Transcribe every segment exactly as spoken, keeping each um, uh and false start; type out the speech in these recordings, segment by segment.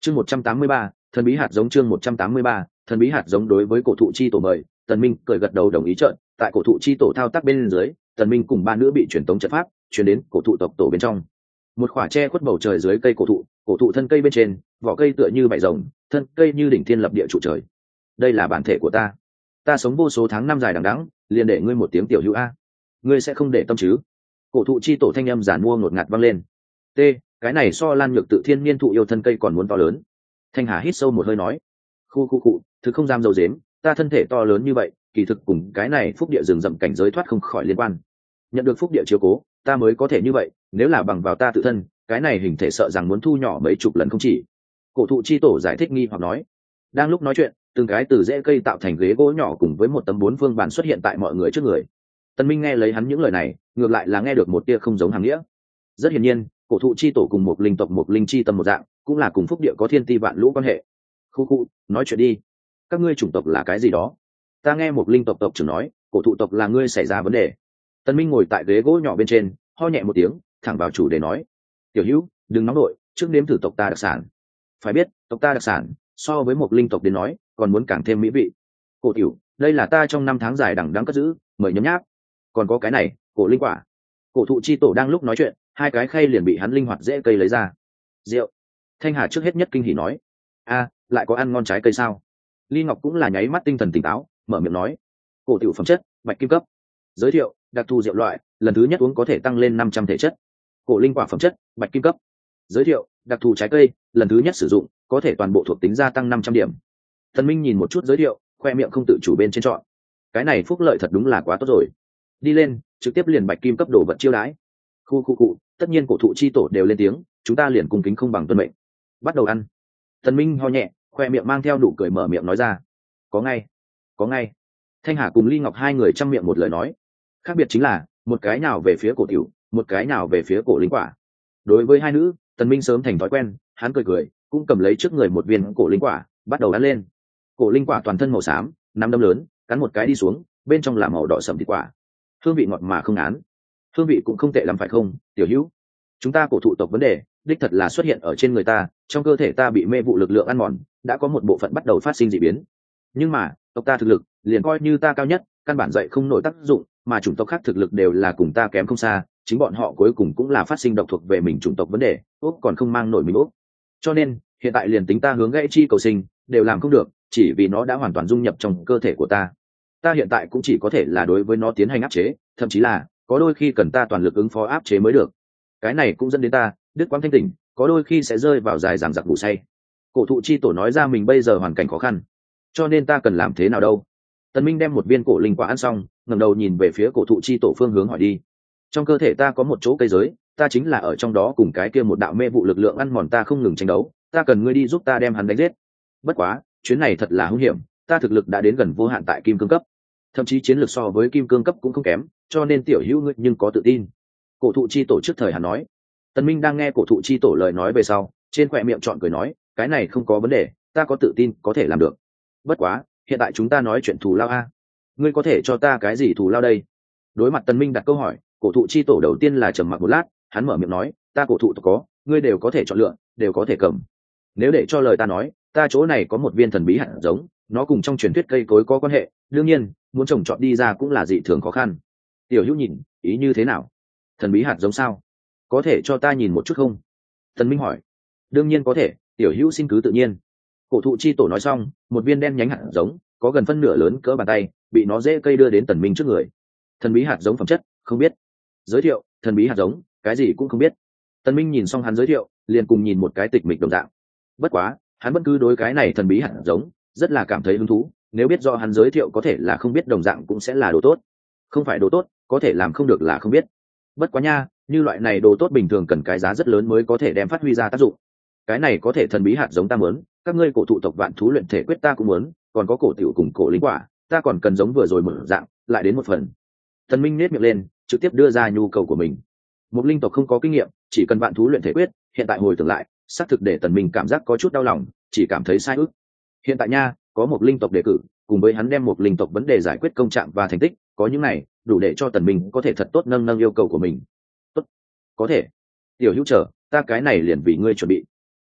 chương một trăm tám mươi ba, thần bí hạt giống. chương một trăm tám mươi ba, thần bí hạt giống. Đối với cổ thụ chi tổ mời, Tần Minh cười gật đầu đồng ý trợn. Tại cổ thụ chi tổ thao tác bên dưới, Tần Minh cùng ba nữ bị truyền tống trận pháp truyền đến cổ thụ tộc tổ bên trong. Một khỏa tre khuất bầu trời dưới cây cổ thụ, cổ thụ thân cây bên trên, vỏ cây tựa như bảy rồng, thân cây như đỉnh thiên lập địa trụ trời. Đây là bản thể của ta. Ta sống vô số tháng năm dài đằng đẵng, liền để ngươi một tiếng tiểu hữu a. Ngươi sẽ không để tâm chứ? Cổ thụ chi tổ thanh âm giản mua ngột ngạt vang lên. T, cái này so Lan Nhược Tự thiên niên thụ yêu thân cây còn muốn to lớn. Thanh Hà hít sâu một hơi nói, khu khu cụ, thực không dám dầu dếm, ta thân thể to lớn như vậy, kỳ thực cùng cái này phúc địa rừng rậm cảnh giới thoát không khỏi liên quan. Nhận được phúc địa chiếu cố, ta mới có thể như vậy, nếu là bằng vào ta tự thân, cái này hình thể sợ rằng muốn thu nhỏ mấy chục lần không chỉ. Cổ thụ chi tổ giải thích nghi hoặc nói. Đang lúc nói chuyện, từng cái từ rễ cây tạo thành ghế gỗ nhỏ cùng với một tấm bốn phương bàn xuất hiện tại mọi người trước người. Tần Minh nghe lấy hắn những lời này, ngược lại là nghe được một tia không giống hàng nghĩa. Rất hiển nhiên, cổ thụ chi tổ cùng một linh tộc một linh chi tâm một dạng, cũng là cùng phúc địa có thiên ti vạn lũ quan hệ. Khu khu, nói chuyện đi. Các ngươi chủng tộc là cái gì đó? Ta nghe một linh tộc tộc trưởng nói, cổ thụ tộc là ngươi xảy ra vấn đề. Tần Minh ngồi tại ghế gỗ nhỏ bên trên, ho nhẹ một tiếng, thẳng vào chủ đề nói: Tiểu Hữu, đừng nóng nổi, trước nếm thử tộc ta đặc sản. Phải biết, tộc ta đặc sản, so với một linh tộc đến nói, còn muốn càng thêm mỹ vị. Cổ tiểu, đây là ta trong năm tháng dài đằng đẵng cất giữ, mời nhấm nháp. Còn có cái này, cổ linh quả. Cổ thụ chi tổ đang lúc nói chuyện, hai cái khay liền bị hắn linh hoạt dễ cây lấy ra. Rượu. Thanh Hà trước hết nhất kinh hỉ nói: a, lại có ăn ngon trái cây sao? Ly Ngọc cũng là nháy mắt tinh thần tỉnh táo, mở miệng nói: cổ tiểu phẩm chất, bạch kim cấp. Giới thiệu, đặc thù rượu loại, lần thứ nhất uống có thể tăng lên năm trăm thể chất. Cổ linh quả phẩm chất, bạch kim cấp. Giới thiệu, đặc thù trái cây, lần thứ nhất sử dụng có thể toàn bộ thuộc tính gia tăng năm trăm điểm. Thần Minh nhìn một chút giới thiệu, khoe miệng không tự chủ bên trên chọn. Cái này phúc lợi thật đúng là quá tốt rồi. Đi lên, trực tiếp liền bạch kim cấp đồ vật chiêu đãi. Khu khu cụ, tất nhiên cổ thụ chi tổ đều lên tiếng, chúng ta liền cung kính không bằng tuân mệnh. Bắt đầu ăn. Thần Minh ho nhẹ, khoe miệng mang theo nụ cười mở miệng nói ra: có ngay, có ngay. Thanh Hà cùng Ly Ngọc hai người trăm miệng một lời nói. Khác biệt chính là, một cái nào về phía cổ tiểu, một cái nào về phía cổ linh quả. Đối với hai nữ, Tần Minh sớm thành thói quen, hắn cười cười, cũng cầm lấy trước người một viên cổ linh quả, bắt đầu ăn lên. Cổ linh quả toàn thân màu xám, nắm đấm lớn, cắn một cái đi xuống, bên trong là màu đỏ sẫm thịt quả. Hương vị ngọt mà không án. Hương vị cũng không tệ lắm phải không, Tiểu Hữu? Chúng ta cổ thụ tộc vấn đề, đích thật là xuất hiện ở trên người ta, trong cơ thể ta bị mê vụ lực lượng ăn mòn, đã có một bộ phận bắt đầu phát sinh dị biến. Nhưng mà, tộc ta thực lực, liền coi như ta cao nhất, căn bản dậy không nổi tác dụng, mà chủng tộc khác thực lực đều là cùng ta kém không xa, chính bọn họ cuối cùng cũng là phát sinh độc thuộc về mình chủng tộc vấn đề, úp còn không mang nổi mình úp. Cho nên, hiện tại liền tính ta hướng gãy chi cầu sinh, đều làm không được, chỉ vì nó đã hoàn toàn dung nhập trong cơ thể của ta. Ta hiện tại cũng chỉ có thể là đối với nó tiến hành áp chế, thậm chí là có đôi khi cần ta toàn lực ứng phó áp chế mới được. Cái này cũng dẫn đến ta đứt quãng thanh tỉnh, có đôi khi sẽ rơi vào dài dằng dặc ngủ say. Cổ thụ chi tổ nói ra mình bây giờ hoàn cảnh khó khăn, cho nên ta cần làm thế nào đâu? Tần Minh đem một viên cổ linh quả ăn xong, ngẩng đầu nhìn về phía cổ thụ chi tổ phương hướng hỏi đi. Trong cơ thể ta có một chỗ cây giới, ta chính là ở trong đó cùng cái kia một đạo mê vụ lực lượng ăn mòn ta không ngừng tranh đấu, ta cần ngươi đi giúp ta đem hắn đánh giết. Bất quá, chuyến này thật là hung hiểm, ta thực lực đã đến gần vô hạn tại kim cương cấp, thậm chí chiến lược so với kim cương cấp cũng không kém, cho nên Tiểu Hữu ngươi nhưng có tự tin. Cổ thụ chi tổ trước thời hắn nói. Tần Minh đang nghe cổ thụ chi tổ lời nói về sau, trên khóe miệng chọn cười nói, cái này không có vấn đề, ta có tự tin có thể làm được. Bất quá, hiện tại chúng ta nói chuyện thù lao a, ngươi có thể cho ta cái gì thù lao đây? Đối mặt Tần Minh đặt câu hỏi, cổ thụ chi tổ đầu tiên là trầm mặc một lát, hắn mở miệng nói, ta cổ thụ có, ngươi đều có thể chọn lựa, đều có thể cầm. Nếu để cho lời ta nói, ta chỗ này có một viên thần bí hạt giống, nó cùng trong truyền thuyết cây cối có quan hệ, đương nhiên, muốn trồng trọt đi ra cũng là dị thường khó khăn. Tiểu Hữu nhìn, ý như thế nào? Thần bí hạt giống sao? Có thể cho ta nhìn một chút không? Tần Minh hỏi. Đương nhiên có thể, Tiểu Hữu xin cứ tự nhiên. Cổ thụ chi tổ nói xong, một viên đen nhánh hạt giống, có gần phân nửa lớn cỡ bàn tay, bị nó dễ cây đưa đến Tần Minh trước người. Thần bí hạt giống phẩm chất, không biết. Giới thiệu, thần bí hạt giống, cái gì cũng không biết. Tần Minh nhìn xong hắn giới thiệu, liền cùng nhìn một cái tịch mịch đồng dạng. Bất quá, hắn vẫn cứ đối cái này thần bí hạt giống rất là cảm thấy hứng thú, nếu biết do hắn giới thiệu có thể là không biết đồng dạng cũng sẽ là đồ tốt. Không phải đồ tốt, có thể làm không được là không biết. Bất quá nha, như loại này đồ tốt bình thường cần cái giá rất lớn mới có thể đem phát huy ra tác dụng. Cái này có thể thần bí hạt giống ta muốn, các ngươi cổ thụ tộc vạn thú luyện thể quyết ta cũng muốn, còn có cổ tiểu cùng cổ linh quả, ta còn cần giống vừa rồi mở dạng, lại đến một phần. Tần Minh nhếch miệng lên, trực tiếp đưa ra nhu cầu của mình. Một linh tộc không có kinh nghiệm, chỉ cần vạn thú luyện thể quyết, hiện tại hồi tưởng lại, xác thực để Tần Minh cảm giác có chút đau lòng, chỉ cảm thấy sai ức. Hiện tại nha, có một linh tộc đề cử, cùng với hắn đem một linh tộc vấn đề giải quyết công trạng và thành tích, có những này, đủ để cho Tần Minh có thể thật tốt nâng nâng yêu cầu của mình. Tốt, có thể. Tiểu Hữu chờ, ta cái này liền vì ngươi chuẩn bị.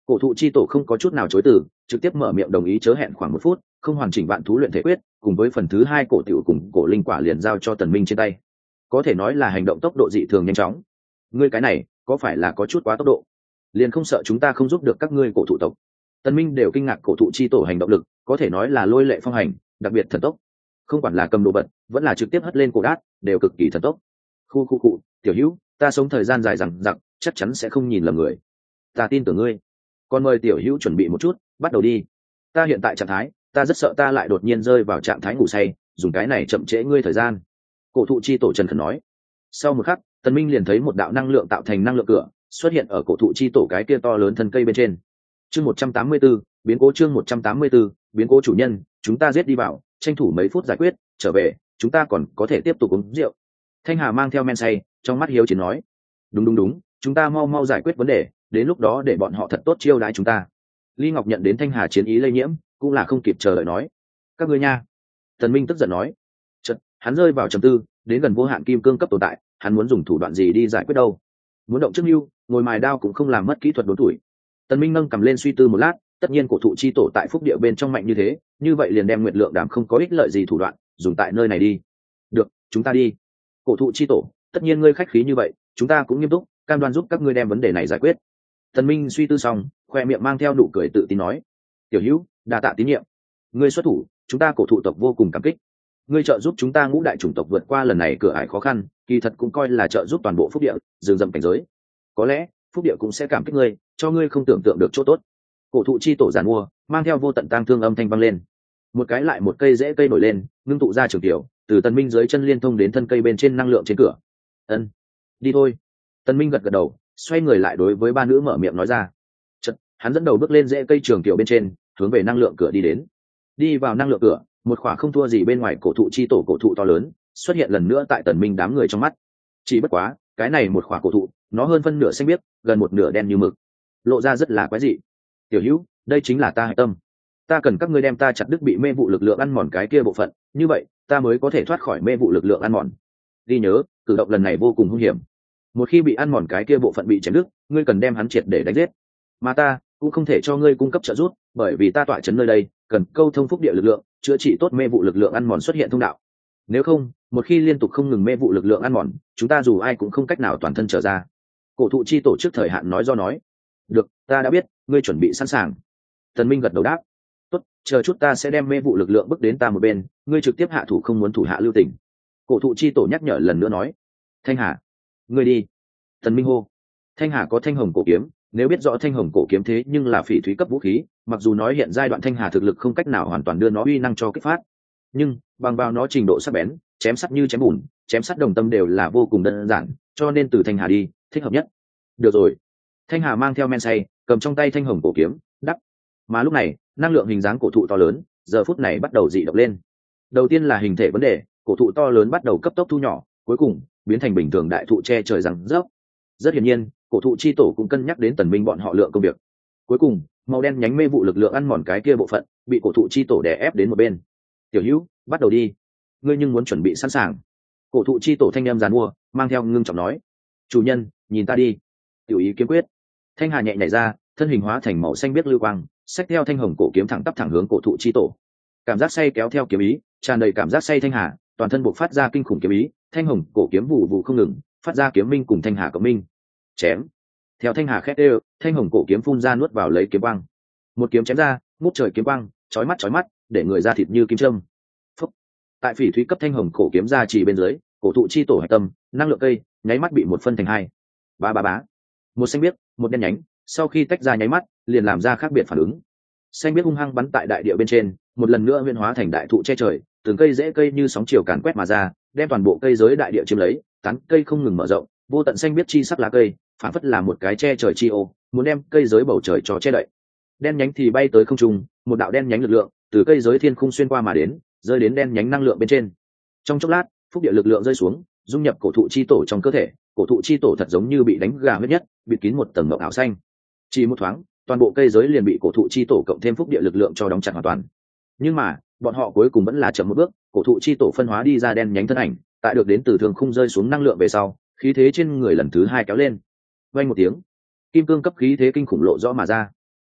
Cổ thụ chi tổ không có chút nào chối từ, trực tiếp mở miệng đồng ý chớ hẹn khoảng một phút, không hoàn chỉnh vạn thú luyện thể quyết cùng với phần thứ hai cổ tiểu cùng cổ linh quả liền giao cho Tần Minh trên tay. Có thể nói là hành động tốc độ dị thường nhanh chóng. Ngươi cái này có phải là có chút quá tốc độ, liền không sợ chúng ta không giúp được các ngươi cổ thụ tộc? Tần Minh đều kinh ngạc cổ thụ chi tổ hành động lực, có thể nói là lôi lệ phong hành, đặc biệt thần tốc. Không quản là cầm đồ vật, vẫn là trực tiếp hất lên cổ đát, đều cực kỳ thần tốc. Khu khu cụ, tiểu hữu, ta sống thời gian dài rằng rằng, chắc chắn sẽ không nhìn lầm người. Ta tin tưởng ngươi. Còn mời tiểu hữu chuẩn bị một chút, bắt đầu đi. Ta hiện tại trạng thái, ta rất sợ ta lại đột nhiên rơi vào trạng thái ngủ say, dùng cái này chậm trễ ngươi thời gian. Cổ thụ chi tổ Trần Khẩn nói. Sau một khắc, Tần Minh liền thấy một đạo năng lượng tạo thành năng lượng cửa xuất hiện ở cổ thụ chi tổ cái kia to lớn thân cây bên trên. Chương một trăm tám mươi 184, biến cố chương một trăm tám mươi 184, biến cố chủ nhân, chúng ta giết đi vào, tranh thủ mấy phút giải quyết, trở về, chúng ta còn có thể tiếp tục uống rượu. Thanh Hà mang theo men say, trong mắt hiếu chiến nói. Đúng đúng đúng, chúng ta mau mau giải quyết vấn đề, đến lúc đó để bọn họ thật tốt chiêu đãi chúng ta. Ly Ngọc nhận đến Thanh Hà chiến ý lây nhiễm, cũng là không kịp chờ đợi nói. Các ngươi nha. Tần Minh tức giận nói. Chợt, hắn rơi vào trầm tư, đến gần vô hạn kim cương cấp tồn tại, hắn muốn dùng thủ đoạn gì đi giải quyết đâu? Muốn động trước lưu, ngồi mài đao cũng không làm mất kỹ thuật đốn tuổi. Tần Minh nâng cầm lên suy tư một lát, tất nhiên cổ thụ chi tổ tại phúc địa bên trong mạnh như thế, như vậy liền đem nguyệt lượng đàm không có ích lợi gì thủ đoạn, dùng tại nơi này đi. Được, chúng ta đi. Cổ thụ chi tổ, tất nhiên ngươi khách khí như vậy, chúng ta cũng nghiêm túc, cam đoan giúp các ngươi đem vấn đề này giải quyết. Tần Minh suy tư xong, khoe miệng mang theo nụ cười tự tin nói: "Tiểu Hữu, đa tạ tín nhiệm. Ngươi xuất thủ, chúng ta cổ thụ tộc vô cùng cảm kích. Ngươi trợ giúp chúng ta ngũ đại chủng tộc vượt qua lần này cửa ải khó khăn, kỳ thật cũng coi là trợ giúp toàn bộ phúc địa, dừng dậm cảnh giới. Có lẽ, phúc địa cũng sẽ cảm kích ngươi, cho ngươi không tưởng tượng được chỗ tốt." Cổ thụ chi tổ giàn mua, mang theo vô tận tang thương âm thanh vang lên. Một cái lại một cây rễ cây nổi lên, ngưng tụ ra trường tiểu, từ Tần Minh dưới chân liên thông đến thân cây bên trên năng lượng trên cửa. "Ân, đi thôi." Tần Minh gật gật đầu, xoay người lại đối với ba nữ mở miệng nói ra. Chợt, hắn dẫn đầu bước lên rễ cây trường tiểu bên trên, hướng về năng lượng cửa đi đến. Đi vào năng lượng cửa, một khỏa không thua gì bên ngoài cổ thụ chi tổ cổ thụ to lớn xuất hiện lần nữa tại Tần Minh đám người trong mắt. Chỉ bất quá, cái này một khỏa cổ thụ, nó hơn phân nửa xanh biếc, gần một nửa đen như mực, lộ ra rất là quái dị. "Tiểu Hữu, đây chính là ta hạch tâm. Ta cần các ngươi đem ta chặt đứt bị mê vụ lực lượng ăn mòn cái kia bộ phận, như vậy, ta mới có thể thoát khỏi mê vụ lực lượng ăn mòn. Ghi nhớ, cử động lần này vô cùng hung hiểm. Một khi bị ăn mòn cái kia bộ phận bị chém đứt, ngươi cần đem hắn triệt để đánh giết. Mà ta cũng không thể cho ngươi cung cấp trợ giúp, bởi vì ta tọa trấn nơi đây, cần câu thông phúc địa lực lượng, chữa trị tốt mê vụ lực lượng ăn mòn xuất hiện thông đạo. Nếu không, một khi liên tục không ngừng mê vụ lực lượng ăn mòn, chúng ta dù ai cũng không cách nào toàn thân trở ra." Cổ thụ chi tổ trước thời hạn nói do nói. "Được, ta đã biết, ngươi chuẩn bị sẵn sàng." Tần Minh gật đầu đáp. "Tốt, chờ chút ta sẽ đem mê vụ lực lượng bước đến ta một bên, ngươi trực tiếp hạ thủ không muốn thủ hạ lưu tình." Cổ thụ chi tổ nhắc nhở lần nữa nói. "Thanh Hà, ngươi đi." Tần Minh hô. Thanh Hà có thanh hồng cổ kiếm, nếu biết rõ thanh hồng cổ kiếm thế nhưng là phỉ thúy cấp vũ khí, mặc dù nói hiện giai đoạn Thanh Hà thực lực không cách nào hoàn toàn đưa nó uy năng cho kích phát, nhưng bằng vào nó trình độ sắc bén, chém sắt như chém bùn, chém sắt đồng tâm đều là vô cùng đơn giản, cho nên từ Thanh Hà đi, thích hợp nhất. Được rồi. Thanh Hà mang theo men say, cầm trong tay thanh hồng cổ kiếm, đắp. Mà lúc này, năng lượng hình dáng cổ thụ to lớn, giờ phút này bắt đầu dị động lên. Đầu tiên là hình thể vấn đề, cổ thụ to lớn bắt đầu cấp tốc thu nhỏ, cuối cùng biến thành bình thường đại thụ che trời rằng rớp. Rất hiển nhiên, cổ thụ chi tổ cũng cân nhắc đến Tần Minh bọn họ lượng công việc. Cuối cùng, màu đen nhánh mê vụ lực lượng ăn mòn cái kia bộ phận, bị cổ thụ chi tổ đè ép đến một bên. "Tiểu Hữu, bắt đầu đi. Ngươi nhưng muốn chuẩn bị sẵn sàng." Cổ thụ chi tổ thanh em giàn mua, mang theo ngưng trọng nói. "Chủ nhân, nhìn ta đi." Tiểu ý kiếm quyết. Thanh Hà nhẹ nhảy ra, thân hình hóa thành màu xanh biếc lưu quang, xách theo thanh hồng cổ kiếm thẳng tắp thẳng hướng cổ thụ chi tổ. Cảm giác say kéo theo kiếm ý, tràn đầy cảm giác say Thanh Hà, toàn thân bộc phát ra kinh khủng kiếm ý, thanh hồng cổ kiếm vụ vụ không ngừng, phát ra kiếm minh cùng Thanh Hà cộng minh. Chém. Theo Thanh Hà khét đều, thanh hồng cổ kiếm phun ra nuốt vào lấy kiếm quang. Một kiếm chém ra, ngút trời kiếm quang, chói mắt chói mắt, để người ra thịt như kim châm. Phúc. Tại phỉ thúy cấp thanh hồng cổ kiếm ra chỉ bên dưới, cổ thụ chi tổ hạch tâm, năng lượng cây, nháy mắt bị một phân thành hai. Ba ba bá. Một xanh biếc, một đen nhánh, sau khi tách ra nháy mắt, liền làm ra khác biệt phản ứng. Xanh biếc hung hăng bắn tại đại địa bên trên, một lần nữa huyễn hóa thành đại thụ che trời, từng cây rễ cây như sóng chiều càn quét mà ra, đem toàn bộ cây giới đại địa chiếm lấy, tán cây không ngừng mở rộng, vô tận xanh biếc chi sắc lá cây, phản phất là một cái che trời chi ô, muốn đem cây giới bầu trời cho che đậy. Đen nhánh thì bay tới không trung, một đạo đen nhánh lực lượng từ cây giới thiên khung xuyên qua mà đến, rơi đến đen nhánh năng lượng bên trên. Trong chốc lát, phúc địa lực lượng rơi xuống, dung nhập cổ thụ chi tổ trong cơ thể, cổ thụ chi tổ thật giống như bị đánh gà huyết nhất, bịt kín một tầng mộng ảo xanh. Chỉ một thoáng, toàn bộ cây giới liền bị cổ thụ chi tổ cộng thêm phúc địa lực lượng cho đóng chặt hoàn toàn. Nhưng mà, bọn họ cuối cùng vẫn là chậm một bước, cổ thụ chi tổ phân hóa đi ra đen nhánh thân ảnh, tại được đến từ thường khung rơi xuống năng lượng về sau, khí thế trên người lần thứ hai kéo lên. Vang một tiếng, kim cương cấp khí thế kinh khủng lộ rõ mà ra.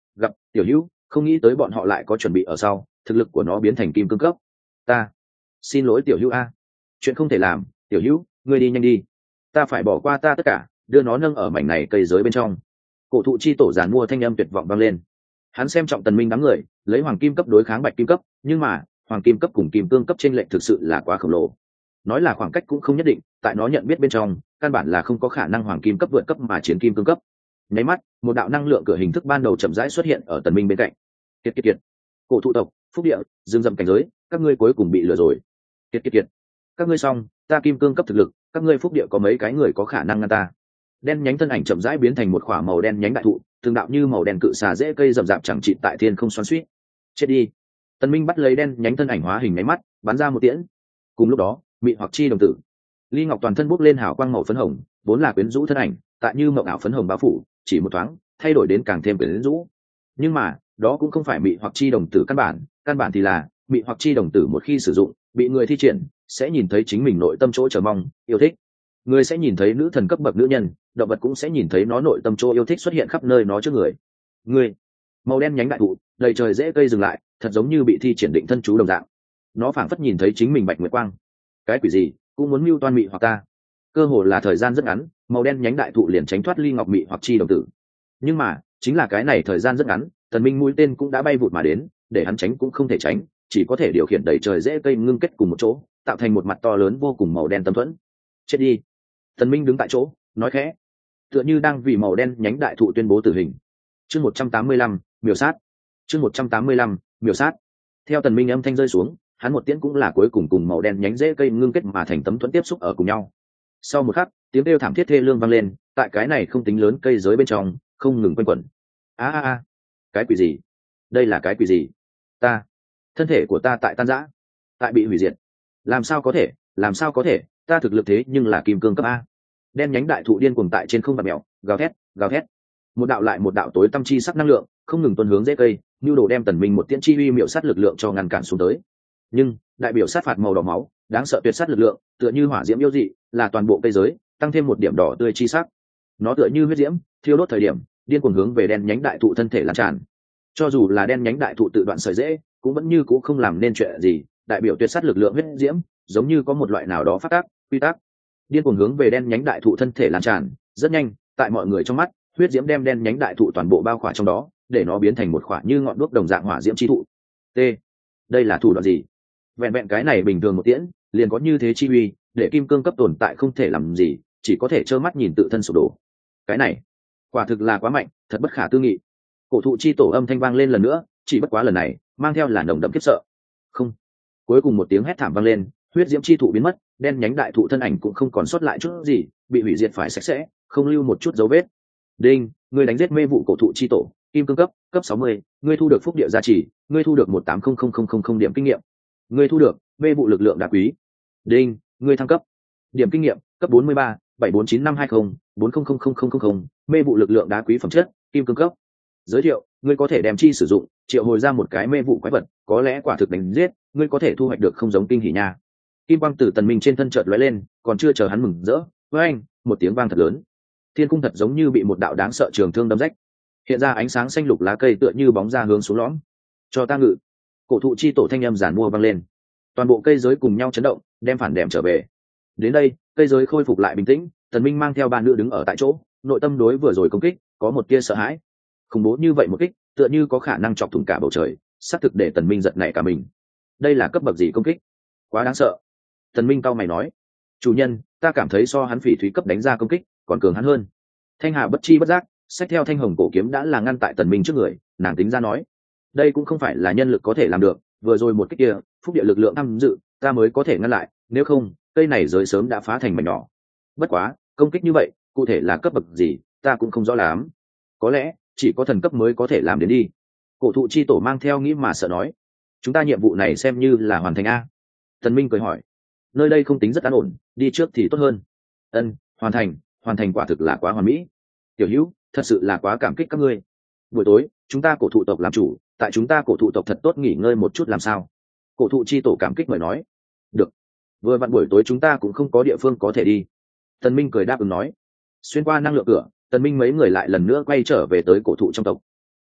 gặp tiểu hữu, không nghĩ tới bọn họ lại có chuẩn bị ở sau, thực lực của nó biến thành kim cương cấp. Ta xin lỗi tiểu hữu a, chuyện không thể làm, tiểu hữu ngươi đi nhanh đi, ta phải bỏ qua ta tất cả, đưa nó nâng ở mảnh này cây giới bên trong. Cổ thụ chi tổ giàn mua thanh âm tuyệt vọng vang lên. Hắn xem trọng Tần Minh đám người, lấy hoàng kim cấp đối kháng bạch kim cấp, nhưng mà hoàng kim cấp cùng kim cương cấp trên lệnh thực sự là quá khổng lồ. Nói là khoảng cách cũng không nhất định, tại nó nhận biết bên trong, căn bản là không có khả năng hoàng kim cấp vượt cấp mà chiến kim cương cấp. Nháy mắt, một đạo năng lượng cửa hình thức ban đầu chậm rãi xuất hiện ở Tần Minh bên cạnh. Kiệt kiệt kiệt, cổ thụ tộc, phúc địa, dương dậm cảnh giới, các ngươi cuối cùng bị lừa rồi. Kiệt kiệt kiệt, các ngươi xong, ta kim cương cấp thực lực, các ngươi phúc địa có mấy cái người có khả năng ngăn ta. Đen nhánh thân ảnh chậm rãi biến thành một khỏa màu đen nhánh đại thụ, từng đạo như màu đen cự xà dễ cây rậm rạp chẳng chịt tại thiên không xoắn xuýt. Chết đi. Tần Minh bắt lấy đen nhánh thân ảnh hóa hình nháy mắt, bắn ra một tiễn. Cùng lúc đó, mị hoặc chi đồng tử, Ly Ngọc toàn thân bốc lên hào quang màu phấn hồng, vốn là quyến rũ thân ảnh, tại như mộng ảo phấn hồng bao phủ, chỉ một thoáng, thay đổi đến càng thêm quyến rũ. Nhưng mà, đó cũng không phải mị hoặc chi đồng tử căn bản, căn bản thì là, mị hoặc chi đồng tử một khi sử dụng, bị người thi triển, sẽ nhìn thấy chính mình nội tâm chỗ chờ mong, yêu thích. Người sẽ nhìn thấy nữ thần cấp bậc nữ nhân, động vật cũng sẽ nhìn thấy nó nội tâm chỗ yêu thích xuất hiện khắp nơi nó trước người. Người, màu đen nhánh đại thụ, đầy trời rễ cây dừng lại, thật giống như bị thi triển định thân chú đồng dạng. Nó phảng phất nhìn thấy chính mình bạch nguyệt quang. Cái quỷ gì, cũng muốn mưu toan mị hoặc ta. Cơ hồ là thời gian rất ngắn, màu đen nhánh đại thụ liền tránh thoát Ly Ngọc mị hoặc chi đồng tử. Nhưng mà, chính là cái này thời gian rất ngắn, Tần Minh mũi tên cũng đã bay vụt mà đến, để hắn tránh cũng không thể tránh, chỉ có thể điều khiển đẩy trời rễ cây ngưng kết cùng một chỗ, tạo thành một mặt to lớn vô cùng màu đen tâm thuẫn. Chết đi. Tần Minh đứng tại chỗ, nói khẽ, tựa như đang vì màu đen nhánh đại thụ tuyên bố tử hình. Chương một trăm tám mươi lăm, miểu sát. Chương một trăm tám mươi lăm, miểu sát. Theo Tần Minh âm thanh rơi xuống, hắn một tiễn cũng là cuối cùng cùng màu đen nhánh rễ cây ngưng kết mà thành tấm thuẫn tiếp xúc ở cùng nhau. Sau một khắc, tiếng kêu thảm thiết thê lương vang lên, tại cái này không tính lớn cây giới bên trong, không ngừng quanh quẩn. A a a, cái quỷ gì? Đây là cái quỷ gì? Ta, thân thể của ta tại tan rã, tại bị hủy diệt. Làm sao có thể? Làm sao có thể? Ta thực lực thế nhưng là kim cương cấp a. Đen nhánh đại thụ điên cuồng tại trên không vặn mèo, gào thét, gào thét. Một đạo lại một đạo tối tâm chi sắc năng lượng, không ngừng tuôn hướng rễ cây, nhu đồ đem Tần Minh một tiễn chi uy miệu sát lực lượng cho ngăn cản xuống tới. Nhưng, đại biểu sát phạt màu đỏ máu, đáng sợ tuyệt sát lực lượng, tựa như hỏa diễm yêu dị, là toàn bộ cây giới, tăng thêm một điểm đỏ tươi chi sắc. Nó tựa như huyết diễm, thiêu đốt thời điểm, điên cuồng hướng về đen nhánh đại thụ thân thể lan tràn. Cho dù là đen nhánh đại thụ tự đoạn sợi rễ, cũng vẫn như cũ không làm nên chuyện gì, đại biểu tuyệt sát lực lượng huyết diễm, giống như có một loại nào đó phát tác, quy tắc, điên cuồng hướng về đen nhánh đại thụ thân thể lan tràn, rất nhanh, tại mọi người trong mắt, huyết diễm đem đen nhánh đại thụ toàn bộ bao khỏa trong đó, để nó biến thành một khỏa như ngọn đuốc đồng dạng hỏa diễm chi thụ. T. Đây là thủ đoạn gì? Vẹn vẹn cái này bình thường một tiễn, liền có như thế chi uy, để kim cương cấp tồn tại không thể làm gì, chỉ có thể trơ mắt nhìn tự thân sụp đổ. Cái này, quả thực là quá mạnh, thật bất khả tư nghị. Cổ thụ chi tổ âm thanh vang lên lần nữa, chỉ bất quá lần này, mang theo là nồng đậm khiếp sợ. Không. Cuối cùng một tiếng hét thảm vang lên, huyết diễm chi thụ biến mất, đen nhánh đại thụ thân ảnh cũng không còn sót lại chút gì, bị hủy diệt phải sạch sẽ, không lưu một chút dấu vết. Đinh, ngươi đánh giết mê vụ cổ thụ chi tổ, kim cương cấp, cấp sáu mươi, ngươi thu được phúc địa gia trì, ngươi thu được một tám không không không không không điểm kinh nghiệm. Ngươi thu được mê vụ lực lượng đá quý. Đinh, ngươi thăng cấp. Điểm kinh nghiệm, cấp bốn mươi ba, bảy bốn chín năm hai không, bốn không không không không không không, mê vụ lực lượng đá quý phẩm chất, kim cương cấp. Giới thiệu, ngươi có thể đem chi sử dụng, triệu hồi ra một cái mê vụ quái vật, có lẽ quả thực đánh giết, ngươi có thể thu hoạch được không giống kinh hỉ nha. Kim quang từ Tần Minh trên thân chợt lóe lên, còn chưa chờ hắn mừng rỡ, với anh, một tiếng vang thật lớn. Thiên cung thật giống như bị một đạo đáng sợ trường thương đâm rách. Hiện ra ánh sáng xanh lục lá cây tựa như bóng ra hướng xuống lõm. Cho ta ngự. Cổ thụ chi tổ thanh âm giản mua vang lên. Toàn bộ cây giới cùng nhau chấn động, đem phản đệm trở về. Đến đây, cây giới khôi phục lại bình tĩnh, Tần Minh mang theo ba nữ đứng ở tại chỗ, nội tâm đối vừa rồi công kích, có một tia sợ hãi. Khủng bố như vậy một kích, tựa như có khả năng chọc thủng cả bầu trời, xác thực để Tần Minh giật nảy cả mình. Đây là cấp bậc gì công kích? Quá đáng sợ. Tần Minh cau mày nói, chủ nhân, ta cảm thấy so hắn phỉ thúy cấp đánh ra công kích, còn cường hắn hơn. Thanh Hà bất chi bất giác, xách theo thanh hồng cổ kiếm đã là ngăn tại Tần Minh trước người, nàng tính ra nói, đây cũng không phải là nhân lực có thể làm được, vừa rồi một kích kia, phúc địa lực lượng tham dự, ta mới có thể ngăn lại, nếu không, cây này giới sớm đã phá thành mảnh nhỏ. Bất quá, công kích như vậy, cụ thể là cấp bậc gì, ta cũng không rõ lắm. Có lẽ, chỉ có thần cấp mới có thể làm đến đi. Cổ thụ chi tổ mang theo nghĩ mà sợ nói, chúng ta nhiệm vụ này xem như là hoàn thành a. Tần Minh cười hỏi, nơi đây không tính rất an ổn, đi trước thì tốt hơn. Ân, hoàn thành, hoàn thành quả thực là quá hoàn mỹ. Tiểu Hữu, thật sự là quá cảm kích các ngươi. Buổi tối, chúng ta cổ thụ tộc làm chủ, tại chúng ta cổ thụ tộc thật tốt nghỉ ngơi một chút làm sao? Cổ thụ chi tổ cảm kích mời nói. Được. Vừa vặn buổi tối chúng ta cũng không có địa phương có thể đi. Tần Minh cười đáp ứng nói. Xuyên qua năng lượng cửa, Tần Minh mấy người lại lần nữa quay trở về tới cổ thụ trong tộc.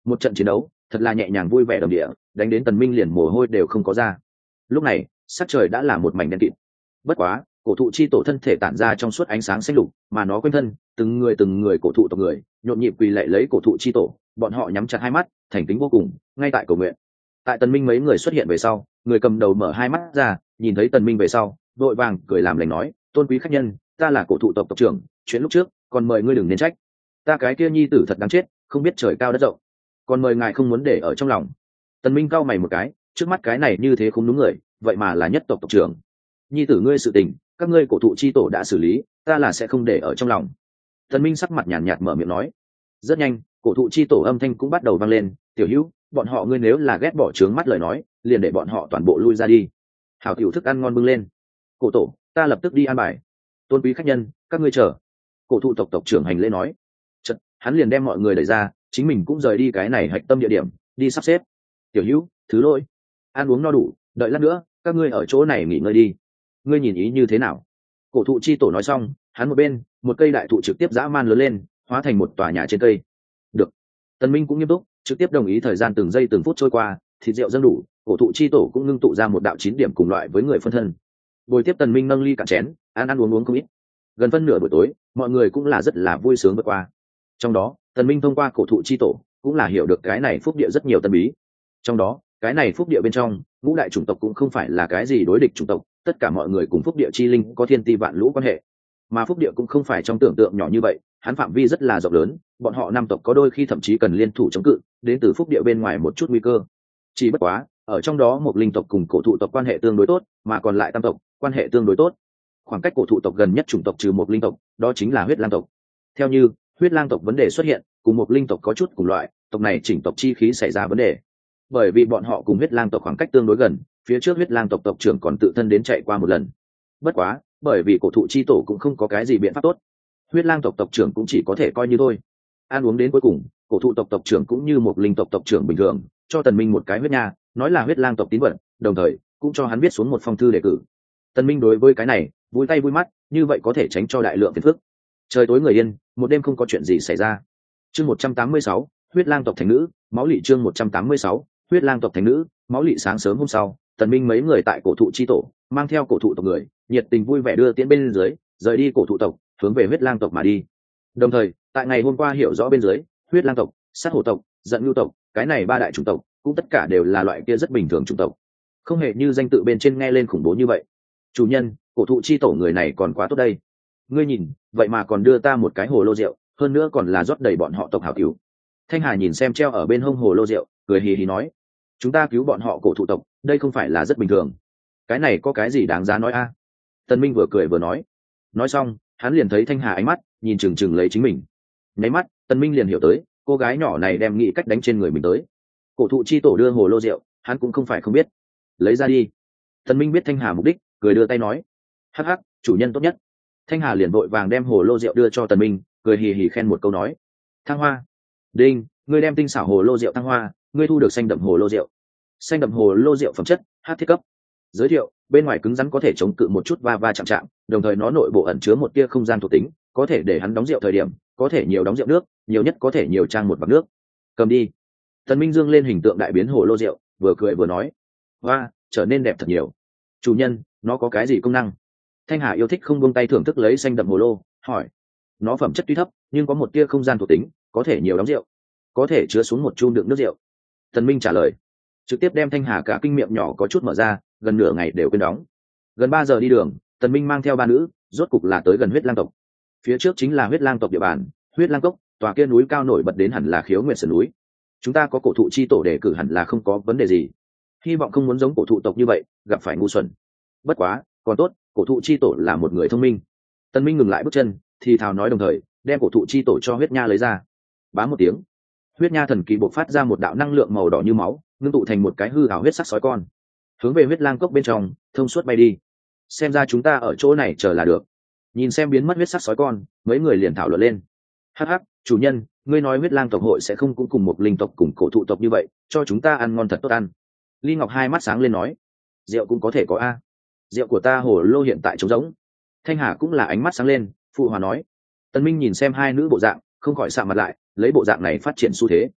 một trận chiến đấu thật là nhẹ nhàng vui vẻ đồng địa, đánh đến Tần Minh liền mồ hôi đều không có ra. Lúc này sắc trời đã là một mảnh đen kịt. Bất quá cổ thụ chi tổ thân thể tản ra trong suốt ánh sáng xanh lục, mà nó quanh thân từng người từng người cổ thụ tộc người nhộn nhịp quỳ lạy lấy cổ thụ chi tổ, bọn họ nhắm chặt hai mắt thành kính vô cùng, ngay tại cầu nguyện. Tại Tần Minh mấy người xuất hiện về sau, người cầm đầu mở hai mắt ra, nhìn thấy Tần Minh về sau vội vàng cười làm lành nói: tôn quý khách nhân, ta là cổ thụ tộc tộc trưởng, chuyện lúc trước còn mời ngươi đừng nên trách, ta cái kia nhi tử thật đáng chết, không biết trời cao đất rộng, còn mời ngài không muốn để ở trong lòng. Tần Minh cau mày một cái, trước mắt cái này như thế không đúng người, vậy mà là nhất tộc tộc trưởng. Nhi tử ngươi sự tình các ngươi cổ thụ chi tổ đã xử lý, ta là sẽ không để ở trong lòng. Tần Minh sắc mặt nhàn nhạt mở miệng nói. Rất nhanh cổ thụ chi tổ âm thanh cũng bắt đầu vang lên: tiểu hữu, bọn họ ngươi nếu là ghét bỏ trướng mắt lời nói, liền để bọn họ toàn bộ lui ra đi. Hảo tiểu thức ăn ngon bưng lên. Cổ tổ, ta lập tức đi an bài. Tôn quý khách nhân, các ngươi chờ. Cổ thụ tộc tộc trưởng hành lễ nói. Chật, hắn liền đem mọi người đẩy ra, chính mình cũng rời đi cái này hạch tâm địa điểm, đi sắp xếp. Tiểu hữu, thứ lỗi, ăn uống no đủ, đợi lát nữa các ngươi ở chỗ này nghỉ ngơi đi. Ngươi nhìn ý như thế nào? Cổ thụ chi tổ nói xong, hắn một bên một cây đại thụ trực tiếp dã man lớn lên, hóa thành một tòa nhà trên cây. Được. Tần Minh cũng nghiêm túc, trực tiếp đồng ý. Thời gian từng giây từng phút trôi qua, thịt rượu dâng đủ, cổ thụ chi tổ cũng ngưng tụ ra một đạo chín điểm cùng loại với người phân thân. Buổi tiếp Tần Minh nâng ly cạn chén, ăn ăn uống uống không ít. Gần phân nửa buổi tối, mọi người cũng là rất là vui sướng vượt qua. Trong đó, Tần Minh thông qua cổ thụ chi tổ cũng là hiểu được cái này phúc địa rất nhiều tân bí. Trong đó, cái này phúc địa bên trong, ngũ đại chủng tộc cũng không phải là cái gì đối địch chủng tộc, tất cả mọi người cùng phúc địa chi linh có thiên ti vạn lũ quan hệ. Mà phúc địa cũng không phải trong tưởng tượng nhỏ như vậy, hắn phạm vi rất là rộng lớn, bọn họ năm tộc có đôi khi thậm chí cần liên thủ chống cự đến từ phúc địa bên ngoài một chút nguy cơ. Chỉ bất quá, ở trong đó một linh tộc cùng cổ thụ tộc quan hệ tương đối tốt, mà còn lại tam tộc quan hệ tương đối tốt. Khoảng cách cổ thụ tộc gần nhất chủng tộc trừ một linh tộc, đó chính là huyết lang tộc. Theo như huyết lang tộc vấn đề xuất hiện, cùng một linh tộc có chút cùng loại, tộc này chỉnh tộc chi khí xảy ra vấn đề. Bởi vì bọn họ cùng huyết lang tộc khoảng cách tương đối gần, phía trước huyết lang tộc tộc trưởng còn tự thân đến chạy qua một lần. Bất quá, bởi vì cổ thụ chi tổ cũng không có cái gì biện pháp tốt, huyết lang tộc tộc trưởng cũng chỉ có thể coi như thôi. Ăn uống đến cuối cùng, cổ thụ tộc tộc trưởng cũng như một linh tộc tộc trưởng bình thường, cho Tần Minh một cái huyết nha, nói là huyết lang tộc tín vật, đồng thời cũng cho hắn viết xuống một phong thư đề cử. Tần Minh đối với cái này vui tay vui mắt, như vậy có thể tránh cho đại lượng phiền phức. Trời tối người yên, một đêm không có chuyện gì xảy ra. Chương một trăm tám mươi sáu, huyết lang tộc thành nữ, máu lị. Chương một trăm tám mươi sáu, huyết lang tộc thành nữ, máu lị. Sáng sớm hôm sau, Tần Minh mấy người tại cổ thụ chi tổ mang theo cổ thụ tộc người, nhiệt tình vui vẻ đưa tiễn bên dưới, rời đi cổ thụ tộc, hướng về huyết lang tộc mà đi. Đồng thời, tại ngày hôm qua hiểu rõ bên dưới, huyết lang tộc, sát hổ tộc, giận nhu tộc, cái này ba đại chủng tộc, cũng tất cả đều là loại kia rất bình thường chủng tộc, không hề như danh tự bên trên nghe lên khủng bố như vậy. Chủ nhân, cổ thụ chi tổ người này còn quá tốt đây. Ngươi nhìn, vậy mà còn đưa ta một cái hồ lô rượu, hơn nữa còn là rót đầy bọn họ tộc hảo cứu. Thanh Hà nhìn xem treo ở bên hông hồ lô rượu, cười hì hì nói: chúng ta cứu bọn họ cổ thụ tộc, đây không phải là rất bình thường. Cái này có cái gì đáng giá nói a? À? Tần Minh vừa cười vừa nói. Nói xong, hắn liền thấy Thanh Hà ánh mắt nhìn chừng chừng lấy chính mình. Nháy mắt, Tần Minh liền hiểu tới, cô gái nhỏ này đem nghĩ cách đánh trên người mình tới. Cổ thụ chi tổ đưa hồ lô rượu, hắn cũng không phải không biết. Lấy ra đi. Tần Minh biết Thanh Hà mục đích, cười đưa tay nói: hắc hắc, chủ nhân tốt nhất. Thanh Hà liền vội vàng đem hồ lô rượu đưa cho Tần Minh, cười hì hì khen một câu nói: thăng hoa. Đinh, ngươi đem tinh xảo hồ lô rượu thăng hoa, ngươi thu được xanh đậm hồ lô rượu. Xanh đậm hồ lô rượu phẩm chất hát thiết cấp. Giới thiệu: bên ngoài cứng rắn có thể chống cự một chút va va chạm chạm, đồng thời nó nội bộ ẩn chứa một tia không gian thuộc tính, có thể để hắn đóng rượu thời điểm có thể nhiều đóng rượu nước, nhiều nhất có thể nhiều trang một vạc nước. Cầm đi. Tần Minh dương lên hình tượng đại biến hồ lô rượu, vừa cười vừa nói: hoa, trở nên đẹp thật nhiều. Chủ nhân, nó có cái gì công năng? Thanh Hà yêu thích không buông tay thưởng thức lấy xanh đậm hồ lô, hỏi. Nó phẩm chất tuy thấp, nhưng có một tia không gian thuộc tính, có thể nhiều đóng rượu, có thể chứa xuống một chu đựng nước rượu. Tần Minh trả lời, trực tiếp đem Thanh Hà cả kinh miệng nhỏ có chút mở ra, gần nửa ngày đều quên đóng. Gần ba giờ đi đường, Tần Minh mang theo ba nữ, rốt cục là tới gần huyết lang tộc. Phía trước chính là huyết lang tộc địa bàn, huyết lang cốc, tòa kia núi cao nổi bật đến hẳn là Khiếu Nguyệt Sườn núi. Chúng ta có cổ thụ chi tổ đề cử hẳn là không có vấn đề gì. Hy vọng không muốn giống cổ thụ tộc như vậy, gặp phải ngu xuẩn. Bất quá, còn tốt, cổ thụ chi tổ là một người thông minh. Tần Minh ngừng lại bước chân, thì thào nói đồng thời, đem cổ thụ chi tổ cho huyết nha lấy ra. Bá một tiếng, huyết nha thần kỳ bộc phát ra một đạo năng lượng màu đỏ như máu, ngưng tụ thành một cái hư ảo huyết sắc sói con, hướng về huyết lang cốc bên trong thông suốt bay đi. Xem ra chúng ta ở chỗ này chờ là được. Nhìn xem biến mất huyết sắc sói con, mấy người liền thảo luận lên. Hắc hắc, chủ nhân, ngươi nói huyết lang tộc hội sẽ không cũng cùng một linh tộc cùng cổ thụ tộc như vậy, cho chúng ta ăn ngon thật tốt ăn. Ly Ngọc hai mắt sáng lên nói, rượu cũng có thể có a. Rượu của ta hồ lô hiện tại trống rỗng. Thanh Hà cũng là ánh mắt sáng lên, phụ hòa nói. Tần Minh nhìn xem hai nữ bộ dạng, không khỏi sạm mặt lại, lấy bộ dạng này phát triển xu thế.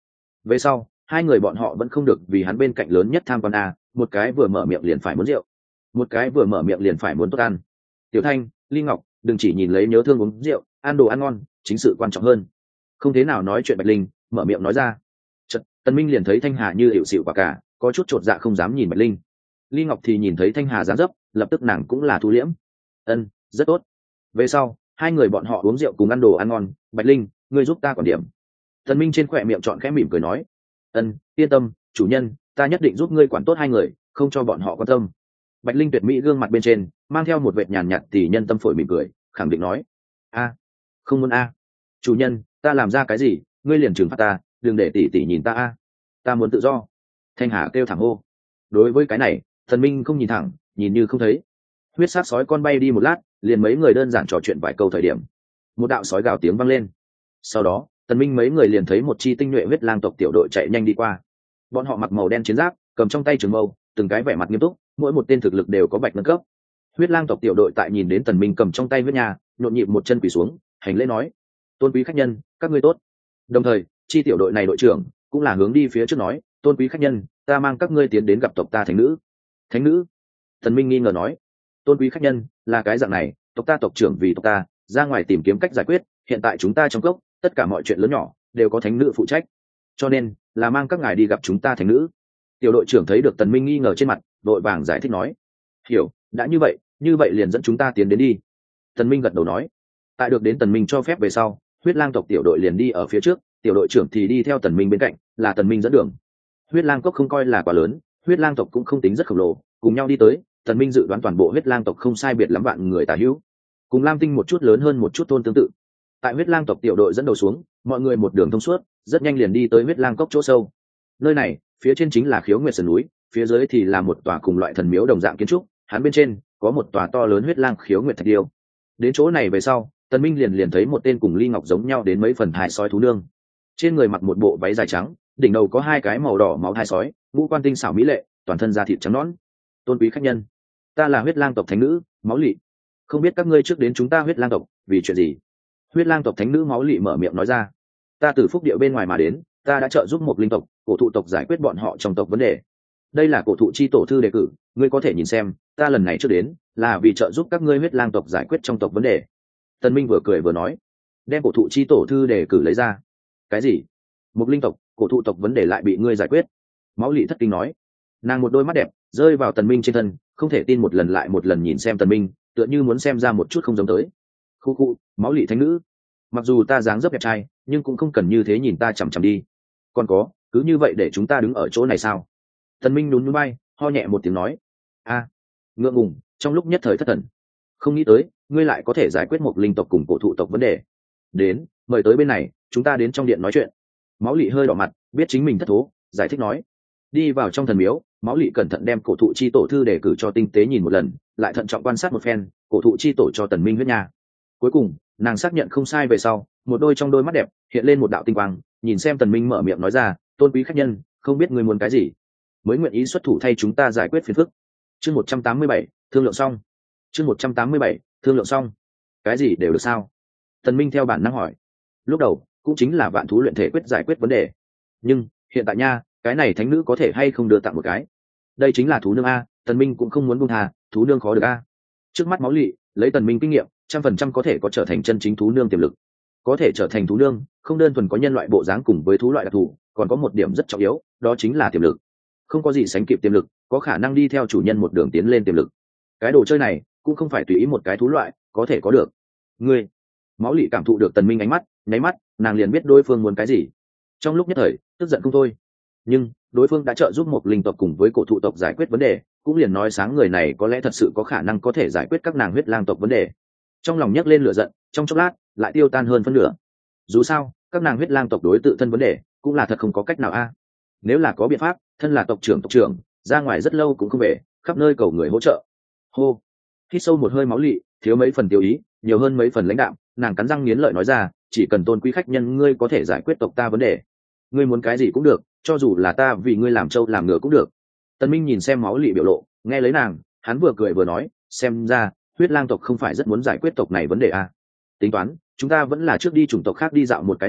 Về sau hai người bọn họ vẫn không được vì hắn bên cạnh lớn nhất tham quan a, một cái vừa mở miệng liền phải muốn rượu, một cái vừa mở miệng liền phải muốn tốt ăn. Tiểu Thanh, Ly Ngọc, đừng chỉ nhìn lấy nhớ thương uống rượu ăn đồ ăn ngon, chính sự quan trọng hơn. Không thế nào nói chuyện Bạch Linh mở miệng nói ra. Chợt Tần Minh liền thấy Thanh Hà như hiệu xịu quả cả, có chút chột dạ không dám nhìn Bạch Linh. Ly Ngọc thì nhìn thấy Thanh Hà dáng dấp, lập tức nàng cũng là thu liễm. Ân, rất tốt. Về sau hai người bọn họ uống rượu cùng ăn đồ ăn ngon. Bạch Linh, ngươi giúp ta quản điểm. Tần Minh trên khỏe miệng chọn khẽ mỉm cười nói. Ân, yên tâm chủ nhân, ta nhất định giúp ngươi quản tốt hai người, không cho bọn họ quan tâm. Bạch Linh tuyệt mỹ gương mặt bên trên mang theo một vệt nhàn nhạt tỷ nhân tâm phổi mỉm cười, khẳng định nói. A, không muốn a. Chủ nhân, ta làm ra cái gì ngươi liền trừng phạt ta, đừng để tỷ tỷ nhìn ta a. Ta muốn tự do. Thanh Hà kêu thẳng hô. Đối với cái này Tần Minh không nhìn thẳng, nhìn như không thấy. Huyết sát sói con bay đi một lát, liền mấy người đơn giản trò chuyện vài câu thời điểm, một đạo sói gào tiếng vang lên. Sau đó Tần Minh mấy người liền thấy một chi tinh nhuệ huyết lang tộc tiểu đội chạy nhanh đi qua. Bọn họ mặc màu đen chiến giáp, cầm trong tay trường mâu, từng cái vẻ mặt nghiêm túc, mỗi một tên thực lực đều có bạch nâng cấp. Huyết lang tộc tiểu đội tại nhìn đến Tần Minh cầm trong tay huyết nha, nhộn nhịp một chân quỳ xuống, hành lễ nói: tôn quý khách nhân, các ngươi tốt. Đồng thời chi tiểu đội này đội trưởng cũng là hướng đi phía trước nói: tôn quý khách nhân, ta mang các ngươi tiến đến gặp tộc ta thánh nữ. Thánh nữ? Tần Minh nghi ngờ nói. Tôn quý khách nhân, là cái dạng này, tộc ta tộc trưởng vì tộc ta ra ngoài tìm kiếm cách giải quyết, hiện tại chúng ta trong cốc tất cả mọi chuyện lớn nhỏ đều có thánh nữ phụ trách, cho nên là mang các ngài đi gặp chúng ta thánh nữ. Tiểu đội trưởng thấy được Tần Minh nghi ngờ trên mặt, đội vàng giải thích nói: hiểu, đã như vậy như vậy liền dẫn chúng ta tiến đến đi. Tần Minh gật đầu nói. Tại được đến Tần Minh cho phép về sau, huyết lang tộc tiểu đội liền đi ở phía trước, tiểu đội trưởng thì đi theo Tần Minh bên cạnh, là Tần Minh dẫn đường. Huyết lang cốc không coi là quá lớn, huyết lang tộc cũng không tính rất khổng lồ, cùng nhau đi tới, Tần Minh dự đoán toàn bộ huyết lang tộc không sai biệt lắm vạn người tà hữu, cùng Lam Tinh một chút lớn hơn một chút thôn tương tự. Tại huyết lang tộc tiểu đội dẫn đầu xuống, mọi người một đường thông suốt, rất nhanh liền đi tới huyết lang cốc chỗ sâu. Nơi này phía trên chính là Khiếu Nguyệt sườn núi, phía dưới thì là một tòa cùng loại thần miếu đồng dạng kiến trúc, hắn bên trên có một tòa to lớn huyết lang Khiếu Nguyệt thạch điêu. Đến chỗ này về sau, Tần Minh liền liền thấy một tên cùng Ly Ngọc giống nhau đến mấy phần thai sói thú nương, trên người mặc một bộ váy dài trắng, đỉnh đầu có hai cái màu đỏ máu thai sói, ngũ quan tinh xảo mỹ lệ, toàn thân da thịt trắng nõn. Tôn quý khách nhân, ta là huyết lang tộc thánh nữ Máu Lị, không biết các ngươi trước đến chúng ta huyết lang tộc vì chuyện gì. Huyết lang tộc thánh nữ Máu Lị mở miệng nói ra. Ta từ phúc địa bên ngoài mà đến, ta đã trợ giúp một linh tộc, cổ thụ tộc giải quyết bọn họ trong tộc vấn đề. Đây là cổ thụ chi tổ thư đề cử, ngươi có thể nhìn xem, ta lần này trước đến là vì trợ giúp các ngươi huyết lang tộc giải quyết trong tộc vấn đề. Tần Minh vừa cười vừa nói, đem cổ thụ chi tổ thư đề cử lấy ra. Cái gì? Một linh tộc, cổ thụ tộc vấn đề lại bị ngươi giải quyết? Máu Lị thất kinh nói. Nàng một đôi mắt đẹp rơi vào Tần Minh trên thân, không thể tin một lần lại một lần nhìn xem Tần Minh, tựa như muốn xem ra một chút không giống tới. Khu khu, Máu Lị thánh nữ, mặc dù ta dáng dấp đẹp trai, nhưng cũng không cần như thế nhìn ta chằm chằm đi. Còn có, cứ như vậy để chúng ta đứng ở chỗ này sao? Tần Minh nhún nhún vai, ho nhẹ một tiếng nói. A, ngượng ngùng, trong lúc nhất thời thất thần. Không nghĩ tới, ngươi lại có thể giải quyết một linh tộc cùng cổ thụ tộc vấn đề. Đến, mời tới bên này, chúng ta đến trong điện nói chuyện. Máu Lị hơi đỏ mặt, biết chính mình thất thố, giải thích nói. Đi vào trong thần miếu, Máu Lị cẩn thận đem cổ thụ chi tổ thư đề cử cho tinh tế nhìn một lần, lại thận trọng quan sát một phen cổ thụ chi tổ cho Tần Minh huyết nha. Cuối cùng nàng xác nhận không sai về sau, một đôi trong đôi mắt đẹp hiện lên một đạo tinh quang, nhìn xem Tần Minh mở miệng nói ra: tôn quý khách nhân, không biết ngươi muốn cái gì, mới nguyện ý xuất thủ thay chúng ta giải quyết phiền phức. Chương một trăm tám mươi bảy, thương lượng xong. Chương một trăm tám mươi bảy, thương lượng xong. Cái gì đều được sao? Tần Minh theo bản năng hỏi. Lúc đầu cũng chính là vạn thú luyện thể quyết giải quyết vấn đề, nhưng hiện tại nha, cái này thánh nữ có thể hay không đưa tặng một cái? Đây chính là thú nương a, Tần Minh cũng không muốn buông thà, thú nương khó được a. Trước mắt Máu Lị lấy Tần Minh kinh nghiệm, trăm phần trăm có thể có trở thành chân chính thú nương tiềm lực. Có thể trở thành thú nương, không đơn thuần có nhân loại bộ dáng cùng với thú loại đặc thù, còn có một điểm rất trọng yếu, đó chính là tiềm lực. Không có gì sánh kịp tiềm lực, có khả năng đi theo chủ nhân một đường tiến lên tiềm lực. Cái đồ chơi này cũng không phải tùy ý một cái thú loại có thể có được. Ngươi, Máu Lị cảm thụ được Tần Minh ánh mắt, nháy mắt, nàng liền biết đối phương muốn cái gì. Trong lúc nhất thời, tức giận không thôi. Nhưng đối phương đã trợ giúp một linh tộc cùng với cổ thụ tộc giải quyết vấn đề, cũng liền nói sáng người này có lẽ thật sự có khả năng có thể giải quyết các nàng huyết lang tộc vấn đề. Trong lòng nhấc lên lửa giận, trong chốc lát lại tiêu tan hơn phân nửa. Dù sao các nàng huyết lang tộc đối tự thân vấn đề cũng là thật không có cách nào a. Nếu là có biện pháp, thân là tộc trưởng tộc trưởng, ra ngoài rất lâu cũng không về, khắp nơi cầu người hỗ trợ. Hô, hít sâu một hơi Máu Lị thiếu mấy phần tiêu ý, nhiều hơn mấy phần lãnh đạm, nàng cắn răng nghiến lợi nói ra: chỉ cần tôn quý khách nhân ngươi có thể giải quyết tộc ta vấn đề, ngươi muốn cái gì cũng được, cho dù là ta vì ngươi làm trâu làm ngựa cũng được. Tần Minh nhìn xem Máu Lị biểu lộ, nghe lấy nàng, hắn vừa cười vừa nói: xem ra huyết lang tộc không phải rất muốn giải quyết tộc này vấn đề à? Tính toán chúng ta vẫn là trước đi chủng tộc khác đi dạo một cái đi,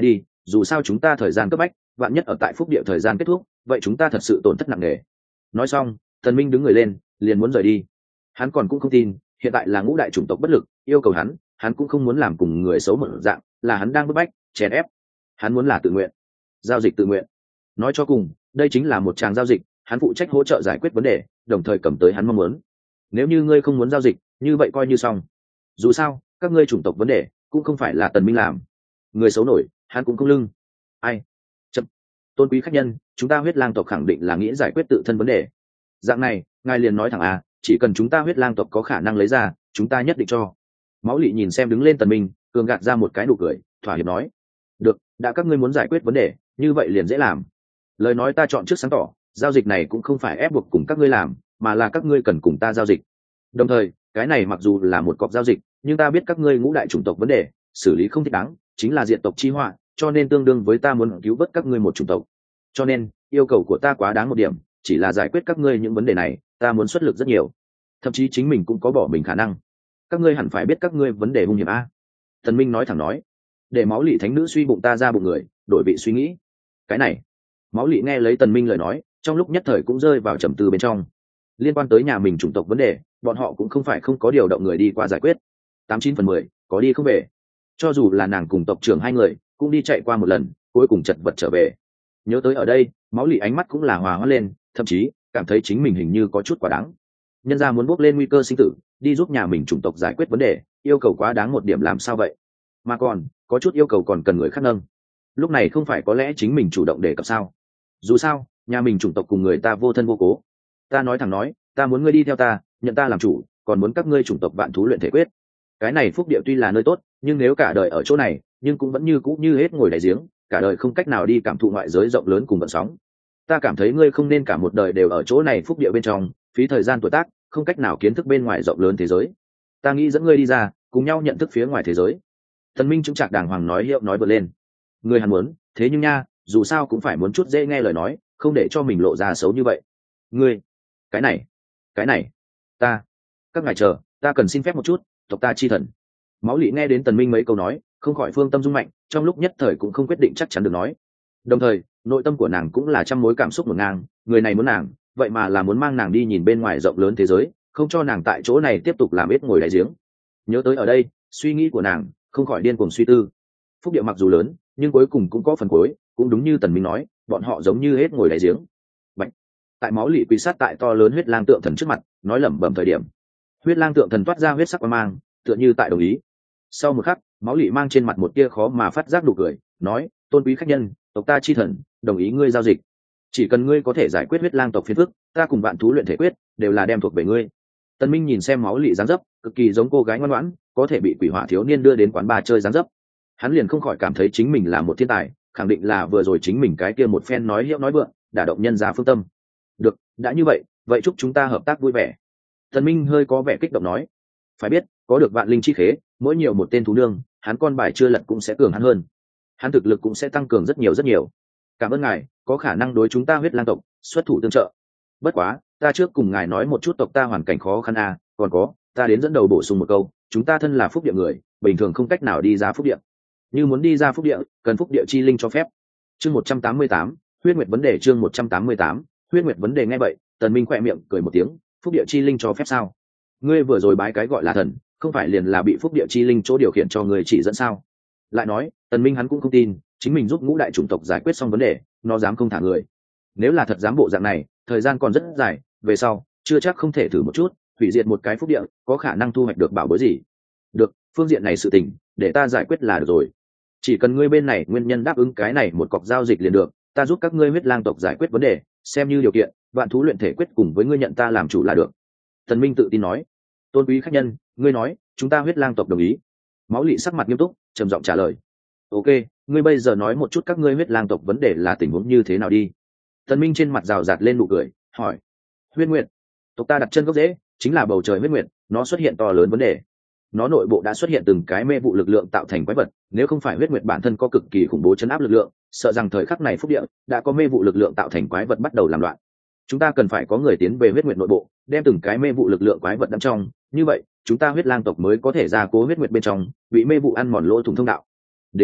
dù sao chúng ta thời gian cấp bách, vạn nhất ở tại phúc địa thời gian kết thúc, vậy chúng ta thật sự tổn thất nặng nề. Nói xong, Tần Minh đứng người lên, liền muốn rời đi. Hắn còn cũng không tin, hiện tại là ngũ đại chủng tộc bất lực, yêu cầu hắn, hắn cũng không muốn làm cùng người xấu một dạng, là hắn đang bức bách, chèn ép. Hắn muốn là tự nguyện, giao dịch tự nguyện. Nói cho cùng, đây chính là một tràng giao dịch, hắn phụ trách hỗ trợ giải quyết vấn đề, đồng thời cầm tới hắn mong muốn. Nếu như ngươi không muốn giao dịch, như vậy coi như xong. Dù sao, các ngươi chủng tộc vấn đề cũng không phải là Tần Minh làm. Người xấu nổi, hắn cũng không lưng. Ai? Chậm. Tôn quý khách nhân, chúng ta huyết lang tộc khẳng định là nghĩ giải quyết tự thân vấn đề. Dạng này, ngài liền nói thẳng à, chỉ cần chúng ta huyết lang tộc có khả năng lấy ra, chúng ta nhất định cho. Máu Lị nhìn xem đứng lên Tần Minh, cường gạt ra một cái nụ cười, thỏa hiệp nói: được, đã các ngươi muốn giải quyết vấn đề, như vậy liền dễ làm. Lời nói ta chọn trước sáng tỏ, giao dịch này cũng không phải ép buộc cùng các ngươi làm, mà là các ngươi cần cùng ta giao dịch. Đồng thời, cái này mặc dù là một cọc giao dịch, nhưng ta biết các ngươi ngũ đại chủng tộc vấn đề xử lý không thích đáng, chính là diện tộc chi họa, cho nên tương đương với ta muốn cứu vớt các ngươi một chủng tộc. Cho nên, yêu cầu của ta quá đáng một điểm, chỉ là giải quyết các ngươi những vấn đề này, ta muốn xuất lực rất nhiều, thậm chí chính mình cũng có bỏ mình khả năng. Các ngươi hẳn phải biết các ngươi vấn đề hung hiểm a. Thần Minh nói thẳng nói, để Máu Lị thánh nữ suy bụng ta ra bụng người, đổi vị suy nghĩ. Cái này, Máu Lị nghe lấy Tần Minh lời nói, trong lúc nhất thời cũng rơi vào trầm tư bên trong. Liên quan tới nhà mình chủng tộc vấn đề, bọn họ cũng không phải không có điều động người đi qua giải quyết. Tám chín phần mười, có đi không về. Cho dù là nàng cùng tộc trưởng hai người, cũng đi chạy qua một lần, cuối cùng chật vật trở về. Nhớ tới ở đây, Máu Lị ánh mắt cũng là hòa hoãn lên, thậm chí cảm thấy chính mình hình như có chút quá đáng. Nhân gia muốn bước lên nguy cơ sinh tử, đi giúp nhà mình chủng tộc giải quyết vấn đề, yêu cầu quá đáng một điểm làm sao vậy? Mà còn, có chút yêu cầu còn cần người khác nâng. Lúc này không phải có lẽ chính mình chủ động đề cập sao? Dù sao, nhà mình chủng tộc cùng người ta vô thân vô cố. Ta nói thẳng nói, ta muốn ngươi đi theo ta, nhận ta làm chủ, còn muốn các ngươi chủng tộc vạn thú luyện thể quyết. Cái này phúc địa tuy là nơi tốt, nhưng nếu cả đời ở chỗ này, nhưng cũng vẫn như cũ như hết ngồi đáy giếng, cả đời không cách nào đi cảm thụ ngoại giới rộng lớn cùng vận sóng. Ta cảm thấy ngươi không nên cả một đời đều ở chỗ này phúc địa bên trong, phí thời gian tuổi tác, không cách nào kiến thức bên ngoài rộng lớn thế giới. Ta nghĩ dẫn ngươi đi ra, cùng nhau nhận thức phía ngoài thế giới. Thần Minh chứng trạc đàng hoàng nói hiệu nói bật lên. Ngươi hắn muốn, thế nhưng nha, dù sao cũng phải muốn chút dễ nghe lời nói, không để cho mình lộ ra xấu như vậy. Ngươi, cái này, cái này, ta, các ngài chờ, ta cần xin phép một chút, tộc ta chi thần. Máu Lị nghe đến Tần Minh mấy câu nói, không khỏi phương tâm rung mạnh, trong lúc nhất thời cũng không quyết định chắc chắn được nói. Đồng thời, nội tâm của nàng cũng là trăm mối cảm xúc ngổn ngang, người này muốn nàng, vậy mà là muốn mang nàng đi nhìn bên ngoài rộng lớn thế giới, không cho nàng tại chỗ này tiếp tục làm ít ngồi đáy giếng. Nhớ tới ở đây, suy nghĩ của nàng không khỏi điên cuồng suy tư. Phúc địa mặc dù lớn, nhưng cuối cùng cũng có phần cuối, cũng đúng như Tần Minh nói, bọn họ giống như hết ngồi đáy giếng. Bạch. Tại Máu Lị quỳ sát tại to lớn huyết lang tượng thần trước mặt, nói lẩm bẩm thời điểm, huyết lang tượng thần toát ra huyết sắc quang mang, tựa như tại đồng ý. Sau một khắc, Máu Lị mang trên mặt một tia khó mà phát giác nụ cười, nói: tôn quý khách nhân, tộc ta chi thần đồng ý ngươi giao dịch, chỉ cần ngươi có thể giải quyết huyết lang tộc phiền phức, ta cùng bạn thú luyện thể quyết đều là đem thuộc về ngươi. Tần Minh nhìn xem Máu Lị dáng dấp, cực kỳ giống cô gái ngoan ngoãn, có thể bị quỷ hỏa thiếu niên đưa đến quán bar chơi dáng dấp. Hắn liền không khỏi cảm thấy chính mình là một thiên tài, khẳng định là vừa rồi chính mình cái kia một phen nói hiệu nói vượng, đả động nhân gia phương tâm. Được, đã như vậy, vậy chúc chúng ta hợp tác vui vẻ. Tần Minh hơi có vẻ kích động nói, phải biết, có được vạn linh chi khế, mỗi nhiều một tên thú nương, hắn con bài chưa lật cũng sẽ cường hắn hơn, hắn thực lực cũng sẽ tăng cường rất nhiều rất nhiều. Cảm ơn ngài, có khả năng đối chúng ta huyết lang tộc xuất thủ tương trợ. Bất quá, ta trước cùng ngài nói một chút tộc ta hoàn cảnh khó khăn à, còn có, ta đến dẫn đầu bổ sung một câu, chúng ta thân là phúc địa người, bình thường không cách nào đi ra phúc địa. Như muốn đi ra phúc địa, cần phúc địa chi linh cho phép. Chương một trăm tám mươi tám, huyết nguyệt vấn đề. Chương một trăm tám mươi tám, huyết nguyệt vấn đề. Nghe vậy, Tần Minh khẽ miệng cười một tiếng, phúc địa chi linh cho phép sao? Ngươi vừa rồi bái cái gọi là thần, không phải liền là bị phúc địa chi linh chỗ điều khiển cho người chỉ dẫn sao? Lại nói, Tần Minh hắn cũng không tin, chính mình giúp ngũ đại chủng tộc giải quyết xong vấn đề, nó dám không thả người. Nếu là thật dám bộ dạng này, thời gian còn rất dài, về sau, chưa chắc không thể thử một chút, hủy diệt một cái phúc địa, có khả năng thu hoạch được bảo bối gì? Được, phương diện này sự tình, để ta giải quyết là được rồi. Chỉ cần ngươi bên này nguyên nhân đáp ứng cái này một cọc giao dịch liền được, ta giúp các ngươi huyết lang tộc giải quyết vấn đề, xem như điều kiện, vạn thú luyện thể quyết cùng với ngươi nhận ta làm chủ là được. Tần Minh tự tin nói. Tôn quý khách nhân, ngươi nói, chúng ta huyết lang tộc đồng ý. Máu Lị sắc mặt nghiêm túc, trầm giọng trả lời. Ok, ngươi bây giờ nói một chút các ngươi huyết lang tộc vấn đề là tình huống như thế nào đi. Tần Minh trên mặt rào rạt lên nụ cười, hỏi. Huyết nguyệt, tộc ta đặt chân gốc rễ chính là bầu trời huyết nguyệt, nó xuất hiện to lớn vấn đề. Nó nội bộ đã xuất hiện từng cái mê vụ lực lượng tạo thành quái vật, nếu không phải huyết nguyệt bản thân có cực kỳ khủng bố chấn áp lực lượng, sợ rằng thời khắc này phúc địa đã có mê vụ lực lượng tạo thành quái vật bắt đầu làm loạn. Chúng ta cần phải có người tiến về huyết nguyệt nội bộ, đem từng cái mê vụ lực lượng quái vật đắm trong, như vậy chúng ta huyết lang tộc mới có thể ra cố huyết nguyệt bên trong bị mê vụ ăn mòn lỗ thủng thông đạo. Đến mức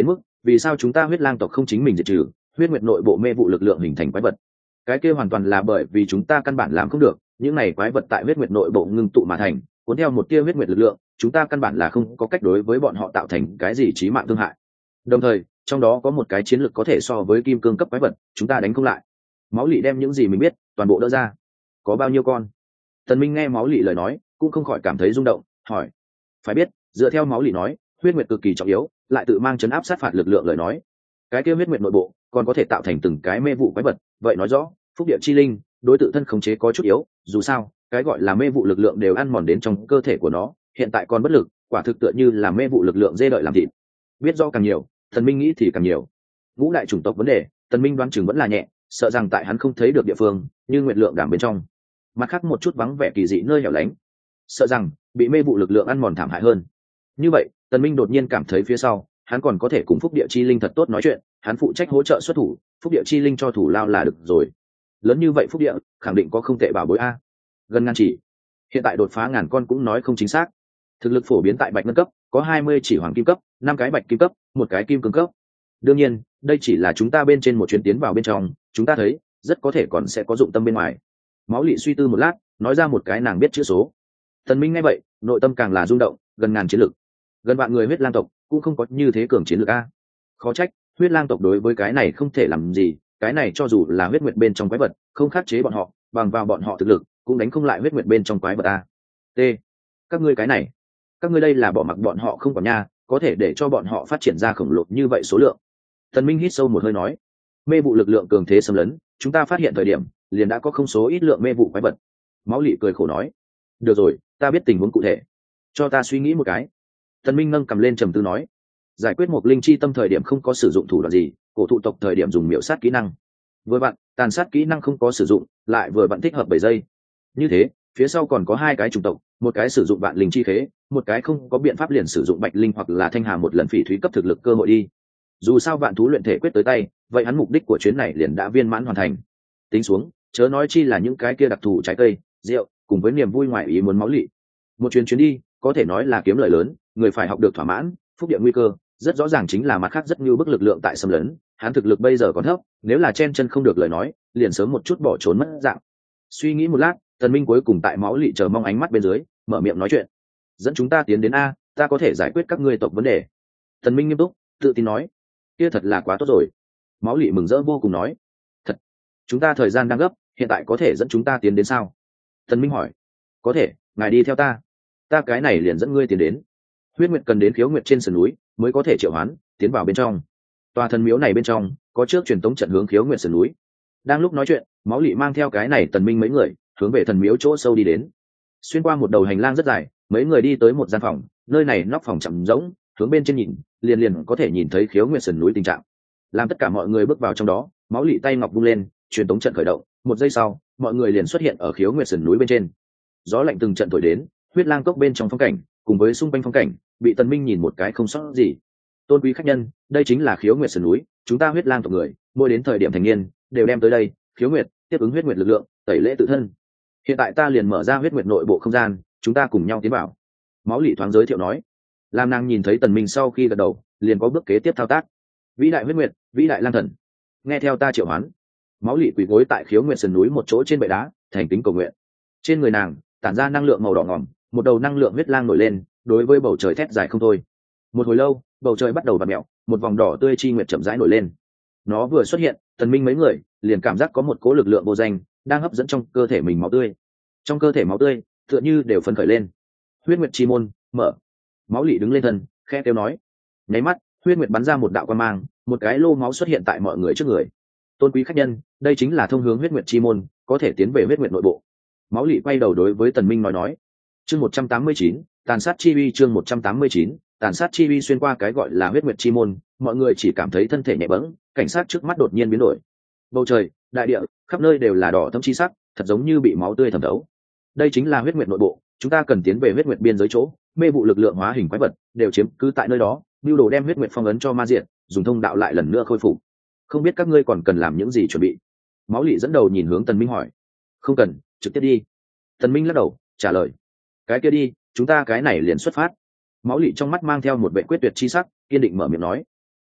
vì sao chúng ta huyết lang tộc không chính mình diệt trừ huyết nguyệt nội bộ mê vụ lực lượng hình thành quái vật? Cái kia hoàn toàn là bởi vì chúng ta căn bản làm không được, những này quái vật tại huyết nguyệt nội bộ ngưng tụ mà thành, cuốn theo một tia huyết nguyệt lực lượng, chúng ta căn bản là không có cách đối với bọn họ tạo thành cái gì chí mạng thương hại. Đồng thời, trong đó có một cái chiến lược có thể so với kim cương cấp quái vật, chúng ta đánh không lại. Máu Lị đem những gì mình biết toàn bộ đỡ ra. Có bao nhiêu con? Tần Minh nghe Máu Lị lời nói, cũng không khỏi cảm thấy rung động, hỏi. Phải biết, dựa theo Máu Lị nói, huyết nguyệt cực kỳ trọng yếu, lại tự mang chấn áp sát phạt lực lượng lời nói, cái kia huyết nguyệt nội bộ còn có thể tạo thành từng cái mê vụ quái vật, vậy nói rõ phúc địa chi linh đối tự thân khống chế có chút yếu, dù sao cái gọi là mê vụ lực lượng đều ăn mòn đến trong cơ thể của nó, hiện tại còn bất lực, quả thực tựa như là mê vụ lực lượng dê đợi làm thịt. Biết rõ càng nhiều, Tần Minh nghĩ thì càng nhiều. Ngũ đại chủng tộc vấn đề, Tần Minh đoán chừng vẫn là nhẹ, sợ rằng tại hắn không thấy được địa phương, như nguyệt lượng đảm bên trong, mặt khác một chút vắng vẻ kỳ dị nơi hẻo lánh, sợ rằng bị mê vụ lực lượng ăn mòn thảm hại hơn. Như vậy, Tần Minh đột nhiên cảm thấy phía sau, hắn còn có thể cùng phúc địa chi linh thật tốt nói chuyện, hắn phụ trách hỗ trợ xuất thủ, phúc địa chi linh cho thủ lao là được rồi. Lớn như vậy phúc địa, khẳng định có không tệ bảo bối a. Gần ngàn chỉ, hiện tại đột phá ngàn con cũng nói không chính xác. Thực lực phổ biến tại bạch ngân cấp, có hai mươi chỉ hoàng kim cấp, năm cái bạch kim cấp, một cái kim cương cấp. Đương nhiên, đây chỉ là chúng ta bên trên một chuyến tiến vào bên trong, chúng ta thấy, rất có thể còn sẽ có dụng tâm bên ngoài. Máu Lị suy tư một lát, nói ra một cái nàng biết chữ số. Tần Minh nghe vậy, nội tâm càng là rung động, gần ngàn chiến lực, gần vạn người huyết lang tộc cũng không có như thế cường chiến lược a. Khó trách huyết lang tộc đối với cái này không thể làm gì, cái này cho dù là huyết nguyệt bên trong quái vật không khắc chế bọn họ, bằng vào bọn họ thực lực cũng đánh không lại huyết nguyệt bên trong quái vật a. T, các ngươi cái này, các ngươi đây là bỏ mặc bọn họ không còn nha, có thể để cho bọn họ phát triển ra khổng lồ như vậy số lượng. Tần Minh hít sâu một hơi nói, mê vụ lực lượng cường thế xâm lấn, chúng ta phát hiện thời điểm liền đã có không số ít lượng mê vụ quái vật. Máu Lị cười khổ nói, được rồi, ta biết tình huống cụ thể, cho ta suy nghĩ một cái. Tần Minh nâng cầm lên trầm tư nói, giải quyết một linh chi tâm thời điểm không có sử dụng thủ đoạn gì, cổ thụ tộc thời điểm dùng miểu sát kỹ năng, vừa vặn tàn sát kỹ năng không có sử dụng, lại vừa vặn thích hợp bảy giây. Như thế phía sau còn có hai cái chủng tộc, một cái sử dụng vạn linh chi khế, một cái không có biện pháp liền sử dụng bạch linh hoặc là thanh hà một lần phỉ thúy cấp thực lực cơ hội đi. Dù sao vạn thú luyện thể quyết tới tay, vậy hắn mục đích của chuyến này liền đã viên mãn hoàn thành. Tính xuống, chớ nói chi là những cái kia đặc thù trái cây, rượu, cùng với niềm vui ngoài ý muốn máu lị. Một chuyến chuyến đi, có thể nói là kiếm lời lớn, người phải học được thỏa mãn. Phúc địa nguy cơ rất rõ ràng chính là mặt khác rất như bức lực lượng tại xâm lấn, hắn thực lực bây giờ còn thấp, nếu là chen chân không được lời nói, liền sớm một chút bỏ trốn mất dạng. Suy nghĩ một lát, Tần Minh cuối cùng tại máu lị chờ mong ánh mắt bên dưới, mở miệng nói chuyện, dẫn chúng ta tiến đến a, ta có thể giải quyết các ngươi tộc vấn đề. Tần Minh nghiêm túc tự tin nói, kia thật là quá tốt rồi. Máu lị mừng rỡ vô cùng nói, thật, chúng ta thời gian đang gấp, hiện tại có thể dẫn chúng ta tiến đến sao? Tần Minh hỏi, có thể, ngài đi theo ta, ta cái này liền dẫn ngươi tiến đến. Huyết Nguyệt cần đến khiếu nguyệt trên sườn núi mới có thể triệu hoán tiến vào bên trong. Tòa thần miếu này bên trong có trước truyền tống trận hướng khiếu nguyệt sườn núi. Đang lúc nói chuyện, máu lị mang theo cái này Tần Minh mấy người hướng về thần miếu chỗ sâu đi đến. Xuyên qua một đầu hành lang rất dài, mấy người đi tới một gian phòng, nơi này nóc phòng chậm rỗng, hướng bên trên nhìn, liền liền có thể nhìn thấy khiếu nguyệt sườn núi tình trạng. Làm tất cả mọi người bước vào trong đó, máu lị tay ngọc vung lên, truyền tống trận khởi động, một giây sau, mọi người liền xuất hiện ở khiếu nguyệt sườn núi bên trên. Gió lạnh từng trận thổi đến, huyết lang cốc bên trong phong cảnh cùng với xung quanh phong cảnh bị Tần Minh nhìn một cái không sót gì. Tôn quý khách nhân, đây chính là khiếu nguyệt sườn núi, chúng ta huyết lang tộc người mỗi đến thời điểm thành niên đều đem tới đây khiếu nguyệt tiếp ứng huyết nguyệt lực lượng, tẩy lễ tự thân. Hiện tại ta liền mở ra huyết nguyệt nội bộ không gian, chúng ta cùng nhau tiến vào. Máu lị thoáng giới thiệu nói. Lam nàng nhìn thấy Tần Minh sau khi gật đầu, liền có bước kế tiếp thao tác. Vĩ đại huyết nguyệt, vĩ đại lang thần, nghe theo ta triệu hoán. Máu lị quỳ gối tại khiếu nguyệt sườn núi một chỗ trên bệ đá, thành kính cầu nguyện. Trên người nàng tản ra năng lượng màu đỏ ngòm, một đầu năng lượng huyết lang nổi lên, đối với bầu trời thét dài không thôi. Một hồi lâu, bầu trời bắt đầu vặn mèo, một vòng đỏ tươi chi nguyệt chậm rãi nổi lên. Nó vừa xuất hiện, Tần Minh mấy người liền cảm giác có một cỗ lực lượng vô danh đang hấp dẫn trong cơ thể mình máu tươi. Trong cơ thể máu tươi tựa như đều phấn khởi lên. Huyết Nguyệt chi môn mở. Máu lị đứng lên thân, khẽ kêu nói. Nháy mắt, huyết nguyệt bắn ra một đạo quang mang, một cái lô máu xuất hiện tại mọi người trước người. Tôn quý khách nhân, đây chính là thông hướng huyết nguyệt chi môn, có thể tiến về huyết nguyệt nội bộ. Máu lị quay đầu đối với Tần Minh nói nói. Chương một trăm tám mươi chín, tàn sát chi uy. Chương một trăm tám mươi chín, tàn sát chi uy. Xuyên qua cái gọi là huyết nguyệt chi môn, mọi người chỉ cảm thấy thân thể nhẹ bẫng, cảnh sát trước mắt đột nhiên biến đổi. Bầu trời, đại địa, khắp nơi đều là đỏ thẫm chi sắc, thật giống như bị máu tươi thẩm thấu. Đây chính là huyết nguyệt nội bộ, chúng ta cần tiến về huyết nguyệt biên giới chỗ, mê vụ lực lượng hóa hình quái vật đều chiếm cứ tại nơi đó, nưu đồ đem huyết nguyệt phong ấn cho ma diệt, dùng thông đạo lại lần nữa khôi phục. Không biết các ngươi còn cần làm những gì chuẩn bị? Máu lị dẫn đầu nhìn hướng Tần Minh hỏi. Không cần, trực tiếp đi. Tần Minh lắc đầu trả lời. Cái kia đi, chúng ta cái này liền xuất phát. Máu lị trong mắt mang theo một vẻ quyết tuyệt chi sắc, kiên định mở miệng nói.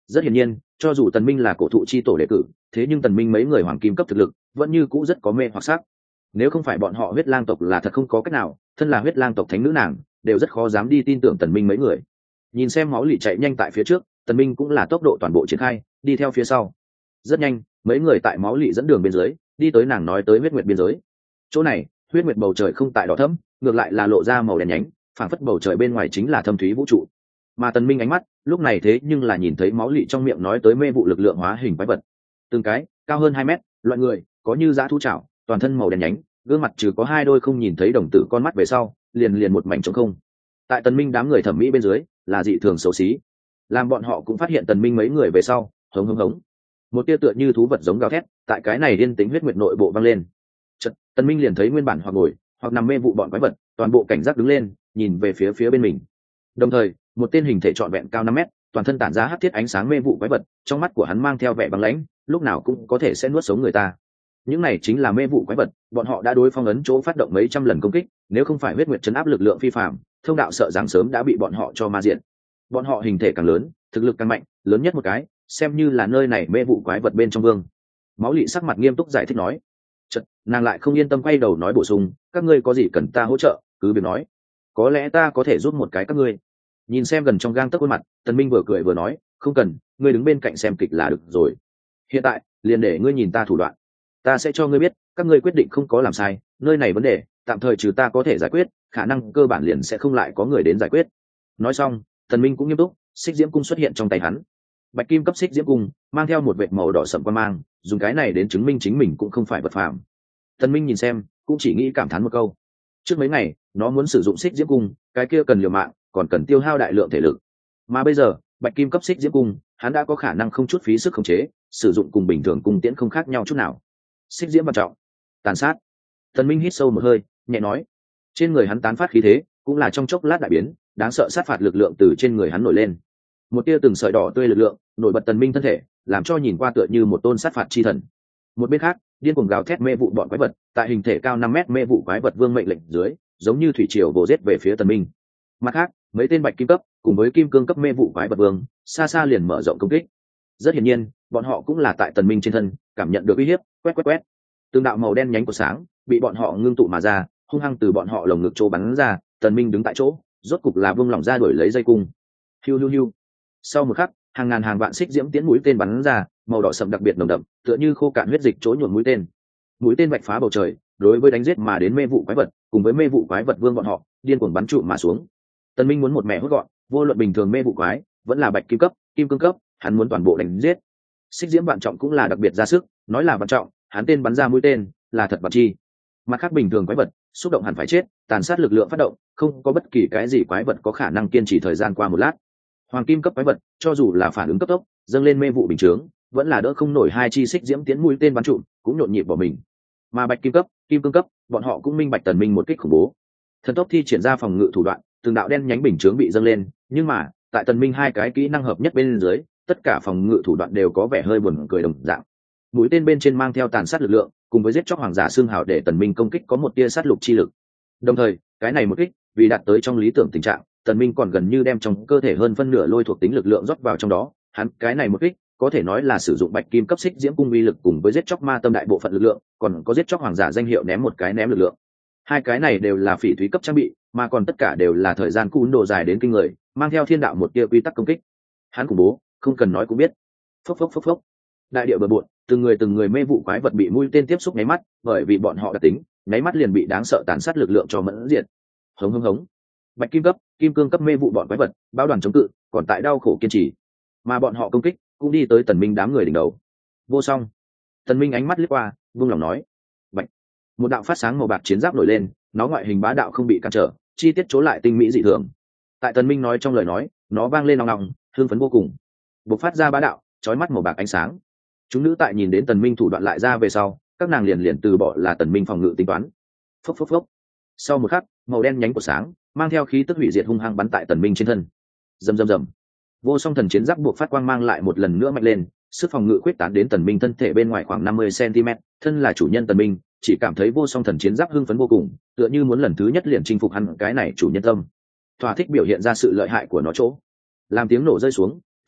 Rất hiển nhiên, cho dù tần minh là cổ thụ chi tổ đệ cử, thế nhưng tần minh mấy người hoàng kim cấp thực lực vẫn như cũ rất có mê hoặc sắc. Nếu không phải bọn họ huyết lang tộc là thật không có cách nào, thân là huyết lang tộc thánh nữ nàng đều rất khó dám đi tin tưởng tần minh mấy người. Nhìn xem máu lị chạy nhanh tại phía trước, tần minh cũng là tốc độ toàn bộ triển khai, đi theo phía sau. Rất nhanh, mấy người tại máu lị dẫn đường bên dưới, đi tới nàng nói tới huyết nguyệt biên giới. Chỗ này, huyết nguyệt bầu trời không tại đỏ thẫm, ngược lại là lộ ra màu đen nhánh, phảng phất bầu trời bên ngoài chính là thâm thúy vũ trụ. Mà tần minh ánh mắt lúc này thế nhưng là nhìn thấy máu lị trong miệng nói tới mê vụ lực lượng hóa hình quái vật, từng cái cao hơn hai mét, loại người có như dã thú chảo, toàn thân màu đen nhánh, gương mặt trừ có hai đôi không nhìn thấy đồng tử con mắt về sau, liền liền một mảnh trống không. Tại tần minh đám người thẩm mỹ bên dưới là dị thường xấu xí, làm bọn họ cũng phát hiện tần minh mấy người về sau, hống hống hống, một tia tựa như thú vật giống gào thét tại cái này yên tĩnh huyết nguyệt nội bộ vang lên. Chợt, tần minh liền thấy nguyên bản hoặc ngồi hoặc nằm mê vụ bọn quái vật toàn bộ cảnh giác đứng lên, nhìn về phía phía bên mình. Đồng thời, một tên hình thể trọn vẹn cao năm mét, toàn thân tản ra hắc thiết ánh sáng mê vụ quái vật, trong mắt của hắn mang theo vẻ băng lãnh, lúc nào cũng có thể sẽ nuốt sống người ta. Những này chính là mê vụ quái vật, bọn họ đã đối phong ấn chỗ phát động mấy trăm lần công kích, nếu không phải huyết nguyệt chấn áp lực lượng phi phàm, thông đạo sợ rằng sớm đã bị bọn họ cho ma diệt. Bọn họ hình thể càng lớn, thực lực càng mạnh, lớn nhất một cái, xem như là nơi này mê vụ quái vật bên trong vương. Máu lị sắc mặt nghiêm túc giải thích nói. Chợt, nàng lại không yên tâm quay đầu nói bổ sung, các ngươi có gì cần ta hỗ trợ, cứ việc nói, có lẽ ta có thể giúp một cái các ngươi. Nhìn xem gần trong gang tấc khuôn mặt, tần minh vừa cười vừa nói, không cần, ngươi đứng bên cạnh xem kịch là được rồi. Hiện tại, liền để ngươi nhìn ta thủ đoạn, ta sẽ cho ngươi biết, các ngươi quyết định không có làm sai, nơi này vấn đề tạm thời trừ ta có thể giải quyết, khả năng cơ bản liền sẽ không lại có người đến giải quyết. Nói xong, tần minh cũng nghiêm túc, xích diễm cung xuất hiện trong tay hắn. Bạch kim cấp xích diễm cung mang theo một vệt màu đỏ sậm quan mang, dùng cái này đến chứng minh chính mình cũng không phải vật phàm. Tần minh nhìn xem, cũng chỉ nghĩ cảm thán một câu. Trước mấy ngày, nó muốn sử dụng xích diễm cung, cái kia cần liều mạng, còn cần tiêu hao đại lượng thể lực. Mà bây giờ, bạch kim cấp xích diễm cung, hắn đã có khả năng không chút phí sức khống chế, sử dụng cùng bình thường cung tiễn không khác nhau chút nào. Xích diễm quan trọng, tàn sát. Tần minh hít sâu một hơi, nhẹ nói. Trên người hắn tán phát khí thế, cũng là trong chốc lát đại biến, đáng sợ sát phạt lực lượng từ trên người hắn nổi lên. Một tia từng sợi đỏ tươi lực lượng nổi bật tần minh thân thể, làm cho nhìn qua tựa như một tôn sát phạt chi thần. Một bên khác, điên cuồng gào thét mê vụ bọn quái vật, tại hình thể cao năm mét mê vụ quái vật vương mệnh lệnh dưới, giống như thủy triều vồ giết về phía tần minh. Mặt khác, mấy tên bạch kim cấp cùng với kim cương cấp mê vụ quái vật vương xa xa liền mở rộng công kích. Rất hiển nhiên, bọn họ cũng là tại tần minh trên thân cảm nhận được uy hiếp, quét quét quét. Từng đạo màu đen nhánh của sáng bị bọn họ ngưng tụ mà ra, hung hăng từ bọn họ lồng ngực chỗ bắn ra. Tần minh đứng tại chỗ, rốt cục là buông lỏng ra đuổi lấy dây cung. Hiu hiu hiu. Sau một khắc, hàng ngàn hàng vạn xích diễm tiến mũi tên bắn ra, màu đỏ sậm đặc biệt nồng đậm, tựa như khô cạn huyết dịch chỗ nhuộm mũi tên. Mũi tên vạch phá bầu trời, đối với đánh giết mà đến mê vụ quái vật, cùng với mê vụ quái vật vương bọn họ, điên cuồng bắn trụ mà xuống. Tần Minh muốn một mẹ hốt gọn, vô luận bình thường mê vụ quái, vẫn là bạch kim cấp, kim cương cấp, hắn muốn toàn bộ đánh giết. Xích diễm vạn trọng cũng là đặc biệt ra sức, nói là vạn trọng, hắn tên bắn ra mũi tên, là thật bắn chi. Mặt khác bình thường quái vật, xúc động hẳn phải chết, tàn sát lực lượng phát động, không có bất kỳ cái gì quái vật có khả năng kiên trì thời gian qua một lát. Hoàng kim cấp quái vật, cho dù là phản ứng cấp tốc, dâng lên mê vụ bình chướng, vẫn là đỡ không nổi hai chi xích diễm tiến mũi tên bắn trụ, cũng nhộn nhịp bỏ mình. Mà bạch kim cấp, kim cương cấp, bọn họ cũng minh bạch tần minh một kích khủng bố. Thần tốc thi triển ra phòng ngự thủ đoạn, từng đạo đen nhánh bình chướng bị dâng lên, nhưng mà, tại tần minh hai cái kỹ năng hợp nhất bên dưới, tất cả phòng ngự thủ đoạn đều có vẻ hơi buồn cười đồng dạng. Mũi tên bên trên mang theo tàn sát lực lượng, cùng với giết chóc hoàng giả xương hào để tần minh công kích có một tia sát lục chi lực. Đồng thời, cái này một kích, vì đạt tới trong lý tưởng tình trạng, tần minh còn gần như đem trong cơ thể hơn phân nửa lôi thuộc tính lực lượng rót vào trong đó. Hắn cái này một kích, có thể nói là sử dụng bạch kim cấp xích diễm cung uy lực cùng với giết chóc ma tâm đại bộ phận lực lượng, còn có giết chóc hoàng giả danh hiệu ném một cái ném lực lượng. Hai cái này đều là phỉ thúy cấp trang bị, mà còn tất cả đều là thời gian cún độ dài đến kinh người, mang theo thiên đạo một tia quy tắc công kích. Hắn khủng bố, không cần nói cũng biết. Phốc phốc phốc phốc. Đại địa bừa bộn, từng người từng người mê vụ quái vật bị mũi tên tiếp xúc nháy mắt, bởi vì bọn họ đặc tính, nháy mắt liền bị đáng sợ tàn sát lực lượng cho mẫn diệt. Hống hống hống. Bạch kim cấp, kim cương cấp mê vụ bọn quái vật, bao đoàn chống cự, còn tại đau khổ kiên trì. Mà bọn họ công kích, cũng đi tới tần minh đám người đỉnh đầu. Vô song. Tần minh ánh mắt lướt qua, buông lòng nói. Bạch. Một đạo phát sáng màu bạc chiến giáp nổi lên, nó ngoại hình bá đạo không bị cản trở, chi tiết chỗ lại tinh mỹ dị thường. Tại tần minh nói trong lời nói, nó vang lên nòng nòng, hương phấn vô cùng. Bộc phát ra bá đạo, chói mắt màu bạc ánh sáng. Chúng nữ tại nhìn đến tần minh thủ đoạn lại ra về sau, các nàng liền liền từ bỏ là tần minh phòng ngự tính toán. Phốc phốc phốc. Sau một khắc, màu đen nhánh của sáng mang theo khí tức hủy diệt hung hăng bắn tại tần minh trên thân. Rầm rầm rầm. Vô song thần chiến giáp buộc phát quang mang lại một lần nữa mạnh lên, sức phòng ngự quyết tán đến tần minh thân thể bên ngoài khoảng năm mươi xăng-ti-mét. Thân là chủ nhân tần minh, chỉ cảm thấy vô song thần chiến giáp hưng phấn vô cùng, tựa như muốn lần thứ nhất liền chinh phục hắn cái này chủ nhân tâm. Thỏa thích biểu hiện ra sự lợi hại của nó chỗ. Làm tiếng nổ rơi xuống,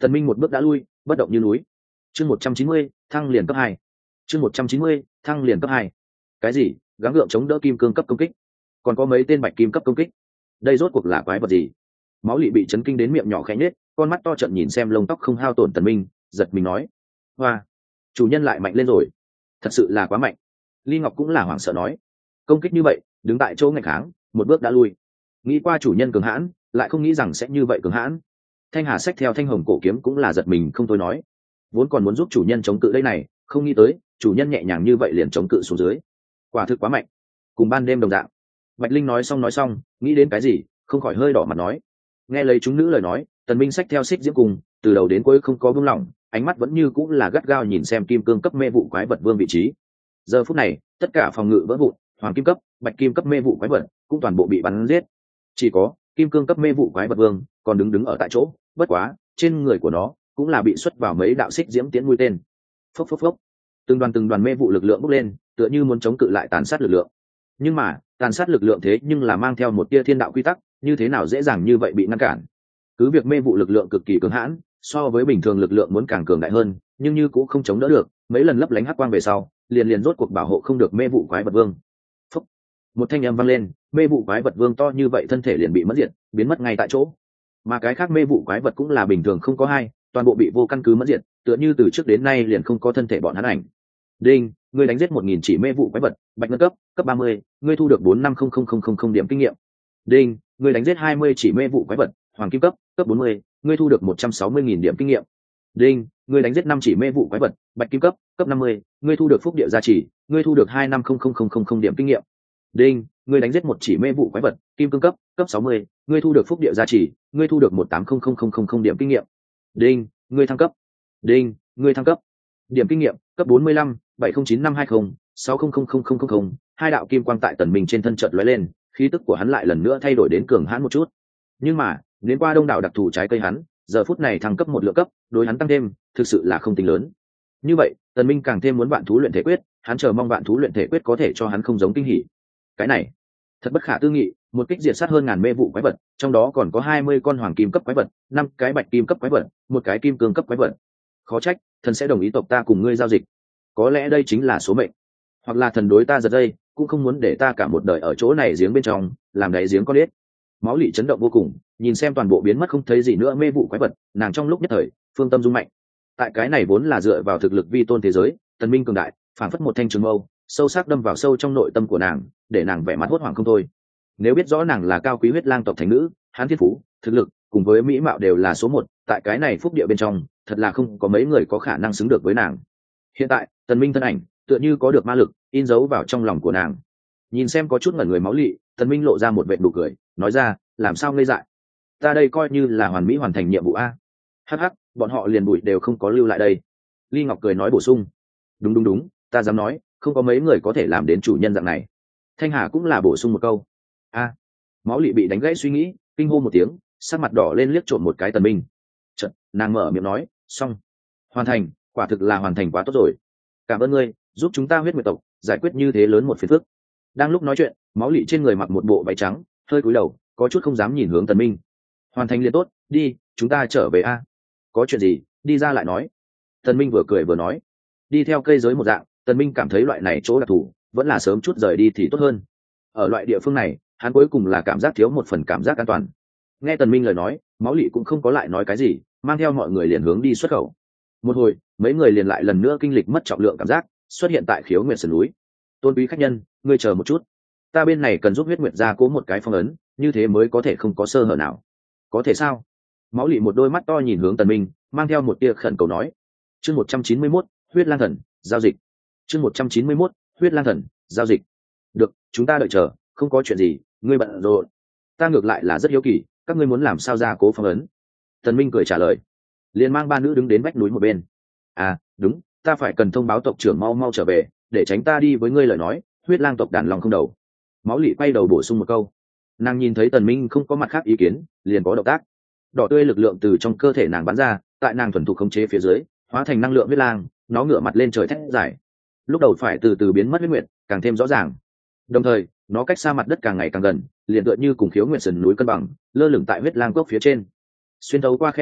Tần Minh một bước đã lui, bất động như núi. Chương một trăm chín mươi, thăng liền cấp hai. Chương một trăm chín mươi, thăng liền cấp hai. Cái gì? Gắng gượng chống đỡ kim cương cấp công kích, còn có mấy tên bạch kim cấp công kích. Đây rốt cuộc là quái vật gì? Máu Lị bị chấn kinh đến miệng nhỏ khẽ nhếch, con mắt to trợn nhìn xem lông tóc không hao tổn Tần Minh, giật mình nói: "Hoa, chủ nhân lại mạnh lên rồi, thật sự là quá mạnh." Ly Ngọc cũng là hoảng sợ nói: "Công kích như vậy, đứng tại chỗ nghênh kháng, một bước đã lui. Nghĩ qua chủ nhân cường hãn, lại không nghĩ rằng sẽ như vậy cường hãn." Thanh Hà xách theo thanh hồng cổ kiếm cũng là giật mình không thôi nói: "Vốn còn muốn giúp chủ nhân chống cự đây này, không nghĩ tới, chủ nhân nhẹ nhàng như vậy liền chống cự xuống dưới. Quả thực quá mạnh." Cùng ban đêm đồng dạng. Bạch Linh nói xong nói xong, nghĩ đến cái gì, không khỏi hơi đỏ mặt nói: Nghe lấy chúng nữ lời nói, Tần Minh xách theo xích diễm cùng, từ đầu đến cuối không có buông lỏng, ánh mắt vẫn như cũng là gắt gao nhìn xem kim cương cấp mê vụ quái vật vương vị trí. Giờ phút này, tất cả phòng ngự vỡ vụn, hoàng kim cấp, bạch kim cấp mê vụ quái vật cũng toàn bộ bị bắn giết. Chỉ có kim cương cấp mê vụ quái vật vương còn đứng đứng ở tại chỗ, bất quá, trên người của nó cũng là bị xuất vào mấy đạo xích diễm tiễn mũi tên. Phốc phốc phốc. Từng đoàn từng đoàn mê vụ lực lượng bốc lên, tựa như muốn chống cự lại tàn sát lực lượng. Nhưng mà, tàn sát lực lượng thế nhưng là mang theo một tia thiên đạo quy tắc, như thế nào dễ dàng như vậy bị ngăn cản. Cứ việc mê vụ lực lượng cực kỳ cường hãn, so với bình thường lực lượng muốn càng cường đại hơn, nhưng như cũng không chống đỡ được, mấy lần lấp lánh hắc quang về sau, liền liền rốt cuộc bảo hộ không được mê vụ quái vật vương. Phúc. Một thanh âm vang lên, mê vụ quái vật vương to như vậy thân thể liền bị mất diệt, biến mất ngay tại chỗ. Mà cái khác mê vụ quái vật cũng là bình thường không có hai, toàn bộ bị vô căn cứ mất diệt, tựa như từ trước đến nay liền không có thân thể bọn hắn ảnh. Đinh, ngươi đánh giết một nghìn chỉ mê vụ quái vật, bạch ngân cấp, cấp ba mươi, ngươi thu được bốn năm không không không không không điểm kinh nghiệm. Đinh, ngươi đánh giết hai mươi chỉ mê vụ quái vật, hoàng kim cấp, cấp bốn mươi, ngươi thu được một trăm sáu mươi nghìn điểm kinh nghiệm. Đinh, ngươi đánh giết năm chỉ mê vụ quái vật, bạch kim cấp, cấp năm mươi, ngươi thu được phúc địa gia trì, ngươi thu được hai năm không không không không không điểm kinh nghiệm. Đinh, ngươi đánh giết một chỉ mê vụ quái vật, kim cương cấp, cấp sáu mươi, ngươi thu được phúc địa gia trì, ngươi thu được một tám không không không không không điểm kinh nghiệm. Đinh, ngươi thăng cấp. Đinh, ngươi thăng cấp. Điểm kinh nghiệm, cấp bốn mươi lăm, bảy không chín năm hai không, sáu không không không không không không, hai đạo kim quang tại Tần Minh trên thân chợt lóe lên, khí tức của hắn lại lần nữa thay đổi đến cường hãn một chút. Nhưng mà, đến qua đông đảo đặc thù trái cây hắn, giờ phút này thăng cấp một lượng cấp, đối hắn tăng thêm, thực sự là không tính lớn. Như vậy, Tần Minh càng thêm muốn vạn thú luyện thể quyết, hắn chờ mong vạn thú luyện thể quyết có thể cho hắn không giống kinh hỉ. Cái này, thật bất khả tư nghị, một kích diệt sát hơn ngàn mê vụ quái vật, trong đó còn có hai mươi con hoàng kim cấp quái vật, năm cái bạch kim cấp quái vật, một cái kim cương cấp quái vật. Khó trách, thần sẽ đồng ý tộc ta cùng ngươi giao dịch. Có lẽ đây chính là số mệnh, hoặc là thần đối ta giật dây, cũng không muốn để ta cả một đời ở chỗ này giếng bên trong, làm đáy giếng có biết. Máu Lị chấn động vô cùng, nhìn xem toàn bộ biến mất không thấy gì nữa mê vụ quái vật, nàng trong lúc nhất thời, phương tâm rung mạnh. Tại cái này vốn là dựa vào thực lực vi tôn thế giới, Tần Minh cường đại, phản phất một thanh trường mâu, sâu sắc đâm vào sâu trong nội tâm của nàng, để nàng vẻ mặt hốt hoảng không thôi. Nếu biết rõ nàng là cao quý huyết lang tộc thánh nữ, hắn thiên phú, thực lực, cùng với mỹ mạo đều là số một, tại cái này phúc địa bên trong, thật là không có mấy người có khả năng xứng được với nàng. Hiện tại, Tần Minh thân ảnh, tựa như có được ma lực, in dấu vào trong lòng của nàng. Nhìn xem có chút ngẩn người Máu Lị, Tần Minh lộ ra một vệt nụ cười, nói ra, làm sao ngây dại? Ta đây coi như là hoàn mỹ hoàn thành nhiệm vụ a. Hắc hắc, bọn họ liền bụi đều không có lưu lại đây. Ly Ngọc cười nói bổ sung, đúng đúng đúng, ta dám nói, không có mấy người có thể làm đến chủ nhân dạng này. Thanh Hà cũng là bổ sung một câu. A. Máu Lị bị đánh gãy suy nghĩ, kinh hô một tiếng, sắc mặt đỏ lên liếc trộm một cái Tần Minh. Chợt, nàng mở miệng nói, xong, hoàn thành, quả thực là hoàn thành quá tốt rồi. Cảm ơn ngươi, giúp chúng ta huyết nguyệt tộc giải quyết như thế lớn một phiền phức. Đang lúc nói chuyện, Máu Lị trên người mặc một bộ váy trắng, hơi cúi đầu, có chút không dám nhìn hướng Tần Minh. Hoàn thành liền tốt, đi, chúng ta trở về a. Có chuyện gì, đi ra lại nói. Tần Minh vừa cười vừa nói. Đi theo cây giới một dạng, Tần Minh cảm thấy loại này chỗ đặc thù, vẫn là sớm chút rời đi thì tốt hơn. Ở loại địa phương này, hắn cuối cùng là cảm giác thiếu một phần cảm giác an toàn. Nghe Tần Minh lời nói, Máu Lị cũng không có lại nói cái gì, mang theo mọi người liền hướng đi xuất khẩu. Một hồi, mấy người liền lại lần nữa kinh lịch mất trọng lượng cảm giác, xuất hiện tại Khiếu Nguyệt sườn núi. Tôn quý khách nhân, ngươi chờ một chút, ta bên này cần giúp huyết nguyệt gia cố một cái phong ấn, như thế mới có thể không có sơ hở nào. Có thể sao? Máu Lị một đôi mắt to nhìn hướng Tần Minh, mang theo một tia khẩn cầu nói. Chương một trăm chín mươi mốt, huyết lang thần giao dịch. Chương một trăm chín mươi mốt, huyết lang thần giao dịch. Được, chúng ta đợi chờ, không có chuyện gì, ngươi bận rộn. Ta ngược lại là rất hiếu kỳ, các ngươi muốn làm sao gia cố phong ấn? Tần Minh cười trả lời, liền mang ba nữ đứng đến vách núi một bên. À, đúng, ta phải cần thông báo tộc trưởng mau mau trở về, để tránh ta đi với ngươi lời nói, huyết lang tộc đàn lòng không đầu. Máu Lị quay đầu bổ sung một câu. Nàng nhìn thấy Tần Minh không có mặt khác ý kiến, liền có động tác. Đỏ tươi lực lượng từ trong cơ thể nàng bắn ra, tại nàng thuần thục khống chế phía dưới, hóa thành năng lượng huyết lang, nó ngửa mặt lên trời thét giải. Lúc đầu phải từ từ biến mất huyết nguyệt, càng thêm rõ ràng. Đồng thời, nó cách xa mặt đất càng ngày càng gần, liền tựa như cùng Khiếu Nguyệt sườn núi cân bằng, lơ lửng tại huyết lang cốc phía trên. Xuyên thấu qua khe hở,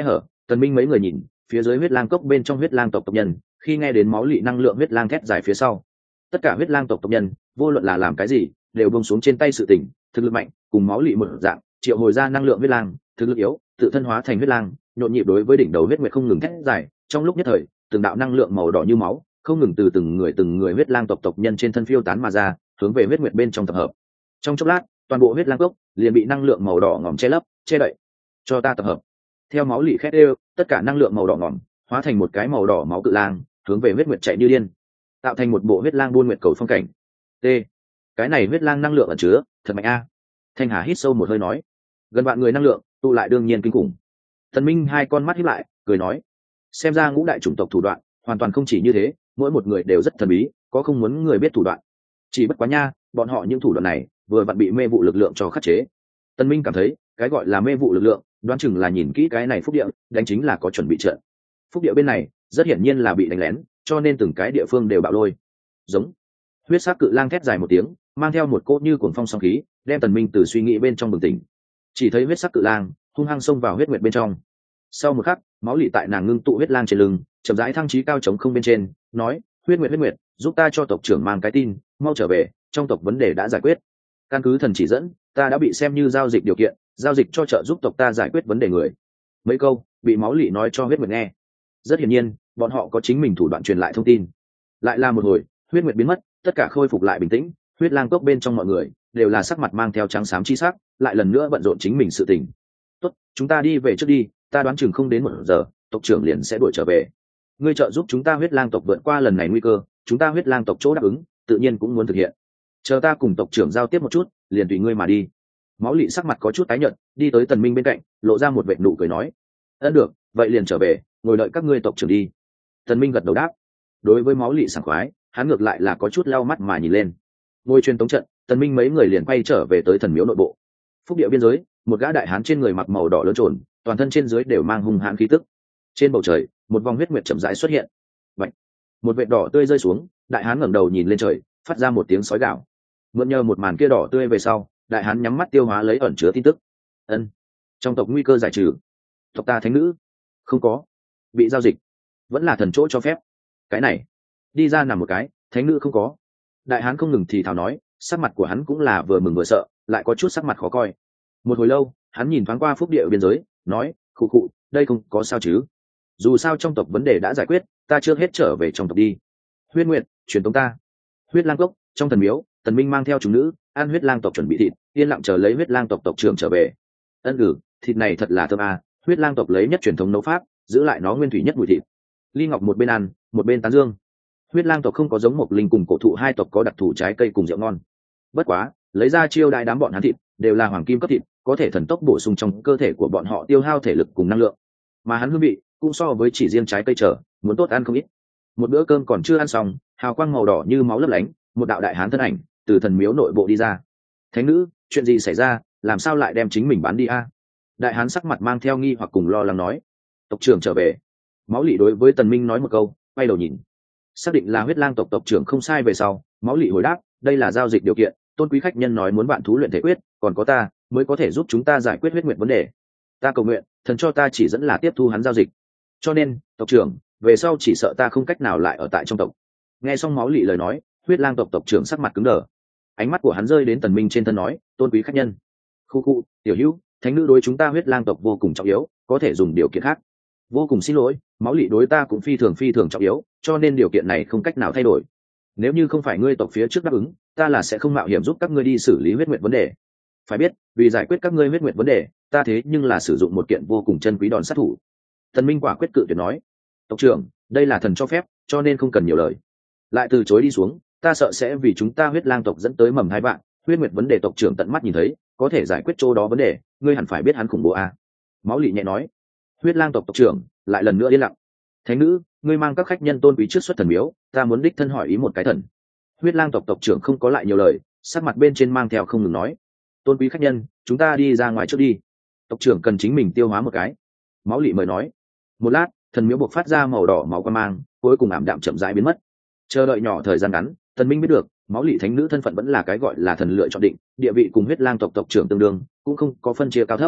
Tần Minh mấy người nhìn phía dưới huyết lang cốc bên trong huyết lang tộc tộc nhân, khi nghe đến máu lị năng lượng huyết lang thét dài phía sau, tất cả huyết lang tộc tộc nhân vô luận là làm cái gì đều buông xuống trên tay sự tỉnh, thực lực mạnh cùng máu lị một dạng triệu hồi ra năng lượng huyết lang, thực lực yếu tự thân hóa thành huyết lang, nhộn nhịp đối với đỉnh đầu huyết nguyệt không ngừng thét dài. Trong lúc nhất thời, từng đạo năng lượng màu đỏ như máu không ngừng từ từng người từng người huyết lang tộc tộc nhân trên thân phiêu tán mà ra, hướng về huyết nguyệt bên trong tập hợp. Trong chốc lát, toàn bộ huyết lang cốc liền bị năng lượng màu đỏ ngòm che lấp, che đậy. Cho ta tập hợp. Theo máu lị khét đều, tất cả năng lượng màu đỏ ngòm hóa thành một cái màu đỏ máu cự lang, hướng về huyết nguyệt chạy như điên, tạo thành một bộ huyết lang buôn nguyệt cầu phong cảnh. T. Cái này huyết lang năng lượng ẩn chứa, thật mạnh a. Thanh Hà hít sâu một hơi nói, gần vạn người năng lượng tụ lại đương nhiên kinh khủng. Thần Minh hai con mắt híp lại, cười nói, xem ra ngũ đại chủng tộc thủ đoạn hoàn toàn không chỉ như thế, mỗi một người đều rất thần bí, có không muốn người biết thủ đoạn. Chỉ bất quá nha, bọn họ những thủ đoạn này vừa vặn bị mê vụ lực lượng cho khắc chế. Tân Minh cảm thấy cái gọi là mê vụ lực lượng, đoán chừng là nhìn kỹ cái này phúc địa, đánh chính là có chuẩn bị trận. Phúc địa bên này rất hiển nhiên là bị đánh lén, cho nên từng cái địa phương đều bạo lôi. Giống huyết sắc cự lang thét dài một tiếng, mang theo một cỗ như cuồng phong song khí, đem Tần Minh từ suy nghĩ bên trong bừng tỉnh. Chỉ thấy huyết sắc cự lang hung hăng xông vào huyết nguyệt bên trong. Sau một khắc, máu lị tại nàng ngưng tụ huyết lang trên lưng, chậm rãi thăng chí cao trống không bên trên, nói, huyết nguyệt huyết nguyệt, giúp ta cho tộc trưởng mang cái tin, mau trở về, trong tộc vấn đề đã giải quyết. Căn cứ thần chỉ dẫn, ta đã bị xem như giao dịch điều kiện, giao dịch cho trợ giúp tộc ta giải quyết vấn đề người. Mấy câu bị máu lị nói cho huyết nguyệt nghe. Rất hiển nhiên, bọn họ có chính mình thủ đoạn truyền lại thông tin. Lại là một hồi, huyết nguyệt biến mất, tất cả khôi phục lại bình tĩnh, huyết lang cốc bên trong mọi người đều là sắc mặt mang theo trắng xám chi sắc, lại lần nữa bận rộn chính mình sự tình. Tốt, chúng ta đi về trước đi, ta đoán chừng không đến một giờ, tộc trưởng liền sẽ đuổi trở về. Ngươi trợ giúp chúng ta huyết lang tộc vượt qua lần này nguy cơ, chúng ta huyết lang tộc chỗ đáp ứng, tự nhiên cũng muốn thực hiện. Chờ ta cùng tộc trưởng giao tiếp một chút, liền tùy ngươi mà đi. Máu lị sắc mặt có chút tái nhợt, đi tới Tần Minh bên cạnh, lộ ra một vệt nụ cười nói, ân được, vậy liền trở về, ngồi đợi các ngươi tộc trưởng đi. Tần Minh gật đầu đáp. Đối với máu lị sảng khoái, hắn ngược lại là có chút lau mắt mà nhìn lên. Ngồi truyền tống trận, Tần Minh mấy người liền quay trở về tới thần miếu nội bộ. Phúc địa biên giới, một gã đại hán trên người mặc màu đỏ lớn trồn, toàn thân trên dưới đều mang hung hãn khí tức. Trên bầu trời, một vòng huyết nguyệt chậm rãi xuất hiện. Bạch, một vệt đỏ tươi rơi xuống, đại hán ngẩng đầu nhìn lên trời, phát ra một tiếng sói gào. Mượn nhờ một màn kia đỏ tươi về sau, đại hán nhắm mắt tiêu hóa lấy ẩn chứa tin tức. Ân, trong tộc nguy cơ giải trừ. Tộc ta thánh nữ không có bị giao dịch, vẫn là thần chỗ cho phép. Cái này, đi ra nằm một cái, thánh nữ không có. Đại hán không ngừng thì thào nói, sắc mặt của hắn cũng là vừa mừng vừa sợ, lại có chút sắc mặt khó coi. Một hồi lâu, hắn nhìn thoáng qua phúc địa biên giới, nói, khụ khụ, đây không có sao chứ? Dù sao trong tộc vấn đề đã giải quyết, ta chưa hết trở về trong tộc đi. Huyết Nguyệt, truyền tống ta. Huyết lang cốc, trong thần miếu, Tần Minh mang theo chúng nữ, ăn huyết lang tộc chuẩn bị thịt, yên lặng chờ lấy huyết lang tộc tộc trưởng trở về. Ân ừ, thịt này thật là thơm à, huyết lang tộc lấy nhất truyền thống nấu pháp, giữ lại nó nguyên thủy nhất mùi thịt. Ly Ngọc một bên ăn, một bên tán dương. Huyết lang tộc không có giống Mộc Linh cùng cổ thụ hai tộc có đặc thù trái cây cùng rượu ngon. Bất quá, lấy ra chiêu đại đám bọn hắn thịt, đều là hoàng kim cấp thịt, có thể thần tốc bổ sung trong cơ thể của bọn họ tiêu hao thể lực cùng năng lượng. Mà hắn hương vị cũng so với chỉ riêng trái cây trở, muốn tốt ăn không ít. Một bữa cơm còn chưa ăn xong, hào quang màu đỏ như máu lấp lánh, một đạo đại hán thân ảnh từ thần miếu nội bộ đi ra. Thánh nữ, chuyện gì xảy ra, làm sao lại đem chính mình bán đi a? Đại hán sắc mặt mang theo nghi hoặc cùng lo lắng nói. Tộc trưởng trở về. Máu lị đối với Tần Minh nói một câu, quay đầu nhìn. Xác định là huyết lang tộc tộc trưởng không sai về sau, máu lị hồi đáp, đây là giao dịch điều kiện, tôn quý khách nhân nói muốn bạn thú luyện thể quyết, còn có ta mới có thể giúp chúng ta giải quyết huyết nguyện vấn đề. Ta cầu nguyện thần cho ta chỉ dẫn là tiếp thu hắn giao dịch, cho nên tộc trưởng về sau chỉ sợ ta không cách nào lại ở tại trong tộc. Nghe xong máu lị lời nói, huyết lang tộc tộc trưởng sắc mặt cứng đờ, ánh mắt của hắn rơi đến Tần Minh trên thân nói, tôn quý khách nhân. Khu khu, tiểu hữu, thánh nữ đối chúng ta huyết lang tộc vô cùng trọng yếu, có thể dùng điều kiện khác. Vô cùng xin lỗi, máu lị đối ta cũng phi thường phi thường trọng yếu, cho nên điều kiện này không cách nào thay đổi. Nếu như không phải ngươi tộc phía trước đáp ứng, ta là sẽ không mạo hiểm giúp các ngươi đi xử lý huyết nguyệt vấn đề. Phải biết, vì giải quyết các ngươi huyết nguyệt vấn đề, ta thế nhưng là sử dụng một kiện vô cùng chân quý đòn sát thủ. Tần Minh quả quyết cự tuyệt nói, tộc trưởng, đây là thần cho phép, cho nên không cần nhiều lời. Lại từ chối đi xuống, ta sợ sẽ vì chúng ta huyết lang tộc dẫn tới mầm hai bạn. Huyết nguyệt vấn đề tộc trưởng tận mắt nhìn thấy, có thể giải quyết chỗ đó vấn đề, ngươi hẳn phải biết hắn khủng bố a. Máu lị nhẹ nói. Huyết lang tộc tộc trưởng lại lần nữa yên lặng. Thánh nữ, ngươi mang các khách nhân tôn quý trước xuất thần miếu, ta muốn đích thân hỏi ý một cái thần. Huyết lang tộc tộc trưởng không có lại nhiều lời, sắc mặt bên trên mang theo không ngừng nói, tôn quý khách nhân, chúng ta đi ra ngoài trước đi, tộc trưởng cần chính mình tiêu hóa một cái. Máu lị mời nói. Một lát, thần miếu buộc phát ra màu đỏ máu quan mang, cuối cùng ảm đạm chậm rãi biến mất. Chờ đợi nhỏ thời gian ngắn, Tần Minh biết được máu lị thánh nữ thân phận vẫn là cái gọi là thần lựa chọn định, địa vị cùng huyết lang tộc tộc trưởng tương đương, cũng không có phân chia cao thấp.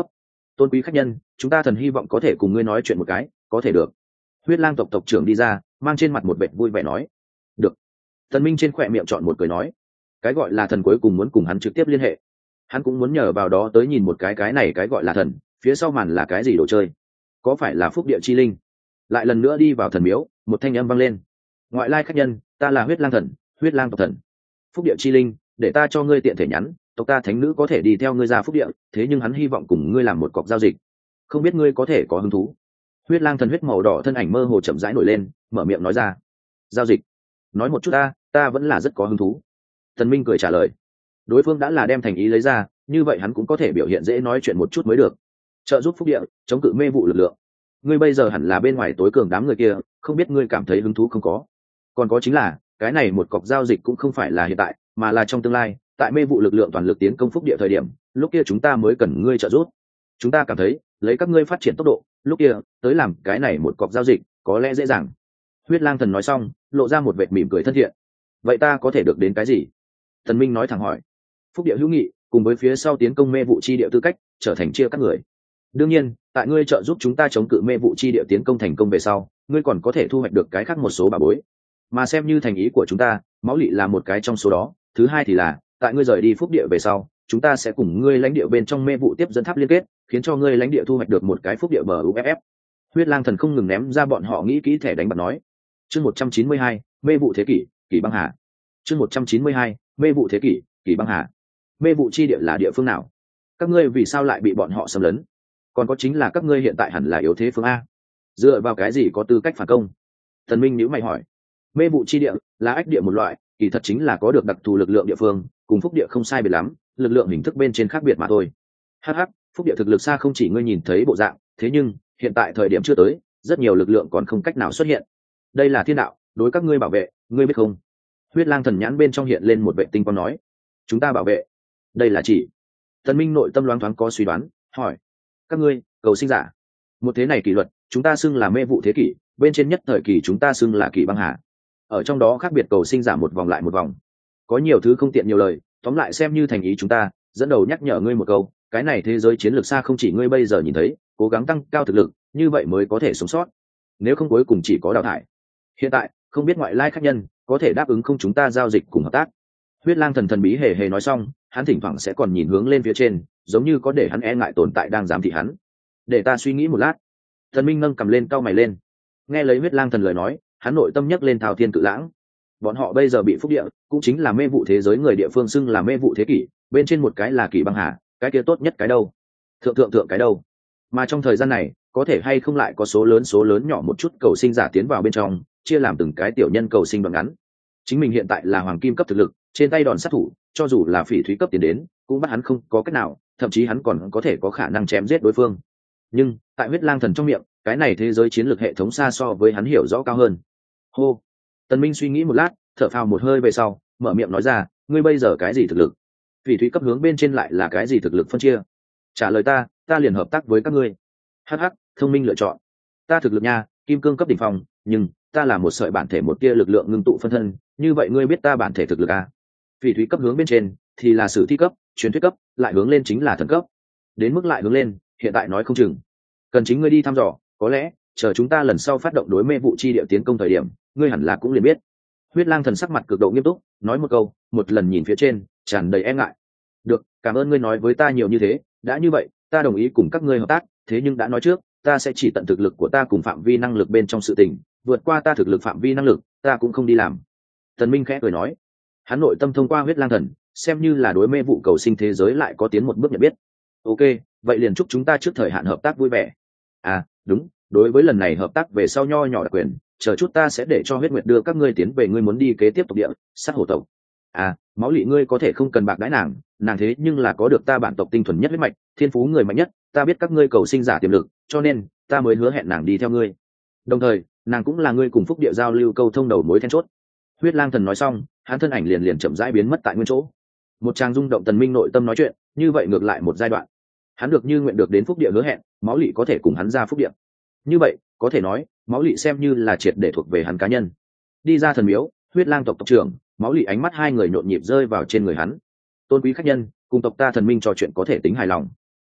tôn quý khách nhân, chúng ta thần hy vọng có thể cùng ngươi nói chuyện một cái, có thể được. Huyết lang tộc tộc trưởng đi ra, mang trên mặt một vẻ vui vẻ nói. Được. Tần Minh trên khỏe miệng chọn một cười nói, cái gọi là thần cuối cùng muốn cùng hắn trực tiếp liên hệ, hắn cũng muốn nhờ vào đó tới nhìn một cái cái này cái gọi là thần phía sau màn là cái gì đồ chơi, có phải là phúc địa chi linh. Lại lần nữa đi vào thần miếu, một thanh âm vang lên, ngoại lai khách nhân, ta là huyết lang thần, huyết lang tộc thần. Phúc địa chi linh, để ta cho ngươi tiện thể nhắn, tộc ta thánh nữ có thể đi theo ngươi ra phúc địa, thế nhưng hắn hy vọng cùng ngươi làm một cọc giao dịch, không biết ngươi có thể có hứng thú. Huyết lang thần huyết màu đỏ thân ảnh mơ hồ chậm rãi nổi lên, mở miệng nói ra, giao dịch, nói một chút ta ta vẫn là rất có hứng thú. Tần Minh cười trả lời, đối phương đã là đem thành ý lấy ra, như vậy hắn cũng có thể biểu hiện dễ nói chuyện một chút mới được. Trợ giúp phúc địa, chống cự mê vụ lực lượng, ngươi bây giờ hẳn là bên ngoài tối cường đám người kia, không biết ngươi cảm thấy hứng thú không có. Còn có chính là cái này một cọc giao dịch cũng không phải là hiện tại, mà là trong tương lai, tại mê vụ lực lượng toàn lực tiến công phúc địa thời điểm, lúc kia chúng ta mới cần ngươi trợ giúp. Chúng ta cảm thấy lấy các ngươi phát triển tốc độ, lúc kia tới làm cái này một cọc giao dịch có lẽ dễ dàng. Huyết lang thần nói xong, lộ ra một vệt mỉm cười thân thiện. Vậy ta có thể được đến cái gì? Thần Minh nói thẳng hỏi. Phúc địa hữu nghị cùng với phía sau tiến công mê vụ chi địa tư cách, trở thành chia các người. Đương nhiên, tại ngươi trợ giúp chúng ta chống cự mê vụ chi địa tiến công thành công về sau, ngươi còn có thể thu hoạch được cái khác một số bảo bối, mà xem như thành ý của chúng ta, máu lị là một cái trong số đó. Thứ hai thì là, tại ngươi rời đi phúc địa về sau, chúng ta sẽ cùng ngươi lãnh địa bên trong mê vụ tiếp dẫn tháp liên kết, khiến cho ngươi lãnh địa thu hoạch được một cái phúc địa bờ u ép ép. Huyết lang thần không ngừng ném ra bọn họ nghĩ kỹ thẻ đánh bạc nói. Chương một trăm chín mươi hai, mê vụ thế kỷ, kỳ băng hà. Chương một trăm chín mươi hai, mê vụ thế kỷ, kỳ băng hà. Mê vụ chi địa là địa phương nào? Các ngươi vì sao lại bị bọn họ xâm lấn? Còn có chính là các ngươi hiện tại hẳn là yếu thế phương a, dựa vào cái gì có tư cách phản công? Thần Minh nhíu mày hỏi. Mê vụ chi địa là ách địa một loại, kỳ thật chính là có được đặc thù lực lượng địa phương, cùng phúc địa không sai biệt lắm, lực lượng hình thức bên trên khác biệt mà thôi. Hắc hắc, phúc địa thực lực xa không chỉ ngươi nhìn thấy bộ dạng, thế nhưng hiện tại thời điểm chưa tới, rất nhiều lực lượng còn không cách nào xuất hiện. Đây là thiên đạo, đối các ngươi bảo vệ, ngươi biết không? Huyết lang thần nhãn bên trong hiện lên một vệ tinh quang nói. Chúng ta bảo vệ? Đây là chỉ. Thần Minh nội tâm loáng thoáng có suy đoán, hỏi. Các ngươi, cầu sinh giả. Một thế này kỷ luật, chúng ta xưng là mê vụ thế kỷ, bên trên nhất thời kỳ chúng ta xưng là kỳ băng hà. Ở trong đó khác biệt cầu sinh giả một vòng lại một vòng. Có nhiều thứ không tiện nhiều lời, tóm lại xem như thành ý chúng ta, dẫn đầu nhắc nhở ngươi một câu, cái này thế giới chiến lược xa không chỉ ngươi bây giờ nhìn thấy, cố gắng tăng cao thực lực, như vậy mới có thể sống sót. Nếu không cuối cùng chỉ có đào thải. Hiện tại, không biết ngoại lai khách nhân có thể đáp ứng không chúng ta giao dịch cùng hợp tác. Huyết lang thần thần bí hề hề nói xong, hắn thỉnh thoảng sẽ còn nhìn hướng lên phía trên, giống như có để hắn e ngại tồn tại đang giám thị hắn. Để ta suy nghĩ một lát. Thần Minh nâng cầm lên cau mày lên. Nghe lấy Huyết lang thần lời nói, hắn nội tâm nhấc lên thao thiên cự lãng. Bọn họ bây giờ bị phúc địa, cũng chính là mê vụ thế giới người địa phương xưng là mê vụ thế kỷ, bên trên một cái là kỳ băng hà, cái kia tốt nhất cái đâu? Thượng thượng thượng cái đâu? Mà trong thời gian này, có thể hay không lại có số lớn số lớn nhỏ một chút cầu sinh giả tiến vào bên trong, chia làm từng cái tiểu nhân cầu sinh đoạn ngắn. Chính mình hiện tại là hoàng kim cấp thực lực, trên tay đòn sát thủ, cho dù là phỉ thúy cấp tiến đến, cũng bắt hắn không có cách nào, thậm chí hắn còn có thể có khả năng chém giết đối phương. Nhưng tại Huyết lang thần trong miệng, cái này thế giới chiến lược hệ thống xa so với hắn hiểu rõ cao hơn. Hô. Tần Minh suy nghĩ một lát, thở phào một hơi về sau, mở miệng nói ra, ngươi bây giờ cái gì thực lực? Phỉ thúy cấp hướng bên trên lại là cái gì thực lực phân chia? Trả lời ta, ta liền hợp tác với các ngươi. Hắc hắc, thông minh lựa chọn. Ta thực lực nha, kim cương cấp đỉnh phong, nhưng ta là một sợi bản thể một tia lực lượng ngưng tụ phân thân, như vậy ngươi biết ta bản thể thực lực à? Phỉ thúy cấp hướng bên trên thì là sử thi cấp, truyền thuyết cấp, lại hướng lên chính là thần cấp. Đến mức lại hướng lên, hiện tại nói không chừng. Cần chính ngươi đi thăm dò, có lẽ chờ chúng ta lần sau phát động đối mê vụ chi địa tiến công thời điểm, ngươi hẳn là cũng liền biết. Huyết lang thần sắc mặt cực độ nghiêm túc, nói một câu, một lần nhìn phía trên, tràn đầy e ngại. Được, cảm ơn ngươi nói với ta nhiều như thế, đã như vậy, ta đồng ý cùng các ngươi hợp tác, thế nhưng đã nói trước, ta sẽ chỉ tận thực lực của ta cùng phạm vi năng lực bên trong sự tình, vượt qua ta thực lực phạm vi năng lực, ta cũng không đi làm. Tần Minh khẽ cười nói, hắn nội tâm thông qua huyết lang thần, xem như là đối mê vụ cầu sinh thế giới lại có tiến một bước nhận biết. Ok, vậy liền chúc chúng ta trước thời hạn hợp tác vui vẻ. À, đúng, đối với lần này hợp tác về sau nho nhỏ đặc quyền, chờ chút ta sẽ để cho huyết nguyệt đưa các ngươi tiến về ngươi muốn đi kế tiếp tộc địa, sát hổ tộc. À, máu lị ngươi có thể không cần bạc đãi nàng, nàng thế nhưng là có được ta bản tộc tinh thuần nhất huyết mạch, thiên phú người mạnh nhất, ta biết các ngươi cầu sinh giả tiềm lực, cho nên ta mới hứa hẹn nàng đi theo ngươi. Đồng thời, nàng cũng là ngươi cùng phúc địa giao lưu câu thông đầu mối then chốt. Huyết lang thần nói xong, hắn thân ảnh liền liền chậm rãi biến mất tại nguyên chỗ. Một tràng rung động Tần Minh nội tâm nói chuyện, như vậy ngược lại một giai đoạn. Hắn được như nguyện được đến phúc địa hứa hẹn, máu lị có thể cùng hắn ra phúc địa. Như vậy, có thể nói, máu lị xem như là triệt để thuộc về hắn cá nhân. Đi ra thần miếu, huyết lang tộc tộc trưởng, máu lị ánh mắt hai người nhộn nhịp rơi vào trên người hắn. Tôn quý khách nhân, cùng tộc ta thần minh trò chuyện có thể tính hài lòng.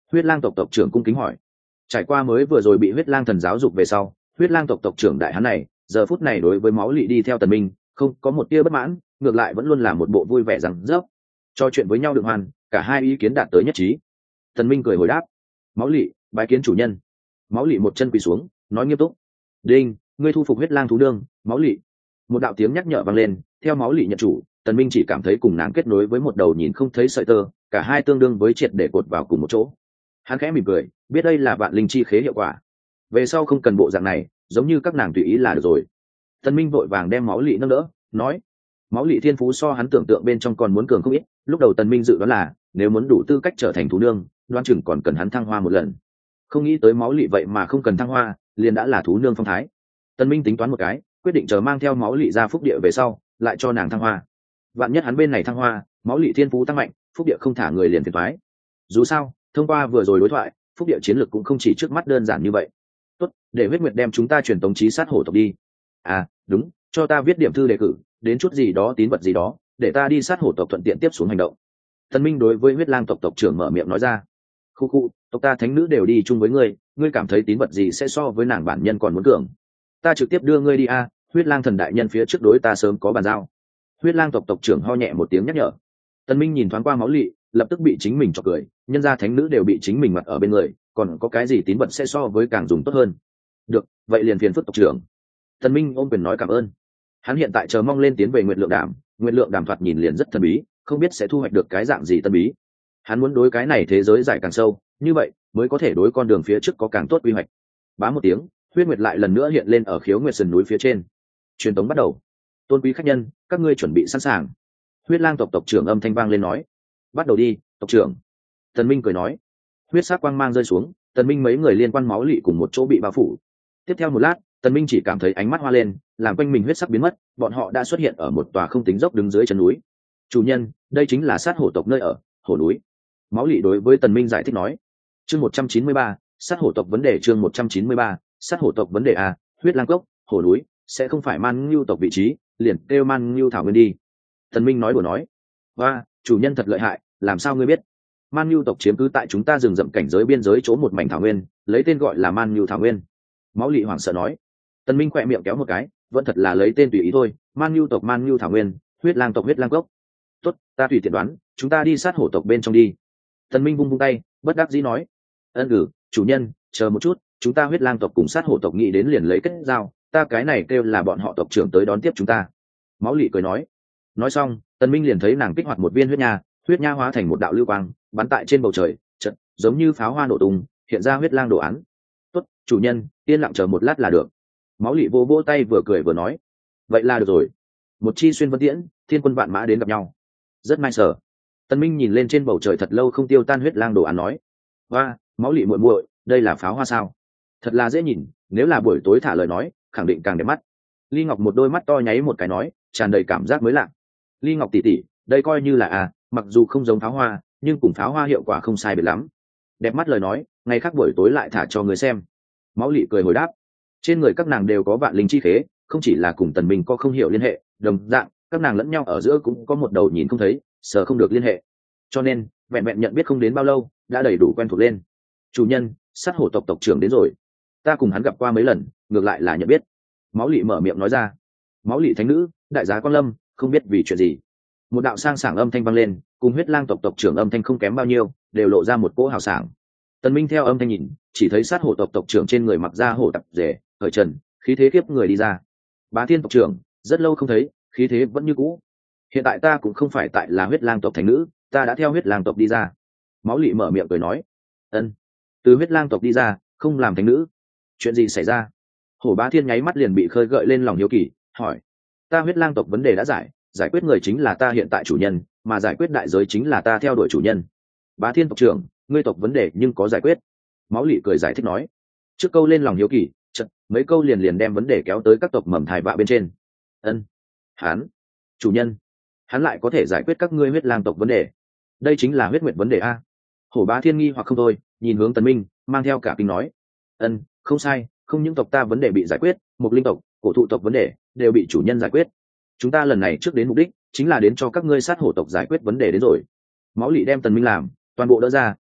Huyết lang tộc tộc trưởng cung kính hỏi. Trải qua mới vừa rồi bị huyết lang thần giáo dục về sau, huyết lang tộc tộc trưởng đại hán này giờ phút này đối với máu lỵ đi theo tần minh không có một tia bất mãn, ngược lại vẫn luôn là một bộ vui vẻ rằng rớp trò chuyện với nhau được hoàn, cả hai ý kiến đạt tới nhất trí. Tần minh cười hồi đáp: máu lỵ bái kiến chủ nhân. Máu lỵ một chân quỳ xuống nói nghiêm túc: đinh, ngươi thu phục huyết lang thú đương. Máu lỵ. Một đạo tiếng nhắc nhở vang lên, theo máu lỵ nhận chủ, tần minh chỉ cảm thấy cùng nàng kết nối với một đầu nhìn không thấy sợi tơ, cả hai tương đương với triệt để cột vào cùng một chỗ. Hắn khẽ mỉm cười, biết đây là vạn linh chi khế hiệu quả, về sau không cần bộ dạng này, giống như các nàng tùy ý là được rồi. Tần minh vội vàng đem máu lỵ nâng đỡ, nói: máu lỵ thiên phú so hắn tưởng tượng bên trong còn muốn cường không ít, lúc đầu tần minh dự đoán là nếu muốn đủ tư cách trở thành thú nương, đoán chừng còn cần hắn thăng hoa một lần, không nghĩ tới máu lỵ vậy mà không cần thăng hoa liền đã là thú nương phong thái. Tần minh tính toán một cái, quyết định chờ mang theo máu lỵ ra phúc địa về sau lại cho nàng thăng hoa. Vạn nhất hắn bên này thăng hoa, máu lỵ thiên phú tăng mạnh, phúc địa không thả người liền phiền toái. Dù sao thông qua vừa rồi đối thoại, phúc địa chiến lược cũng không chỉ trước mắt đơn giản như vậy. Tốt, để huyết nguyệt đem chúng ta truyền tống chí sát hổ tộc đi. À đúng, cho ta viết điểm thư đề cử, đến chút gì đó tín vật gì đó, để ta đi sát hổ tộc thuận tiện tiếp xuống hành động. Tần minh đối với huyết lang tộc tộc trưởng mở miệng nói ra. Khu khu, tộc ta thánh nữ đều đi chung với ngươi, ngươi cảm thấy tín vật gì sẽ so với nàng bản nhân còn muốn cường? Ta trực tiếp đưa ngươi đi a. Huyết lang thần đại nhân phía trước đối ta sớm có bàn giao. Huyết lang tộc tộc trưởng ho nhẹ một tiếng nhắc nhở. Tần minh nhìn thoáng qua máu lỵ, lập tức bị chính mình chọc cười, nhân gia thánh nữ đều bị chính mình mặc ở bên người, còn có cái gì tín vật sẽ so với càng dùng tốt hơn. Được, vậy liền phiền phức tộc trưởng. Tần minh ôm quyền nói cảm ơn. Hắn hiện tại chờ mong lên tiến về nguyện lượng đàm, nguyện lượng đàm thoạt nhìn liền rất thần bí, không biết sẽ thu hoạch được cái dạng gì tân bí. Hắn muốn đối cái này thế giới giải càng sâu, như vậy mới có thể đối con đường phía trước có càng tốt quy hoạch. Bá một tiếng, huyết nguyệt lại lần nữa hiện lên ở khiếu nguyệt sườn núi phía trên. Truyền tống bắt đầu. Tôn quý khách nhân, các ngươi chuẩn bị sẵn sàng. Huyết lang tộc tộc trưởng âm thanh vang lên nói: bắt đầu đi, tộc trưởng. Tần minh cười nói. Huyết sắc quang mang rơi xuống, tần minh mấy người liên quan máu lỵ cùng một chỗ bị bao phủ. Tiếp theo một lát, tần minh chỉ cảm thấy ánh mắt hoa lên, làm quanh mình huyết sắc biến mất, bọn họ đã xuất hiện ở một tòa không tính dốc đứng dưới chân núi. Chủ nhân, đây chính là sát hổ tộc nơi ở, hổ núi. Máu lỵ đối với tần minh giải thích nói. Chương một trăm chín mươi ba, sát hổ tộc vấn đề. Chương một trăm chín mươi ba, sát hổ tộc vấn đề a. Huyết lang cốc, hổ núi, sẽ không phải man ngưu tộc vị trí, liền kêu man ngưu thảo nguyên đi. Tần minh nói đùa nói. Và chủ nhân thật lợi hại, làm sao ngươi biết? Man ngưu tộc chiếm cứ tại chúng ta rừng rậm cảnh giới biên giới chỗ một mảnh thảo nguyên, lấy tên gọi là man ngưu thảo nguyên. Máu lỵ hoảng sợ nói. Tần minh khỏe miệng kéo một cái, vẫn thật là lấy tên tùy ý thôi. Man ngưu tộc man ngưu thảo nguyên, huyết lang tộc huyết lang cốc. Tốt, ta tùy tiện đoán, chúng ta đi sát hổ tộc bên trong đi. Tần minh vung vung tay, bất đắc dĩ nói. Ân cử, chủ nhân, chờ một chút, chúng ta huyết lang tộc cùng sát hổ tộc nghĩ đến liền lấy kết giao, ta cái này kêu là bọn họ tộc trưởng tới đón tiếp chúng ta. Máu lỵ cười nói. Nói xong, tần minh liền thấy nàng kích hoạt một viên huyết nha, huyết nha hóa thành một đạo lưu quang bắn tại trên bầu trời, chợt giống như pháo hoa nổ tung, hiện ra huyết lang đồ án. Tốt, chủ nhân, yên lặng chờ một lát là được. Máu lỵ vô vỗ tay vừa cười vừa nói. Vậy là được rồi. Một chi xuyên vân tiễn, thiên quân vạn mã đến gặp nhau. Rất may sở. Tần minh nhìn lên trên bầu trời thật lâu không tiêu tan huyết lang đồ án nói. Hoa, máu lỵ muội muội, đây là pháo hoa sao? Thật là dễ nhìn, nếu là buổi tối thả lời nói, khẳng định càng đẹp mắt. Ly Ngọc một đôi mắt to nháy một cái nói, tràn đầy cảm giác mới lạ. Ly Ngọc tỷ tỷ, đây coi như là à, mặc dù không giống pháo hoa, nhưng cùng pháo hoa hiệu quả không sai biệt lắm. Đẹp mắt lời nói, ngày khác buổi tối lại thả cho người xem. Máu lỵ cười hồi đáp. Trên người các nàng đều có vạn linh chi khế, không chỉ là cùng tần minh có không hiểu liên hệ, đồng dạng các nàng lẫn nhau ở giữa cũng có một đầu nhìn không thấy, sờ không được liên hệ. Cho nên vẹn vẹn nhận biết không đến bao lâu, đã đầy đủ quen thuộc lên. Chủ nhân, sát hổ tộc tộc trưởng đến rồi. Ta cùng hắn gặp qua mấy lần, ngược lại là nhận biết. Máu lỵ mở miệng nói ra. Máu lỵ thánh nữ, đại giá quan lâm, không biết vì chuyện gì. Một đạo sang sảng âm thanh vang lên, cùng huyết lang tộc tộc trưởng âm thanh không kém bao nhiêu, đều lộ ra một cỗ hào sảng. Tần minh theo âm thanh nhìn, chỉ thấy sát hổ tộc tộc trưởng trên người mặc ra hổ tập rể, cởi trần, khí thế kiếp người đi ra. Bá Thiên tộc trưởng, rất lâu không thấy, khí thế vẫn như cũ. Hiện tại ta cũng không phải tại là huyết lang tộc thánh nữ, ta đã theo huyết lang tộc đi ra. Máu lỵ mở miệng cười nói. Ân, từ huyết lang tộc đi ra, không làm thánh nữ, chuyện gì xảy ra? Hổ Bá Thiên nháy mắt liền bị khơi gợi lên lòng hiếu kỳ, hỏi. Ta huyết lang tộc vấn đề đã giải, giải quyết người chính là ta hiện tại chủ nhân, mà giải quyết đại giới chính là ta theo đuổi chủ nhân. Bá Thiên tộc trưởng, ngươi tộc vấn đề nhưng có giải quyết? Máu lỵ cười giải thích nói. Trước câu lên lòng hiếu kỳ, chật mấy câu liền liền đem vấn đề kéo tới các tộc mầm thai vạ bên trên. Ân, hắn, chủ nhân, hắn lại có thể giải quyết các ngươi huyết lang tộc vấn đề? Đây chính là huyết nguyện vấn đề a. Hổ Bá Thiên nghi hoặc không thôi, nhìn hướng Tần Minh, mang theo cả kinh nói. Ân, không sai, không những tộc ta vấn đề bị giải quyết, một linh tộc, cổ thụ tộc vấn đề đều bị chủ nhân giải quyết. Chúng ta lần này trước đến mục đích chính là đến cho các ngươi sát hổ tộc giải quyết vấn đề đến rồi. Máu lỵ đem Tần Minh làm toàn bộ đỡ ra,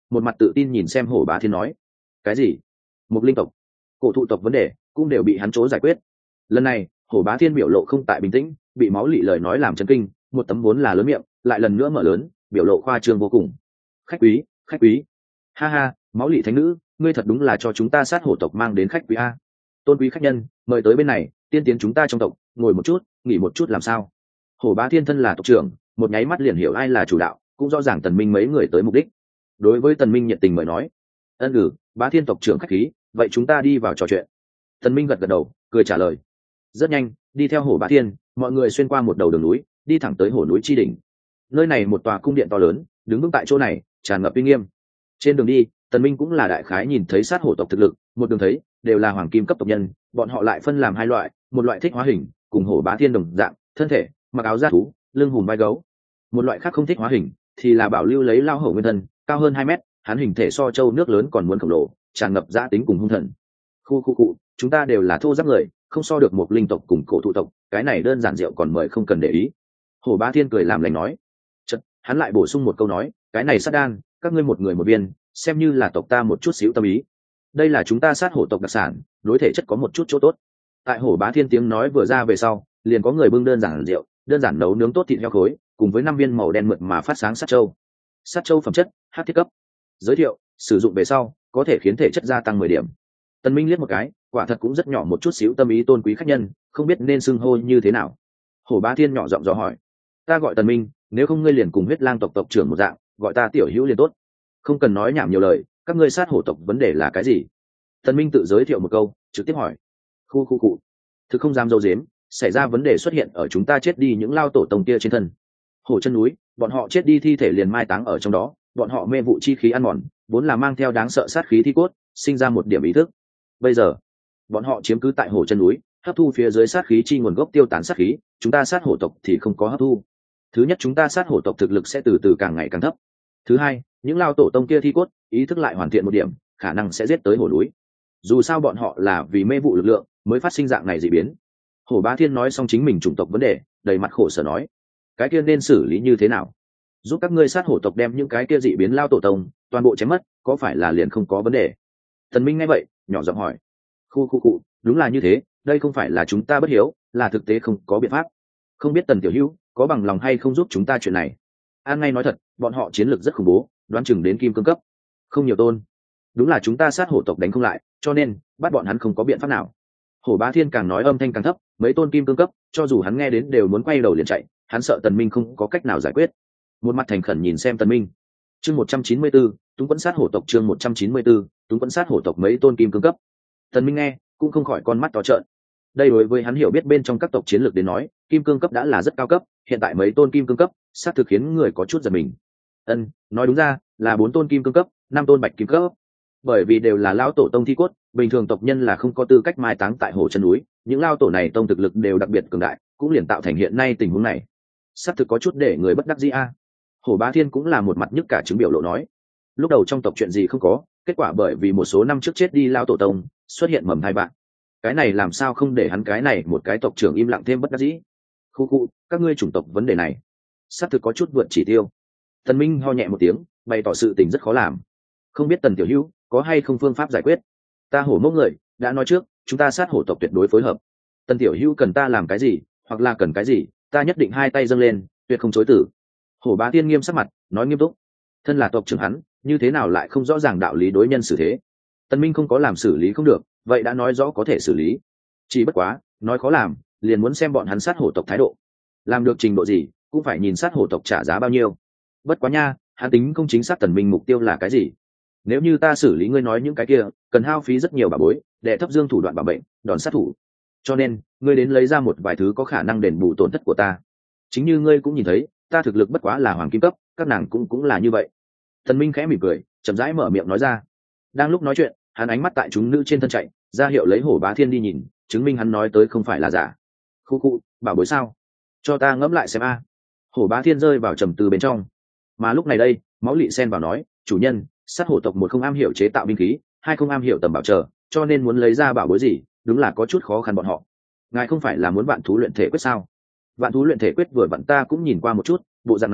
một mặt tự tin nhìn xem hổ bá thiên nói. Cái gì? Một linh tộc, cổ thụ tộc vấn đề cũng đều bị hắn chỗ giải quyết. Lần này hổ bá thiên biểu lộ không tại bình tĩnh, bị máu lị lời nói làm chấn kinh, một tấm vốn là lớn miệng lại lần nữa mở lớn, biểu lộ khoa trương vô cùng. Khách quý, khách quý, ha ha, máu lị thánh nữ, ngươi thật đúng là cho chúng ta sát hổ tộc mang đến khách quý a. Tôn quý khách nhân, mời tới bên này, tiên tiến chúng ta trong tộc, ngồi một chút, nghỉ một chút làm sao? Hổ bá thiên thân là tộc trưởng, một nháy mắt liền hiểu ai là chủ đạo, cũng rõ ràng tần minh mấy người tới mục đích. Đối với tần minh nhiệt tình mời nói, ân gử, bá thiên tộc trưởng khách khí, vậy chúng ta đi vào trò chuyện. Tần minh gật gật đầu, cười trả lời. Rất nhanh, đi theo hổ bá thiên, mọi người xuyên qua một đầu đường núi, đi thẳng tới hổ núi chi đỉnh. Nơi này một tòa cung điện to lớn, đứng vững tại chỗ này, tràn ngập uy nghiêm. Trên đường đi, tần minh cũng là đại khái nhìn thấy sát hổ tộc thực lực, một đường thấy đều là hoàng kim cấp tộc nhân, bọn họ lại phân làm hai loại, một loại thích hóa hình, cùng hổ bá thiên đồng dạng, thân thể mặc áo da thú, lưng hùm vai gấu. Một loại khác không thích hóa hình, thì là bảo lưu lấy lao hổ nguyên thân, cao hơn hai mét, hắn hình thể so châu nước lớn còn muốn khổng lồ, tràn ngập dã tính cùng hung thần. Khu khu cụ, chúng ta đều là thô giáp người, không so được một linh tộc cùng cổ thụ tộc, cái này đơn giản rượu còn mời không cần để ý. Hổ bá thiên cười làm lành nói. Chật, hắn lại bổ sung một câu nói, cái này sát đan, các ngươi một người một viên, xem như là tộc ta một chút xíu tâm ý. Đây là chúng ta sát hổ tộc đặc sản, đối thể chất có một chút chỗ tốt. Tại hổ bá thiên tiếng nói vừa ra về sau, liền có người bưng đơn giản rượu, đơn giản nấu nướng tốt thịt heo khối, cùng với năm viên màu đen mượt mà phát sáng sát châu. Sát châu phẩm chất, hắc thiết cấp. Giới thiệu, sử dụng về sau, có thể khiến thể chất gia tăng mười điểm. Tần Minh liếc một cái, quả thật cũng rất nhỏ một chút xíu tâm ý tôn quý khách nhân, không biết nên xưng hô như thế nào. Hổ bá thiên nhỏ giọng dò hỏi, ta gọi Tần Minh, nếu không ngươi liền cùng huyết lang tộc tộc trưởng một dạng, gọi ta tiểu hữu liền tốt. Không cần nói nhảm nhiều lời, các ngươi sát hổ tộc vấn đề là cái gì? Tần Minh tự giới thiệu một câu, trực tiếp hỏi. Khu khu cụ, thực không dám dâu dếm, xảy ra vấn đề xuất hiện ở chúng ta chết đi những lao tổ tông kia trên thân. Hổ chân núi, bọn họ chết đi thi thể liền mai táng ở trong đó, bọn họ mê vụ chi khí ăn mòn, vốn là mang theo đáng sợ sát khí thi cốt, sinh ra một điểm ý thức. Bây giờ, bọn họ chiếm cứ tại hổ chân núi, hấp thu phía dưới sát khí chi nguồn gốc tiêu tán sát khí, chúng ta sát hổ tộc thì không có hấp thu. Thứ nhất, chúng ta sát hổ tộc thực lực sẽ từ từ càng ngày càng thấp. Thứ hai, những lao tổ tông kia thi cốt, ý thức lại hoàn thiện một điểm, khả năng sẽ giết tới hổ núi. Dù sao bọn họ là vì mê vụ lực lượng mới phát sinh dạng này dị biến. Hổ bá thiên nói xong chính mình chủng tộc vấn đề, đầy mặt khổ sở nói, cái kia nên xử lý như thế nào? Giúp các ngươi sát hổ tộc đem những cái kia dị biến lao tổ tông toàn bộ chém mất, có phải là liền không có vấn đề? Tần Minh nghe vậy, nhỏ giọng hỏi. Khu khu cụ, đúng là như thế, đây không phải là chúng ta bất hiếu, là thực tế không có biện pháp. Không biết Tần tiểu hữu có bằng lòng hay không giúp chúng ta chuyện này? An ngay nói thật, bọn họ chiến lược rất khủng bố, đoán chừng đến kim cương cấp. Không nhiều tôn. Đúng là chúng ta sát hổ tộc đánh không lại, cho nên bắt bọn hắn không có biện pháp nào. Hổ bá thiên càng nói âm thanh càng thấp, mấy tôn kim cương cấp, cho dù hắn nghe đến đều muốn quay đầu liền chạy, hắn sợ Tần Minh không có cách nào giải quyết. Một mặt thành khẩn nhìn xem Tần Minh. Chương một trăm chín mươi tư, Túng Quẫn sát hổ tộc chương một trăm chín mươi tư, Túng Quẫn sát hổ tộc mấy tôn kim cương cấp. Tần Minh nghe, cũng không khỏi con mắt to trợn. Đây đối với hắn hiểu biết bên trong các tộc chiến lược đến nói, kim cương cấp đã là rất cao cấp, hiện tại mấy tôn kim cương cấp, sát thực khiến người có chút giật mình. Ân, nói đúng ra, là bốn tôn kim cương cấp, năm tôn bạch kim cấp. Bởi vì đều là lão tổ tông thi cốt, bình thường tộc nhân là không có tư cách mai táng tại hồ chân núi, những lao tổ này tông thực lực đều đặc biệt cường đại, cũng liền tạo thành hiện nay tình huống này. Sát thực có chút để người bất đắc dĩ a. Hổ bá thiên cũng là một mặt nhức cả chứng biểu lộ nói, lúc đầu trong tộc chuyện gì không có, kết quả bởi vì một số năm trước chết đi lao tổ tông xuất hiện mầm thai bạn, cái này làm sao không để hắn cái này một cái tộc trưởng im lặng thêm bất đắc dĩ. Khu khu, các ngươi chủng tộc vấn đề này xác thực có chút vượt chỉ tiêu. Tần Minh ho nhẹ một tiếng, bày tỏ sự tình rất khó làm, không biết Tần tiểu hữu có hay không phương pháp giải quyết. Ta hổ mốc người đã nói trước, chúng ta sát hổ tộc tuyệt đối phối hợp. Tần tiểu hữu cần ta làm cái gì, hoặc là cần cái gì, ta nhất định hai tay dâng lên, tuyệt không chối từ. Hổ bá tiên nghiêm sắc mặt, nói nghiêm túc. Thân là tộc trưởng hắn, như thế nào lại không rõ ràng đạo lý đối nhân xử thế. Tần Minh không có làm xử lý không được, vậy đã nói rõ có thể xử lý. Chỉ bất quá, nói khó làm, liền muốn xem bọn hắn sát hổ tộc thái độ. Làm được trình độ gì, cũng phải nhìn sát hổ tộc trả giá bao nhiêu. Bất quá nha, hắn tính không chính xác Tần Minh mục tiêu là cái gì. Nếu như ta xử lý ngươi nói những cái kia, cần hao phí rất nhiều bảo bối, để thấp dương thủ đoạn bảo bệnh, đòn sát thủ. Cho nên, ngươi đến lấy ra một vài thứ có khả năng đền bù tổn thất của ta. Chính như ngươi cũng nhìn thấy, ta thực lực bất quá là hoàng kim cấp, các nàng cũng cũng là như vậy. Tần Minh khẽ mỉm cười, chậm rãi mở miệng nói ra. Đang lúc nói chuyện, hắn ánh mắt tại chúng nữ trên thân chạy, ra hiệu lấy hổ bá thiên đi nhìn, chứng minh hắn nói tới không phải là giả. Khu khu, bảo bối sao? Cho ta ngẫm lại xem a. Hổ bá thiên rơi vào trầm tư bên trong. Mà lúc này đây, máu lị sen vào nói, chủ nhân, sát hổ tộc một không am hiểu chế tạo binh khí, hai không am hiểu tầm bảo trợ, cho nên muốn lấy ra bảo bối gì, đúng là có chút khó khăn bọn họ. Ngài không phải là muốn vạn thú luyện thể quyết sao? Vạn thú luyện thể quyết vừa vặn ta cũng nhìn qua một chút, bộ dạng này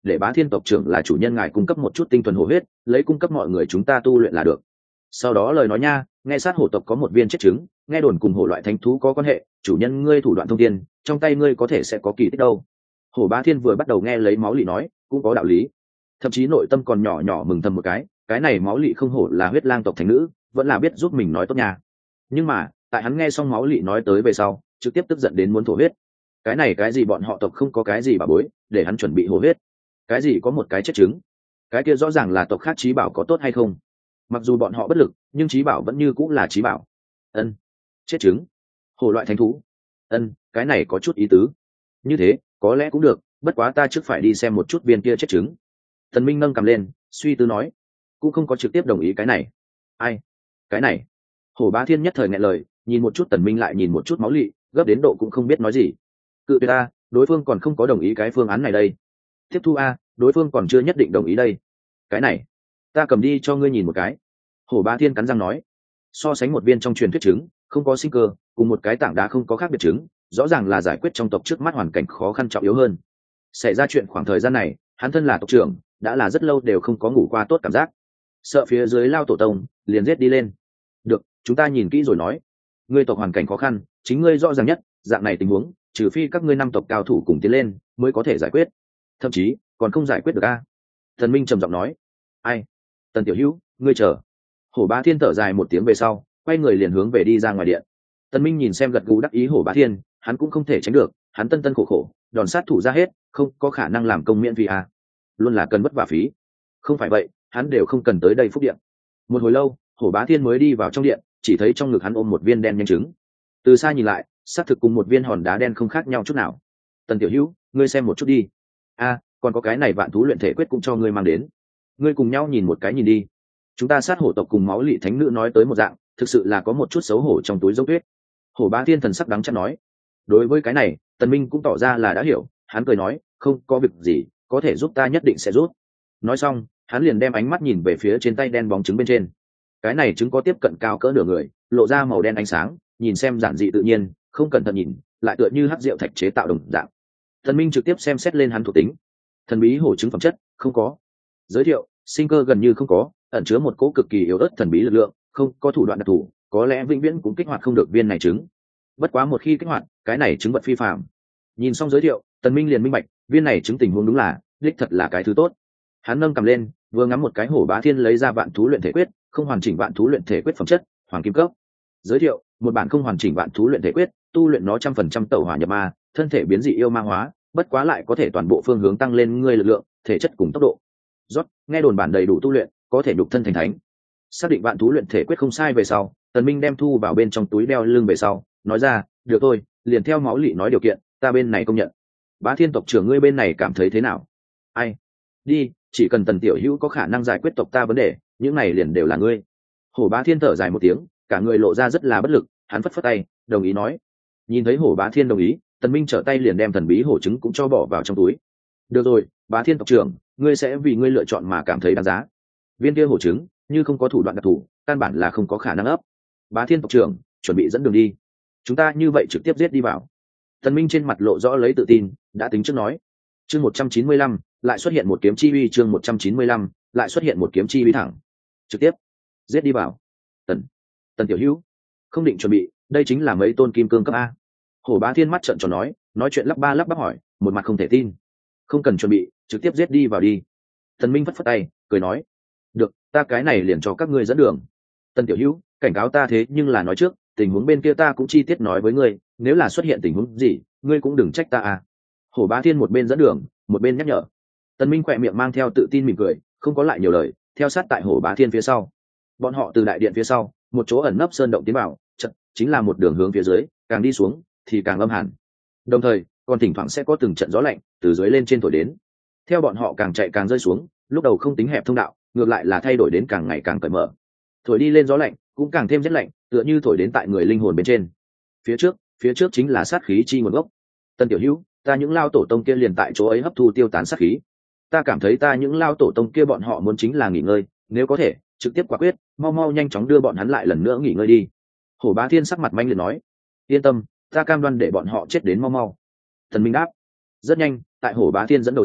để Bá Thiên tộc trưởng là chủ nhân ngài cung cấp một chút tinh thuần hổ huyết, lấy cung cấp mọi người chúng ta tu luyện là được. Sau đó lời nói nha, nghe sát hổ tộc có một viên chết trứng, nghe đồn cùng hổ loại thánh thú có quan hệ, chủ nhân ngươi thủ đoạn thông thiên, trong tay ngươi có thể sẽ có kỳ tích đâu. Hổ Bá Thiên vừa bắt đầu nghe lấy máu lị nói, cũng có đạo lý, thậm chí nội tâm còn nhỏ nhỏ mừng thầm một cái, cái này máu lị không hổ là huyết lang tộc thành nữ, vẫn là biết giúp mình nói tốt nha. Nhưng mà tại hắn nghe xong máu lị nói tới về sau, trực tiếp tức giận đến muốn thổ huyết. Cái này cái gì bọn họ tộc không có cái gì bà bối để hắn chuẩn bị hổ huyết, cái gì có một cái chết trứng, cái kia rõ ràng là tộc khác trí bảo có tốt hay không. Mặc dù bọn họ bất lực nhưng trí bảo vẫn như cũng là trí bảo. Ân, chết trứng, hổ loại thánh thú. Ân, cái này có chút ý tứ. Như thế có lẽ cũng được, bất quá ta trước phải đi xem một chút viên kia chết trứng. Tần Minh nâng cầm lên suy tư nói, cũng không có trực tiếp đồng ý cái này. Ai? Cái này? Hổ Bá Thiên nhất thời nghẹn lời, nhìn một chút Tần Minh lại nhìn một chút máu lị, gấp đến độ cũng không biết nói gì. Cự tuyệt a, đối phương còn không có đồng ý cái phương án này đây. Tiếp thu a, đối phương còn chưa nhất định đồng ý đây. Cái này ta cầm đi cho ngươi nhìn một cái. Hổ Bá Thiên cắn răng nói, so sánh một viên trong truyền thuyết trứng không có sinh cơ cùng một cái tảng đá không có khác biệt trứng, rõ ràng là giải quyết trong tộc trước mắt hoàn cảnh khó khăn trọng yếu hơn. Xảy ra chuyện khoảng thời gian này, hắn thân là tộc trưởng đã là rất lâu đều không có ngủ qua tốt cảm giác, sợ phía dưới lao tổ tông liền giết đi lên. Được, chúng ta nhìn kỹ rồi nói. Ngươi tộc hoàn cảnh khó khăn chính ngươi rõ ràng nhất, dạng này tình huống trừ phi các ngươi năm tộc cao thủ cùng tiến lên mới có thể giải quyết, thậm chí còn không giải quyết được a. Thần Minh trầm giọng nói. Ai? Tần tiểu hữu, ngươi chờ. Hổ Bá Thiên thở dài một tiếng về sau quay người liền hướng về đi ra ngoài điện. Tần Minh nhìn xem gật gù đắc ý Hổ Bá Thiên, hắn cũng không thể tránh được, hắn tân tân khổ khổ đòn sát thủ ra hết, không có khả năng làm công miễn phí à. Luôn là cần vất vả phí. Không phải vậy hắn đều không cần tới đây phúc điện. Một hồi lâu Hổ Bá Thiên mới đi vào trong điện, chỉ thấy trong ngực hắn ôm một viên đen nhanh trứng. Từ xa nhìn lại xác thực cùng một viên hòn đá đen không khác nhau chút nào. Tần tiểu hữu, ngươi xem một chút đi. A, còn có cái này vạn thú luyện thể quyết cũng cho ngươi mang đến, ngươi cùng nhau nhìn một cái nhìn đi. Chúng ta sát hổ tộc cùng máu lị thánh nữ nói tới một dạng, thực sự là có một chút xấu hổ trong túi dấu tuyết. Hổ Bá Thiên thần sắc đắng chát nói. Đối với cái này Tần Minh cũng tỏ ra là đã hiểu, hắn cười nói, không có việc gì, có thể giúp ta nhất định sẽ giúp. Nói xong hắn liền đem ánh mắt nhìn về phía trên tay đen bóng trứng bên trên. Cái này trứng có tiếp cận cao cỡ nửa người, lộ ra màu đen ánh sáng, nhìn xem giản dị tự nhiên, không cẩn thận nhìn lại tựa như hắc rượu thạch chế tạo đồng dạng. Tần Minh trực tiếp xem xét lên hắn thuộc tính. Thần bí hổ trứng phẩm chất không có. Giới thiệu, sinh cơ gần như không có, ẩn chứa một cỗ cực kỳ yếu ớt thần bí lực lượng, không có thủ đoạn đặc thù, có lẽ vĩnh viễn cũng kích hoạt không được viên này trứng. Bất quá một khi kích hoạt, cái này trứng vật phi phàm. Nhìn xong giới thiệu, Tần Minh liền minh bạch, viên này trứng tình huống đúng là, đích thật là cái thứ tốt. Hắn nâng cầm lên, vừa ngắm một cái Hổ Bá Thiên lấy ra vạn thú luyện thể quyết, không hoàn chỉnh vạn thú luyện thể quyết phẩm chất, hoàng kim cấp. Giới thiệu, một bản không hoàn chỉnh vạn thú luyện thể quyết, tu luyện nó trăm phần trăm tẩu hỏa nhập ma, thân thể biến dị yêu ma hóa, bất quá lại có thể toàn bộ phương hướng tăng lên ngươi lực lượng, thể chất cùng tốc độ. Rốt, nghe đồn bản đầy đủ tu luyện, có thể nhục thân thành thánh. Xác định vạn thú luyện thể quyết không sai về sau, Tần Minh đem thu vào bên trong túi đeo lưng về sau, nói ra, được thôi, liền theo máu lị nói điều kiện, ta bên này công nhận. Bá Thiên tộc trưởng ngươi bên này cảm thấy thế nào? Ai? Đi, chỉ cần Tần tiểu hữu có khả năng giải quyết tộc ta vấn đề, những này liền đều là ngươi. Hổ Bá Thiên thở dài một tiếng, cả người lộ ra rất là bất lực, hắn phất phất tay, đồng ý nói. Nhìn thấy Hổ Bá Thiên đồng ý, Tần Minh trở tay liền đem thần bí hổ trứng cũng cho bỏ vào trong túi. Được rồi, Bá Thiên tộc trưởng, ngươi sẽ vì ngươi lựa chọn mà cảm thấy đáng giá. Viên kia hổ trứng, như không có thủ đoạn đặc thù, căn bản là không có khả năng ấp. Bá Thiên tộc trưởng, chuẩn bị dẫn đường đi. Chúng ta như vậy trực tiếp giết đi vào. Tần Minh trên mặt lộ rõ lấy tự tin, đã tính trước nói. Chương một trăm chín mươi lăm, lại xuất hiện một kiếm chi uy, chương một trăm chín mươi lăm, lại xuất hiện một kiếm chi uy thẳng. Trực tiếp giết đi vào. Tần, Tần tiểu hữu, không định chuẩn bị, đây chính là mấy tôn kim cương cấp a. Hổ Bá Thiên mắt trợn tròn nói, nói chuyện lắp ba lắp bắp hỏi, một mặt không thể tin. Không cần chuẩn bị, trực tiếp giết đi vào đi. Tần Minh phất phất tay, cười nói, được, ta cái này liền cho các ngươi dẫn đường. Tần tiểu hữu, cảnh cáo ta thế nhưng là nói trước, tình huống bên kia ta cũng chi tiết nói với ngươi, nếu là xuất hiện tình huống gì, ngươi cũng đừng trách ta à. Hổ Bá Thiên một bên dẫn đường, một bên nhắc nhở. Tần Minh khỏe miệng mang theo tự tin mỉm cười, không có lại nhiều lời, theo sát tại Hổ Bá Thiên phía sau. Bọn họ từ đại điện phía sau, một chỗ ẩn nấp sơn động tiến vào, chật, chính là một đường hướng phía dưới, càng đi xuống thì càng âm hàn. Đồng thời, còn thỉnh thoảng sẽ có từng trận gió lạnh từ dưới lên trên thổi đến. Theo bọn họ càng chạy càng rơi xuống, lúc đầu không tính hẹp thông đạo, ngược lại là thay đổi đến càng ngày càng cởi mở. Thổi đi lên gió lạnh, cũng càng thêm rét lạnh, tựa như thổi đến tại người linh hồn bên trên. Phía trước, phía trước chính là sát khí chi nguồn gốc. Tân tiểu hữu, ta những lao tổ tông kia liền tại chỗ ấy hấp thu tiêu tán sát khí. Ta cảm thấy ta những lao tổ tông kia bọn họ muốn chính là nghỉ ngơi, nếu có thể, trực tiếp quả quyết, mau mau nhanh chóng đưa bọn hắn lại lần nữa nghỉ ngơi đi. Hổ Bá Thiên sắc mặt manh liệt nói, yên tâm, ta cam đoan để bọn họ chết đến mau mau. Thần Minh đáp. Rất nhanh, tại Hổ Bá Thiên dẫn đầu xuống,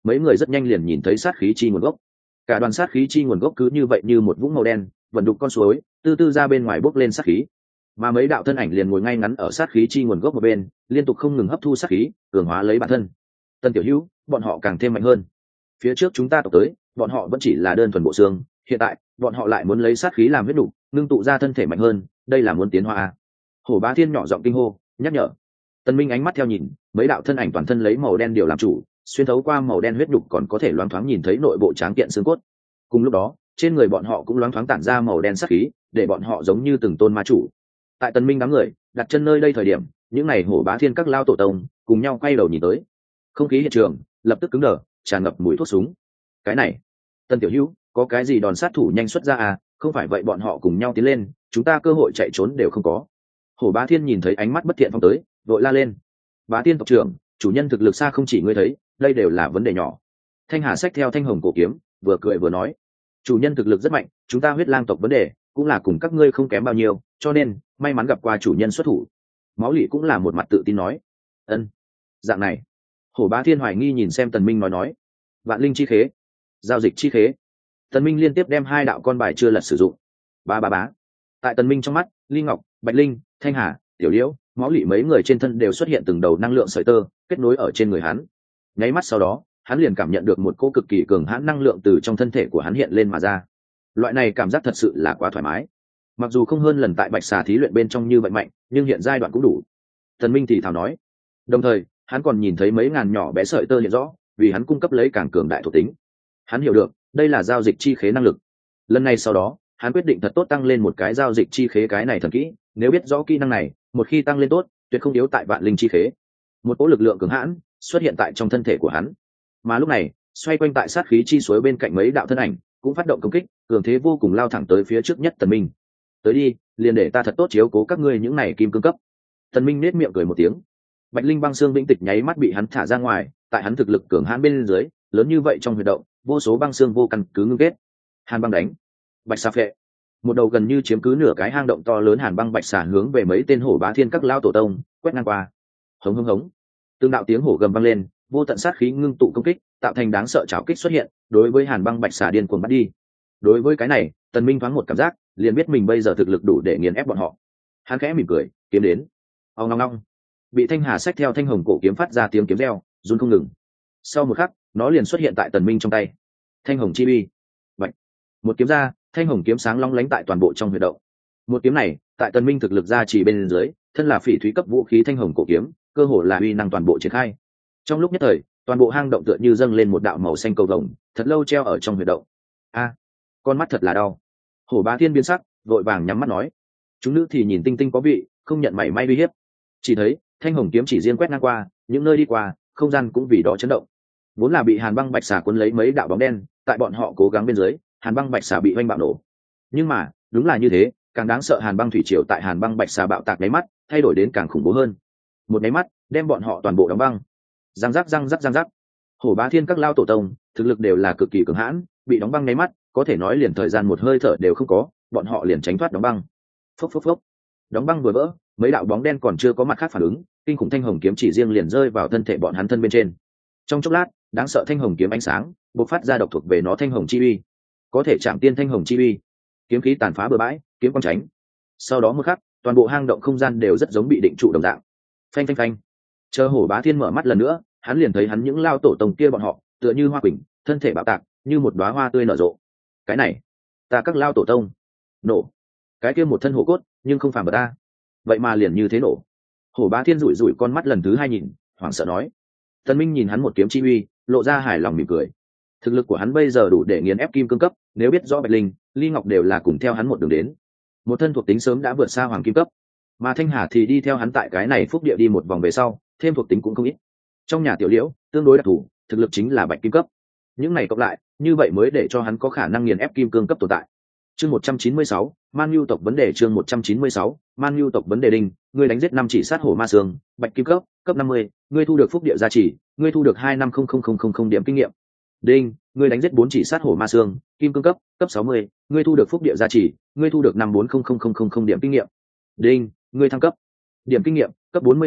mấy người rất nhanh liền nhìn thấy sát khí chi nguồn gốc. Cả đoàn sát khí chi nguồn gốc cứ như vậy như một vũng màu đen vận đục con suối, từ từ ra bên ngoài bốc lên sát khí. Mà mấy đạo thân ảnh liền ngồi ngay ngắn ở sát khí chi nguồn gốc một bên, liên tục không ngừng hấp thu sát khí, cường hóa lấy bản thân. Tân Tiểu Hữu, bọn họ càng thêm mạnh hơn. Phía trước chúng ta tộc tới, bọn họ vẫn chỉ là đơn thuần bộ xương, hiện tại bọn họ lại muốn lấy sát khí làm huyết đủ, ngưng tụ ra thân thể mạnh hơn, đây là muốn tiến hóa à? Hổ Bá Thiên nhỏ giọng kinh hô, nhắc nhở. Tân Minh ánh mắt theo nhìn, mấy đạo thân ảnh toàn thân lấy màu đen điều làm chủ, xuyên thấu qua màu đen huyết đục còn có thể loáng thoáng nhìn thấy nội bộ tráng kiện xương cốt. Cùng lúc đó, trên người bọn họ cũng loáng thoáng tản ra màu đen sát khí, để bọn họ giống như từng tôn ma chủ. Tại Tân Minh đám người đặt chân nơi đây thời điểm, những này Hổ Bá Thiên các lao tổ tông cùng nhau quay đầu nhìn tới. Không khí hiện trường lập tức cứng đờ, tràn ngập mùi thuốc súng. Cái này, Tân Tiểu Hữu, có cái gì đòn sát thủ nhanh xuất ra à? Không phải vậy bọn họ cùng nhau tiến lên, chúng ta cơ hội chạy trốn đều không có. Hổ Bá Thiên nhìn thấy ánh mắt bất thiện phong tới, vội la lên. Bá Thiên tộc trưởng, chủ nhân thực lực xa không chỉ ngươi thấy, đây đều là vấn đề nhỏ. Thanh Hà xách theo thanh hồng cổ kiếm, vừa cười vừa nói, chủ nhân thực lực rất mạnh, chúng ta huyết lang tộc vấn đề cũng là cùng các ngươi không kém bao nhiêu, cho nên may mắn gặp qua chủ nhân xuất thủ. Máu Lỵ cũng là một mặt tự tin nói, ân, dạng này. Hổ Bá Thiên hoài nghi nhìn xem Tần Minh nói nói, vạn linh chi khế, giao dịch chi khế. Tần Minh liên tiếp đem hai đạo con bài chưa lật sử dụng. Ba ba bá. Tại Tần Minh trong mắt, Ly Ngọc, Bạch Linh, Thanh Hà, Tiểu Liễu, Máu Lỵ mấy người trên thân đều xuất hiện từng đầu năng lượng sợi tơ kết nối ở trên người hắn. Nháy mắt sau đó, hắn liền cảm nhận được một cỗ cực kỳ cường hãn năng lượng từ trong thân thể của hắn hiện lên mà ra. Loại này cảm giác thật sự là quá thoải mái. Mặc dù không hơn lần tại Bạch Xà thí luyện bên trong như vậy mạnh, nhưng hiện giai đoạn cũng đủ. Tần Minh thì thào nói. Đồng thời, hắn còn nhìn thấy mấy ngàn nhỏ bé sợi tơ hiện rõ, vì hắn cung cấp lấy càng cường đại thuộc tính. Hắn hiểu được, đây là giao dịch chi khế năng lực. Lần này sau đó, hắn quyết định thật tốt tăng lên một cái giao dịch chi khế cái này thần kỹ, nếu biết rõ kỹ năng này, một khi tăng lên tốt, tuyệt không yếu tại vạn linh chi khế. Một cỗ lực lượng cường hãn xuất hiện tại trong thân thể của hắn. Mà lúc này, xoay quanh tại sát khí chi suối bên cạnh mấy đạo thân ảnh, cũng phát động công kích, cường thế vô cùng lao thẳng tới phía trước nhất Tần Minh. Tới đi, liền để ta thật tốt chiếu cố các ngươi những này kim cương cấp. Tần Minh nét miệng cười một tiếng. Bạch Linh băng xương vĩnh tịch nháy mắt bị hắn thả ra ngoài, tại hắn thực lực cường hãn bên dưới, lớn như vậy trong huy động, vô số băng xương vô căn cứ ngưng kết. Hàn băng đánh, Bạch xà phệ. Một đầu gần như chiếm cứ nửa cái hang động to lớn hàn băng bạch xà hướng về mấy tên Hổ Bá Thiên các lao tổ tông quét ngang qua. Hống hống hống. Từng đạo tiếng hổ gầm vang lên, vô tận sát khí ngưng tụ công kích, tạo thành đáng sợ trảo kích xuất hiện, đối với hàn băng bạch xà điên cuồng bắt đi. Đối với cái này, Tần Minh thoáng một cảm giác, liền biết mình bây giờ thực lực đủ để nghiền ép bọn họ. Hắn khẽ mỉm cười, kiếm đến. Ong ong ong. Bị Thanh Hà xách theo thanh hồng cổ kiếm phát ra tiếng kiếm reo, run không ngừng. Sau một khắc, nó liền xuất hiện tại Tần Minh trong tay. Thanh hồng chi uy. Bạch. Một kiếm ra, thanh hồng kiếm sáng long lánh tại toàn bộ trong huyệt động. Một kiếm này, tại Tần Minh thực lực ra chỉ bên dưới, thân là phỉ thúy cấp vũ khí thanh hồng cổ kiếm, cơ hồ là uy năng toàn bộ triển khai. Trong lúc nhất thời, toàn bộ hang động tựa như dâng lên một đạo màu xanh cầu vồng, thật lâu treo ở trong huyệt động. A, con mắt thật là đau. Hổ Bá Thiên biến sắc, vội vàng nhắm mắt nói. Chúng nữ thì nhìn tinh tinh có vị, không nhận mảy may uy hiếp. Chỉ thấy thanh hồng kiếm chỉ riêng quét ngang qua, những nơi đi qua, không gian cũng vì đó chấn động. Vốn là bị hàn băng bạch xà cuốn lấy mấy đạo bóng đen, tại bọn họ cố gắng bên dưới, hàn băng bạch xà bị oanh bạo nổ. Nhưng mà đúng là như thế, càng đáng sợ hàn băng thủy triều tại hàn băng bạch xà bạo tạc nháy mắt thay đổi đến càng khủng bố hơn. Một nháy mắt đem bọn họ toàn bộ đóng băng. Răng rắc răng rắc răng rắc. Hổ Bá Thiên các lao tổ tông thực lực đều là cực kỳ cường hãn, bị đóng băng nháy mắt có thể nói liền thời gian một hơi thở đều không có, bọn họ liền tránh thoát đóng băng. Phốc phốc phốc. Đóng băng vừa vỡ, mấy đạo bóng đen còn chưa có mặt khác phản ứng, kinh khủng thanh hồng kiếm chỉ riêng liền rơi vào thân thể bọn hắn thân bên trên. Trong chốc lát, đáng sợ thanh hồng kiếm ánh sáng bộc phát ra độc thuộc về nó thanh hồng chi uy, có thể chạm tiên thanh hồng chi uy, kiếm khí tàn phá bừa bãi, kiếm quang tránh. Sau đó một khắc, toàn bộ hang động không gian đều rất giống bị định trụ đồng dạng. Phanh phanh phanh. Chờ Hổ Bá Thiên mở mắt lần nữa, hắn liền thấy hắn những lao tổ tông kia bọn họ, tựa như hoa quỳnh, thân thể bạo tạc, như một đóa hoa tươi nở rộ. Cái này, ta các lao tổ tông. Nổ. Cái kia một thân hổ cốt, nhưng không phàm bờ ta. Vậy mà liền như thế nổ. Hổ Bá Thiên rủi rủi con mắt lần thứ hai nhìn, hoảng sợ nói. Tần Minh nhìn hắn một kiếm chi uy, lộ ra hài lòng mỉm cười. Thực lực của hắn bây giờ đủ để nghiền ép kim cương cấp, nếu biết rõ Bạch Linh, Ly Ngọc đều là cùng theo hắn một đường đến. Một thân thuộc tính sớm đã vượt xa hoàng kim cấp, mà Thanh Hà thì đi theo hắn tại cái này phúc địa đi một vòng về sau, thêm thuộc tính cũng không ít. Trong nhà Tiểu Liễu, tương đối đặc thù, thực lực chính là bạch kim cấp. Những này cộng lại, như vậy mới để cho hắn có khả năng nghiền ép kim cương cấp tồn tại. Chương một trăm chín mươi sáu, Man Nhu tộc vấn đề chương một trăm chín mươi sáu, Man Nhu tộc vấn đề đinh, ngươi đánh giết năm chỉ sát hổ ma xương, bạch kim cấp, cấp năm mươi, ngươi thu được phúc địa gia trì, ngươi thu được hai năm không không không không không điểm kinh nghiệm. Đinh, ngươi đánh giết bốn chỉ sát hổ ma xương, kim cương cấp, cấp sáu mươi, ngươi thu được phúc địa gia trì, ngươi thu được năm bốn không không không không không điểm kinh nghiệm. Đinh, ngươi thăng cấp. Điểm kinh nghiệm, cấp bốn mươi sáu,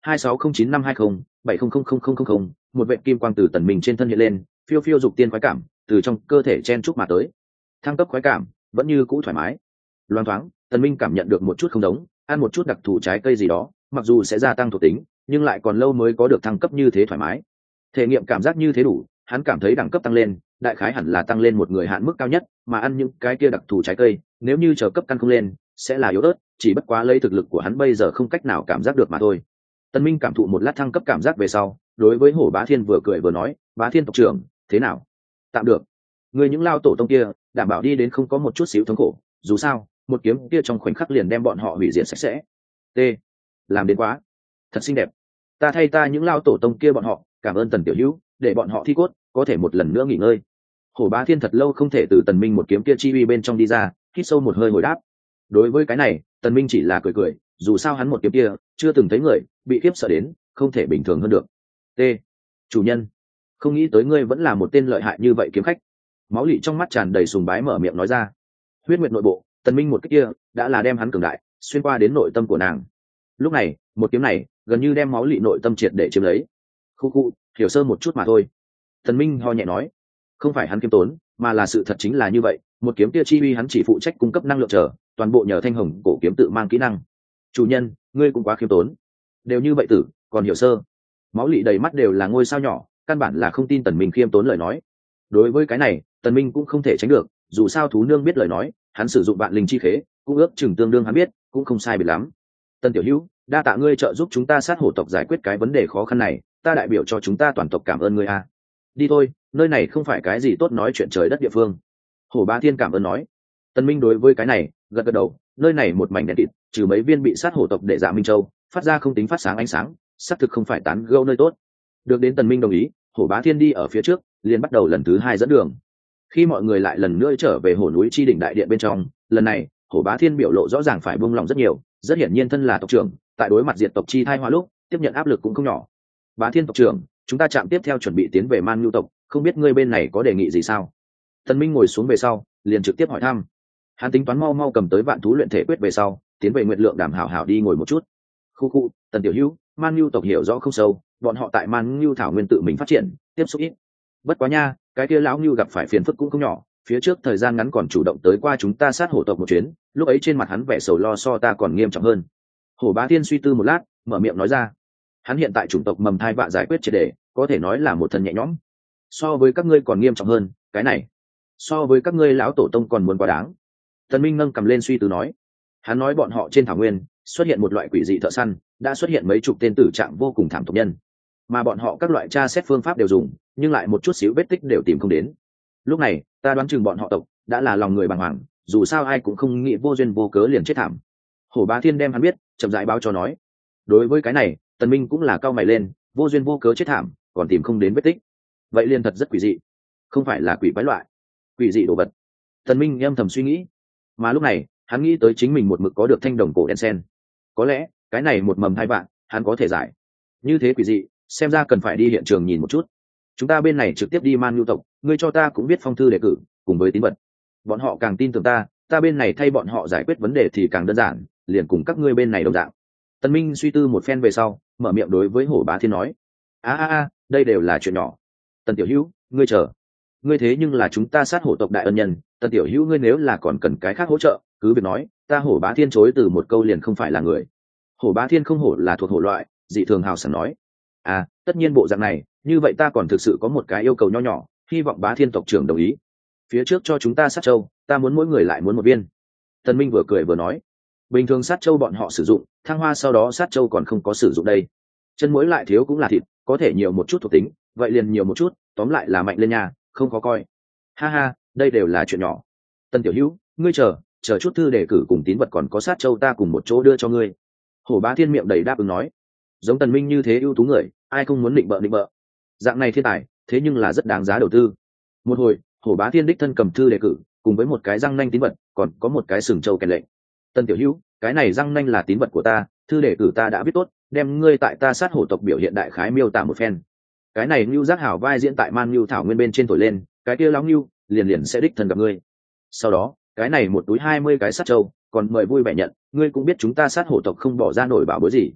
hai sáu không chín năm hai không bảy không không không không không không. Một vệt kim quang từ tần minh trên thân hiện lên, phiêu phiêu dục tiên khoái cảm từ trong cơ thể chen chúc mà tới. Thăng cấp khoái cảm vẫn như cũ thoải mái. Loan thoáng, tần minh cảm nhận được một chút không giống, ăn một chút đặc thù trái cây gì đó, mặc dù sẽ gia tăng thuộc tính, nhưng lại còn lâu mới có được thăng cấp như thế thoải mái. Thể nghiệm cảm giác như thế đủ, hắn cảm thấy đẳng cấp tăng lên, đại khái hẳn là tăng lên một người hạn mức cao nhất, mà ăn những cái kia đặc thù trái cây, nếu như chờ cấp căn không lên, sẽ là yếu ớt, chỉ bất quá lấy thực lực của hắn bây giờ không cách nào cảm giác được mà thôi. Tần Minh cảm thụ một lát thăng cấp cảm giác về sau, đối với Hổ Bá Thiên vừa cười vừa nói, "Bá Thiên tộc trưởng, thế nào? Tạm được. Người những lao tổ tông kia, đảm bảo đi đến không có một chút xíu thống khổ, dù sao, một kiếm kia trong khoảnh khắc liền đem bọn họ hủy diệt sạch sẽ." T. Làm đến quá, thật xinh đẹp. Ta thay ta những lao tổ tông kia bọn họ, cảm ơn Tần tiểu hữu, để bọn họ thi cốt có thể một lần nữa nghỉ ngơi. Hổ Bá Thiên thật lâu không thể từ Tần Minh một kiếm kia chi uy bên trong đi ra, hít sâu một hơi hồi đáp. Đối với cái này, Tần Minh chỉ là cười cười, dù sao hắn một kiếm kia chưa từng thấy người bị khiếp sợ đến, không thể bình thường hơn được. T. Chủ nhân, không nghĩ tới ngươi vẫn là một tên lợi hại như vậy kiếm khách. Máu lị trong mắt tràn đầy sùng bái mở miệng nói ra. Huyết Nguyệt nội bộ, Tần Minh một cái kia đã là đem hắn cường đại xuyên qua đến nội tâm của nàng. Lúc này, một kiếm này gần như đem máu lị nội tâm triệt để chiếm lấy. Khu khu, hiểu sơ một chút mà thôi. Tần Minh ho nhẹ nói, không phải hắn kiêm tốn, mà là sự thật chính là như vậy. Một kiếm kia chi uy hắn chỉ phụ trách cung cấp năng lượng trở, toàn bộ nhờ thanh hồng cổ kiếm tự mang kỹ năng. Chủ nhân, ngươi cũng quá khiêm tốn. Đều như vậy tử, còn hiểu sơ. Máu lị đầy mắt đều là ngôi sao nhỏ, căn bản là không tin Tần Minh khiêm tốn lời nói. Đối với cái này, Tần Minh cũng không thể tránh được, dù sao thú nương biết lời nói, hắn sử dụng vạn linh chi khế, cũng ước chừng tương đương hắn biết, cũng không sai biệt lắm. Tần tiểu hữu, đa tạ ngươi trợ giúp chúng ta sát hổ tộc giải quyết cái vấn đề khó khăn này, ta đại biểu cho chúng ta toàn tộc cảm ơn ngươi a. Đi thôi, nơi này không phải cái gì tốt nói chuyện trời đất địa phương. Hổ Bá Thiên cảm ơn nói. Tần Minh đối với cái này gật gật đầu, nơi này một mảnh đen kịt, trừ mấy viên bị sát hổ tộc để dạ minh châu phát ra không tính phát sáng ánh sáng, xác thực không phải tán gẫu nơi tốt. Được đến Tần Minh đồng ý, Hổ Bá Thiên đi ở phía trước, liền bắt đầu lần thứ hai dẫn đường. Khi mọi người lại lần nữa trở về Hổ núi chi đỉnh đại điện bên trong, lần này Hổ Bá Thiên biểu lộ rõ ràng phải buông lòng rất nhiều, rất hiển nhiên thân là tộc trưởng, tại đối mặt diệt tộc chi thai hoa lúc, tiếp nhận áp lực cũng không nhỏ. Bá Thiên tộc trưởng, chúng ta chạm tiếp theo chuẩn bị tiến về Man Nhu tộc, không biết ngươi bên này có đề nghị gì sao? Tần Minh ngồi xuống về sau, liền trực tiếp hỏi thăm. Hắn tính toán mau mau cầm tới vạn thú luyện thể quyết về sau, tiến về Nguyệt Lượng Đàm hảo hảo đi ngồi một chút. Khu khu, Tần tiểu hữu, Man Nhu tộc hiểu rõ không sâu, bọn họ tại Man Nhu thảo nguyên tự mình phát triển, tiếp xúc ít. Bất quá nha, cái kia lão Nhu gặp phải phiền phức cũng không nhỏ, phía trước thời gian ngắn còn chủ động tới qua chúng ta sát hổ tộc một chuyến, lúc ấy trên mặt hắn vẻ sầu lo so ta còn nghiêm trọng hơn. Hổ Bá Thiên suy tư một lát, mở miệng nói ra. Hắn hiện tại chủng tộc mầm thai vạ giải quyết triệt để, có thể nói là một thân nhẹ nhõm. So với các ngươi còn nghiêm trọng hơn, cái này, so với các ngươi lão tổ tông còn muốn quá đáng. Tần Minh nâng cầm lên suy tư nói. Hắn nói bọn họ trên thảo nguyên xuất hiện một loại quỷ dị thợ săn, đã xuất hiện mấy chục tên tử trạng vô cùng thảm tộc nhân, mà bọn họ các loại tra xét phương pháp đều dùng, nhưng lại một chút xíu vết tích đều tìm không đến. Lúc này, ta đoán chừng bọn họ tộc đã là lòng người bàng hoàng, dù sao ai cũng không nghĩ vô duyên vô cớ liền chết thảm. Hổ Bá Thiên đem hắn biết, chậm rãi báo cho nói. Đối với cái này, Tần Minh cũng là cao mày lên, vô duyên vô cớ chết thảm, còn tìm không đến vết tích, vậy liền thật rất quỷ dị, không phải là quỷ quái loại, quỷ dị đồ vật. Tần Minh âm thầm suy nghĩ, mà lúc này hắn nghĩ tới chính mình một mực có được thanh đồng cổ đen sen, có lẽ cái này một mầm hai bạn hắn có thể giải. Như thế quỷ dị, xem ra cần phải đi hiện trường nhìn một chút. Chúng ta bên này trực tiếp đi Man Nhu tộc, ngươi cho ta cũng biết phong thư đề cử cùng với tín vật, bọn họ càng tin tưởng ta, ta bên này thay bọn họ giải quyết vấn đề thì càng đơn giản, liền cùng các ngươi bên này đồng dạng. Tần Minh suy tư một phen về sau, mở miệng đối với Hổ Bá Thiên nói. A a a, đây đều là chuyện nhỏ. Tần tiểu hữu, ngươi chờ, ngươi thế nhưng là chúng ta sát hổ tộc đại ân nhân, Tần tiểu hữu ngươi nếu là còn cần cái khác hỗ trợ, cứ việc nói, ta Hổ Bá Thiên chối từ một câu liền không phải là người. Hổ Bá Thiên không hổ là thuộc hổ loại, dị thường hào sảng nói. À, tất nhiên bộ dạng này, như vậy ta còn thực sự có một cái yêu cầu nho nhỏ, hy vọng Bá Thiên tộc trưởng đồng ý. Phía trước cho chúng ta sát châu, ta muốn mỗi người lại muốn một viên. Tần Minh vừa cười vừa nói. Bình thường sát châu bọn họ sử dụng, thăng hoa sau đó sát châu còn không có sử dụng đây. Chân muối lại thiếu cũng là thịt, có thể nhiều một chút thuộc tính, vậy liền nhiều một chút, tóm lại là mạnh lên nhà, không khó coi. Ha ha, đây đều là chuyện nhỏ. Tần tiểu hữu, ngươi chờ, chờ chút thư đề cử cùng tín vật còn có sát châu ta cùng một chỗ đưa cho ngươi. Hổ Bá Thiên miệng đầy đáp ứng nói. Giống Tần Minh như thế ưu tú người, ai không muốn định bợ định bợ. Dạng này thiên tài, thế nhưng là rất đáng giá đầu tư. Một hồi, Hổ Bá Thiên đích thân cầm thư đề cử, cùng với một cái răng nanh tín vật, còn có một cái sừng châu kèn lệnh. Tần tiểu hữu, cái này răng nanh là tín vật của ta, thư đề cử ta đã viết tốt, đem ngươi tại ta sát hổ tộc biểu hiện đại khái miêu tả một phen. Cái này Nưu Giác Hảo vai diễn tại Man Nưu thảo nguyên bên trên thổi lên, cái kia lão Nưu liền liền sẽ đích thân gặp ngươi. Sau đó, cái này một túi hai mươi cái sát châu, còn mời vui vẻ nhận, ngươi cũng biết chúng ta sát hổ tộc không bỏ ra nổi bảo bối gì.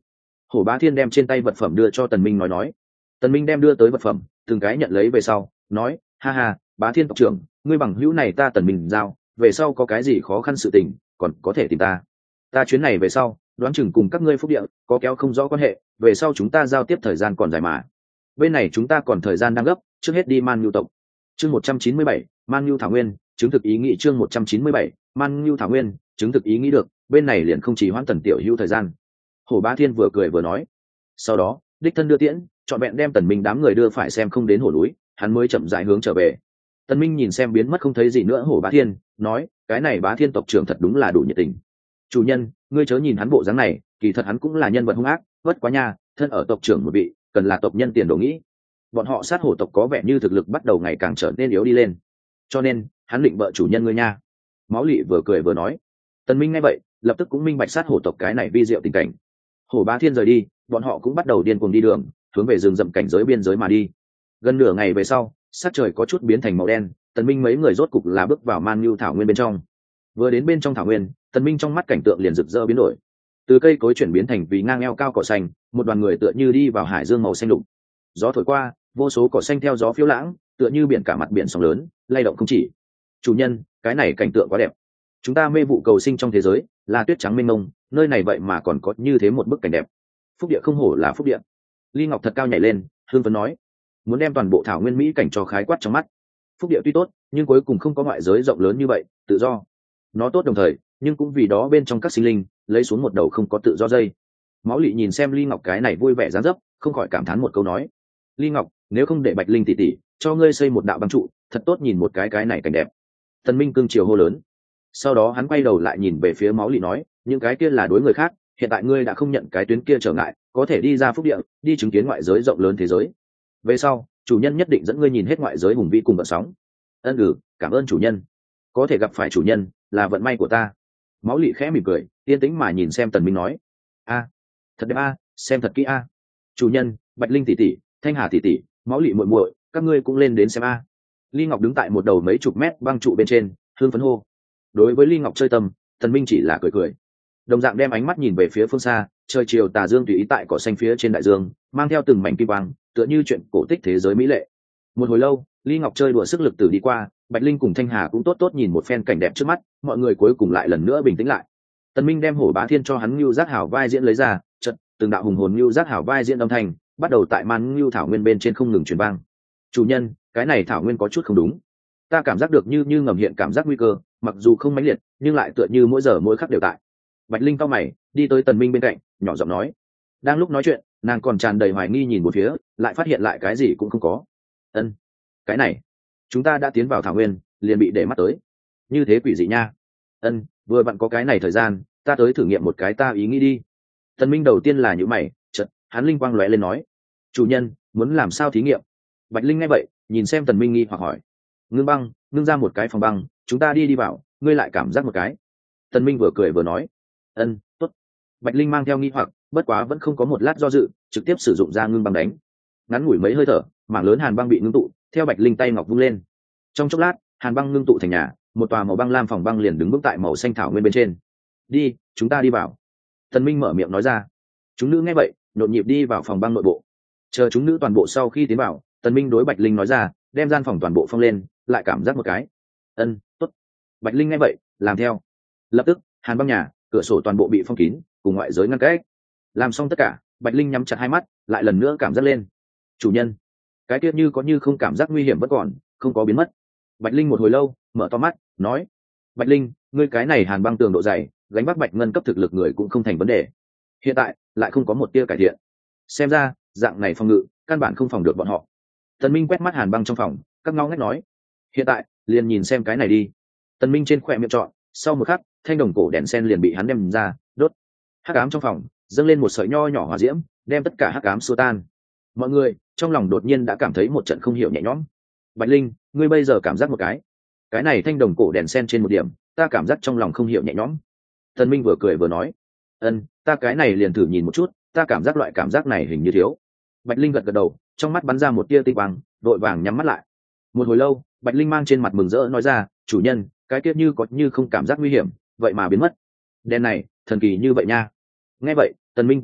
Hổ Bá Thiên đem trên tay vật phẩm đưa cho Tần Minh nói nói. Tần Minh đem đưa tới vật phẩm từng cái nhận lấy về sau nói, ha ha, Bá Thiên tộc trưởng, ngươi bằng hữu này ta Tần Minh giao, về sau có cái gì khó khăn sự tình còn có thể tìm ta. Ta chuyến này về sau đoán chừng cùng các ngươi phúc địa có kéo không rõ quan hệ, về sau chúng ta giao tiếp thời gian còn dài mà. Bên này chúng ta còn thời gian đang gấp, trước hết đi Man Nhu tộc. Chương một trăm chín mươi bảy, Man Nhu thảo nguyên, chứng thực ý nghĩ. Chương một trăm chín mươi bảy, Man Nhu thảo nguyên, chứng thực ý nghĩ được, bên này liền không chỉ hoãn Tần tiểu hữu thời gian. Hổ Bá Thiên vừa cười vừa nói. Sau đó đích thân đưa tiễn, chọn vẹn đem Tần Minh đám người đưa phải xem không đến hổ núi, hắn mới chậm rãi hướng trở về. Tần Minh nhìn xem biến mất không thấy gì nữa Hổ Bá Thiên, nói, cái này Bá Thiên tộc trưởng thật đúng là đủ nhiệt tình. Chủ nhân, ngươi chớ nhìn hắn bộ dáng này, kỳ thật hắn cũng là nhân vật hung ác, bất quá nha, thân ở tộc trưởng một vị, cần là tộc nhân tiền đồ nghĩ. Bọn họ sát hổ tộc có vẻ như thực lực bắt đầu ngày càng trở nên yếu đi lên, cho nên hắn định bợ chủ nhân ngươi nha. Máu Lị vừa cười vừa nói. Tần Minh nghe vậy, lập tức cũng minh bạch sát hổ tộc cái này vi diệu tình cảnh. Hổ Bá Thiên rời đi, bọn họ cũng bắt đầu điên cuồng đi đường, hướng về rừng rậm cảnh giới biên giới mà đi. Gần nửa ngày về sau, sắc trời có chút biến thành màu đen, Tần Minh mấy người rốt cục là bước vào Man Nhu thảo nguyên bên trong. Vừa đến bên trong thảo nguyên, Tần Minh trong mắt cảnh tượng liền rực rỡ biến đổi. Từ cây cối chuyển biến thành vì ngang eo cao cỏ xanh, một đoàn người tựa như đi vào hải dương màu xanh lục. Gió thổi qua, vô số cỏ xanh theo gió phiêu lãng, tựa như biển cả mặt biển sóng lớn, lay động không chỉ. Chủ nhân, cái này cảnh tượng quá đẹp. Chúng ta mê vụ cầu sinh trong thế giới, là tuyết trắng mênh mông, nơi này vậy mà còn có như thế một bức cảnh đẹp. Phúc địa không hổ là phúc địa. Ly Ngọc thật cao nhảy lên, hương phấn nói, muốn đem toàn bộ thảo nguyên mỹ cảnh cho khái quát trong mắt. Phúc địa tuy tốt, nhưng cuối cùng không có ngoại giới rộng lớn như vậy, tự do. Nó tốt đồng thời, nhưng cũng vì đó bên trong các sinh linh lấy xuống một đầu không có tự do dây. Máu Lị nhìn xem Ly Ngọc cái này vui vẻ dáng dấp, không khỏi cảm thán một câu nói, Ly Ngọc, nếu không để Bạch Linh tỷ tỷ cho ngươi xây một đạo băng trụ, thật tốt nhìn một cái cái này cảnh đẹp. Tần Minh cương chiều hô lớn. Sau đó hắn quay đầu lại nhìn về phía Máu Lị nói, những cái kia là đối người khác, hiện tại ngươi đã không nhận cái tuyến kia trở ngại, có thể đi ra phúc địa, đi chứng kiến ngoại giới rộng lớn thế giới. Về sau, chủ nhân nhất định dẫn ngươi nhìn hết ngoại giới hùng vĩ cùng vận sóng. Ân ừ, cảm ơn chủ nhân. Có thể gặp phải chủ nhân là vận may của ta. Máu Lị khẽ mỉm cười, yên tĩnh mà nhìn xem Tần Minh nói, a, thật đẹp a, xem thật kỹ a. Chủ nhân, Bạch Linh tỷ tỷ, Thanh Hà tỷ tỷ, Máu Lị muội muội, các ngươi cũng lên đến xem a. Ly Ngọc đứng tại một đầu mấy chục mét băng trụ bên trên, hương phấn hô. Đối với Ly Ngọc chơi tâm, Tần Minh chỉ là cười cười. Đồng dạng đem ánh mắt nhìn về phía phương xa, trời chiều tà dương tùy ý tại cỏ xanh phía trên đại dương, mang theo từng mảnh kim quang, tựa như chuyện cổ tích thế giới mỹ lệ. Một hồi lâu, Ly Ngọc chơi đùa sức lực tử đi qua, Bạch Linh cùng Thanh Hà cũng tốt tốt nhìn một phen cảnh đẹp trước mắt, mọi người cuối cùng lại lần nữa bình tĩnh lại. Tần Minh đem Hổ Bá Thiên cho hắn Nưu Giác Hảo vai diễn lấy ra, chợt từng đạo hùng hồn Nưu Giác Hảo vai diễn âm thanh bắt đầu tại Man Nưu thảo nguyên bên trên không ngừng truyền vang. Chủ nhân, cái này thảo nguyên có chút không đúng. Ta cảm giác được như như ngầm hiện cảm giác nguy cơ, mặc dù không mãnh liệt, nhưng lại tựa như mỗi giờ mỗi khắc đều tại. Bạch Linh cau mày, đi tới Tần Minh bên cạnh, nhỏ giọng nói. Đang lúc nói chuyện, nàng còn tràn đầy hoài nghi nhìn một phía, lại phát hiện lại cái gì cũng không có. Ân, cái này, chúng ta đã tiến vào thảo nguyên, liền bị để mắt tới. Như thế quỷ dị nha. Ân, vừa vặn có cái này thời gian, ta tới thử nghiệm một cái ta ý nghĩ đi. Tần Minh đầu tiên là nhíu mày, chợt hắn linh quang lóe lên nói, chủ nhân, muốn làm sao thí nghiệm? Bạch Linh nghe vậy, nhìn xem Tần Minh nghi hoặc hỏi, ngưng băng, ngưng ra một cái phòng băng, chúng ta đi đi vào, ngươi lại cảm giác một cái. Tần Minh vừa cười vừa nói, ân, tốt. Bạch Linh mang theo nghi hoặc, bất quá vẫn không có một lát do dự, trực tiếp sử dụng ra ngưng băng đánh. Ngắn ngủi mấy hơi thở, mảng lớn hàn băng bị ngưng tụ, theo Bạch Linh tay ngọc vung lên. Trong chốc lát, hàn băng ngưng tụ thành nhà, một tòa màu băng lam phòng băng liền đứng vững tại màu xanh thảo nguyên bên trên. Đi, chúng ta đi vào. Tần Minh mở miệng nói ra. Chúng nữ nghe vậy, nhộn nhịp đi vào phòng băng nội bộ. Chờ chúng nữ toàn bộ sau khi tiến vào, Tần Minh đối Bạch Linh nói ra, đem gian phòng toàn bộ phong lên, lại cảm giác một cái. Ân, tốt. Bạch Linh nghe vậy, làm theo. Lập tức, hàn băng nhà, cửa sổ toàn bộ bị phong kín, cùng ngoại giới ngăn cách. Làm xong tất cả, Bạch Linh nhắm chặt hai mắt, lại lần nữa cảm giác lên. Chủ nhân, cái tiết như có như không cảm giác nguy hiểm vẫn còn, không có biến mất. Bạch Linh một hồi lâu, mở to mắt, nói: Bạch Linh, ngươi cái này hàn băng tường độ dày, gánh vác bạch ngân cấp thực lực người cũng không thành vấn đề. Hiện tại lại không có một tia cải thiện. Xem ra, dạng này phòng ngự, căn bản không phòng được bọn họ. Tần Minh quét mắt hàn băng trong phòng, các ngao ngách nói: Hiện tại, liền nhìn xem cái này đi. Tần Minh trên khỏe miệng chọn, sau một khắc, thanh đồng cổ đèn sen liền bị hắn đem ra, đốt. Hắc ám trong phòng dâng lên một sợi nho nhỏ hỏa diễm, đem tất cả hắc ám xua tan. Mọi người trong lòng đột nhiên đã cảm thấy một trận không hiểu nhẹ nhõm. Bạch Linh, ngươi bây giờ cảm giác một cái, cái này thanh đồng cổ đèn sen trên một điểm, ta cảm giác trong lòng không hiểu nhẹ nhõm. Tần Minh vừa cười vừa nói: Ân, ta cái này liền thử nhìn một chút, ta cảm giác loại cảm giác này hình như thiếu. Bạch Linh gật gật đầu, trong mắt bắn ra một tia tinh quang, đội vàng nhắm mắt lại. Một hồi lâu, Bạch Linh mang trên mặt mừng rỡ nói ra: Chủ nhân, cái kia như có như không cảm giác nguy hiểm, vậy mà biến mất. Đèn này, thần kỳ như vậy nha. Nghe vậy, Tần Minh cười cười,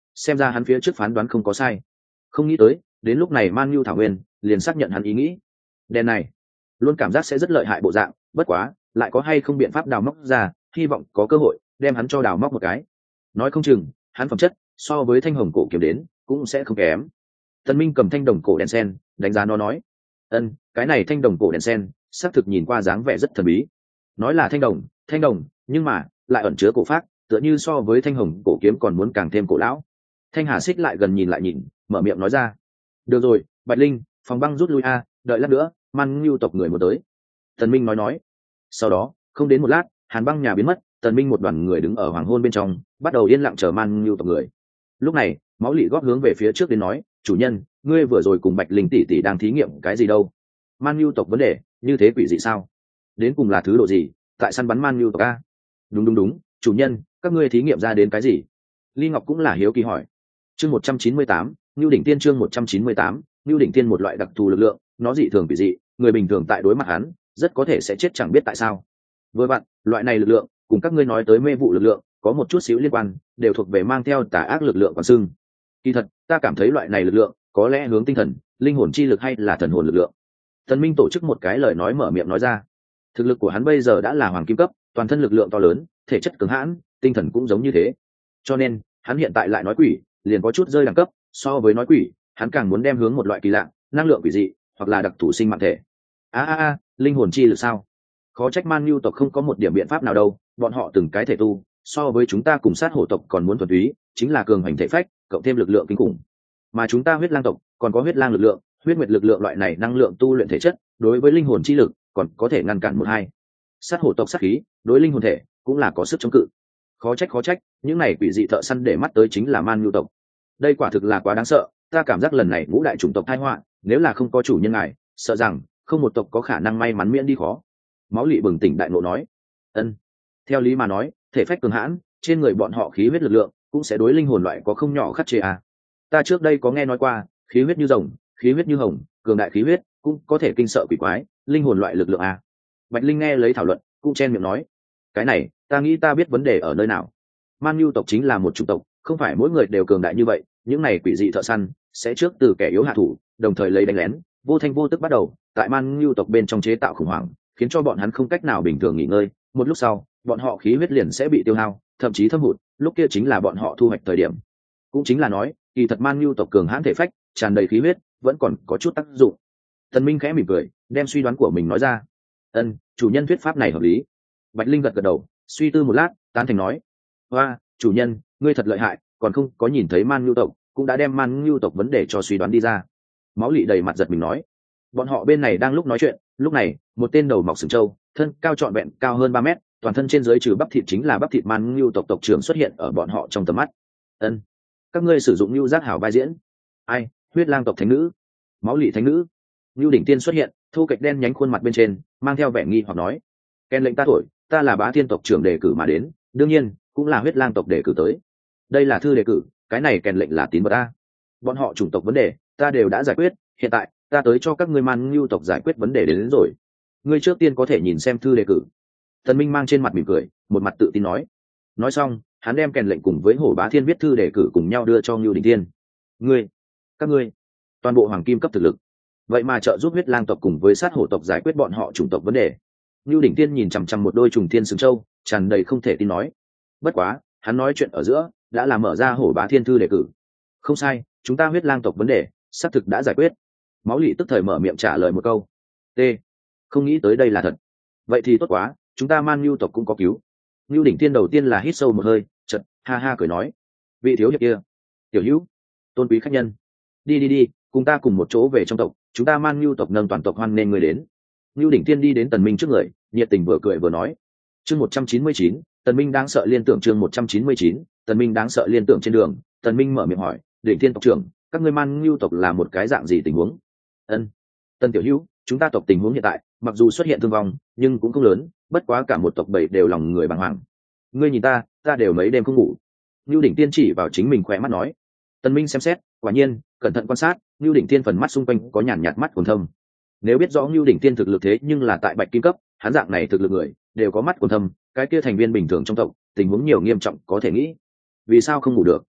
xem ra hắn phía trước phán đoán không có sai. Không nghĩ tới đến lúc này Man Nhu thảo nguyên liền xác nhận hắn ý nghĩ. Đèn này luôn cảm giác sẽ rất lợi hại bộ dạng, bất quá lại có hay không biện pháp đào móc ra, hy vọng có cơ hội đem hắn cho đào móc một cái. Nói không chừng hắn phẩm chất so với thanh hồng cổ kiếm đến cũng sẽ không kém. Tần Minh cầm thanh đồng cổ đèn sen đánh giá nó nói, ân, cái này thanh đồng cổ đèn sen xác thực nhìn qua dáng vẻ rất thần bí. Nói là thanh đồng, thanh đồng, nhưng mà lại ẩn chứa cổ pháp, tựa như so với thanh hồng cổ kiếm còn muốn càng thêm cổ lão. Thanh Hà Xích lại gần nhìn lại nhìn, mở miệng nói ra, được rồi, Bạch Linh, phòng băng rút lui a, đợi lát nữa Man Nhu tộc người muốn tới. Tần Minh nói nói. Sau đó không đến một lát, Hàn Băng nhà biến mất, Tần Minh một đoàn người đứng ở hoàng hôn bên trong, bắt đầu yên lặng chờ Man Nhu tộc người. Lúc này Máu Lị góp hướng về phía trước đến nói, chủ nhân, ngươi vừa rồi cùng Bạch Linh tỷ tỷ đang thí nghiệm cái gì đâu? Man Nhu tộc vấn đề như thế quỷ dị sao? Đến cùng là thứ độ gì? Tại săn bắn Man Nhu tộc a? Đúng đúng đúng, chủ nhân, các ngươi thí nghiệm ra đến cái gì? Ly Ngọc cũng là hiếu kỳ hỏi. Chương một trăm chín mươi tám, Nưu đỉnh tiên chương một trăm chín mươi tám, Nưu đỉnh tiên một loại đặc thù lực lượng, nó dị thường quỷ dị, người bình thường tại đối mặt hắn, rất có thể sẽ chết chẳng biết tại sao. Với bạn, loại này lực lượng, cùng các ngươi nói tới mê vụ lực lượng, có một chút xíu liên quan, đều thuộc về mang theo tà ác lực lượng quan xưng. Kỳ thật, ta cảm thấy loại này lực lượng, có lẽ hướng tinh thần, linh hồn chi lực hay là thần hồn lực lượng. Tần Minh tổ chức một cái lời nói mở miệng nói ra. Thực lực của hắn bây giờ đã là hoàng kim cấp, toàn thân lực lượng to lớn, thể chất cứng hãn, tinh thần cũng giống như thế. Cho nên, hắn hiện tại lại nói quỷ, liền có chút rơi đẳng cấp, so với nói quỷ, hắn càng muốn đem hướng một loại kỳ lạ, năng lượng quỷ dị, hoặc là đặc thù sinh mạng thể. A a a, linh hồn chi lực sao? Khó trách Man Nhu tộc không có một điểm biện pháp nào đâu, bọn họ từng cái thể tu, so với chúng ta cùng sát hổ tộc còn muốn thuần túy, chính là cường hành thể phách, cộng thêm lực lượng kinh khủng. Mà chúng ta huyết lang tộc, còn có huyết lang lực lượng, huyết nguyệt lực lượng loại này năng lượng tu luyện thể chất, đối với linh hồn chi lực, còn có thể ngăn cản một hai. Sát hổ tộc sát khí, đối linh hồn thể cũng là có sức chống cự. Khó trách khó trách, những này quỷ dị thợ săn để mắt tới chính là Man Nhu tộc. Đây quả thực là quá đáng sợ, ta cảm giác lần này ngũ đại chủng tộc tai họa, nếu là không có chủ nhân ngài, sợ rằng không một tộc có khả năng may mắn miễn đi khó. Máu Lị bừng tỉnh đại ngộ nói, ân, theo lý mà nói, thể phách cường hãn, trên người bọn họ khí huyết lực lượng cũng sẽ đối linh hồn loại có không nhỏ khắc chế à. Ta trước đây có nghe nói qua, khí huyết như rồng, khí huyết như hồng, cường đại khí huyết cũng có thể kinh sợ quỷ quái, linh hồn loại lực lượng à. Bạch Linh nghe lấy thảo luận, cũng chen miệng nói, cái này, ta nghĩ ta biết vấn đề ở nơi nào. Man Nhu tộc chính là một chủng tộc, không phải mỗi người đều cường đại như vậy, những này quỷ dị thợ săn sẽ trước từ kẻ yếu hạ thủ, đồng thời lấy đánh lén, vô thanh vô tức bắt đầu tại Man Nhu tộc bên trong chế tạo khủng hoảng, khiến cho bọn hắn không cách nào bình thường nghỉ ngơi, một lúc sau bọn họ khí huyết liền sẽ bị tiêu hao, thậm chí thâm hụt, lúc kia chính là bọn họ thu hoạch thời điểm. Cũng chính là nói, kỳ thật Man Nhu tộc cường hãn thể phách, tràn đầy khí huyết, vẫn còn có chút tác dụng. Tần Minh khẽ mỉm cười, đem suy đoán của mình nói ra. Ân, chủ nhân thuyết pháp này hợp lý. Bạch Linh gật gật đầu, suy tư một lát, tán thành nói, hoa, chủ nhân, ngươi thật lợi hại, còn không có nhìn thấy Man Nhu tộc, cũng đã đem Man Nhu tộc vấn đề cho suy đoán đi ra. Máu Lị đầy mặt giật mình nói, bọn họ bên này đang lúc nói chuyện, lúc này một tên đầu mọc sừng trâu, thân cao trọn vẹn cao hơn ba mét, toàn thân trên dưới trừ bắp thịt chính là bắp thịt Man Nhu tộc tộc trưởng xuất hiện ở bọn họ trong tầm mắt. Ân, các ngươi sử dụng Nhu giác hảo vai diễn. Ai, huyết lang tộc thánh nữ, Máu Lị thánh nữ. Nhu đỉnh tiên xuất hiện, thu kịch đen nhánh khuôn mặt bên trên, mang theo vẻ nghi hoặc nói, kèn lệnh ta thổi, ta là Bá Thiên tộc trưởng đề cử mà đến, đương nhiên cũng là huyết lang tộc đề cử tới. Đây là thư đề cử, cái này kèn lệnh là tín vật ta. Bọn họ chủng tộc vấn đề ta đều đã giải quyết, hiện tại ta tới cho các ngươi Man Nhu tộc giải quyết vấn đề đến, đến rồi. Ngươi trước tiên có thể nhìn xem thư đề cử. Tần Minh mang trên mặt mỉm cười, một mặt tự tin nói. Nói xong, hắn đem kèn lệnh cùng với Hổ Bá Thiên viết thư đề cử cùng nhau đưa cho Nưu Đỉnh Thiên. Ngươi, các ngươi, toàn bộ hoàng kim cấp thực lực, vậy mà trợ giúp huyết lang tộc cùng với sát hổ tộc giải quyết bọn họ chủng tộc vấn đề. Nưu Đỉnh Thiên nhìn chằm chằm một đôi trùng thiên sừng châu, tràn đầy không thể tin nói. Bất quá, hắn nói chuyện ở giữa, đã làm mở ra Hổ Bá Thiên thư đề cử. Không sai, chúng ta huyết lang tộc vấn đề xác thực đã giải quyết. Máu Lị tức thời mở miệng trả lời một câu. T, không nghĩ tới đây là thật. Vậy thì tốt quá, chúng ta Man Nhu tộc cũng có cứu. Nưu Đỉnh Thiên đầu tiên là hít sâu một hơi, chợt ha ha cười nói, vị thiếu hiệp kia, tiểu hữu, tôn quý khách nhân, đi đi đi, cùng ta cùng một chỗ về trong tộc, chúng ta Man Nhu tộc nâng toàn tộc hoan nên người đến. Nưu Đỉnh Thiên đi đến Tần Minh trước người, nhiệt tình vừa cười vừa nói. Chương một trăm chín mươi chín, Tần Minh đáng sợ liên tưởng chương một trăm chín mươi chín, Tần Minh đáng sợ liên tưởng trên đường, Tần Minh mở miệng hỏi, Đỉnh Thiên tộc trưởng, các ngươi Man Nhu tộc là một cái dạng gì tình huống? Ân, Tần tiểu hữu, chúng ta tộc tình huống hiện tại, mặc dù xuất hiện thương vong, nhưng cũng không lớn, bất quá cả một tộc bảy đều lòng người bàng hoàng. Ngươi nhìn ta, ta đều mấy đêm không ngủ. Nưu Đỉnh Tiên chỉ vào chính mình khỏe mắt nói. Tần Minh xem xét, quả nhiên, cẩn thận quan sát, Nưu Đỉnh Tiên phần mắt xung quanh có nhàn nhạt mắt quầng thâm. Nếu biết rõ Nưu Đỉnh Tiên thực lực thế nhưng là tại bạch kim cấp, hắn dạng này thực lực người đều có mắt quầng thâm, cái kia thành viên bình thường trong tộc, tình huống nhiều nghiêm trọng có thể nghĩ. Vì sao không ngủ được?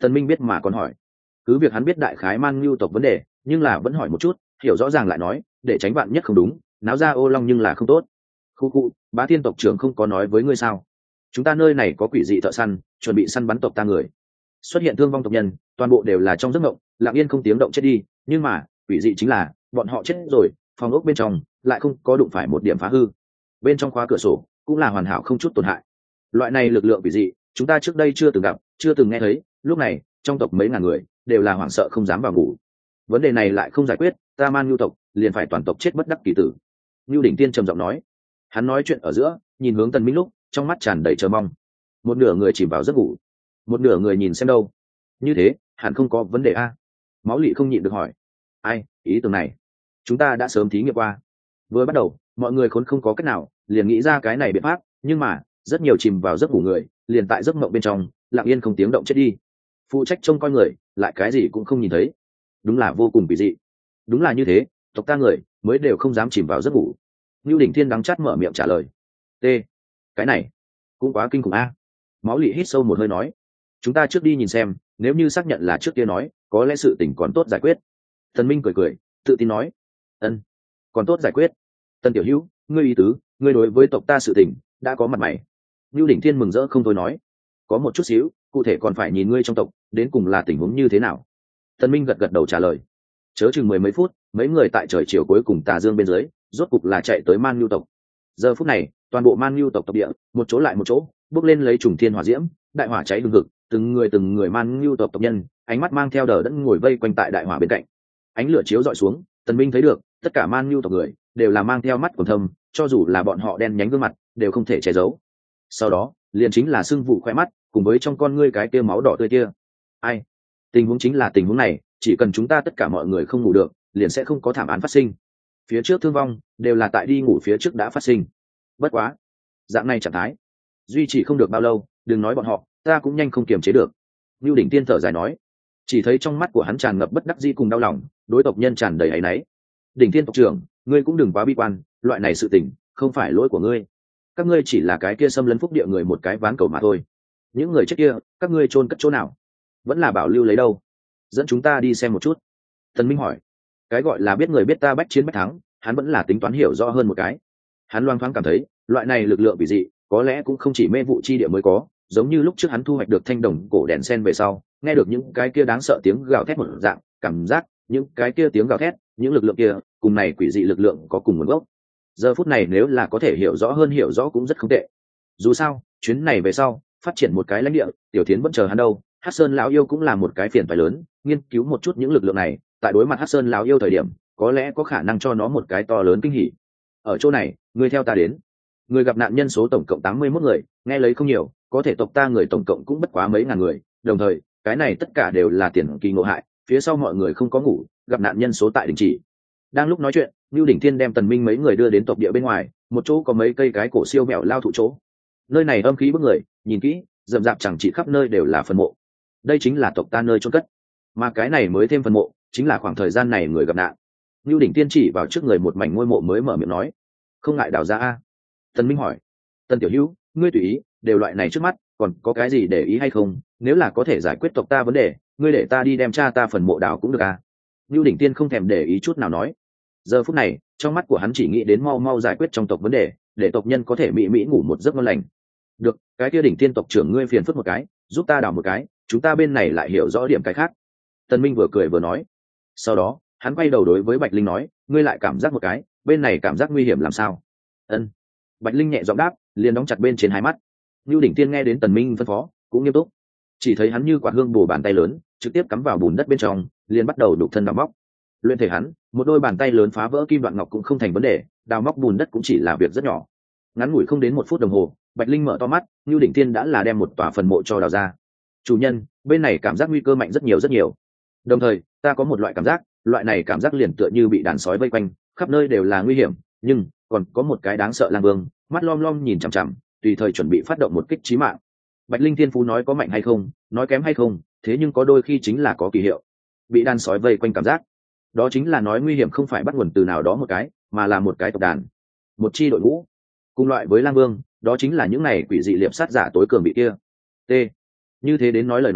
Tần Minh biết mà còn hỏi. Cứ việc hắn biết đại khái Man Nhu tộc vấn đề, nhưng là vẫn hỏi một chút, hiểu rõ ràng lại nói, để tránh bạn nhất không đúng, náo ra ô long nhưng là không tốt. Khu khu, Bá Thiên tộc trưởng không có nói với ngươi sao? Chúng ta nơi này có quỷ dị thợ săn, chuẩn bị săn bắn tộc ta người. Xuất hiện thương vong tộc nhân, toàn bộ đều là trong giấc mộng, lặng yên không tiếng động chết đi, nhưng mà, quỷ dị chính là, bọn họ chết rồi, phòng ốc bên trong lại không có đụng phải một điểm phá hư. Bên trong khóa cửa sổ cũng là hoàn hảo không chút tổn hại. Loại này lực lượng quỷ dị, chúng ta trước đây chưa từng gặp, chưa từng nghe thấy, lúc này, trong tộc mấy ngàn người đều là hoảng sợ không dám vào ngủ. Vấn đề này lại không giải quyết, ta Man Nhu tộc liền phải toàn tộc chết bất đắc kỳ tử. Nưu Đỉnh Tiên trầm giọng nói. Hắn nói chuyện ở giữa, nhìn hướng Tần Minh lúc, trong mắt tràn đầy chờ mong. Một nửa người chìm vào giấc ngủ, một nửa người nhìn xem đâu. Như thế, hẳn không có vấn đề a. Máu Lệ không nhịn được hỏi. Ai, ý tưởng này, chúng ta đã sớm thí nghiệm qua. Vừa bắt đầu, mọi người khốn không có cách nào, liền nghĩ ra cái này biện pháp, nhưng mà, rất nhiều chìm vào giấc ngủ người, liền tại giấc mộng bên trong, lặng yên không tiếng động chết đi. Phụ trách trông coi người, lại cái gì cũng không nhìn thấy. Đúng là vô cùng kỳ dị. Đúng là như thế, tộc ta người mới đều không dám chìm vào giấc ngủ. Nưu Đỉnh Thiên đắng chát mở miệng trả lời. T, cái này cũng quá kinh khủng a. Máu Lệ hít sâu một hơi nói. Chúng ta trước đi nhìn xem, nếu như xác nhận là trước kia nói, có lẽ sự tình còn tốt giải quyết. Tần Minh cười cười, tự tin nói. Ân, còn tốt giải quyết. Tần tiểu hữu, ngươi ý tứ, ngươi đối với tộc ta sự tình đã có mặt mày. Nưu Đỉnh Thiên mừng rỡ không thôi nói. Có một chút xíu, cụ thể còn phải nhìn ngươi trong tộc, đến cùng là tình huống như thế nào. Tần Minh gật gật đầu trả lời. Chớ chừng mười mấy phút, mấy người tại trời chiều cuối cùng tà dương bên dưới, rốt cục là chạy tới Man Nhu tộc. Giờ phút này, toàn bộ Man Nhu tộc tộc địa, một chỗ lại một chỗ, bước lên lấy trùng thiên hỏa diễm, đại hỏa cháy hừng hực, từng người từng người Man Nhu tộc tộc nhân, ánh mắt mang theo đờ đẫn ngồi vây quanh tại đại hỏa bên cạnh. Ánh lửa chiếu dọi xuống, Tần Minh thấy được, tất cả Man Nhu tộc người đều là mang theo mắt quầng thâm, cho dù là bọn họ đen nhánh gương mặt, đều không thể che giấu. Sau đó, liền chính là sưng vụ khoe mắt, cùng với trong con ngươi cái kia máu đỏ tươi kia. Ai? Tình huống chính là tình huống này, chỉ cần chúng ta tất cả mọi người không ngủ được, liền sẽ không có thảm án phát sinh. Phía trước thương vong đều là tại đi ngủ phía trước đã phát sinh. Bất quá, dạng này trạng thái duy trì không được bao lâu, đừng nói bọn họ, ta cũng nhanh không kiềm chế được. Nưu Đỉnh Tiên thở dài nói. Chỉ thấy trong mắt của hắn tràn ngập bất đắc dĩ cùng đau lòng, đối tộc nhân tràn đầy áy náy. Đỉnh Tiên tộc trưởng, ngươi cũng đừng quá bi quan, loại này sự tình không phải lỗi của ngươi. Các ngươi chỉ là cái kia xâm lấn phúc địa người một cái ván cầu mà thôi. Những người chết kia, các ngươi chôn cất chỗ nào? Vẫn là bảo lưu lấy đâu? Dẫn chúng ta đi xem một chút. Tần Minh hỏi. Cái gọi là biết người biết ta bách chiến bách thắng, hắn vẫn là tính toán hiểu rõ hơn một cái. Hắn loang thoáng cảm thấy, loại này lực lượng kỳ dị, có lẽ cũng không chỉ mê vụ chi địa mới có, giống như lúc trước hắn thu hoạch được thanh đồng cổ đèn sen về sau, nghe được những cái kia đáng sợ tiếng gào thét một dạng, cảm giác những cái kia tiếng gào thét, những lực lượng kia, cùng này quỷ dị lực lượng có cùng nguồn gốc. Giờ phút này nếu là có thể hiểu rõ hơn hiểu rõ cũng rất không tệ. Dù sao, chuyến này về sau, phát triển một cái lãnh địa, Tiểu Thiến vẫn chờ hắn đâu. Hắc Sơn lão yêu cũng là một cái phiền toái lớn, nghiên cứu một chút những lực lượng này, tại đối mặt Hắc Sơn lão yêu thời điểm, có lẽ có khả năng cho nó một cái to lớn kinh hỉ. Ở chỗ này, người theo ta đến. Người gặp nạn nhân số tổng cộng tám mươi mốt người, nghe lấy không nhiều, có thể tộc ta người tổng cộng cũng bất quá mấy ngàn người, đồng thời, cái này tất cả đều là tiền kỳ ngộ hại, phía sau mọi người không có ngủ, gặp nạn nhân số tại đình chỉ. Đang lúc nói chuyện, Nưu Đỉnh Thiên đem Tần Minh mấy người đưa đến tộc địa bên ngoài, một chỗ có mấy cây cái cổ siêu mẹo lao thụ chỗ. Nơi này âm khí bức người, nhìn kỹ, rậm rạp chẳng chỉ khắp nơi đều là phần mộ. Đây chính là tộc ta nơi chôn cất, mà cái này mới thêm phần mộ, chính là khoảng thời gian này người gặp nạn. Nưu Đỉnh Tiên chỉ vào trước người một mảnh ngôi mộ mới mở miệng nói, không ngại đào ra a. Tần Minh hỏi, Tần tiểu hữu, ngươi tùy ý, đều loại này trước mắt, còn có cái gì để ý hay không? Nếu là có thể giải quyết tộc ta vấn đề, ngươi để ta đi đem cha ta phần mộ đào cũng được à? Nưu Đỉnh Tiên không thèm để ý chút nào nói. Giờ phút này, trong mắt của hắn chỉ nghĩ đến mau mau giải quyết trong tộc vấn đề, để tộc nhân có thể mỹ mỹ ngủ một giấc ngon lành. Được, cái kia Đỉnh Tiên tộc trưởng ngươi phiền phức một cái, giúp ta đào một cái, chúng ta bên này lại hiểu rõ điểm cái khác. Tần Minh vừa cười vừa nói. Sau đó, hắn quay đầu đối với Bạch Linh nói, ngươi lại cảm giác một cái, bên này cảm giác nguy hiểm làm sao? Ân. Bạch Linh nhẹ giọng đáp, liền đóng chặt bên trên hai mắt. Nưu Đỉnh Tiên nghe đến Tần Minh phân phó, cũng nghiêm túc. Chỉ thấy hắn như quạt hương bổ bàn tay lớn, trực tiếp cắm vào bùn đất bên trong, liền bắt đầu đục thân đào móc. Luyện thể hắn, một đôi bàn tay lớn phá vỡ kim đoạn ngọc cũng không thành vấn đề, đào móc bùn đất cũng chỉ là việc rất nhỏ. Ngắn ngủi không đến một phút đồng hồ, Bạch Linh mở to mắt, Nưu Đỉnh Tiên đã là đem một tòa phần mộ cho đào ra. Chủ nhân, bên này cảm giác nguy cơ mạnh rất nhiều rất nhiều. Đồng thời, ta có một loại cảm giác, loại này cảm giác liền tựa như bị đàn sói vây quanh, khắp nơi đều là nguy hiểm, nhưng còn có một cái đáng sợ lang vương, mắt lom lom nhìn chằm chằm, tùy thời chuẩn bị phát động một kích chí mạng. Bạch Linh Thiên Phú nói có mạnh hay không, nói kém hay không, thế nhưng có đôi khi chính là có kỳ hiệu. Bị đàn sói vây quanh cảm giác, đó chính là nói nguy hiểm không phải bắt nguồn từ nào đó một cái, mà là một cái tộc đàn, một chi đội ngũ. Cùng loại với lang vương, đó chính là những này quỷ dị liệp sát giả tối cường bị kia. T. Như thế đến nói lời nói,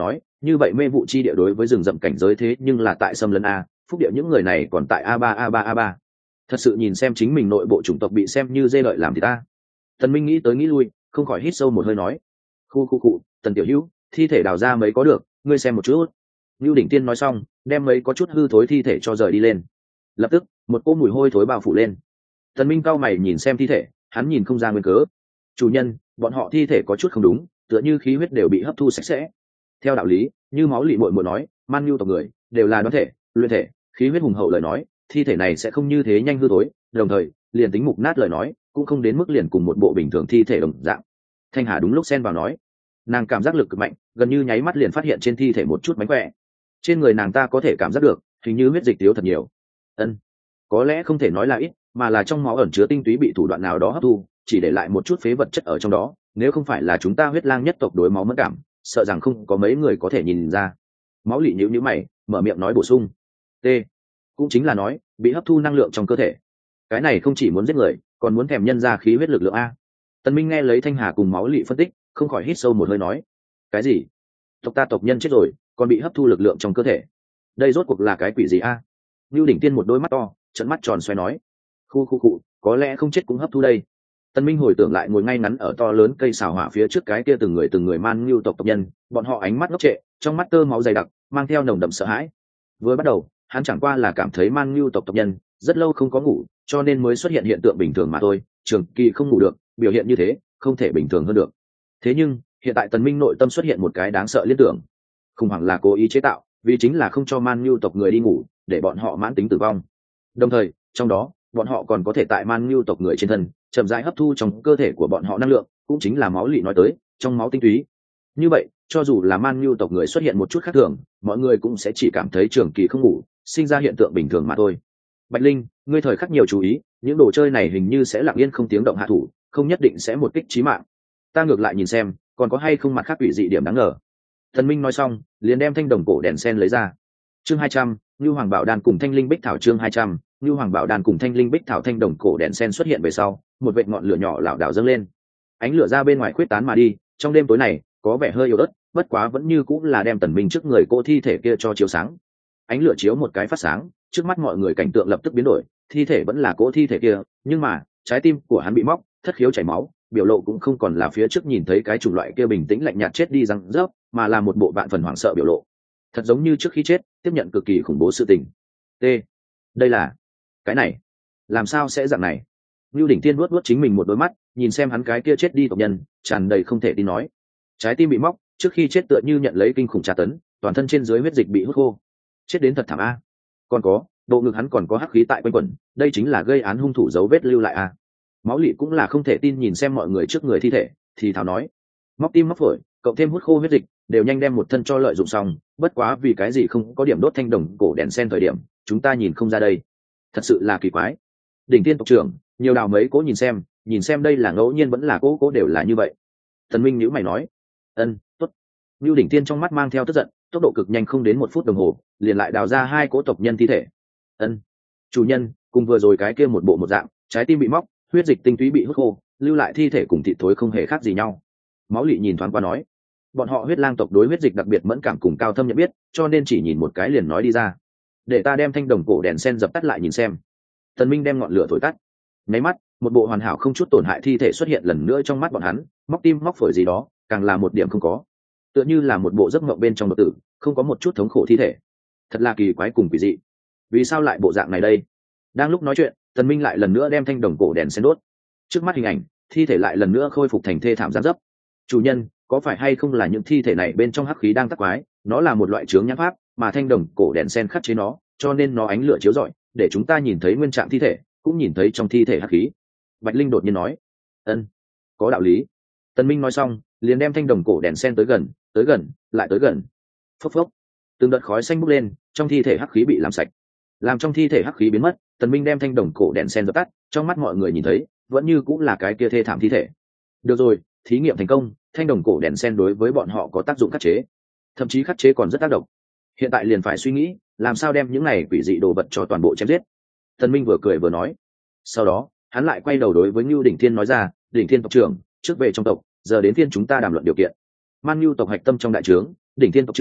như vậy mê vụ chi địa đối với rừng rậm cảnh giới thế nhưng là tại xâm lấn a, phúc địa những người này còn tại a ba a ba a ba. Thật sự nhìn xem chính mình nội bộ chủng tộc bị xem như dê lợi làm thì ta. Tần Minh nghĩ tới nghĩ lui, không khỏi hít sâu một hơi nói: khu khu cụ, Tần tiểu hữu, thi thể đào ra mấy có được, ngươi xem một chút. Nưu Đỉnh Tiên nói xong, đem mấy có chút hư thối thi thể cho rời đi lên. Lập tức, một cỗ mùi hôi thối bao phủ lên. Tần Minh cau mày nhìn xem thi thể, hắn nhìn không ra nguyên cớ. Chủ nhân, bọn họ thi thể có chút không đúng, tựa như khí huyết đều bị hấp thu sạch sẽ. Theo đạo lý, như máu lị muội muội nói, man nhu tộc người đều là đoán thể, luyện thể, khí huyết hùng hậu lời nói, thi thể này sẽ không như thế nhanh hư thối, đồng thời, liền tính mục nát lời nói, cũng không đến mức liền cùng một bộ bình thường thi thể đồng dạng. Thanh Hà đúng lúc xen vào nói, nàng cảm giác lực cực mạnh, gần như nháy mắt liền phát hiện trên thi thể một chút mánh khỏe. Trên người nàng ta có thể cảm giác được, hình như huyết dịch thiếu thật nhiều. Ân, có lẽ không thể nói là ít, mà là trong máu ẩn chứa tinh túy bị thủ đoạn nào đó hấp thu, chỉ để lại một chút phế vật chất ở trong đó. Nếu không phải là chúng ta huyết lang nhất tộc đối máu mất cảm, sợ rằng không có mấy người có thể nhìn ra. Máu lị nhíu nhíu mày, mở miệng nói bổ sung. T, cũng chính là nói bị hấp thu năng lượng trong cơ thể. Cái này không chỉ muốn giết người, còn muốn thèm nhân ra khí huyết lực lượng a. Tần Minh nghe lấy Thanh Hà cùng máu lị phân tích, không khỏi hít sâu một hơi nói: cái gì? Tộc ta tộc nhân chết rồi, còn bị hấp thu lực lượng trong cơ thể? Đây rốt cuộc là cái quỷ gì a? Nưu Đỉnh Tiên một đôi mắt to, trợn mắt tròn xoay nói: khu khu cụ, có lẽ không chết cũng hấp thu đây. Tần Minh hồi tưởng lại ngồi ngay ngắn ở to lớn cây xào hỏa phía trước cái kia từng người từng người man nhu tộc tộc nhân, bọn họ ánh mắt ngốc trệ, trong mắt tơ máu dày đặc, mang theo nồng đậm sợ hãi. Vừa bắt đầu, hắn chẳng qua là cảm thấy man nhu tộc tộc nhân rất lâu không có ngủ, cho nên mới xuất hiện hiện tượng bình thường mà thôi, trường kỳ không ngủ được, biểu hiện như thế, không thể bình thường hơn được. Thế nhưng, hiện tại Tần Minh nội tâm xuất hiện một cái đáng sợ liên tưởng. Khủng hoảng là cố ý chế tạo, vì chính là không cho man nhu tộc người đi ngủ, để bọn họ mãn tính tử vong. Đồng thời, trong đó, bọn họ còn có thể tại man nhu tộc người trên thân chậm rãi hấp thu trong cơ thể của bọn họ năng lượng, cũng chính là máu lị nói tới, trong máu tinh túy. Như vậy, cho dù là man nhu tộc người xuất hiện một chút khác thường, mọi người cũng sẽ chỉ cảm thấy trường kỳ không ngủ, sinh ra hiện tượng bình thường mà thôi. Bạch Linh, ngươi thời khắc nhiều chú ý, những đồ chơi này hình như sẽ lặng yên không tiếng động hạ thủ, không nhất định sẽ một kích chí mạng. Ta ngược lại nhìn xem, còn có hay không mặt khác quỷ dị điểm đáng ngờ. Thần Minh nói xong, liền đem thanh đồng cổ đèn sen lấy ra. Chương hai trăm, Nưu Hoàng Bảo Đan cùng Thanh Linh Bích Thảo chương hai trăm, Nưu Hoàng Bảo Đan cùng Thanh Linh Bích Thảo thanh đồng cổ đèn sen xuất hiện về sau, một vệt ngọn lửa nhỏ lảo đảo dâng lên. Ánh lửa ra bên ngoài khuyết tán mà đi, trong đêm tối này, có vẻ hơi yếu ớt, bất quá vẫn như cũng là đem Tần Minh trước người cô thi thể kia cho chiếu sáng. Ánh lửa chiếu một cái phát sáng, trước mắt mọi người cảnh tượng lập tức biến đổi, thi thể vẫn là cỗ thi thể kia, nhưng mà, trái tim của hắn bị móc, thất khiếu chảy máu, biểu lộ cũng không còn là phía trước nhìn thấy cái chủng loại kia bình tĩnh lạnh nhạt chết đi răng rớp, mà là một bộ vạn phần hoảng sợ biểu lộ. Thật giống như trước khi chết, tiếp nhận cực kỳ khủng bố sự tình. T. Đây là cái này, làm sao sẽ dạng này? Nưu Đỉnh Tiên vuốt vuốt chính mình một đôi mắt, nhìn xem hắn cái kia chết đi tộc nhân, tràn đầy không thể tin nói. Trái tim bị móc, trước khi chết tựa như nhận lấy kinh khủng tra tấn, toàn thân trên dưới huyết dịch bị hút khô. Chết đến thật thảm a. Còn có, bộ ngực hắn còn có hắc khí tại quanh quẩn, đây chính là gây án hung thủ dấu vết lưu lại a. Máu lị cũng là không thể tin nhìn xem mọi người trước người thi thể, thì thào nói: móc tim móc phổi, cộng thêm hút khô huyết dịch, đều nhanh đem một thân cho lợi dụng xong, bất quá vì cái gì không có điểm đốt thanh đồng cổ đèn sen thời điểm, chúng ta nhìn không ra đây. Thật sự là kỳ quái. Đỉnh Tiên tộc trưởng, nhiều đào mấy cố nhìn xem, nhìn xem đây là ngẫu nhiên vẫn là cố cố đều là như vậy. Thần Minh nhíu mày nói. Ân, tốt. Nưu Đỉnh Tiên trong mắt mang theo tức giận, tốc độ cực nhanh không đến một phút đồng hồ, liền lại đào ra hai cố tộc nhân thi thể. Ân, chủ nhân, cùng vừa rồi cái kia một bộ một dạng, trái tim bị móc, huyết dịch tinh túy bị hút khô, lưu lại thi thể cùng thịt thối không hề khác gì nhau. Máu lị nhìn thoáng qua nói, bọn họ huyết lang tộc đối huyết dịch đặc biệt mẫn cảm cùng cao thâm nhận biết, cho nên chỉ nhìn một cái liền nói đi ra. Để ta đem thanh đồng cổ đèn sen dập tắt lại nhìn xem. Tần Minh đem ngọn lửa thổi tắt. Nháy mắt, một bộ hoàn hảo không chút tổn hại thi thể xuất hiện lần nữa trong mắt bọn hắn, móc tim móc phổi gì đó, càng là một điểm không có. Tựa như là một bộ giấc mộng bên trong độc tử, không có một chút thống khổ thi thể. Thật là kỳ quái cùng quỷ dị. Vì sao lại bộ dạng này đây? Đang lúc nói chuyện, Tần Minh lại lần nữa đem thanh đồng cổ đèn sen đốt. Trước mắt hình ảnh, thi thể lại lần nữa khôi phục thành thê thảm giáng dấp. Chủ nhân, có phải hay không là những thi thể này bên trong hắc khí đang tác quái? Nó là một loại chướng nhãn pháp, mà thanh đồng cổ đèn sen khắc chế nó, cho nên nó ánh lửa chiếu rọi, để chúng ta nhìn thấy nguyên trạng thi thể, cũng nhìn thấy trong thi thể hắc khí. Bạch Linh đột nhiên nói. Ân, có đạo lý. Tần Minh nói xong, liền đem thanh đồng cổ đèn sen tới gần, tới gần, lại tới gần. Phốc phốc, từng đợt khói xanh bốc lên, trong thi thể hắc khí bị làm sạch. Làm trong thi thể hắc khí biến mất, Tần Minh đem thanh đồng cổ đèn sen dập tắt, trong mắt mọi người nhìn thấy, vẫn như cũng là cái kia thê thảm thi thể. Được rồi, thí nghiệm thành công, thanh đồng cổ đèn sen đối với bọn họ có tác dụng khắc chế, thậm chí khắc chế còn rất tác động. Hiện tại liền phải suy nghĩ, làm sao đem những này quỷ dị đồ vật cho toàn bộ chém giết. Tần Minh vừa cười vừa nói. Sau đó, hắn lại quay đầu đối với Nưu Đỉnh Thiên nói ra, Đỉnh Thiên tộc trưởng, trước về trong tộc, giờ đến phiên chúng ta đàm luận điều kiện. Man Nưu tộc hạch tâm trong đại trướng, Đỉnh Thiên tộc trưởng,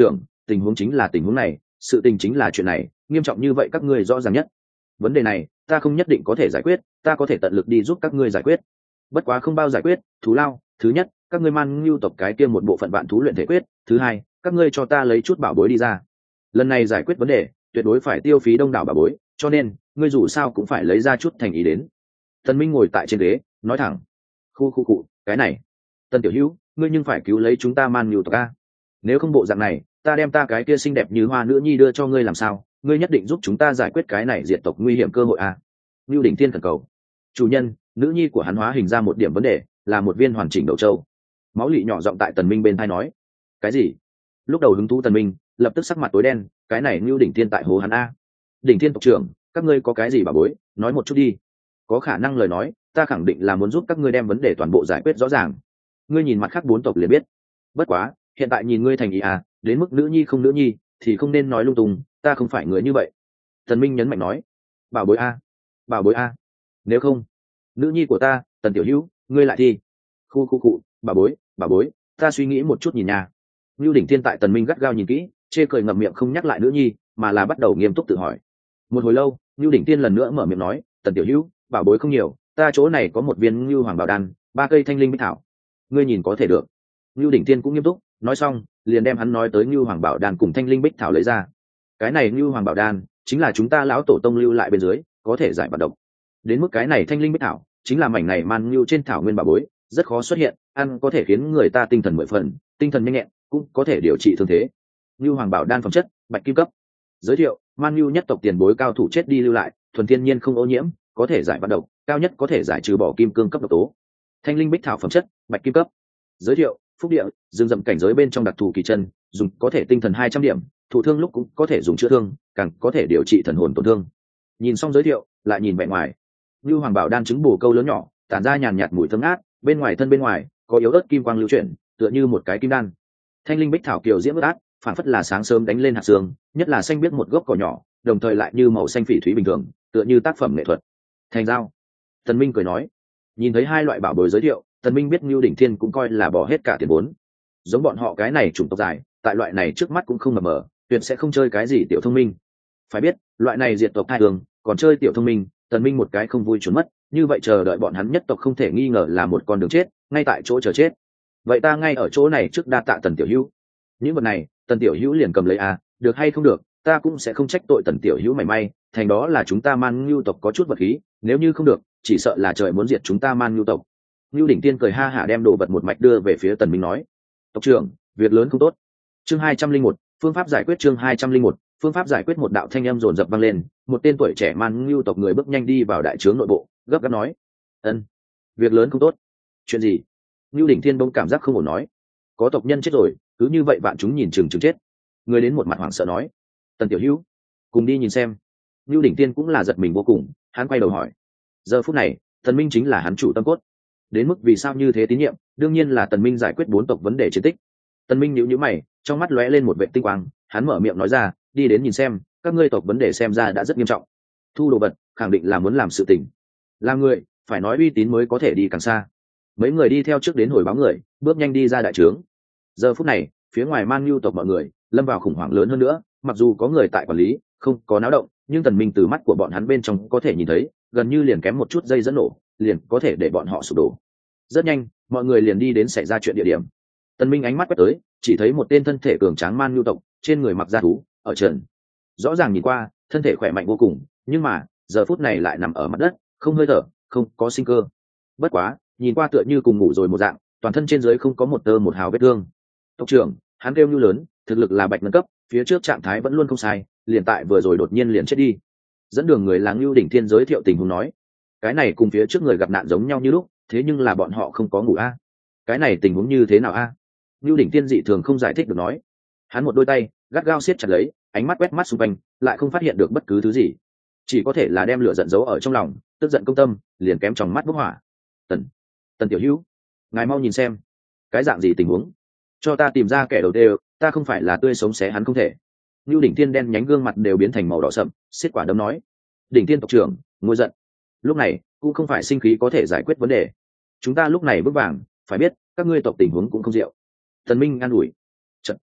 tình huống chính là tình huống này, sự tình chính là chuyện này, nghiêm trọng như vậy các ngươi rõ ràng nhất. Vấn đề này ta không nhất định có thể giải quyết, ta có thể tận lực đi giúp các ngươi giải quyết, bất quá không bao giải quyết thú lao. Thứ nhất, các ngươi man ngưu tộc cái kia một bộ phận vạn thú luyện thể quyết. Thứ hai, các ngươi cho ta lấy chút bảo bối đi ra. Lần này giải quyết vấn đề tuyệt đối phải tiêu phí đông đảo bảo bối, cho nên ngươi dù sao cũng phải lấy ra chút thành ý đến. Tần Minh ngồi tại trên ghế nói thẳng. Khu khu cụ, cái này Tần tiểu hữu, ngươi nhưng phải cứu lấy chúng ta man ngưu tộc a. Nếu không bộ dạng này, ta đem ta cái kia xinh đẹp như hoa nữ nhi đưa cho ngươi làm sao? Ngươi nhất định giúp chúng ta giải quyết cái này diệt tộc nguy hiểm cơ hội a. Ngưu Đỉnh Thiên thần cầu. Chủ nhân, nữ nhi của hắn hóa hình ra một điểm vấn đề, là một viên hoàn chỉnh đầu châu. Máu lị nhỏ giọng tại Tần Minh bên tai nói. Cái gì? Lúc đầu hứng thú Tần Minh lập tức sắc mặt tối đen, cái này Ngưu Đỉnh Thiên tại hồ hắn a. Đỉnh Thiên tộc trưởng, các ngươi có cái gì bà bối, nói một chút đi. Có khả năng lời nói, ta khẳng định là muốn giúp các ngươi đem vấn đề toàn bộ giải quyết rõ ràng. Ngươi nhìn mặt khác bốn tộc liền biết. Bất quá, hiện tại nhìn ngươi thành ý à, đến mức nữ nhi không nữ nhi thì không nên nói lung tung, ta không phải người như vậy. Tần Minh nhấn mạnh nói. Bảo bối a, bảo bối a. Nếu không, nữ nhi của ta, Tần tiểu hữu, ngươi lại thi. Khu khu cụ, bà bối, bà bối, ta suy nghĩ một chút nhìn nha. Ngưu Đỉnh Thiên tại Tần Minh gắt gao nhìn kỹ, chê cười ngậm miệng không nhắc lại nữ nhi, mà là bắt đầu nghiêm túc tự hỏi. Một hồi lâu, Ngưu Đỉnh Thiên lần nữa mở miệng nói, Tần tiểu hữu, bảo bối không nhiều, ta chỗ này có một viên Ngưu Hoàng Bảo Đan, ba cây thanh linh bích thảo, ngươi nhìn có thể được. Ngưu Đỉnh Thiên cũng nghiêm túc, nói xong, liền đem hắn nói tới Ngưu Hoàng Bảo Đan cùng thanh linh bích thảo lấy ra. Cái này Ngưu Hoàng Bảo Đan chính là chúng ta lão tổ tông lưu lại bên dưới, có thể giải bạt độc. Đến mức cái này thanh linh bích thảo, chính là mảnh này man ngưu trên thảo nguyên bảo bối, rất khó xuất hiện, ăn có thể khiến người ta tinh thần mười phần, tinh thần nhanh nhẹn, cũng có thể điều trị thương thế. Ngưu Hoàng Bảo Đan phẩm chất, bạch kim cấp. Giới thiệu, man ngưu nhất tộc tiền bối cao thủ chết đi lưu lại, thuần thiên nhiên không ô nhiễm, có thể giải bạt độc, cao nhất có thể giải trừ bỏ kim cương cấp độc tố. Thanh linh bích thảo phẩm chất, bạch kim cấp. Giới thiệu, phúc địa, rừng rậm cảnh giới bên trong đặc thù kỳ chân, dùng có thể tinh thần hai trăm điểm, thụ thương lúc cũng có thể dùng chữa thương, càng có thể điều trị thần hồn tổn thương. Nhìn xong giới thiệu, lại nhìn vẻ ngoài. Ngưu Hoàng Bảo Đan trứng bổ câu lớn nhỏ, tản ra nhàn nhạt mùi thơm ngát, bên ngoài thân bên ngoài có yếu ớt kim quang lưu chuyển, tựa như một cái kim đan. Thanh linh bích thảo kiều diễm ướt át, phản phất là sáng sớm đánh lên hạt sương, nhất là xanh biếc một gốc cỏ nhỏ, đồng thời lại như màu xanh phỉ thúy bình thường, tựa như tác phẩm nghệ thuật. Thành giao. Tần Minh cười nói. Nhìn thấy hai loại bảo bối giới thiệu, Tần Minh biết Ngưu Đỉnh Thiên cũng coi là bỏ hết cả tiền vốn. Giống bọn họ cái này chủng tộc dài, tại loại này trước mắt cũng không mờ mờ, tuyệt sẽ không chơi cái gì tiểu thông minh. Phải biết, loại này diệt tộc hai đường, còn chơi tiểu thông minh, Tần Minh một cái không vui trốn mất, như vậy chờ đợi bọn hắn nhất tộc không thể nghi ngờ là một con đường chết, ngay tại chỗ chờ chết. Vậy ta ngay ở chỗ này trước đa tạ Tần tiểu hữu. Những vật này, Tần tiểu hữu liền cầm lấy à, được hay không được, ta cũng sẽ không trách tội Tần tiểu hữu mảy may, thành đó là chúng ta man ngưu tộc có chút vật khí, nếu như không được, chỉ sợ là trời muốn diệt chúng ta man ngưu tộc. Ngưu Đỉnh Tiên cười ha hả đem đồ vật một mạch đưa về phía Tần Minh nói: "Tộc trưởng, việc lớn không tốt." Chương hai trăm linh một, phương pháp giải quyết. Chương hai trăm linh một, phương pháp giải quyết. Một đạo thanh âm rồn rập vang lên, một tên tuổi trẻ man ngưu tộc người bước nhanh đi vào đại trướng nội bộ, gấp gáp nói: "Ân, việc lớn không tốt." "Chuyện gì?" Ngưu Đỉnh Thiên bỗng cảm giác không ổn nói: "Có tộc nhân chết rồi, cứ như vậy vạn chúng nhìn chừng chừng chết." Người đến một mặt hoảng sợ nói: "Tần tiểu hữu, cùng đi nhìn xem." Ngưu Đỉnh Thiên cũng là giật mình vô cùng, hắn quay đầu hỏi. Giờ phút này, Tần Minh chính là hắn chủ tâm cốt. Đến mức vì sao như thế tín nhiệm, đương nhiên là Tần Minh giải quyết bốn tộc vấn đề chiến tích. Tần Minh nhíu nhíu mày, trong mắt lóe lên một vệt tinh quang, hắn mở miệng nói ra: "Đi đến nhìn xem, các ngươi tộc vấn đề xem ra đã rất nghiêm trọng. Thu đồ vật, khẳng định là muốn làm sự tình. Làm người, phải nói uy tín mới có thể đi càng xa." Mấy người đi theo trước đến hồi báo người, bước nhanh đi ra đại trướng. Giờ phút này, phía ngoài Man Nhu tộc mọi người lâm vào khủng hoảng lớn hơn nữa, mặc dù có người tại quản lý, không có náo động, nhưng Tần Minh từ mắt của bọn hắn bên trong có thể nhìn thấy, gần như liền kém một chút dây dẫn nổ, liền có thể để bọn họ sụp đổ. Rất nhanh, mọi người liền đi đến xảy ra chuyện địa điểm. Tần Minh ánh mắt quét tới, chỉ thấy một tên thân thể cường tráng Man Nhu tộc, trên người mặc da thú, ở trần. Rõ ràng nhìn qua, thân thể khỏe mạnh vô cùng, nhưng mà, giờ phút này lại nằm ở mặt đất, không hơi thở, không có sinh cơ. Bất quá, nhìn qua tựa như cùng ngủ rồi một dạng, toàn thân trên dưới không có một tơ một hào vết thương. Tộc trưởng, hắn kêu Nhu lớn, thực lực là bạch ngân cấp, phía trước trạng thái vẫn luôn không sai, liền tại vừa rồi đột nhiên liền chết đi. Dẫn đường người là Nhu đỉnh thiên giới thiệu tình huống nói, cái này cùng phía trước người gặp nạn giống nhau như lúc, thế nhưng là bọn họ không có ngủ a. Cái này tình huống như thế nào a? À? Nhu đỉnh thiên dị thường không giải thích được nói. Hắn một đôi tay gắt gao siết chặt lấy, ánh mắt quét mắt xung quanh, lại không phát hiện được bất cứ thứ gì, chỉ có thể là đem lửa giận giấu ở trong lòng, tức giận công tâm, liền kém trong mắt bốc hỏa. Tần, Tần tiểu hữu, ngài mau nhìn xem, cái dạng gì tình huống, cho ta tìm ra kẻ đầu tiên, ta không phải là tươi sống xé hắn không thể. Nhu đỉnh thiên đen nhánh gương mặt đều biến thành màu đỏ sậm, xiết quả đấm nói. Đỉnh thiên tộc trưởng, ngôi giận. Lúc này cũng không phải sinh khí có thể giải quyết vấn đề. Chúng ta lúc này bước vàng, phải biết các ngươi tộc tình huống cũng không diệu. Tần Minh an ủi. Chật,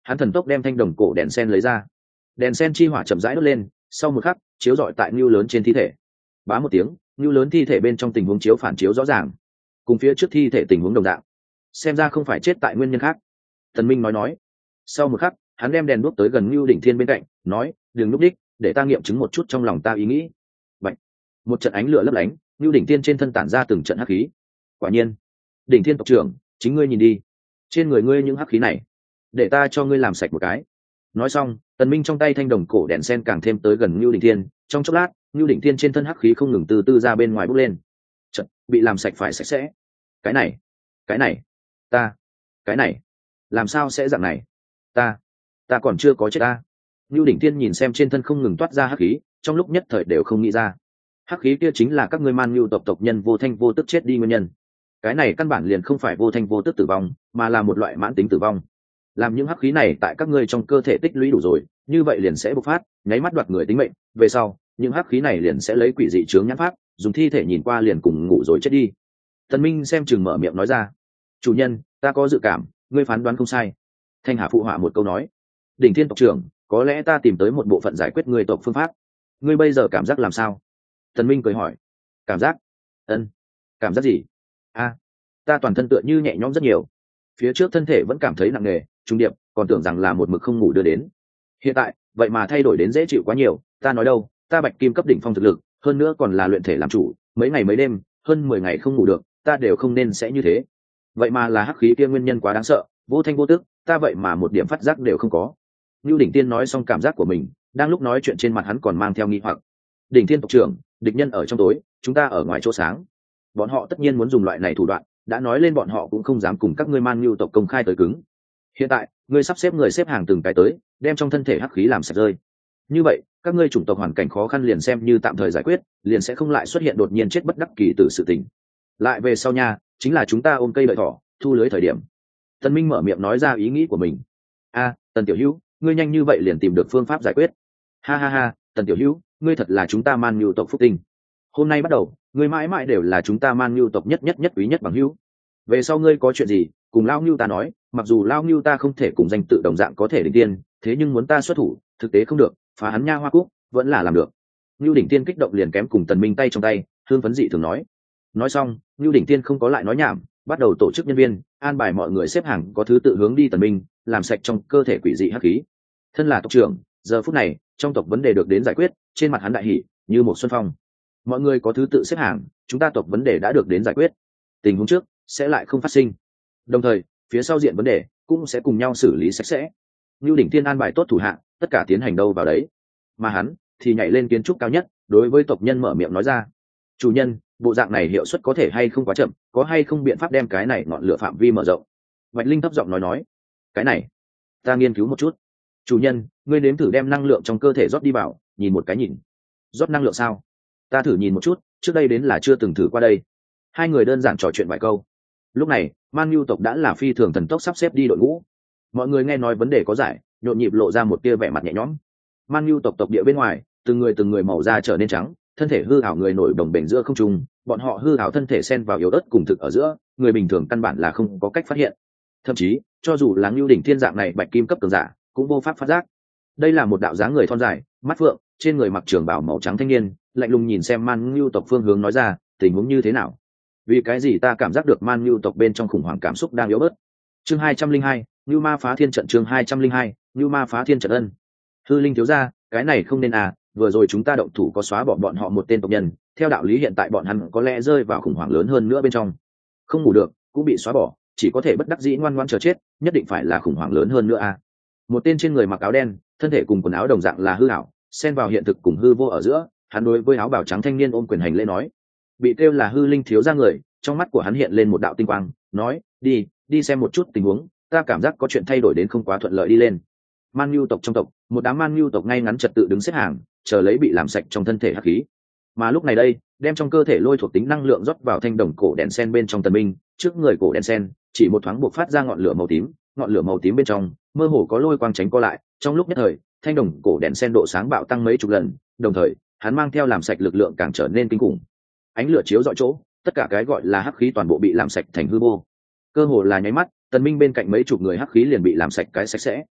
hắn thần tốc đem thanh đồng cổ đèn sen lấy ra. Đèn sen chi hỏa chậm rãi đốt lên, sau một khắc chiếu rọi tại ngưu lớn trên thi thể. Bá một tiếng, ngưu lớn thi thể bên trong tình huống chiếu phản chiếu rõ ràng, cùng phía trước thi thể tình huống đồng dạng, xem ra không phải chết tại nguyên nhân khác. Thần minh nói nói. Sau một khắc, hắn đem đèn đuốc tới gần ngưu đỉnh thiên bên cạnh, nói, đừng núp đích, để ta nghiệm chứng một chút trong lòng ta ý nghĩ. Bạch. Một trận ánh lửa lấp lánh, ngưu đỉnh thiên trên thân tản ra từng trận hắc khí. Quả nhiên, đỉnh thiên tộc trưởng, chính ngươi nhìn đi, trên người ngươi những hắc khí này, để ta cho ngươi làm sạch một cái. Nói xong, tần minh trong tay thanh đồng cổ đèn sen càng thêm tới gần ngưu đỉnh thiên, trong chốc lát ngưu đỉnh thiên trên thân hắc khí không ngừng từ từ ra bên ngoài bốc lên. Chật, bị làm sạch phải sạch sẽ. Cái này, cái này, ta, cái này, làm sao sẽ dạng này? Ta, ta còn chưa có chết ta. Ngưu đỉnh thiên nhìn xem trên thân không ngừng toát ra hắc khí, trong lúc nhất thời đều không nghĩ ra, hắc khí kia chính là các ngươi man ngưu tộc tộc nhân vô thanh vô tức chết đi nguyên nhân. Cái này căn bản liền không phải vô thanh vô tức tử vong, mà là một loại mãn tính tử vong. Làm những hắc khí này tại các ngươi trong cơ thể tích lũy đủ rồi, như vậy liền sẽ bộc phát, nháy mắt đoạt người tính mệnh. Về sau, những hắc khí này liền sẽ lấy quỷ dị chướng nhãn pháp, dùng thi thể nhìn qua liền cùng ngủ rồi chết đi. Tần Minh xem chừng mở miệng nói ra, chủ nhân, ta có dự cảm, ngươi phán đoán không sai. Thanh Hà phụ họa một câu nói, đỉnh thiên tộc trưởng, có lẽ ta tìm tới một bộ phận giải quyết người tộc phương pháp. Ngươi bây giờ cảm giác làm sao? Tần Minh cười hỏi. Cảm giác? Ân. Cảm giác gì? A, ta toàn thân tựa như nhẹ nhõm rất nhiều. Phía trước thân thể vẫn cảm thấy nặng nề, trung điệp, còn tưởng rằng là một mực không ngủ đưa đến. Hiện tại, vậy mà thay đổi đến dễ chịu quá nhiều. Ta nói đâu, ta bạch kim cấp đỉnh phong thực lực, hơn nữa còn là luyện thể làm chủ, mấy ngày mấy đêm, hơn mười ngày không ngủ được, ta đều không nên sẽ như thế. Vậy mà là hắc khí kia nguyên nhân quá đáng sợ, vô thanh vô tức, ta vậy mà một điểm phát giác đều không có. Nưu Đỉnh Tiên nói xong cảm giác của mình, đang lúc nói chuyện trên mặt hắn còn mang theo nghi hoặc. Đỉnh Thiên tộc trưởng, địch nhân ở trong tối, chúng ta ở ngoài chỗ sáng. Bọn họ tất nhiên muốn dùng loại này thủ đoạn, đã nói lên bọn họ cũng không dám cùng các ngươi man nhu tộc công khai tới cứng. Hiện tại, ngươi sắp xếp người xếp hàng từng cái tới, đem trong thân thể hắc khí làm sạch rơi. Như vậy, các ngươi chủng tộc hoàn cảnh khó khăn liền xem như tạm thời giải quyết, liền sẽ không lại xuất hiện đột nhiên chết bất đắc kỳ tử sự tình. Lại về sau nha, chính là chúng ta ôm cây đợi thỏ, thu lưới thời điểm. Tần Minh mở miệng nói ra ý nghĩ của mình. A, Tần tiểu hữu, ngươi nhanh như vậy liền tìm được phương pháp giải quyết. Ha ha ha, Tần tiểu hữu, ngươi thật là chúng ta man nhu tộc phúc tinh. Hôm nay bắt đầu, ngươi mãi mãi đều là chúng ta man nhu tộc nhất nhất nhất quý nhất bằng hữu. Về sau ngươi có chuyện gì, cùng lao nhu ta nói, mặc dù lao nhu ta không thể cùng danh tự đồng dạng có thể đỉnh tiên, thế nhưng muốn ta xuất thủ, thực tế không được, phá hắn nha hoa cúc, vẫn là làm được. Nưu Đỉnh Tiên kích động liền kém cùng Tần Minh tay trong tay, hương phấn dị thường nói. Nói xong, Nưu Đỉnh Tiên không có lại nói nhảm, bắt đầu tổ chức nhân viên, an bài mọi người xếp hàng có thứ tự hướng đi Tần Minh, làm sạch trong cơ thể quỷ dị hắc khí. Thân là tộc trưởng, giờ phút này, trong tộc vấn đề được đến giải quyết, trên mặt hắn đại hỉ, như một xuân phong. Mọi người có thứ tự xếp hàng, chúng ta tộc vấn đề đã được đến giải quyết. Tình huống trước sẽ lại không phát sinh. Đồng thời, phía sau diện vấn đề cũng sẽ cùng nhau xử lý sạch sẽ. Nưu Đỉnh Tiên an bài tốt thủ hạ, tất cả tiến hành đâu vào đấy. Mà hắn thì nhảy lên kiến trúc cao nhất, đối với tộc nhân mở miệng nói ra: "Chủ nhân, bộ dạng này hiệu suất có thể hay không quá chậm, có hay không biện pháp đem cái này ngọn lửa phạm vi mở rộng?" Bạch Linh thấp giọng nói nói: "Cái này, ta nghiên cứu một chút. Chủ nhân, ngươi nếm thử đem năng lượng trong cơ thể rót đi vào, nhìn một cái nhìn." "Rót năng lượng sao? Ta thử nhìn một chút, trước đây đến là chưa từng thử qua đây." Hai người đơn giản trò chuyện vài câu. Lúc này, Man Nhu tộc đã là phi thường thần tốc sắp xếp đi đội ngũ. Mọi người nghe nói vấn đề có giải, nhộn nhịp lộ ra một tia vẻ mặt nhẹ nhõm. Man Nhu tộc tộc địa bên ngoài, từng người từng người màu da trở nên trắng, thân thể hư ảo người nổi đồng bền giữa không trung, bọn họ hư ảo thân thể xen vào yếu ớt cùng thực ở giữa, người bình thường căn bản là không có cách phát hiện. Thậm chí, cho dù là Nưu Đỉnh Thiên dạng này bạch kim cấp cường giả, cũng vô pháp phát giác. Đây là một đạo dáng người thon dài, mắt phượng, trên người mặc trường bào màu trắng thanh niên, lạnh lùng nhìn xem Man Nhu tộc phương hướng nói ra, tình huống như thế nào? Vì cái gì ta cảm giác được Man Nhu tộc bên trong khủng hoảng cảm xúc đang yếu bớt? Chương hai trăm linh hai, Nưu Ma phá thiên trận. Chương hai trăm linh hai, Nưu Ma phá thiên trận. Ân. Hư Linh thiếu gia, cái này không nên à, vừa rồi chúng ta động thủ có xóa bỏ bọn họ một tên tộc nhân, theo đạo lý hiện tại bọn hắn có lẽ rơi vào khủng hoảng lớn hơn nữa bên trong. Không ngủ được, cũng bị xóa bỏ, chỉ có thể bất đắc dĩ ngoan ngoãn chờ chết, nhất định phải là khủng hoảng lớn hơn nữa à. Một tên trên người mặc áo đen, thân thể cùng quần áo đồng dạng là hư ảo, xen vào hiện thực cùng hư vô ở giữa, hắn đối với áo bào trắng thanh niên ôm quyền hành lễ nói. Bị kêu là Hư Linh thiếu gia người, trong mắt của hắn hiện lên một đạo tinh quang, nói: "Đi, đi xem một chút tình huống, ta cảm giác có chuyện thay đổi đến không quá thuận lợi, đi lên." Man Nhu tộc trong tộc, một đám Man Nhu tộc ngay ngắn trật tự đứng xếp hàng, chờ lấy bị làm sạch trong thân thể hắc khí. Mà lúc này đây, đem trong cơ thể lôi thuộc tính năng lượng rót vào thanh đồng cổ đèn sen bên trong Tần Minh, trước người cổ đèn sen, chỉ một thoáng bộc phát ra ngọn lửa màu tím, ngọn lửa màu tím bên trong, mơ hồ có lôi quang tránh co lại, trong lúc nhất thời, thanh đồng cổ đèn sen độ sáng bạo tăng mấy chục lần, đồng thời, hắn mang theo làm sạch lực lượng càng trở nên kinh khủng. Ánh lửa chiếu rọi chỗ, tất cả cái gọi là hắc khí toàn bộ bị làm sạch thành hư vô. Cơ hồ là nháy mắt, Tần Minh bên cạnh mấy chục người hắc khí liền bị làm sạch cái sạch sẽ.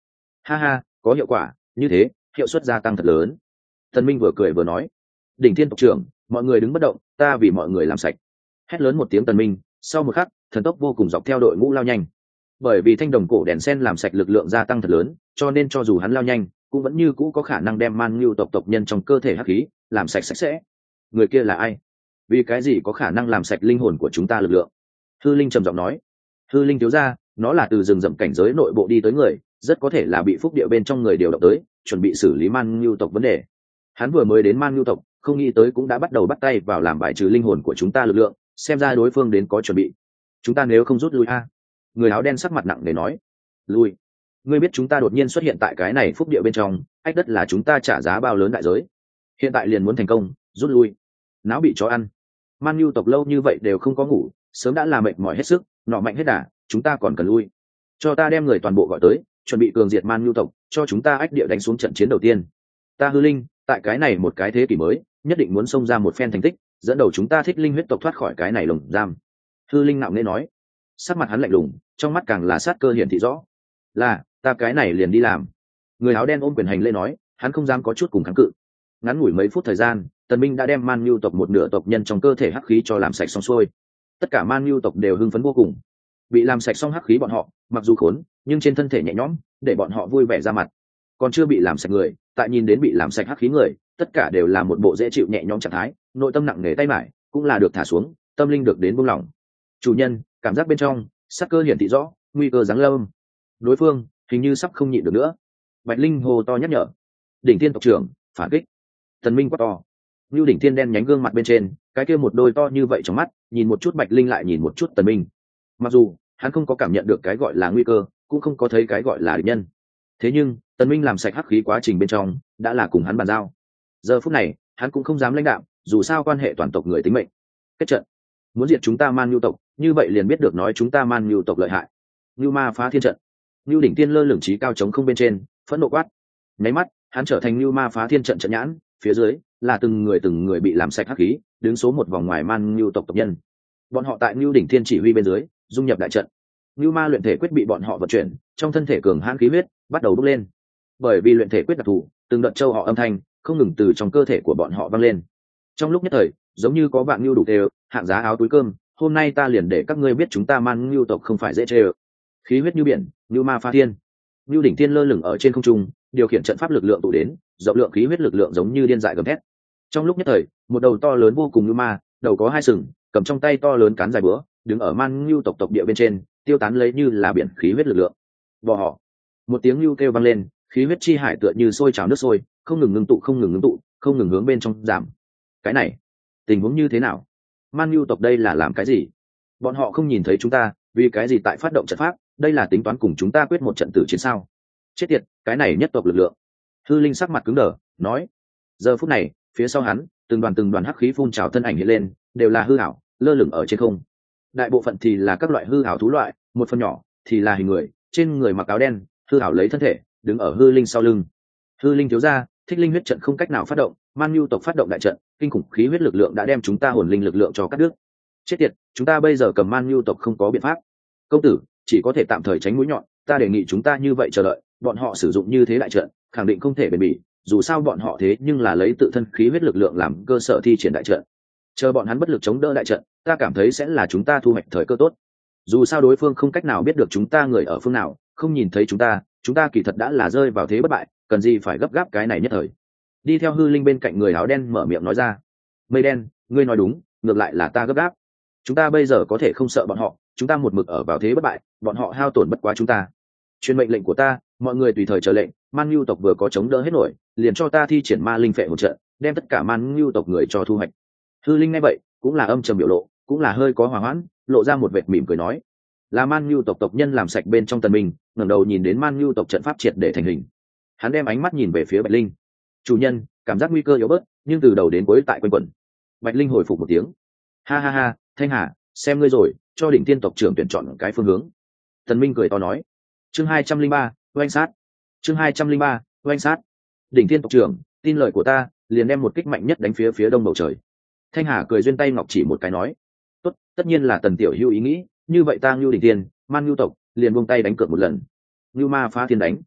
Ha ha, có hiệu quả, như thế hiệu suất gia tăng thật lớn. Tần Minh vừa cười vừa nói. Đỉnh Thiên tộc trưởng, mọi người đứng bất động, ta vì mọi người làm sạch. Hét lớn một tiếng Tần Minh, sau một khắc thần tốc vô cùng dọc theo đội ngũ lao nhanh. Bởi vì thanh đồng cổ đèn sen làm sạch lực lượng gia tăng thật lớn, cho nên cho dù hắn lao nhanh cũng vẫn như cũ có khả năng đem man ngưu tộc tộc nhân trong cơ thể hắc khí làm sạch sạch sẽ. Người kia là ai? Vì cái gì có khả năng làm sạch linh hồn của chúng ta lực lượng? Hư Linh trầm giọng nói. Hư Linh thiếu gia, nó là từ rừng rậm cảnh giới nội bộ đi tới người, rất có thể là bị phúc địa bên trong người điều động tới, chuẩn bị xử lý man ngưu tộc vấn đề. Hắn vừa mới đến man ngưu tộc, không nghĩ tới cũng đã bắt đầu bắt tay vào làm bài trừ linh hồn của chúng ta lực lượng, xem ra đối phương đến có chuẩn bị. Chúng ta nếu không rút lui a? Người áo đen sắc mặt nặng nề nói. Lui? Ngươi biết chúng ta đột nhiên xuất hiện tại cái này phúc địa bên trong, ách đất là chúng ta trả giá bao lớn đại giới. Hiện tại liền muốn thành công, rút lui. Náo bị chó ăn. Man nhu tộc lâu như vậy đều không có ngủ, sớm đã là mệt mỏi hết sức, nọ mạnh hết đà, chúng ta còn cần lui. Cho ta đem người toàn bộ gọi tới, chuẩn bị cường diệt man nhu tộc, cho chúng ta ách địa đánh xuống trận chiến đầu tiên. Ta Hư Linh, tại cái này một cái thế kỷ mới, nhất định muốn xông ra một phen thành tích, dẫn đầu chúng ta thích linh huyết tộc thoát khỏi cái này lồng giam. Hư Linh nạo nghễ nói. Sắc mặt hắn lạnh lùng, trong mắt càng là sát cơ hiển thị rõ. Là, ta cái này liền đi làm. Người áo đen ôm quyền hành lễ nói, hắn không dám có chút cùng kháng cự. Ngắn ngủi mấy phút thời gian, Tần Minh đã đem man nhu tộc một nửa tộc nhân trong cơ thể hắc khí cho làm sạch xong xuôi. Tất cả man nhu tộc đều hưng phấn vô cùng. Bị làm sạch xong hắc khí bọn họ, mặc dù khốn, nhưng trên thân thể nhẹ nhõm, để bọn họ vui vẻ ra mặt. Còn chưa bị làm sạch người, tại nhìn đến bị làm sạch hắc khí người, tất cả đều là một bộ dễ chịu nhẹ nhõm trạng thái, nội tâm nặng nề tay mải, cũng là được thả xuống, tâm linh được đến buông lỏng. Chủ nhân, cảm giác bên trong, sắc cơ hiển thị rõ, nguy cơ giáng lâm. Đối phương hình như sắp không nhịn được nữa. Bạch Linh hồ to nhắc nhở. Đỉnh Thiên tộc trưởng, phản kích. Tần Minh quát to. Như Đỉnh Thiên đen nhánh gương mặt bên trên, cái kia một đôi to như vậy trong mắt, nhìn một chút Bạch Linh lại nhìn một chút Tần Minh. Mặc dù hắn không có cảm nhận được cái gọi là nguy cơ, cũng không có thấy cái gọi là địch nhân. Thế nhưng Tần Minh làm sạch hắc khí quá trình bên trong, đã là cùng hắn bàn giao. Giờ phút này, hắn cũng không dám lãnh đạm, dù sao quan hệ toàn tộc người tính mệnh. Kết trận, muốn diệt chúng ta Man Nhu tộc, như vậy liền biết được nói chúng ta Man Nhu tộc lợi hại. Nhu Ma phá thiên trận. Nhu Đỉnh Tiên lơ lửng trí cao chống không bên trên, phẫn nộ quát. Nháy mắt, hắn trở thành Nhu Ma phá thiên trận trận nhãn, phía dưới là từng người từng người bị làm sạch hắc khí, đứng số một vòng ngoài Man Nhu tộc tộc nhân. Bọn họ tại Nhu Đỉnh Thiên chỉ huy bên dưới, dung nhập đại trận. Nhu Ma luyện thể quyết bị bọn họ vận chuyển, trong thân thể cường hãn khí huyết bắt đầu bốc lên. Bởi vì luyện thể quyết đặc thù, từng đợt châu họ âm thanh không ngừng từ trong cơ thể của bọn họ vang lên. Trong lúc nhất thời, giống như có vạn nhu đủ đều, hạng giá áo túi cơm, hôm nay ta liền để các ngươi biết chúng ta Man Nhu tộc không phải dễ chơi. Khí huyết như biển, Nhu Ma phá thiên. Nhu Đỉnh Thiên lơ lửng ở trên không trung, điều khiển trận pháp lực lượng tụ đến, rộng lượng khí huyết lực lượng giống như điên dại gầm thét. Trong lúc nhất thời, một đầu to lớn vô cùng Nhu Ma, đầu có hai sừng, cầm trong tay to lớn cán dài búa, đứng ở Man Nhu tộc tộc địa bên trên, tiêu tán lấy như là biển khí huyết lực lượng. Bò họ. Một tiếng nhu kêu vang lên, khí huyết chi hải tựa như sôi trào nước sôi, không ngừng ngưng tụ không ngừng ngưng tụ, không ngừng hướng bên trong giảm. Cái này, tình huống như thế nào? Man Nhu tộc đây là làm cái gì? Bọn họ không nhìn thấy chúng ta, vì cái gì tại phát động trận pháp? Đây là tính toán cùng chúng ta quyết một trận tử chiến sao? Chết tiệt, cái này nhất tộc lực lượng. Hư Linh sắc mặt cứng đờ, nói. Giờ phút này, phía sau hắn, từng đoàn từng đoàn hắc khí phun trào thân ảnh hiện lên, đều là hư ảo, lơ lửng ở trên không. Đại bộ phận thì là các loại hư ảo thú loại, một phần nhỏ thì là hình người, trên người mặc áo đen, hư ảo lấy thân thể, đứng ở Hư Linh sau lưng. Hư Linh thiếu gia, thích linh huyết trận không cách nào phát động, Man Nhu tộc phát động đại trận, kinh khủng khí huyết lực lượng đã đem chúng ta hồn linh lực lượng cho cắt đứt. Chết tiệt, chúng ta bây giờ cầm Man Nhu tộc không có biện pháp. Công tử, chỉ có thể tạm thời tránh mũi nhọn, ta đề nghị chúng ta như vậy chờ đợi, bọn họ sử dụng như thế đại trận, khẳng định không thể bền bỉ, dù sao bọn họ thế nhưng là lấy tự thân khí huyết lực lượng làm cơ sở thi triển đại trận. Chờ bọn hắn bất lực chống đỡ đại trận, ta cảm thấy sẽ là chúng ta thu hoạch thời cơ tốt. Dù sao đối phương không cách nào biết được chúng ta người ở phương nào, không nhìn thấy chúng ta, chúng ta kỳ thật đã là rơi vào thế bất bại, cần gì phải gấp gáp cái này nhất thời. Đi theo Hư Linh bên cạnh người áo đen mở miệng nói ra. Mây đen, ngươi nói đúng, ngược lại là ta gấp gáp. Chúng ta bây giờ có thể không sợ bọn họ, chúng ta một mực ở vào thế bất bại, bọn họ hao tổn bất quá chúng ta. Truyền mệnh lệnh của ta, mọi người tùy thời chờ lệnh. Man Nhu tộc vừa có chống đỡ hết nổi, liền cho ta thi triển ma linh phệ hỗ trợ, đem tất cả Man Nhu tộc người cho thu hoạch. Hư Linh nghe vậy, cũng là âm trầm biểu lộ, cũng là hơi có hòa hoãn, lộ ra một vệt mỉm cười nói. Là Man Nhu tộc tộc nhân làm sạch bên trong Tần Minh, ngẩng đầu nhìn đến Man Nhu tộc trận pháp triệt để thành hình. Hắn đem ánh mắt nhìn về phía Bạch Linh. Chủ nhân, cảm giác nguy cơ yếu bớt, nhưng từ đầu đến cuối tại quanh quẩn. Bạch Linh hồi phục một tiếng. Ha ha ha, Thanh Hà, xem ngươi rồi, cho Đỉnh Tiên tộc trưởng tuyển chọn cái phương hướng. Tần Minh cười to nói. Chương hai trăm linh ba, oanh sát. Chương hai trăm linh ba, oanh sát. Đỉnh Tiên tộc trưởng, tin lời của ta, liền đem một kích mạnh nhất đánh phía phía đông bầu trời. Thanh Hà cười duyên tay ngọc chỉ một cái nói. Tốt, tất nhiên là Tần tiểu hữu ý nghĩ, như vậy ta Ngưu Đỉnh Tiên, Man Ngưu tộc, liền buông tay đánh cược một lần. Ngưu Ma phá thiên đánh.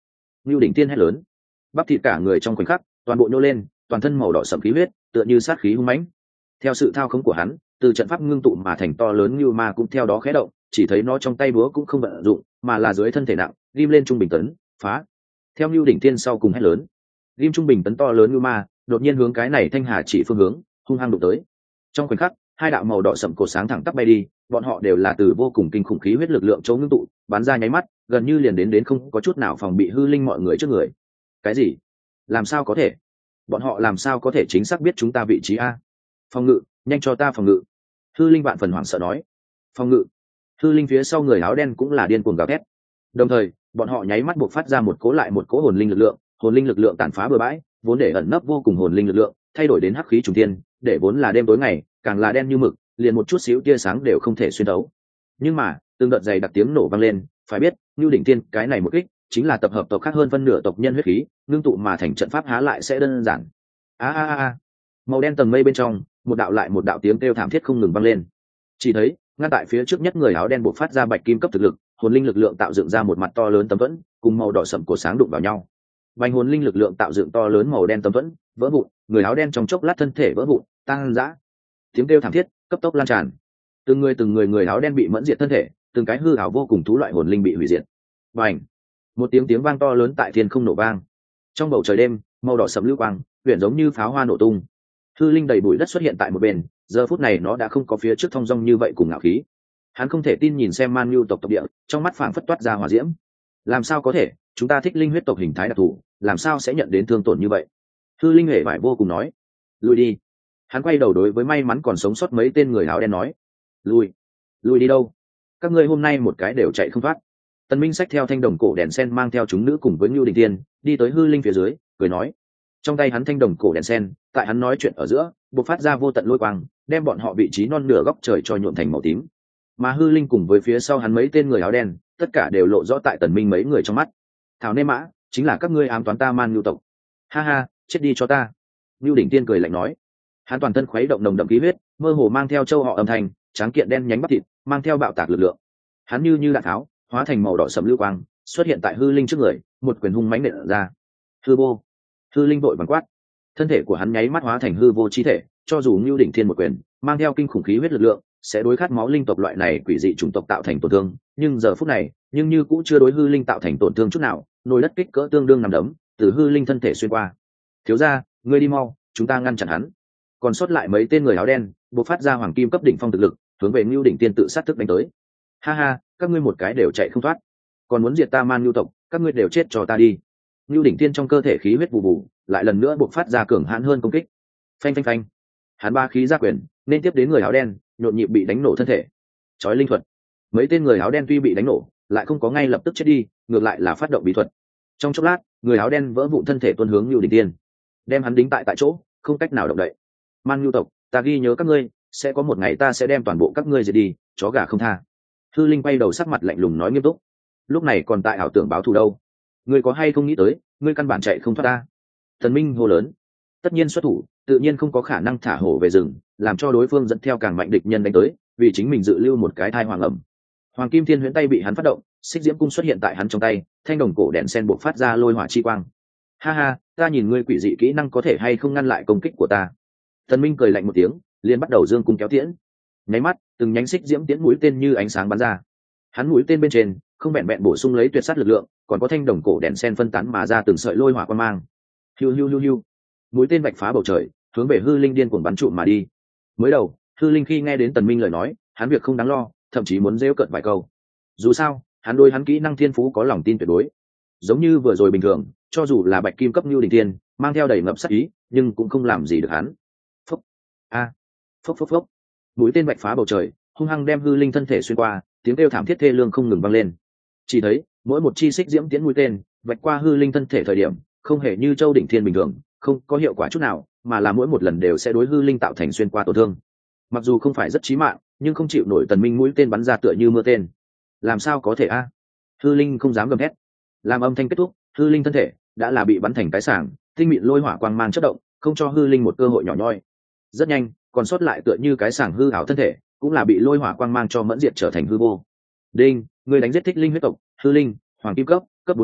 Nưu Đỉnh Tiên hét lớn, bắp thịt cả người trong khoảnh khắc toàn bộ nhô lên, toàn thân màu đỏ sẫm khí huyết tựa như sát khí hung mãnh. Theo sự thao khống của hắn, từ trận pháp ngưng tụ mà thành to lớn như ma cũng theo đó khẽ động, chỉ thấy nó trong tay búa cũng không vận dụng, mà là dưới thân thể nặng ghim lên trung bình tấn, phá. Theo Nưu Đỉnh Tiên sau cùng hét lớn, ghim trung bình tấn to lớn như ma đột nhiên hướng cái này thanh hà chỉ phương hướng hung hăng đụng tới. Trong khoảnh khắc, hai đạo màu đỏ sẫm cột sáng thẳng tắp bay đi, bọn họ đều là từ vô cùng kinh khủng khí huyết lực lượng chỗ ngưng tụ, bắn ra nháy mắt, gần như liền đến đến không có chút nào phòng bị hư linh mọi người trước người. Cái gì? Làm sao có thể? Bọn họ làm sao có thể chính xác biết chúng ta vị trí a? Phòng ngự, nhanh cho ta phòng ngự. Hư linh vạn phần hoảng sợ nói. Phòng ngự. Hư linh phía sau người áo đen cũng là điên cuồng gào thét. Đồng thời, bọn họ nháy mắt buộc phát ra một cố lại một cố hồn linh lực lượng, hồn linh lực lượng tàn phá bừa bãi, vốn để ẩn nấp vô cùng hồn linh lực lượng, thay đổi đến hắc khí trùng thiên, để vốn là đêm tối ngày, càng là đen như mực, liền một chút xíu tia sáng đều không thể xuyên thấu. Nhưng mà, từng đợt dày đặc tiếng nổ vang lên, phải biết, Nưu Đỉnh Tiên, cái này một kích, chính là tập hợp tộc khác hơn phân nửa tộc nhân huyết khí, ngưng tụ mà thành trận pháp há lại sẽ đơn giản. A a a. Màu đen tầng mây bên trong, một đạo lại một đạo tiếng kêu thảm thiết không ngừng vang lên. Chỉ thấy, ngăn tại phía trước nhất người áo đen bộc phát ra bạch kim cấp thực lực, hồn linh lực lượng tạo dựng ra một mặt to lớn tấm vẫn, cùng màu đỏ sẫm của sáng đụng vào nhau. Bành hồn linh lực lượng tạo dựng to lớn màu đen tấm vẫn, vỡ vụn, người áo đen trong chốc lát thân thể vỡ vụn, tăng dã. Tiếng kêu thảm thiết cấp tốc lan tràn. Từng người từng người người áo đen bị mẫn diệt thân thể, từng cái hư ảo vô cùng thú loại hồn linh bị hủy diệt. Bành! Một tiếng tiếng vang to lớn tại thiên không nổ vang. Trong bầu trời đêm, màu đỏ sẫm lưu quang, huyền giống như pháo hoa nổ tung. Hư linh đầy bụi đất xuất hiện tại một bên, giờ phút này nó đã không có phía trước thong dong như vậy cùng ngạo khí. Hắn không thể tin nhìn xem Man Nhu tộc tộc địa, trong mắt phảng phất toát ra hỏa diễm. Làm sao có thể, chúng ta thích linh huyết tộc hình thái đặc thù, làm sao sẽ nhận đến thương tổn như vậy? Hư linh hề vải vô cùng nói. Lùi đi. Hắn quay đầu đối với may mắn còn sống sót mấy tên người áo đen nói. Lùi. Lùi đi đâu? Các ngươi hôm nay một cái đều chạy không thoát. Tần Minh xách theo thanh đồng cổ đèn sen mang theo chúng nữ cùng với Nưu Đình Tiên, đi tới hư linh phía dưới, cười nói. Trong tay hắn thanh đồng cổ đèn sen, tại hắn nói chuyện ở giữa, bộc phát ra vô tận lôi quang, đem bọn họ vị trí non nửa góc trời cho nhuộm thành màu tím. Mà hư linh cùng với phía sau hắn mấy tên người áo đen, tất cả đều lộ rõ tại Tần Minh mấy người trong mắt. Thảo nê mã, chính là các ngươi ám toán ta Man Nhu tộc. Ha ha, chết đi cho ta. Nưu Đỉnh Tiên cười lạnh nói. Hắn toàn thân khuấy động nồng đậm khí huyết, mơ hồ mang theo châu họ âm thanh, tráng kiện đen nhánh bắp thịt, mang theo bạo tạc lực lượng. Hắn như như đạn tháo, hóa thành màu đỏ sẫm lưu quang, xuất hiện tại hư linh trước người, một quyền hung mãnh nện ra. Hư vô. Hư linh vội vàng quát. Thân thể của hắn nháy mắt hóa thành hư vô chi thể, cho dù Nưu Đỉnh Thiên một quyền, mang theo kinh khủng khí huyết lực lượng, sẽ đối khát máu linh tộc loại này quỷ dị chủng tộc tạo thành tổn thương, nhưng giờ phút này, nhưng như cũng chưa đối hư linh tạo thành tổn thương chút nào, nồi đất kích cỡ tương đương nằm đấm, từ hư linh thân thể xuyên qua. Thiếu gia, ngươi đi mau, chúng ta ngăn chặn hắn. Còn sót lại mấy tên người áo đen, bộc phát ra hoàng kim cấp đỉnh phong thực lực, hướng về Nưu Đỉnh Tiên tự sát thức đánh tới. Ha ha, các ngươi một cái đều chạy không thoát, còn muốn diệt ta Man Nhu tộc, các ngươi đều chết cho ta đi. Nưu Đỉnh Tiên trong cơ thể khí huyết bù bù, lại lần nữa bộc phát ra cường hãn hơn công kích. Phanh phanh phanh. Hắn ba khí ra quyền, nên tiếp đến người áo đen, nhộn nhịp bị đánh nổ thân thể. Chói linh thuật. Mấy tên người áo đen tuy bị đánh nổ, lại không có ngay lập tức chết đi, ngược lại là phát động bí thuật. Trong chốc lát, người áo đen vỡ vụn thân thể tuôn hướng Nưu Đỉnh Tiên, đem hắn đính tại tại chỗ, không cách nào động đậy. Man Nhu tộc, ta ghi nhớ các ngươi, sẽ có một ngày ta sẽ đem toàn bộ các ngươi diệt đi, chó gà không tha. Hư linh quay đầu sắc mặt lạnh lùng nói nghiêm túc. Lúc này còn tại ảo tưởng báo thù đâu? Ngươi có hay không nghĩ tới, ngươi căn bản chạy không thoát ta? Thần Minh hô lớn. Tất nhiên xuất thủ, tự nhiên không có khả năng thả hổ về rừng, làm cho đối phương dẫn theo càng mạnh địch nhân đánh tới, vì chính mình dự lưu một cái thai hoàng ẩm. Hoàng Kim Thiên Huyễn tay bị hắn phát động, xích diễm cung xuất hiện tại hắn trong tay, thanh đồng cổ đèn sen buộc phát ra lôi hỏa chi quang. Ha ha, ta nhìn ngươi quỷ dị kỹ năng có thể hay không ngăn lại công kích của ta. Thần Minh cười lạnh một tiếng, liền bắt đầu dương cung kéo tiễn. Nháy mắt, từng nhánh xích diễm tiễn mũi tên như ánh sáng bắn ra. Hắn mũi tên bên trên không vẹn vẹn bổ sung lấy tuyệt sát lực lượng, còn có thanh đồng cổ đèn sen phân tán mà ra từng sợi lôi hỏa quang mang. Hiu hiu hiu hiu. Mũi tên vạch phá bầu trời, hướng về hư linh điên cuồng bắn trụm mà đi. Mới đầu, hư linh khi nghe đến Tần Minh lời nói, hắn việc không đáng lo, thậm chí muốn giễu cợt vài câu. Dù sao, hắn đối hắn kỹ năng thiên phú có lòng tin tuyệt đối. Giống như vừa rồi bình thường, cho dù là bạch kim cấp Nưu Đỉnh Tiên, mang theo đầy ngập sát ý, nhưng cũng không làm gì được hắn. Phốc. A. À. Phốc phốc phốc. Mũi tên vạch phá bầu trời, hung hăng đem hư linh thân thể xuyên qua, tiếng kêu thảm thiết thê lương không ngừng vang lên. Chỉ thấy, mỗi một chi xích diễm tiễn mũi tên, vạch qua hư linh thân thể thời điểm, không hề như Châu Đỉnh Thiên bình thường, không có hiệu quả chút nào, mà là mỗi một lần đều sẽ đối hư linh tạo thành xuyên qua tổn thương. Mặc dù không phải rất chí mạng, nhưng không chịu nổi Tần Minh mũi tên bắn ra tựa như mưa tên. Làm sao có thể a? À? Hư linh không dám gầm hét. Làm âm thanh kết thúc, hư linh thân thể đã là bị bắn thành cái sảng, tinh mịn lôi hỏa quang mang chớp động, không cho hư linh một cơ hội nhỏ nhoi. Rất nhanh, còn sót lại tựa như cái sảng hư ảo thân thể, cũng là bị lôi hỏa quang mang cho mẫn diệt trở thành hư vô. Đinh, người đánh giết thích linh huyết tộc, hư linh, hoàng kim cấp, cấp bốn mươi,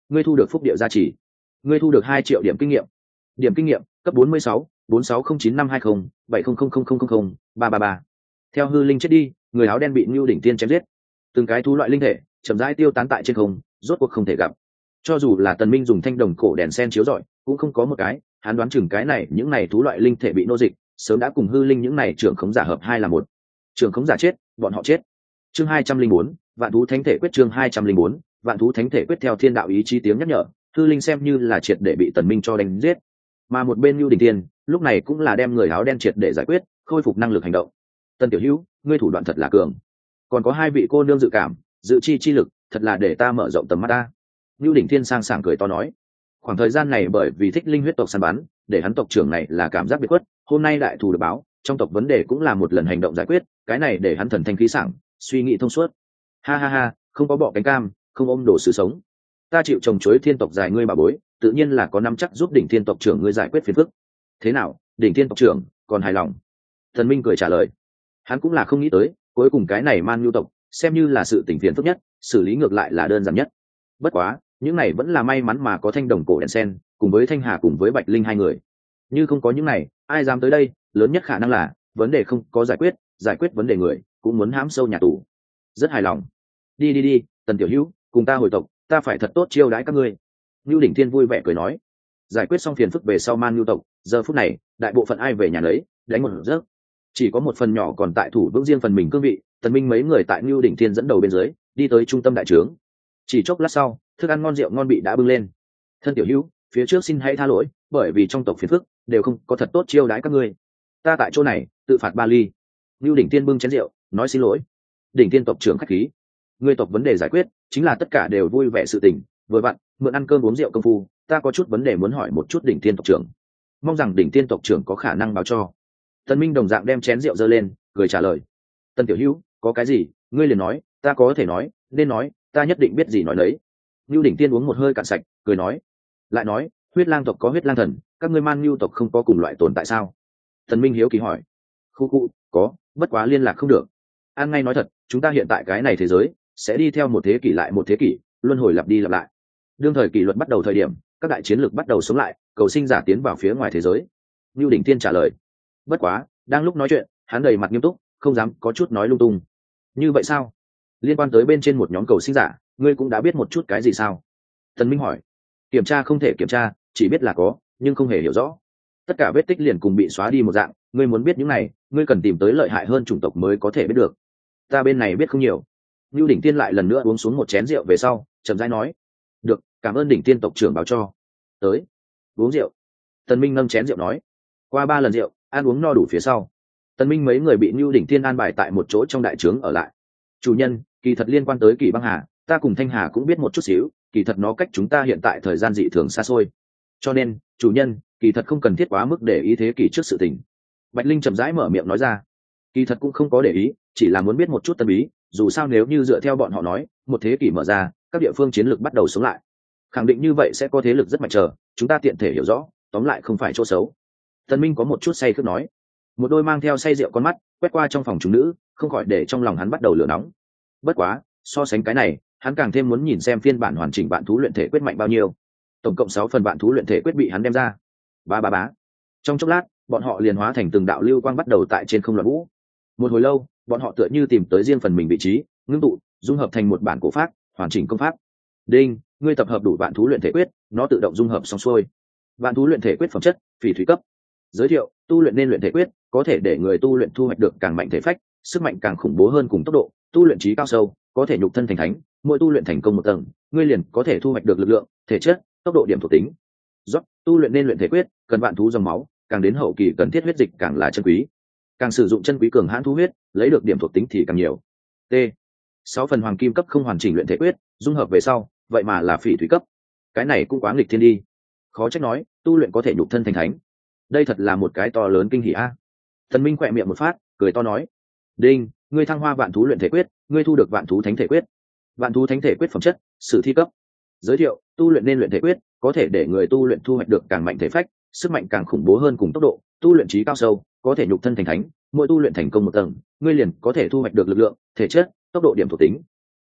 ngươi thu được phúc địa gia trì, ngươi thu được hai triệu điểm kinh nghiệm. Điểm kinh nghiệm cấp bốn mươi sáu, bốn sáu không chín năm hai không, bảy không không không không không không, ba ba ba. Theo hư linh chết đi, người áo đen bị Nưu Đỉnh Tiên chém giết, từng cái thú loại linh thể chậm rãi tiêu tán tại trên không, rốt cuộc không thể gặp. Cho dù là Tần Minh dùng thanh đồng cổ đèn sen chiếu rọi, cũng không có một cái, hắn đoán chừng cái này những này thú loại linh thể bị nô dịch, sớm đã cùng hư linh những này trưởng khống giả hợp hai là một. Trưởng khống giả chết, bọn họ chết. Chương hai trăm linh bốn, Vạn thú thánh thể quyết. Chương hai trăm linh bốn, Vạn thú thánh thể quyết. Theo thiên đạo ý chí tiếng nhắc nhở, hư linh xem như là triệt để bị Tần Minh cho đánh giết. Mà một bên Nưu Đỉnh Tiên, lúc này cũng là đem người áo đen triệt để giải quyết, khôi phục năng lực hành động. Tân tiểu hữu, ngươi thủ đoạn thật là cường. Còn có hai vị cô nương dự cảm, dự chi chi lực, thật là để ta mở rộng tầm mắt ta. Nưu Đỉnh Thiên sang sảng cười to nói, khoảng thời gian này bởi vì thích linh huyết tộc săn bắn, để hắn tộc trưởng này là cảm giác biệt khuất, hôm nay đại thù được báo, trong tộc vấn đề cũng là một lần hành động giải quyết, cái này để hắn thần thanh khí sảng, suy nghĩ thông suốt. Ha ha ha, không có bọ cánh cam, không ôm đồ sự sống. Ta chịu trồng chuối thiên tộc dài ngươi bà bối, tự nhiên là có nắm chắc giúp Đỉnh Thiên tộc trưởng ngươi giải quyết phiền phức. Thế nào, Đỉnh Thiên tộc trưởng còn hài lòng? Thần Minh cười trả lời, hắn cũng là không nghĩ tới, cuối cùng cái này Man Nhu tộc xem như là sự tình phiền phức nhất, xử lý ngược lại là đơn giản nhất. Bất quá, những này vẫn là may mắn mà có thanh đồng cổ đèn sen, cùng với Thanh Hà cùng với Bạch Linh hai người. Như không có những này, ai dám tới đây? Lớn nhất khả năng là vấn đề không có giải quyết, giải quyết vấn đề người cũng muốn hãm sâu nhà tù. Rất hài lòng. Đi đi đi, Tần tiểu hữu, cùng ta hồi tộc, ta phải thật tốt chiêu đãi các ngươi. Nưu Đỉnh Thiên vui vẻ cười nói. Giải quyết xong phiền phức về sau Man Nhu tộc, giờ phút này, đại bộ phận ai về nhà lấy, đánh một giấc. Chỉ có một phần nhỏ còn tại thủ vững riêng phần mình cương vị, Tần Minh mấy người tại Nưu Đỉnh Thiên dẫn đầu bên dưới, đi tới trung tâm đại trướng. Chỉ chốc lát sau, thức ăn ngon rượu ngon bị đã bưng lên. Thân tiểu hữu, phía trước xin hãy tha lỗi, bởi vì trong tộc phiền phức đều không có thật tốt chiêu đãi các ngươi. Ta tại chỗ này tự phạt ba ly. Nưu Đỉnh Thiên bưng chén rượu, nói xin lỗi. Đỉnh Thiên tộc trưởng khách khí, ngươi tộc vấn đề giải quyết, chính là tất cả đều vui vẻ sự tình. Vừa vặn, mượn ăn cơm uống rượu công phu, ta có chút vấn đề muốn hỏi một chút Đỉnh Thiên tộc trưởng. Mong rằng Đỉnh Thiên tộc trưởng có khả năng báo cho. Tần Minh đồng dạng đem chén rượu giơ lên, cười trả lời. Tần tiểu hữu, có cái gì, ngươi liền nói, ta có thể nói, nên nói, ta nhất định biết gì nói đấy. Nưu Đỉnh Tiên uống một hơi cạn sạch, cười nói, lại nói, huyết lang tộc có huyết lang thần, các ngươi Man Nhu tộc không có cùng loại tồn tại sao? Tần Minh hiếu kỳ hỏi. Khu khu, có, bất quá liên lạc không được. An ngay nói thật, chúng ta hiện tại cái này thế giới sẽ đi theo một thế kỷ lại một thế kỷ, luân hồi lặp đi lặp lại. Đương thời kỷ luật bắt đầu thời điểm, các đại chiến lược bắt đầu sống lại, cầu sinh giả tiến vào phía ngoài thế giới. Nưu Đỉnh Tiên trả lời. Bất quá, đang lúc nói chuyện, hắn đầy mặt nghiêm túc, không dám có chút nói lung tung. Như vậy sao? Liên quan tới bên trên một nhóm cầu sinh giả, ngươi cũng đã biết một chút cái gì sao? Tần Minh hỏi. Kiểm tra không thể kiểm tra, chỉ biết là có, nhưng không hề hiểu rõ. Tất cả vết tích liền cùng bị xóa đi một dạng, ngươi muốn biết những này, ngươi cần tìm tới lợi hại hơn chủng tộc mới có thể biết được. Ta bên này biết không nhiều. Nưu Đỉnh Tiên lại lần nữa uống xuống một chén rượu về sau, chậm rãi nói. Được, cảm ơn Đỉnh Tiên tộc trưởng báo cho. Tới, uống rượu. Tần Minh nâng chén rượu nói. Qua ba lần rượu, ăn uống no đủ phía sau, Tần Minh mấy người bị Nưu Đỉnh Thiên an bài tại một chỗ trong đại trướng ở lại. Chủ nhân, kỳ thật liên quan tới Kỳ Băng Hà, ta cùng Thanh Hà cũng biết một chút xíu, kỳ thật nó cách chúng ta hiện tại thời gian dị thường xa xôi. Cho nên, chủ nhân, kỳ thật không cần thiết quá mức để ý thế kỷ trước sự tình. Bạch Linh chậm rãi mở miệng nói ra. Kỳ thật cũng không có để ý, chỉ là muốn biết một chút tân bí, dù sao nếu như dựa theo bọn họ nói, một thế kỷ mở ra, các địa phương chiến lược bắt đầu sống lại. Khẳng định như vậy sẽ có thế lực rất mạnh chờ, chúng ta tiện thể hiểu rõ, tóm lại không phải chỗ xấu. Tần Minh có một chút say khướt nói. Một đôi mang theo say rượu con mắt quét qua trong phòng chúng nữ, không khỏi để trong lòng hắn bắt đầu lửa nóng. Bất quá, so sánh cái này, hắn càng thêm muốn nhìn xem phiên bản hoàn chỉnh vạn thú luyện thể quyết mạnh bao nhiêu. Tổng cộng sáu phần vạn thú luyện thể quyết bị hắn đem ra. Ba ba bá. Trong chốc lát, bọn họ liền hóa thành từng đạo lưu quang bắt đầu tại trên không loạn vũ. Một hồi lâu, bọn họ tựa như tìm tới riêng phần mình vị trí, ngưng tụ, dung hợp thành một bản cổ pháp, hoàn chỉnh công pháp. Đinh, ngươi tập hợp đủ vạn thú luyện thể quyết, nó tự động dung hợp xong xuôi. Vạn thú luyện thể quyết phẩm chất, phỉ thủy cấp. Giới thiệu, tu luyện nên luyện thể quyết, có thể để người tu luyện thu hoạch được càng mạnh thể phách, sức mạnh càng khủng bố hơn cùng tốc độ, tu luyện trí cao sâu, có thể nhục thân thành thánh, mỗi tu luyện thành công một tầng, ngươi liền có thể thu hoạch được lực lượng, thể chất, tốc độ điểm thuộc tính. Giót, tu luyện nên luyện thể quyết, cần vạn thú dòng máu, càng đến hậu kỳ cần thiết huyết dịch càng là chân quý. Càng sử dụng chân quý cường hãn thú huyết, lấy được điểm thuộc tính thì càng nhiều. T. sáu phần hoàng kim cấp không hoàn chỉnh luyện thể quyết, dung hợp về sau, vậy mà là phỉ thủy cấp. Cái này cũng quá nghịch thiên đi. Khó trách nói, tu luyện có thể nhục thân thành thánh. Đây thật là một cái to lớn kinh hỉ a. Thần Minh khỏe miệng một phát, cười to nói. Đinh, ngươi thăng hoa vạn thú luyện thể quyết, ngươi thu được vạn thú thánh thể quyết. Vạn thú thánh thể quyết phẩm chất, sử thi cấp. Giới thiệu, tu luyện nên luyện thể quyết, có thể để người tu luyện thu hoạch được càng mạnh thể phách, sức mạnh càng khủng bố hơn cùng tốc độ, tu luyện trí cao sâu, có thể nhục thân thành thánh, mỗi tu luyện thành công một tầng, ngươi liền có thể thu hoạch được lực lượng, thể chất, tốc độ điểm thuộc tính.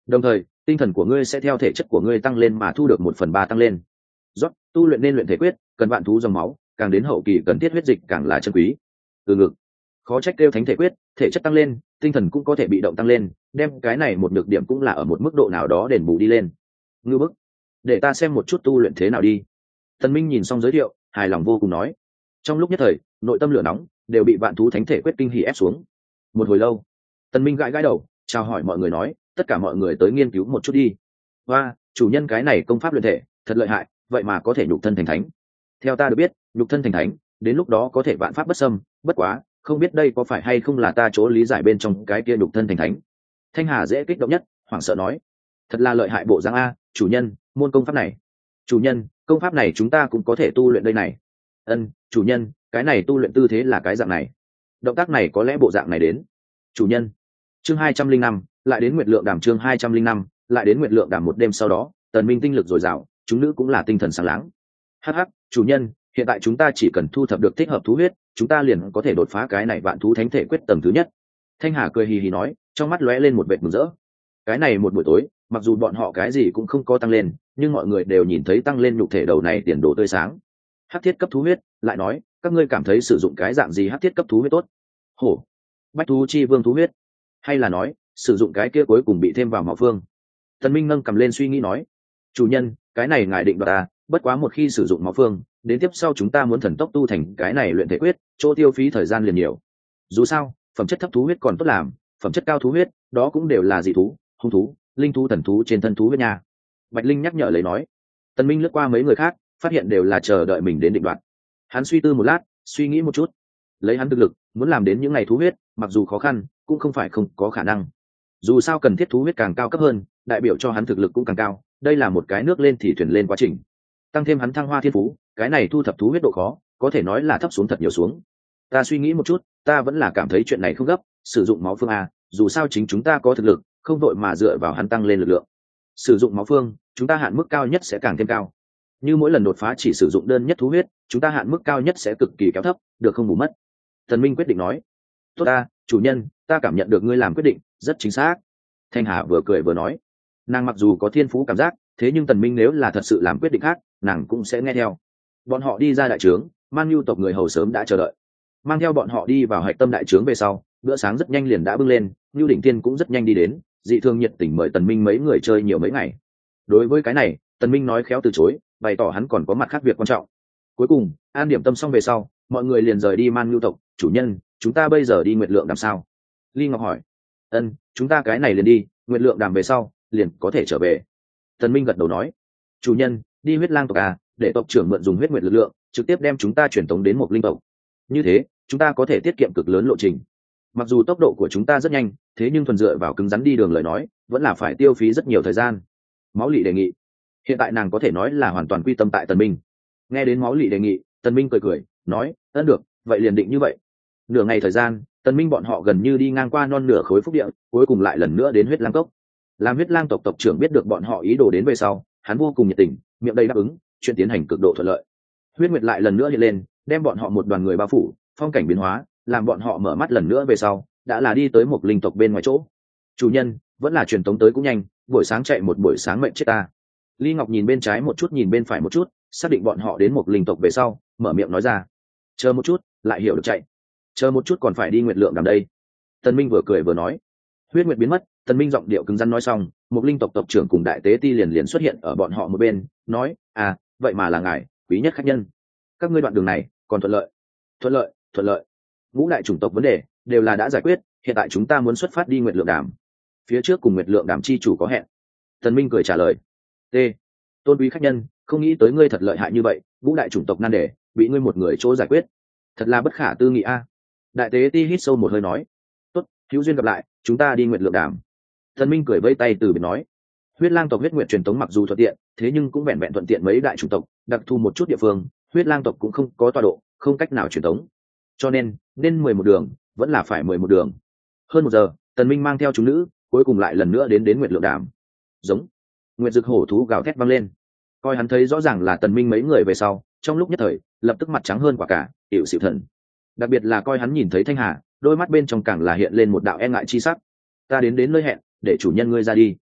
đồng thời tinh thần của ngươi sẽ theo thể chất của ngươi tăng lên mà thu được một phần ba tăng lên. Rót tu luyện nên luyện thể quyết, cần vạn thú dòng máu, càng đến hậu kỳ cần thiết huyết dịch càng là chân quý. Từ ngực khó trách kêu thánh thể quyết, thể chất tăng lên tinh thần cũng có thể bị động tăng lên, đem cái này một nhược điểm cũng là ở một mức độ nào đó đền bù đi lên. Ngư bức, để ta xem một chút tu luyện thế nào đi. Tần Minh nhìn xong giới thiệu, hài lòng vô cùng nói. Trong lúc nhất thời nội tâm lửa nóng đều bị vạn thú thánh thể quyết kinh hỉ ép xuống. Một hồi lâu Tần Minh gãi gãi đầu, chào hỏi mọi người nói, tất cả mọi người tới nghiên cứu một chút đi. Và chủ nhân cái này công pháp luyện thể thật lợi hại, vậy mà có thể nhục thân thành thánh. Theo ta được biết nhục thân thành thánh đến lúc đó có thể vạn pháp bất xâm, bất quá không biết đây có phải hay không là ta chỗ lý giải bên trong cái kia nhục thân thành thánh. Thanh Hà dễ kích động nhất, hoảng sợ nói, thật là lợi hại bộ dáng a, chủ nhân, môn công pháp này. Chủ nhân, công pháp này chúng ta cũng có thể tu luyện đây này. Ân, chủ nhân, cái này tu luyện tư thế là cái dạng này, động tác này có lẽ bộ dạng này đến. Chủ nhân. Chương hai trăm linh năm, lại đến Nguyệt Lượng Đàm. Chương hai trăm linh năm, lại đến Nguyệt Lượng Đàm. Một đêm sau đó Tần Minh tinh lực dồi dào, chúng nữ cũng là tinh thần sáng láng. Hắc hắc, chủ nhân, hiện tại chúng ta chỉ cần thu thập được thích hợp thú huyết, chúng ta liền có thể đột phá cái này vạn thú thánh thể quyết tầng thứ nhất. Thanh Hà cười hì hì nói, trong mắt lóe lên một vệt mừng rỡ. Cái này một buổi tối mặc dù bọn họ cái gì cũng không có tăng lên, nhưng mọi người đều nhìn thấy tăng lên nhục thể đầu này tiền đồ tươi sáng. Hắc thiết cấp thú huyết, lại nói các ngươi cảm thấy sử dụng cái dạng gì hắc thiết cấp thú huyết tốt? Hổ, bách thú chi vương thú huyết, hay là nói sử dụng cái kia cuối cùng bị thêm vào máu phương? Tần Minh nâng cầm lên suy nghĩ nói, chủ nhân, cái này ngài định đoạt ta, bất quá một khi sử dụng máu phương, đến tiếp sau chúng ta muốn thần tốc tu thành cái này luyện thể quyết, chỗ tiêu phí thời gian liền nhiều. Dù sao phẩm chất thấp thú huyết còn tốt làm, phẩm chất cao thú huyết đó cũng đều là dị thú, hung thú, linh thú, thần thú trên thân thú huyết nha. Bạch Linh nhắc nhở lấy nói. Tần Minh lướt qua mấy người khác, phát hiện đều là chờ đợi mình đến định đoạt. Hắn suy tư một lát, suy nghĩ một chút, lấy hắn thực lực muốn làm đến những ngày thú huyết mặc dù khó khăn cũng không phải không có khả năng. Dù sao cần thiết thú huyết càng cao cấp hơn đại biểu cho hắn thực lực cũng càng cao, đây là một cái nước lên thì thuyền lên quá trình. Tăng thêm hắn thăng hoa thiên phú, cái này thu thập thú huyết độ khó có thể nói là thấp xuống thật nhiều xuống. Ta suy nghĩ một chút, ta vẫn là cảm thấy chuyện này không gấp, sử dụng máu phương a, dù sao chính chúng ta có thực lực, không đội mà dựa vào hắn tăng lên lực lượng. Sử dụng máu phương chúng ta hạn mức cao nhất sẽ càng thêm cao, như mỗi lần đột phá chỉ sử dụng đơn nhất thú huyết, chúng ta hạn mức cao nhất sẽ cực kỳ kéo thấp, được không bù mất. Tần Minh quyết định nói. Tốt ta, chủ nhân, ta cảm nhận được ngươi làm quyết định rất chính xác. Thanh Hà vừa cười vừa nói, nàng mặc dù có thiên phú cảm giác, thế nhưng Tần Minh nếu là thật sự làm quyết định khác, nàng cũng sẽ nghe theo. Bọn họ đi ra đại trướng, Man Nhu tộc người hầu sớm đã chờ đợi, mang theo bọn họ đi vào hạch tâm đại trướng về sau, bữa sáng rất nhanh liền đã bưng lên, Nưu Đỉnh Tiên cũng rất nhanh đi đến, dị thường nhiệt tình mời Tần Minh mấy người chơi nhiều mấy ngày. Đối với cái này, Tần Minh nói khéo từ chối, bày tỏ hắn còn có mặt khác việc quan trọng. Cuối cùng an điểm tâm xong về sau, mọi người liền rời đi Man Nhu tộc. Chủ nhân, chúng ta bây giờ đi Nguyệt Lượng Đàm sao? Ly Ngọc hỏi. Ân, chúng ta cái này liền đi, Nguyệt Lượng Đàm về sau liền có thể trở về. Tần Minh gật đầu nói. Chủ nhân, đi Huyết Lang tộc à, để tộc trưởng mượn dùng huyết nguyệt lực lượng trực tiếp đem chúng ta truyền tống đến một linh tộc, như thế chúng ta có thể tiết kiệm cực lớn lộ trình. Mặc dù tốc độ của chúng ta rất nhanh, thế nhưng thuần dựa vào cứng rắn đi đường lời nói vẫn là phải tiêu phí rất nhiều thời gian. Máu Lị đề nghị. Hiện tại nàng có thể nói là hoàn toàn quy tâm tại Tần Minh. Nghe đến Máu Lị đề nghị, Tần Minh cười cười nói, ân được, vậy liền định như vậy. Nửa ngày thời gian, Tần Minh bọn họ gần như đi ngang qua non nửa khối phúc địa, cuối cùng lại lần nữa đến Huyết Lang cốc. Làm Huyết Lang tộc tộc trưởng biết được bọn họ ý đồ đến về sau, hắn vô cùng nhiệt tình, miệng đầy đáp ứng, chuyện tiến hành cực độ thuận lợi. Huyết Nguyệt lại lần nữa hiện lên, đem bọn họ một đoàn người bao phủ, phong cảnh biến hóa, làm bọn họ mở mắt lần nữa về sau, đã là đi tới một linh tộc bên ngoài chỗ. Chủ nhân, vẫn là truyền tống tới cũng nhanh, buổi sáng chạy một buổi sáng mệnh chết ta. Ly Ngọc nhìn bên trái một chút nhìn bên phải một chút, xác định bọn họ đến một linh tộc về sau, mở miệng nói ra, chờ một chút, lại hiểu được chạy, chờ một chút còn phải đi Nguyệt Lượng Đàm đây. Tần Minh vừa cười vừa nói. Huyết Nguyệt biến mất, Tần Minh giọng điệu cứng rắn nói xong, một linh tộc tộc trưởng cùng đại tế ti liền liền xuất hiện ở bọn họ một bên, nói, à, vậy mà là ngài, quý nhất khách nhân. Các ngươi đoạn đường này còn thuận lợi? Thuận lợi, thuận lợi. Ngũ đại chủng tộc vấn đề đều là đã giải quyết, hiện tại chúng ta muốn xuất phát đi Nguyệt Lượng Đàm. Phía trước cùng Nguyệt Lượng Đàm chi chủ có hẹn. Tần Minh cười trả lời. T. Tôn quý khách nhân, không nghĩ tới ngươi thật lợi hại như vậy, ngũ đại chủng tộc nan đề bị ngươi một người chỗ giải quyết, thật là bất khả tư nghị a. Đại tế ti hít sâu một hơi nói, tốt, hữu duyên gặp lại, chúng ta đi Nguyệt Lượng Đàm. Tần Minh cười vẫy tay từ biệt nói. Huyết Lang tộc huyết nguyệt truyền tống mặc dù thuận tiện, thế nhưng cũng vẹn vẹn thuận tiện mấy đại chủng tộc, đặc thù một chút địa phương, Huyết Lang tộc cũng không có tọa độ, không cách nào truyền tống. Cho nên, nên mười một đường, vẫn là phải mười một đường. Hơn một giờ, Tần Minh mang theo chúng nữ, cuối cùng lại lần nữa đến đến Nguyệt Lượng Đàm. Giống. Nguyệt Dực hổ thú gào thét vang lên. Coi hắn thấy rõ ràng là Tần Minh mấy người về sau, trong lúc nhất thời, lập tức mặt trắng hơn quả cả, tiểu xỉu thần. Đặc biệt là coi hắn nhìn thấy Thanh Hà, đôi mắt bên trong càng là hiện lên một đạo e ngại chi sắc. Ta đến đến nơi hẹn, để chủ nhân ngươi ra đi.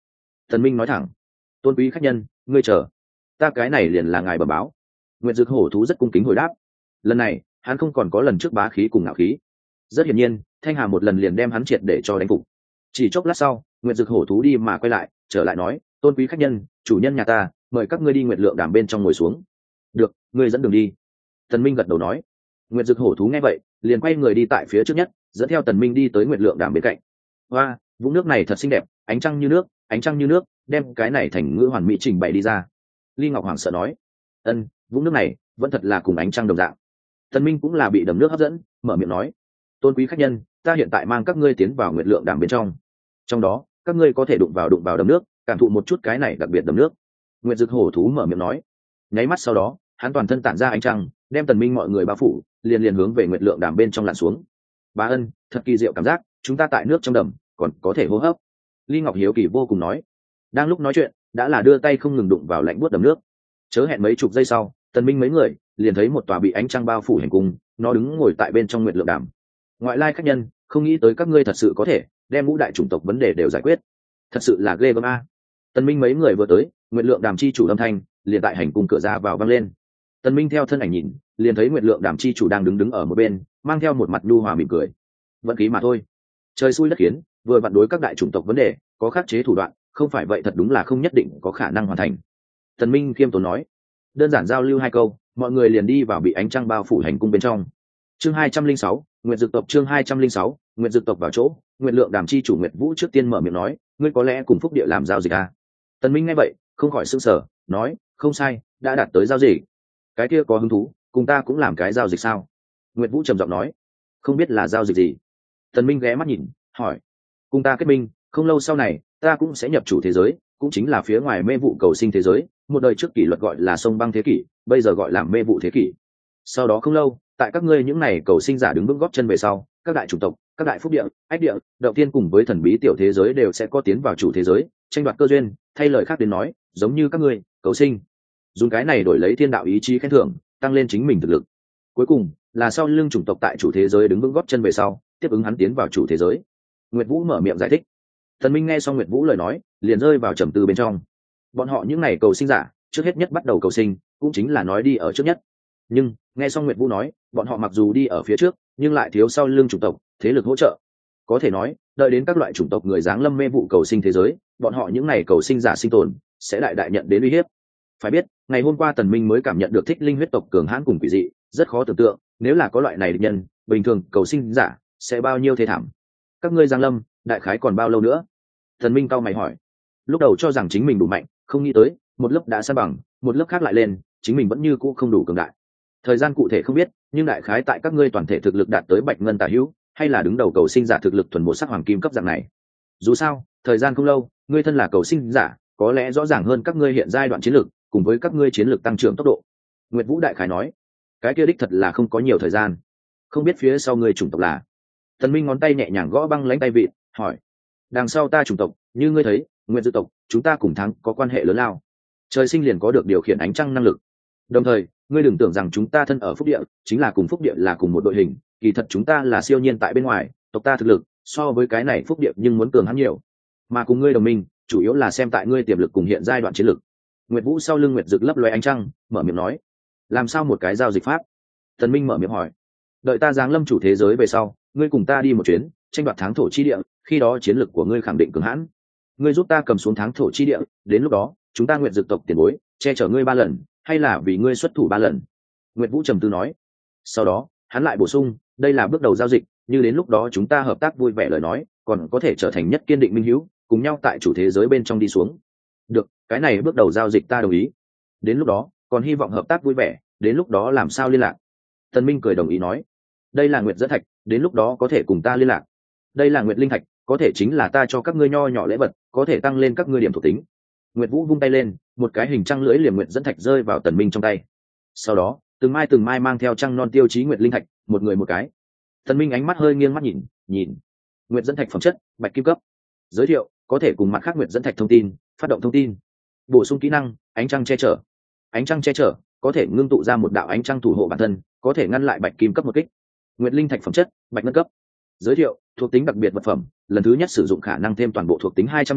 Tần Minh nói thẳng. Tôn quý khách nhân, ngươi chờ, ta cái này liền là ngài bẩm báo. Nguyệt Dực hổ thú rất cung kính hồi đáp. Lần này hắn không còn có lần trước bá khí cùng ngạo khí. Rất hiển nhiên Thanh Hà một lần liền đem hắn triệt để cho đánh phục. Chỉ chốc lát sau, Nguyệt Dực hổ thú đi mà quay lại, trở lại nói, tôn quý khách nhân, chủ nhân nhà ta mời các ngươi đi Nguyệt Lượng Đàm bên trong ngồi xuống. Được, ngươi dẫn đường đi. Tần Minh gật đầu nói. Nguyệt Dực hổ thú nghe vậy liền quay người đi tại phía trước nhất, dẫn theo Tần Minh đi tới Nguyệt Lượng Đàm bên cạnh. Hoa, vũng nước này thật xinh đẹp, ánh trăng như nước, ánh trăng như nước, đem cái này thành ngữ hoàn mỹ trình bày đi ra. Ly Ngọc Hoàng sợ nói, ân, vũng nước này vẫn thật là cùng ánh trăng đồng dạng. Tần Minh cũng là bị đầm nước hấp dẫn, mở miệng nói, tôn quý khách nhân, ta hiện tại mang các ngươi tiến vào Nguyệt Lượng Đàm bên trong. Trong đó các ngươi có thể đụng vào đụng vào đầm nước, cảm thụ một chút cái này đặc biệt đầm nước. Nguyệt Dực hổ thú mở miệng nói. Nháy mắt sau đó hắn toàn thân tản ra ánh trăng, đem Tần Minh mọi người bao phủ, liền liền hướng về Nguyệt Lượng Đàm bên trong lặn xuống. Bá ân, thật kỳ diệu cảm giác, chúng ta tại nước trong đầm còn có thể hô hấp. Ly Ngọc hiếu kỳ vô cùng nói. Đang lúc nói chuyện đã là đưa tay không ngừng đụng vào lạnh buốt đầm nước. Chớ hẹn mấy chục giây sau, Tần Minh mấy người liền thấy một tòa bị ánh trăng bao phủ hành cung, nó đứng ngồi tại bên trong Nguyệt Lượng Đàm. Ngoại lai khách nhân, không nghĩ tới các ngươi thật sự có thể đem ngũ đại chủng tộc vấn đề đều giải quyết, thật sự là ghê gớm a. Tần Minh mấy người vừa tới, Nguyệt Lượng Đàm chi chủ âm thanh liền tại hành cung cửa ra vào vang lên. Tần Minh theo thân ảnh nhìn, liền thấy Nguyệt Lượng Đàm chi chủ đang đứng đứng ở một bên, mang theo một mặt nhu hòa mỉm cười. Vận khí mà thôi, trời xui đất khiến, vừa vặn đối các đại chủng tộc vấn đề có khắc chế thủ đoạn, không phải vậy thật đúng là không nhất định có khả năng hoàn thành. Tần Minh khiêm tốn nói. Đơn giản giao lưu hai câu, mọi người liền đi vào bị ánh trăng bao phủ hành cung bên trong. Chương hai trăm linh sáu, Nguyệt Dực tộc. Chương hai trăm linh sáu, Nguyệt Dực tộc vào chỗ. Nguyệt Lượng Đàm chi chủ Nguyệt Vũ trước tiên mở miệng nói, ngươi có lẽ cùng Phúc Địa làm giao dịch à? Tần Minh nghe vậy không khỏi sững sờ, nói, không sai, đã đạt tới giao dịch. Cái kia có hứng thú cùng ta cũng làm cái giao dịch sao? Nguyệt Vũ trầm giọng nói. Không biết là giao dịch gì? Tần Minh ghé mắt nhìn, hỏi. Cùng ta kết minh, không lâu sau này ta cũng sẽ nhập chủ thế giới, cũng chính là phía ngoài mê vụ cầu sinh thế giới. Một đời trước kỷ luật gọi là sông băng thế kỷ, bây giờ gọi là mê vụ thế kỷ. Sau đó không lâu, tại các ngươi những này cầu sinh giả đứng bước góp chân về sau, các đại chủng tộc, các đại phúc địa, ách địa, đầu tiên cùng với thần bí tiểu thế giới đều sẽ có tiến vào chủ thế giới, tranh đoạt cơ duyên. Thay lời khác đến nói, giống như các ngươi cầu sinh, dùng cái này đổi lấy thiên đạo ý chí khen thưởng, tăng lên chính mình thực lực. Cuối cùng là sau lưng chủng tộc tại chủ thế giới đứng vững góp chân về sau, tiếp ứng hắn tiến vào chủ thế giới. Nguyệt Vũ mở miệng giải thích. Thần Minh nghe xong Nguyệt Vũ lời nói, liền rơi vào trầm tư bên trong. Bọn họ những này cầu sinh giả, trước hết nhất bắt đầu cầu sinh, cũng chính là nói đi ở trước nhất. Nhưng nghe xong Nguyệt Vũ nói, bọn họ mặc dù đi ở phía trước, nhưng lại thiếu sau lưng chủng tộc thế lực hỗ trợ. Có thể nói, đợi đến các loại chủng tộc người giáng lâm mê vụ cầu sinh thế giới, bọn họ những này cầu sinh giả sinh tồn sẽ đại đại nhận đến uy hiếp. Phải biết, ngày hôm qua Tần Minh mới cảm nhận được thích linh huyết tộc cường hãn cùng quỷ dị, rất khó tưởng tượng, nếu là có loại này địch nhân, bình thường cầu sinh giả sẽ bao nhiêu thê thảm. Các ngươi giáng lâm, đại khái còn bao lâu nữa? Tần Minh cau mày hỏi. Lúc đầu cho rằng chính mình đủ mạnh, không nghĩ tới, một lớp đã san bằng, một lớp khác lại lên, chính mình vẫn như cũ không đủ cường đại. Thời gian cụ thể không biết, nhưng đại khái tại các ngươi toàn thể thực lực đạt tới bạch ngân tả hữu, hay là đứng đầu cầu sinh giả thực lực thuần một sắc hoàng kim cấp dạng này. Dù sao, thời gian không lâu, ngươi thân là cầu sinh giả, có lẽ rõ ràng hơn các ngươi hiện giai đoạn chiến lược, cùng với các ngươi chiến lược tăng trưởng tốc độ. Nguyệt Vũ đại khái nói, cái kia đích thật là không có nhiều thời gian. Không biết phía sau ngươi chủng tộc là? Tần Minh ngón tay nhẹ nhàng gõ băng lãnh tay vịn, hỏi. Đằng sau ta chủng tộc, như ngươi thấy, Nguyệt Dực tộc, chúng ta cùng thắng có quan hệ lớn lao. Trời sinh liền có được điều khiển ánh trăng năng lực. Đồng thời, ngươi đừng tưởng rằng chúng ta thân ở phúc địa chính là cùng phúc địa là cùng một đội hình, kỳ thật chúng ta là siêu nhiên tại bên ngoài, tộc ta thực lực so với cái này phúc địa nhưng muốn cường hắn nhiều. Mà cùng ngươi đồng minh, chủ yếu là xem tại ngươi tiềm lực cùng hiện giai đoạn chiến lực. Nguyệt Vũ sau lưng Nguyệt Dực lấp loé ánh trăng, mở miệng nói. Làm sao một cái giao dịch pháp? Tần Minh mở miệng hỏi. Đợi ta giáng lâm chủ thế giới về sau, ngươi cùng ta đi một chuyến, tranh đoạt thắng thổ chi địa, khi đó chiến lực của ngươi khẳng định cường hãn. Ngươi giúp ta cầm xuống thắng thổ chi địa, đến lúc đó, chúng ta Nguyệt Dực tộc tiền bối, che chở ngươi ba lần, hay là vì ngươi xuất thủ ba lần? Nguyệt Vũ trầm tư nói. Sau đó, hắn lại bổ sung, đây là bước đầu giao dịch, như đến lúc đó chúng ta hợp tác vui vẻ lời nói, còn có thể trở thành nhất kiên định minh hữu, cùng nhau tại chủ thế giới bên trong đi xuống. Được, cái này bước đầu giao dịch ta đồng ý. Đến lúc đó, còn hy vọng hợp tác vui vẻ, đến lúc đó làm sao liên lạc? Tần Minh cười đồng ý nói. Đây là Nguyệt Dẫn Thạch, đến lúc đó có thể cùng ta liên lạc. Đây là Nguyệt Linh Thạch, có thể chính là ta cho các ngươi nho nhỏ lễ vật, có thể tăng lên các ngươi điểm thuộc tính. Nguyệt Vũ vung tay lên, một cái hình trăng lưỡi liềm Nguyệt Dẫn Thạch rơi vào Tần Minh trong tay. Sau đó, từng mai từng mai mang theo trăng non tiêu chí Nguyệt Linh Thạch, một người một cái. Tần Minh ánh mắt hơi nghiêng mắt nhìn, nhìn. Nguyệt Dẫn Thạch phẩm chất, bạch kim cấp. Giới thiệu, có thể cùng mặt khác Nguyệt Dẫn Thạch thông tin, phát động thông tin. Bổ sung kỹ năng, ánh trăng che chở. Ánh trăng che chở, có thể ngưng tụ ra một đạo ánh trăng thủ hộ bản thân, có thể ngăn lại bạch kim cấp một kích. Nguyệt Linh Thạch phẩm chất, bạch ngân cấp. Giới thiệu, thuộc tính đặc biệt vật phẩm, lần thứ nhất sử dụng khả năng thêm toàn bộ thuộc tính hai trăm điểm,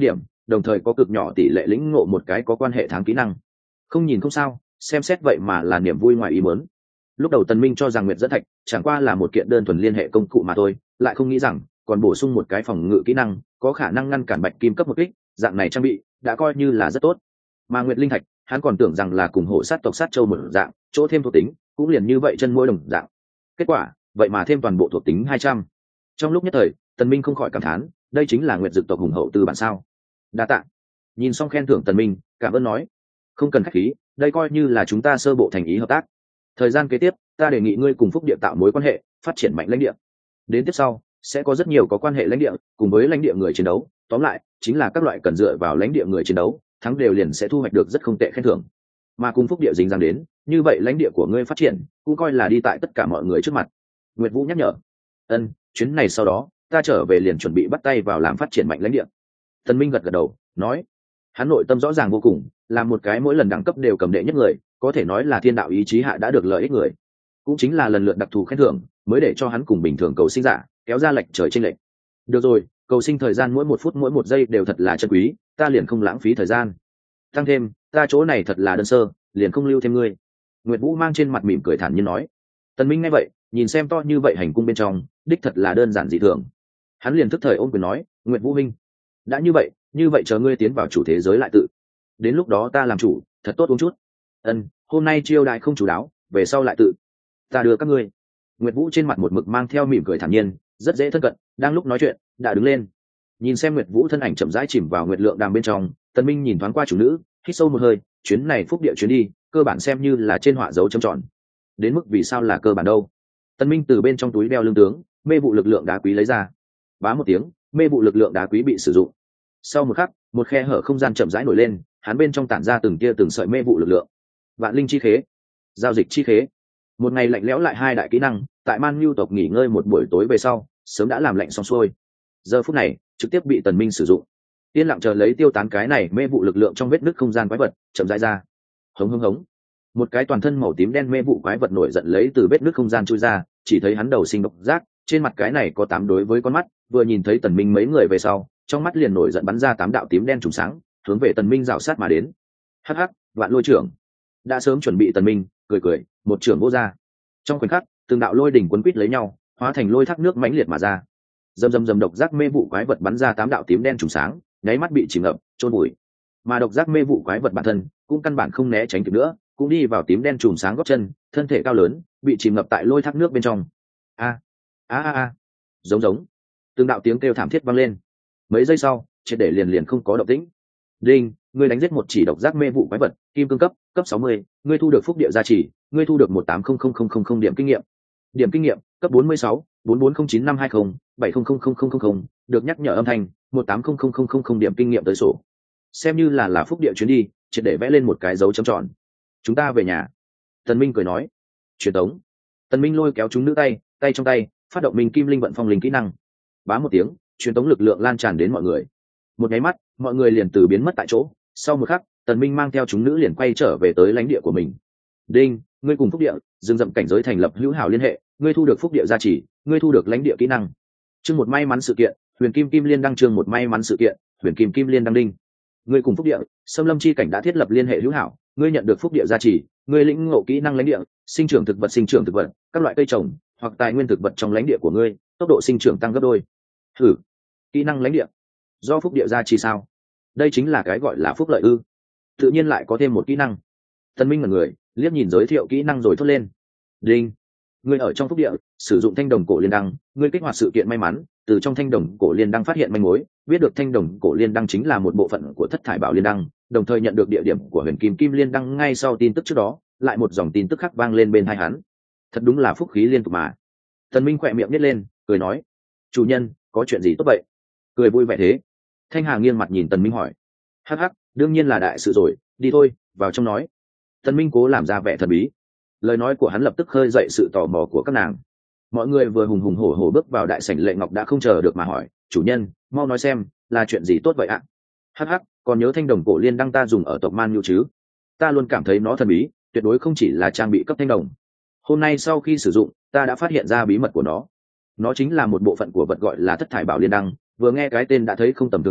đồng thời có cực nhỏ tỷ lệ lĩnh ngộ một cái có quan hệ tháng kỹ năng. Không nhìn không sao, xem xét vậy mà là niềm vui ngoài ý muốn. Lúc đầu Tần Minh cho rằng Nguyệt Dẫn Thạch chẳng qua là một kiện đơn thuần liên hệ công cụ mà thôi, lại không nghĩ rằng còn bổ sung một cái phòng ngự kỹ năng, có khả năng ngăn cản bạch kim cấp một kích, dạng này trang bị đã coi như là rất tốt. Mà Nguyệt Linh Thạch, hắn còn tưởng rằng là cùng hộ sát tộc sát châu một dạng, chỗ thêm thuộc tính, cũng liền như vậy chân môi đồng dạng. Kết quả, vậy mà thêm toàn bộ thuộc tính hai trăm. Trong lúc nhất thời, Tần Minh không khỏi cảm thán, đây chính là Nguyệt Dực tộc hùng hậu tư bản sao? Đa tạ. Nhìn xong khen thưởng Tần Minh, cảm ơn nói, không cần khách khí, đây coi như là chúng ta sơ bộ thành ý hợp tác. Thời gian kế tiếp, ta đề nghị ngươi cùng Phúc Địa tạo mối quan hệ, phát triển mạnh lãnh địa. Đến tiếp sau, sẽ có rất nhiều có quan hệ lãnh địa, cùng với lãnh địa người chiến đấu, tóm lại, chính là các loại cần dựa vào lãnh địa người chiến đấu, thắng đều liền sẽ thu hoạch được rất không tệ khen thưởng. Mà cùng Phúc Địa dính dáng đến, như vậy lãnh địa của ngươi phát triển, cũng coi là đi tại tất cả mọi người trước mặt. Nguyệt Vũ nhắc nhở. Ân, chuyến này sau đó, ta trở về liền chuẩn bị bắt tay vào làm phát triển mạnh lãnh địa. Tần Minh gật gật đầu, nói, hắn nội tâm rõ ràng vô cùng, là một cái mỗi lần đẳng cấp đều cầm đệ nhất người, có thể nói là thiên đạo ý chí hạ đã được lợi ích người. Cũng chính là lần lượt đặc thù khen thưởng, mới để cho hắn cùng bình thường cầu sinh giả kéo ra lệch trời chênh lệch. Được rồi, cầu sinh thời gian mỗi một phút mỗi một giây đều thật là chân quý, ta liền không lãng phí thời gian. Tăng thêm, ta chỗ này thật là đơn sơ, liền không lưu thêm ngươi. Nguyệt Vũ mang trên mặt mỉm cười thản nhiên nói. Tần Minh nghe vậy, nhìn xem to như vậy hành cung bên trong, đích thật là đơn giản dị thường. Hắn liền tức thời ôm quyền nói, Nguyệt Vũ huynh, đã như vậy, như vậy chờ ngươi tiến vào chủ thế giới lại tự. Đến lúc đó ta làm chủ, thật tốt uống chút. Ân, hôm nay chiêu đại không chủ đáo, về sau lại tự. Ta đưa các ngươi. Nguyệt Vũ trên mặt một mực mang theo mỉm cười thản nhiên, rất dễ thân cận, đang lúc nói chuyện, đã đứng lên. Nhìn xem Nguyệt Vũ thân ảnh chậm rãi chìm vào Nguyệt Lượng Đàm bên trong, Tần Minh nhìn thoáng qua chủ nữ, hít sâu một hơi, chuyến này Phúc Địa chuyến đi, cơ bản xem như là trên họa dấu chấm tròn. Đến mức vì sao là cơ bản đâu? Tần Minh từ bên trong túi đeo lưng tướng, mê vụ lực lượng đá quý lấy ra. Bá một tiếng, mê vụ lực lượng đá quý bị sử dụng. Sau một khắc, một khe hở không gian chậm rãi nổi lên, hắn bên trong tản ra từng tia từng sợi mê vụ lực lượng. Vạn linh chi khế, giao dịch chi khế. Một ngày lạnh lẽo lại hai đại kỹ năng, tại Man Nhu tộc nghỉ ngơi một buổi tối về sau, sớm đã làm lạnh xong xuôi. Giờ phút này, trực tiếp bị Tần Minh sử dụng. Yên lặng chờ lấy tiêu tán cái này mê vụ lực lượng trong vết nứt không gian quái vật, chậm rãi ra. Hống hống hống. Một cái toàn thân màu tím đen mê vụ quái vật nổi giận lấy từ vết nứt không gian chui ra, chỉ thấy hắn đầu sinh độc giác, trên mặt cái này có tám đối với con mắt, vừa nhìn thấy Tần Minh mấy người về sau, trong mắt liền nổi giận bắn ra tám đạo tím đen trùng sáng, hướng về Tần Minh rào sát mà đến. Hắc hắc, Vạn Lôi trưởng. Đã sớm chuẩn bị Tần Minh, cười cười, một trưởng vô ra. Trong khoảnh khắc, từng đạo lôi đỉnh quấn quýt lấy nhau, hóa thành lôi thác nước mãnh liệt mà ra. Dầm dầm dầm độc giác mê vụ quái vật bắn ra tám đạo tím đen trùng sáng, nháy mắt bị chìm ngập, trôn bụi. Mà độc giác mê vụ quái vật bản thân cũng căn bản không né tránh kịp nữa, cũng đi vào tím đen trùng sáng gót chân, thân thể cao lớn, bị chìm ngập tại lôi thác nước bên trong. A a a a, giống giống, từng đạo tiếng kêu thảm thiết vang lên. Mấy giây sau, triệt để liền liền không có động tĩnh. Đinh, ngươi đánh giết một chỉ độc giác mê vụ quái vật, kim cương cấp, cấp sáu mươi, ngươi thu được phúc địa gia trì, ngươi thu được một tám không không không không không điểm kinh nghiệm. Điểm kinh nghiệm, cấp bốn mươi sáu, bốn bốn không chín năm hai không, bảy không không không không không không, được nhắc nhở âm thanh, một tám không không không không không điểm kinh nghiệm tới sổ. Xem như là là phúc địa chuyến đi, triệt để vẽ lên một cái dấu chấm tròn. Chúng ta về nhà. Tần Minh cười nói. Truyền tống. Tần Minh lôi kéo chúng nữ tay, tay trong tay, phát động Minh Kim Linh vận phong linh kỹ năng. Bá một tiếng, truyền tống lực lượng lan tràn đến mọi người. Một cái mắt, mọi người liền từ biến mất tại chỗ. Sau một khắc, Tần Minh mang theo chúng nữ liền quay trở về tới lãnh địa của mình. Đinh, ngươi cùng phúc địa, dừng dậm cảnh giới thành lập hữu hảo liên hệ, ngươi thu được phúc địa gia trì, ngươi thu được lãnh địa kỹ năng. Chương một may mắn sự kiện, Huyền Kim Kim Liên đăng chương một may mắn sự kiện, Huyền Kim Kim Liên đăng đinh. Ngươi cùng phúc địa, Sâm Lâm chi cảnh đã thiết lập liên hệ hữu hảo, ngươi nhận được phúc địa gia trì, ngươi lĩnh ngộ kỹ năng lãnh địa, sinh trưởng thực vật sinh trưởng thực vật, các loại cây trồng hoặc tài nguyên thực vật trong lãnh địa của ngươi, tốc độ sinh trưởng tăng gấp đôi. Thử. Kỹ năng lãnh địa. Do phúc địa gia trì sao? Đây chính là cái gọi là phúc lợi ư? Tự nhiên lại có thêm một kỹ năng. Tần Minh là người, liếc nhìn giới thiệu kỹ năng rồi thốt lên. Đinh. Ngươi ở trong phúc địa, sử dụng thanh đồng cổ liên đăng, ngươi kích hoạt sự kiện may mắn, từ trong thanh đồng cổ liên đăng phát hiện manh mối, biết được thanh đồng cổ liên đăng chính là một bộ phận của thất thải bảo liên đăng, đồng thời nhận được địa điểm của huyền kim kim liên đăng ngay sau tin tức trước đó, lại một dòng tin tức khác vang lên bên tai hắn. Thật đúng là phúc khí liên tục mà. Tần Minh khỏe miệng nhếch lên, cười nói: "Chủ nhân, có chuyện gì tốt vậy?" Cười vui vẻ thế. Thanh Hà nghiêng mặt nhìn Tần Minh hỏi: "Hắc hắc, đương nhiên là đại sự rồi, đi thôi, vào trong nói." Tần Minh cố làm ra vẻ thần bí. Lời nói của hắn lập tức khơi dậy sự tò mò của các nàng. Mọi người vừa hùng hùng hổ hổ bước vào đại sảnh Lệ Ngọc đã không chờ được mà hỏi: "Chủ nhân, mau nói xem, là chuyện gì tốt vậy ạ?" Hắc hắc, còn nhớ thanh đồng cổ liên đăng ta dùng ở tộc Man Nhu chứ? Ta luôn cảm thấy nó thần bí, tuyệt đối không chỉ là trang bị cấp thanh đồng. Hôm nay sau khi sử dụng, ta đã phát hiện ra bí mật của nó. Nó chính là một bộ phận của vật gọi là thất thải bảo liên đăng, vừa nghe cái tên đã thấy không tầm thường rồi,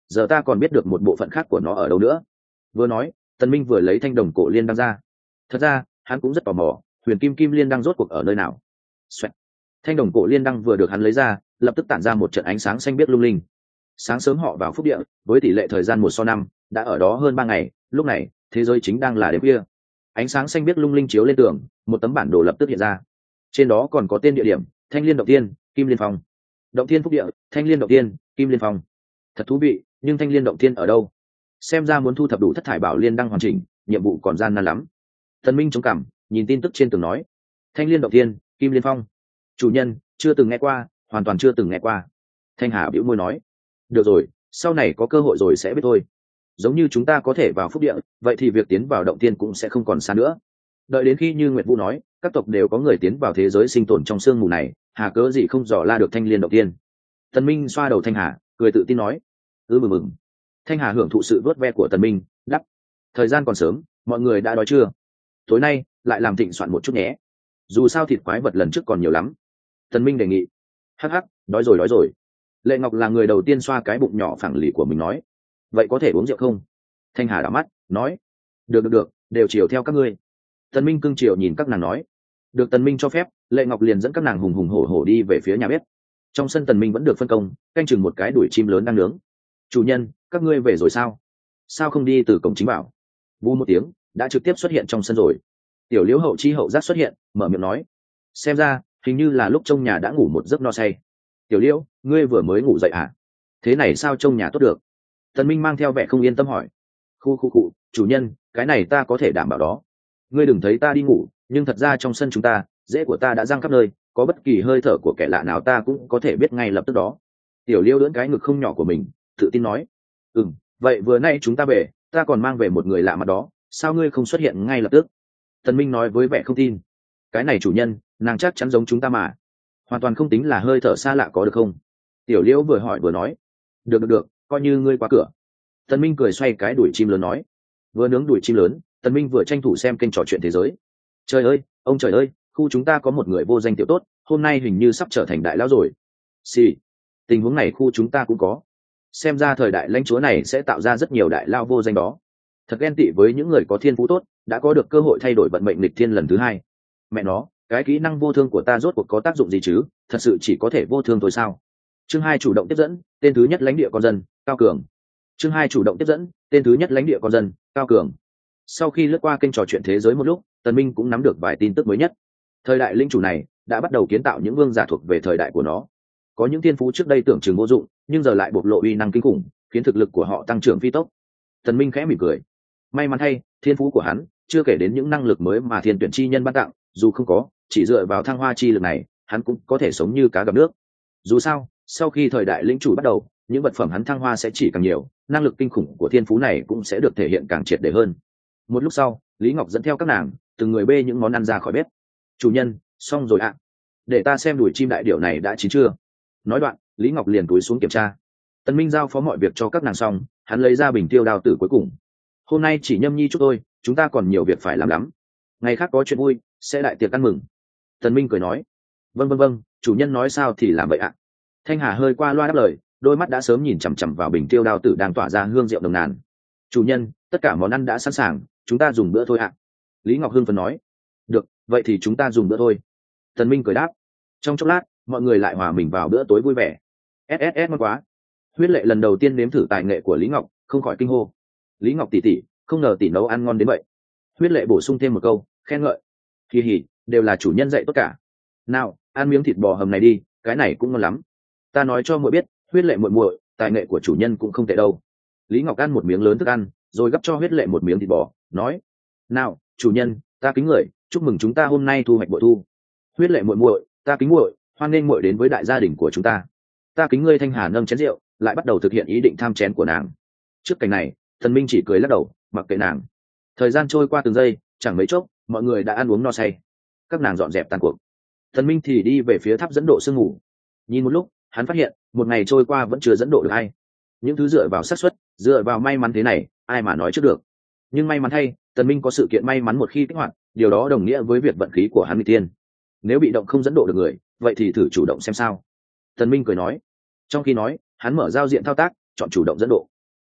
giờ ta còn biết được một bộ phận khác của nó ở đâu nữa. Vừa nói, Tần Minh vừa lấy thanh đồng cổ liên đăng ra. Thật ra hắn cũng rất tò mò, huyền kim kim liên đăng rốt cuộc ở nơi nào. Xoẹt. Thanh đồng cổ liên đăng vừa được hắn lấy ra, lập tức tản ra một trận ánh sáng xanh biếc lung linh. Sáng sớm họ vào phúc địa, với tỷ lệ thời gian một so năm, đã ở đó hơn ba ngày. Lúc này thế giới chính đang là đêm khuya. Ánh sáng xanh biếc lung linh chiếu lên tường, một tấm bản đồ lập tức hiện ra. Trên đó còn có tên địa điểm: Thanh Liên Động Tiên, Kim Liên Phong. Động Thiên phúc địa, Thanh Liên Động Tiên, Kim Liên Phong. Thật thú vị, nhưng Thanh Liên Động Tiên ở đâu? Xem ra muốn thu thập đủ thất thải bảo liên đăng hoàn chỉnh, nhiệm vụ còn gian nan lắm. Tần Minh chống cằm, nhìn tin tức trên tường nói: Thanh Liên Động Tiên, Kim Liên Phong. Chủ nhân chưa từng nghe qua, hoàn toàn chưa từng nghe qua. Thanh Hà bĩu môi nói: được rồi, sau này có cơ hội rồi sẽ biết thôi. Giống như chúng ta có thể vào phúc địa, vậy thì việc tiến vào động tiên cũng sẽ không còn xa nữa. Đợi đến khi như Nguyệt Vũ nói, các tộc đều có người tiến vào thế giới sinh tồn trong sương mù này, hà cớ gì không dò la được Thanh Liên Động Tiên. Tần Minh xoa đầu Thanh Hà, cười tự tin nói: ư mừng mừng. Thanh Hà hưởng thụ sự vớt ve của Tần Minh, đáp: thời gian còn sớm, mọi người đã đói chưa? Tối nay lại làm thịnh soạn một chút nhé, dù sao thịt quái vật lần trước còn nhiều lắm. Tần Minh đề nghị. Hắc hắc, đói rồi đói rồi. Lệ Ngọc là người đầu tiên xoa cái bụng nhỏ phẳng lì của mình nói: vậy có thể uống rượu không? Thanh Hà đảo mắt nói: được được được, đều chiều theo các ngươi. Tần Minh cưng chiều nhìn các nàng nói. Được Tần Minh cho phép, Lệ Ngọc liền dẫn các nàng hùng hùng hổ hổ đi về phía nhà bếp. Trong sân Tần Minh vẫn được phân công canh chừng một cái đuổi chim lớn đang nướng. Chủ nhân, các ngươi về rồi sao? Sao không đi từ cổng chính vào? Vu một tiếng, đã trực tiếp xuất hiện trong sân rồi. Tiểu Liễu hậu chi hậu giác xuất hiện, mở miệng nói: xem ra hình như là lúc trong nhà đã ngủ một giấc no say. Tiểu Liễu, ngươi vừa mới ngủ dậy à? Thế này sao trông nhà tốt được? Tần Minh mang theo vẻ không yên tâm hỏi. Khu khu cụ, chủ nhân, cái này ta có thể đảm bảo đó. Ngươi đừng thấy ta đi ngủ, nhưng thật ra trong sân chúng ta, rễ của ta đã răng khắp nơi, có bất kỳ hơi thở của kẻ lạ nào ta cũng có thể biết ngay lập tức đó. Tiểu Liêu đỡn cái ngực không nhỏ của mình, tự tin nói: ừm, vậy vừa nay chúng ta về, ta còn mang về một người lạ mặt đó, sao ngươi không xuất hiện ngay lập tức? Tần Minh nói với vẻ không tin. Cái này chủ nhân, nàng chắc chắn giống chúng ta mà, hoàn toàn không tính là hơi thở xa lạ có được không? Tiểu Liễu vừa hỏi vừa nói. Được được được, coi như ngươi qua cửa. Tần Minh cười xoay cái đuổi chim lớn nói. Vừa nướng đuổi chim lớn, Tần Minh vừa tranh thủ xem kênh trò chuyện thế giới. Trời ơi, ông trời ơi, khu chúng ta có một người vô danh tiểu tốt, hôm nay hình như sắp trở thành đại lão rồi. Xì, tình huống này khu chúng ta cũng có. Xem ra thời đại lãnh chúa này sẽ tạo ra rất nhiều đại lao vô danh đó. Thật ghen tị với những người có thiên phú tốt, đã có được cơ hội thay đổi vận mệnh lịch thiên lần thứ hai. Mẹ nó, cái kỹ năng vô thương của ta rốt cuộc có tác dụng gì chứ? Thật sự chỉ có thể vô thương thôi sao? Chương hai chủ động tiếp dẫn, tên thứ nhất lãnh địa con dân, Cao Cường. Chương hai chủ động tiếp dẫn, tên thứ nhất lãnh địa con dân, Cao Cường. Sau khi lướt qua kênh trò chuyện thế giới một lúc, Tần Minh cũng nắm được vài tin tức mới nhất. Thời đại linh chủ này đã bắt đầu kiến tạo những vương giả thuộc về thời đại của nó. Có những thiên phú trước đây tưởng chừng vô dụng, nhưng giờ lại bộc lộ uy năng kinh khủng, khiến thực lực của họ tăng trưởng phi tốc. Tần Minh khẽ mỉm cười. May mắn thay, thiên phú của hắn, chưa kể đến những năng lực mới mà thiên tuyển chi nhân ban tặng, dù không có, chỉ dựa vào thăng hoa chi lực này, hắn cũng có thể sống như cá gặp nước. Dù sao, sau khi thời đại linh chủ bắt đầu, những vật phẩm hắn thăng hoa sẽ chỉ càng nhiều, năng lực kinh khủng của thiên phú này cũng sẽ được thể hiện càng triệt để hơn. Một lúc sau, Lý Ngọc dẫn theo các nàng, từng người bê những món ăn ra khỏi bếp. Chủ nhân, xong rồi ạ. Để ta xem đuổi chim đại điểu này đã chín chưa. Nói đoạn, Lý Ngọc liền cúi xuống kiểm tra. Tần Minh giao phó mọi việc cho các nàng xong, hắn lấy ra bình tiêu đao tử cuối cùng. Hôm nay chỉ nhâm nhi chút thôi, chúng ta còn nhiều việc phải làm lắm. Ngày khác có chuyện vui, sẽ đại tiệc ăn mừng. Tần Minh cười nói. Vâng vâng vâng, chủ nhân nói sao thì làm vậy ạ. Thanh Hà hơi qua loa đáp lời, đôi mắt đã sớm nhìn chằm chằm vào bình tiêu đao tử đang tỏa ra hương rượu nồng nàn. Chủ nhân, tất cả món ăn đã sẵn sàng, chúng ta dùng bữa thôi ạ. Lý Ngọc hưng phấn nói. Được, vậy thì chúng ta dùng bữa thôi. Tần Minh cười đáp. Trong chốc lát, mọi người lại hòa mình vào bữa tối vui vẻ. ét ét ét ngon quá. Huyết Lệ lần đầu tiên nếm thử tài nghệ của Lý Ngọc, không khỏi kinh hô. Lý Ngọc tỷ tỷ, không ngờ tỷ nấu ăn ngon đến vậy. Huyết Lệ bổ sung thêm một câu, khen ngợi. Kỳ hỉ, đều là chủ nhân dạy tốt cả. Nào, ăn miếng thịt bò hầm này đi, cái này cũng ngon lắm. Ta nói cho muội biết, Huyết Lệ muội muội, tài nghệ của chủ nhân cũng không tệ đâu. Lý Ngọc ăn một miếng lớn thức ăn, rồi gắp cho Huyết Lệ một miếng thịt bò, nói: Nào, chủ nhân, ta kính người, chúc mừng chúng ta hôm nay thu hoạch bội thu. Huyết Lệ muội muội, ta kính muội, hoan nghênh muội đến với đại gia đình của chúng ta. Ta kính ngươi. Thanh Hà nâng chén rượu, lại bắt đầu thực hiện ý định tham chén của nàng. Trước cảnh này, Thần Minh chỉ cười lắc đầu, mặc kệ nàng. Thời gian trôi qua từng giây, chẳng mấy chốc, mọi người đã ăn uống no say. Các nàng dọn dẹp tàn cuộc. Thần Minh thì đi về phía tháp dẫn độ sương ngủ. Nhìn một lúc, hắn phát hiện, một ngày trôi qua vẫn chưa dẫn độ được ai. Những thứ dựa vào xác suất, dựa vào may mắn thế này, ai mà nói trước được. Nhưng may mắn thay, Tần Minh có sự kiện may mắn một khi kích hoạt, điều đó đồng nghĩa với việc vận khí của hắn bị tiên. Nếu bị động không dẫn độ được người, vậy thì thử chủ động xem sao. Tần Minh cười nói. Trong khi nói, hắn mở giao diện thao tác, chọn chủ động dẫn độ.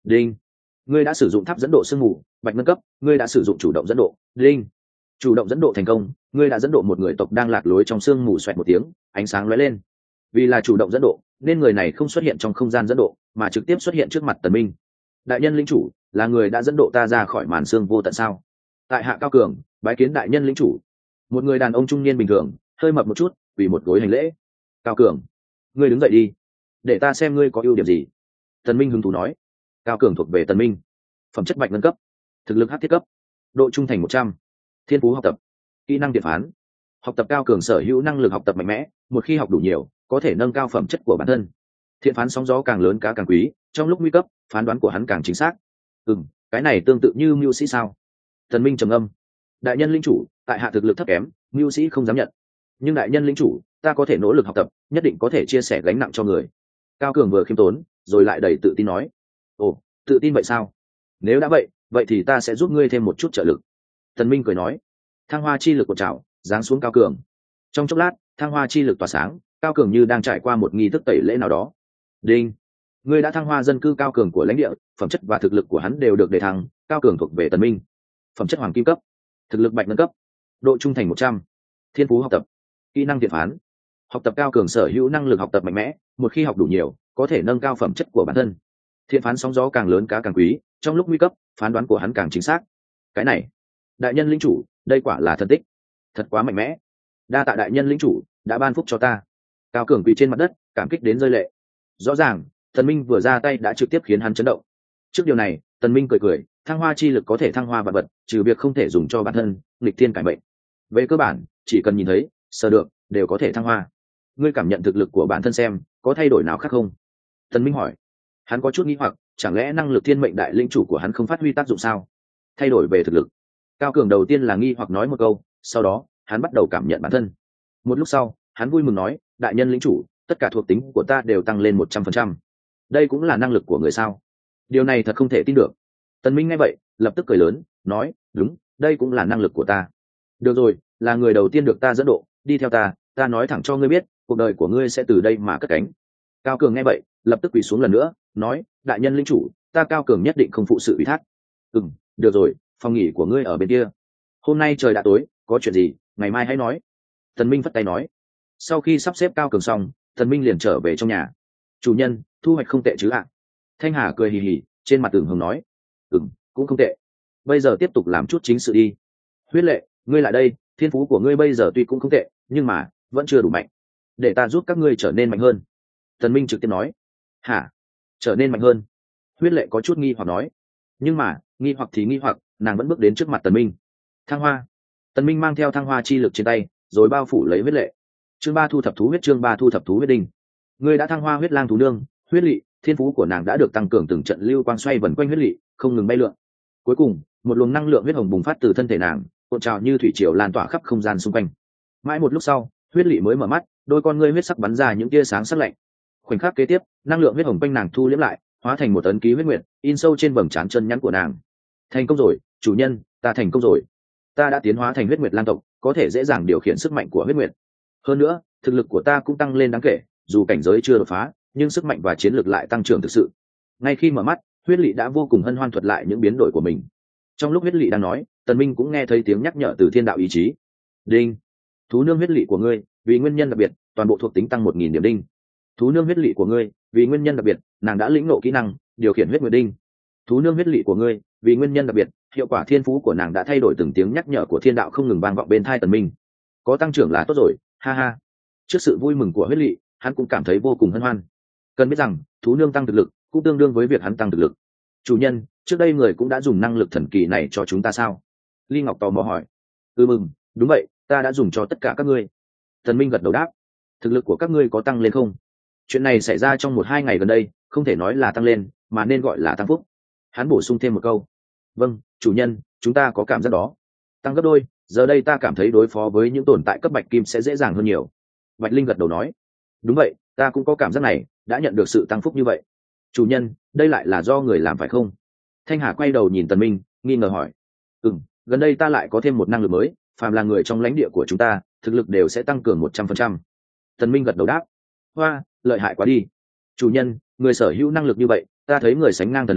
Đinh. Ngươi đã sử dụng tháp dẫn độ sương mù bạch ngân cấp, ngươi đã sử dụng chủ động dẫn độ. Đinh. Chủ động dẫn độ thành công, ngươi đã dẫn độ một người tộc đang lạc lối trong sương mù. Xoẹt một tiếng, ánh sáng lóe lên. Vì là chủ động dẫn độ nên người này không xuất hiện trong không gian dẫn độ mà trực tiếp xuất hiện trước mặt Tần Minh. Đại nhân lĩnh chủ, là người đã dẫn độ ta ra khỏi màn sương vô tận sao? Tại hạ Cao Cường, bái kiến đại nhân lĩnh chủ. Một người đàn ông trung niên bình thường, hơi mập một chút, quỳ một gối hành lễ. Cao Cường, ngươi đứng dậy đi, để ta xem ngươi có ưu điểm gì. Tần Minh hứng thú nói. Cao Cường thuộc về Tần Minh, phẩm chất bạch ngân cấp, thực lực hắc thiết cấp, độ trung thành một trăm, thiên phú học tập, kỹ năng điện phán. Học tập Cao Cường sở hữu năng lực học tập mạnh mẽ, một khi học đủ nhiều có thể nâng cao phẩm chất của bản thân. Thiện phán sóng gió càng lớn cá càng quý, trong lúc nguy cấp phán đoán của hắn càng chính xác. Ừm, cái này tương tự như mưu sĩ sao? Tần Minh trầm âm. Đại nhân lĩnh chủ, tại hạ thực lực thấp kém, mưu sĩ không dám nhận, nhưng đại nhân lĩnh chủ, ta có thể nỗ lực học tập, nhất định có thể chia sẻ gánh nặng cho người. Cao Cường vừa khiêm tốn rồi lại đầy tự tin nói. Ồ, tự tin vậy sao? Nếu đã vậy vậy thì ta sẽ giúp ngươi thêm một chút trợ lực. Tần Minh cười nói. Thăng hoa chi lực của trào giáng xuống Cao Cường. Trong chốc lát thăng hoa chi lực tỏa sáng, Cao Cường như đang trải qua một nghi thức tẩy lễ nào đó. Đinh. Ngươi đã thăng hoa dân cư Cao Cường của lãnh địa, phẩm chất và thực lực của hắn đều được đề thăng. Cao Cường thuộc về Tần Minh, phẩm chất hoàng kim cấp, thực lực bạch ngân cấp, độ trung thành một trăm, thiên phú học tập, kỹ năng thiện phán. Học tập Cao Cường sở hữu năng lực học tập mạnh mẽ, một khi học đủ nhiều có thể nâng cao phẩm chất của bản thân. Thiện phán sóng gió càng lớn cá càng quý, trong lúc nguy cấp phán đoán của hắn càng chính xác. Cái này, đại nhân lĩnh chủ, đây quả là thần tích, thật quá mạnh mẽ. Đa tạ đại nhân lĩnh chủ đã ban phúc cho ta. Cao Cường quỳ trên mặt đất cảm kích đến rơi lệ. Rõ ràng Tần Minh vừa ra tay đã trực tiếp khiến hắn chấn động. Trước điều này Tần Minh cười cười, thăng hoa chi lực có thể thăng hoa vật vật, trừ việc không thể dùng cho bản thân nghịch thiên cải mệnh. Về cơ bản chỉ cần nhìn thấy sờ được đều có thể thăng hoa. Ngươi cảm nhận thực lực của bản thân xem có thay đổi nào khác không? Tần Minh hỏi. Hắn có chút nghi hoặc, chẳng lẽ năng lực thiên mệnh đại linh chủ của hắn không phát huy tác dụng sao? Thay đổi về thực lực. Cao Cường đầu tiên là nghi hoặc nói một câu, sau đó hắn bắt đầu cảm nhận bản thân. Một lúc sau hắn vui mừng nói, đại nhân lĩnh chủ, tất cả thuộc tính của ta đều tăng lên một trăm phần trăm. Đây cũng là năng lực của người sao? Điều này thật không thể tin được. Tần Minh nghe vậy lập tức cười lớn, nói, đúng, đây cũng là năng lực của ta. Được rồi, là người đầu tiên được ta dẫn độ, đi theo ta, ta nói thẳng cho ngươi biết, cuộc đời của ngươi sẽ từ đây mà cất cánh. Cao Cường nghe vậy lập tức quỳ xuống lần nữa, nói, đại nhân lĩnh chủ, ta Cao Cường nhất định không phụ sự ủy thác. Ừm, được rồi, phòng nghỉ của ngươi ở bên kia. Hôm nay trời đã tối, có chuyện gì ngày mai hãy nói. Tần Minh phất tay nói. Sau khi sắp xếp Cao Cường xong, Tần Minh liền trở về trong nhà. Chủ nhân, thu hoạch không tệ chứ ạ? Thanh Hà cười hì hì trên mặt tưởng hồng nói. Ừm, cũng không tệ. Bây giờ tiếp tục làm chút chính sự đi. Huyết Lệ, ngươi lại đây, thiên phú của ngươi bây giờ tuy cũng không tệ, nhưng mà vẫn chưa đủ mạnh. Để ta giúp các ngươi trở nên mạnh hơn. Tần Minh trực tiếp nói. Hả? Trở nên mạnh hơn? Huyết Lệ có chút nghi hoặc nói. Nhưng mà nghi hoặc thì nghi hoặc, nàng vẫn bước đến trước mặt Tần Minh. Thăng hoa. Tần Minh mang theo thăng hoa chi lực trên tay, rồi bao phủ lấy Huyết Lệ. Chương ba thu thập thú huyết, chương ba thu thập thú huyết đinh. Ngươi đã thăng hoa huyết lang thú nương, huyết lị, thiên phú của nàng đã được tăng cường, từng trận lưu quang xoay vần quanh huyết lị, không ngừng bay lượn. Cuối cùng, một luồng năng lượng huyết hồng bùng phát từ thân thể nàng, cuộn trào như thủy triều lan tỏa khắp không gian xung quanh. Mãi một lúc sau, huyết lị mới mở mắt, đôi con ngươi huyết sắc bắn ra những tia sáng sắc lạnh. Khoảnh khắc kế tiếp, năng lượng huyết hồng quanh nàng thu liễm lại, hóa thành một ấn ký huyết nguyệt, in sâu trên vầng trán chân nhắn của nàng. Thành công rồi, chủ nhân, ta thành công rồi. Ta đã tiến hóa thành huyết nguyệt lang tộc, có thể dễ dàng điều khiển sức mạnh của huyết nguyệt. Hơn nữa, thực lực của ta cũng tăng lên đáng kể, dù cảnh giới chưa đột phá, nhưng sức mạnh và chiến lược lại tăng trưởng thực sự. Ngay khi mở mắt, huyết lị đã vô cùng hân hoan thuật lại những biến đổi của mình. Trong lúc huyết lị đang nói, Tần Minh cũng nghe thấy tiếng nhắc nhở từ thiên đạo ý chí. Đinh. Thú nương huyết lị của ngươi, vì nguyên nhân đặc biệt, toàn bộ thuộc tính tăng một nghìn điểm đinh. Thú nương huyết lị của ngươi, vì nguyên nhân đặc biệt, nàng đã lĩnh ngộ kỹ năng điều khiển huyết nguyệt đinh. Thú nương huyết lị của ngươi, vì nguyên nhân đặc biệt, hiệu quả thiên phú của nàng đã thay đổi. Từng tiếng nhắc nhở của thiên đạo không ngừng vang vọng bên tai Tần Minh. Có tăng trưởng là tốt rồi, ha ha. Trước sự vui mừng của huyết lị, hắn cũng cảm thấy vô cùng hân hoan. Cần biết rằng, thú nương tăng thực lực cũng tương đương với việc hắn tăng thực lực. Chủ nhân, trước đây người cũng đã dùng năng lực thần kỳ này cho chúng ta sao? Ly Ngọc tò mò hỏi. Ừ mừng, đúng vậy, ta đã dùng cho tất cả các ngươi. Tần Minh gật đầu đáp. Thực lực của các ngươi có tăng lên không? Chuyện này xảy ra trong một hai ngày gần đây, không thể nói là tăng lên, mà nên gọi là tăng phúc. Hắn bổ sung thêm một câu. Vâng, chủ nhân, chúng ta có cảm giác đó. Tăng gấp đôi, giờ đây ta cảm thấy đối phó với những tồn tại cấp bạch kim sẽ dễ dàng hơn nhiều. Bạch Linh gật đầu nói. Đúng vậy, ta cũng có cảm giác này, đã nhận được sự tăng phúc như vậy. Chủ nhân, đây lại là do người làm phải không? Thanh Hà quay đầu nhìn Tần Minh, nghi ngờ hỏi. Ừm, gần đây ta lại có thêm một năng lực mới, phàm là người trong lãnh địa của chúng ta, thực lực đều sẽ tăng cường một trăm phần trăm. Tần Minh gật đầu đáp. Hoa, lợi hại quá đi. Chủ nhân, người sở hữu năng lực như vậy, ta thấy người sánh ngang thần linh,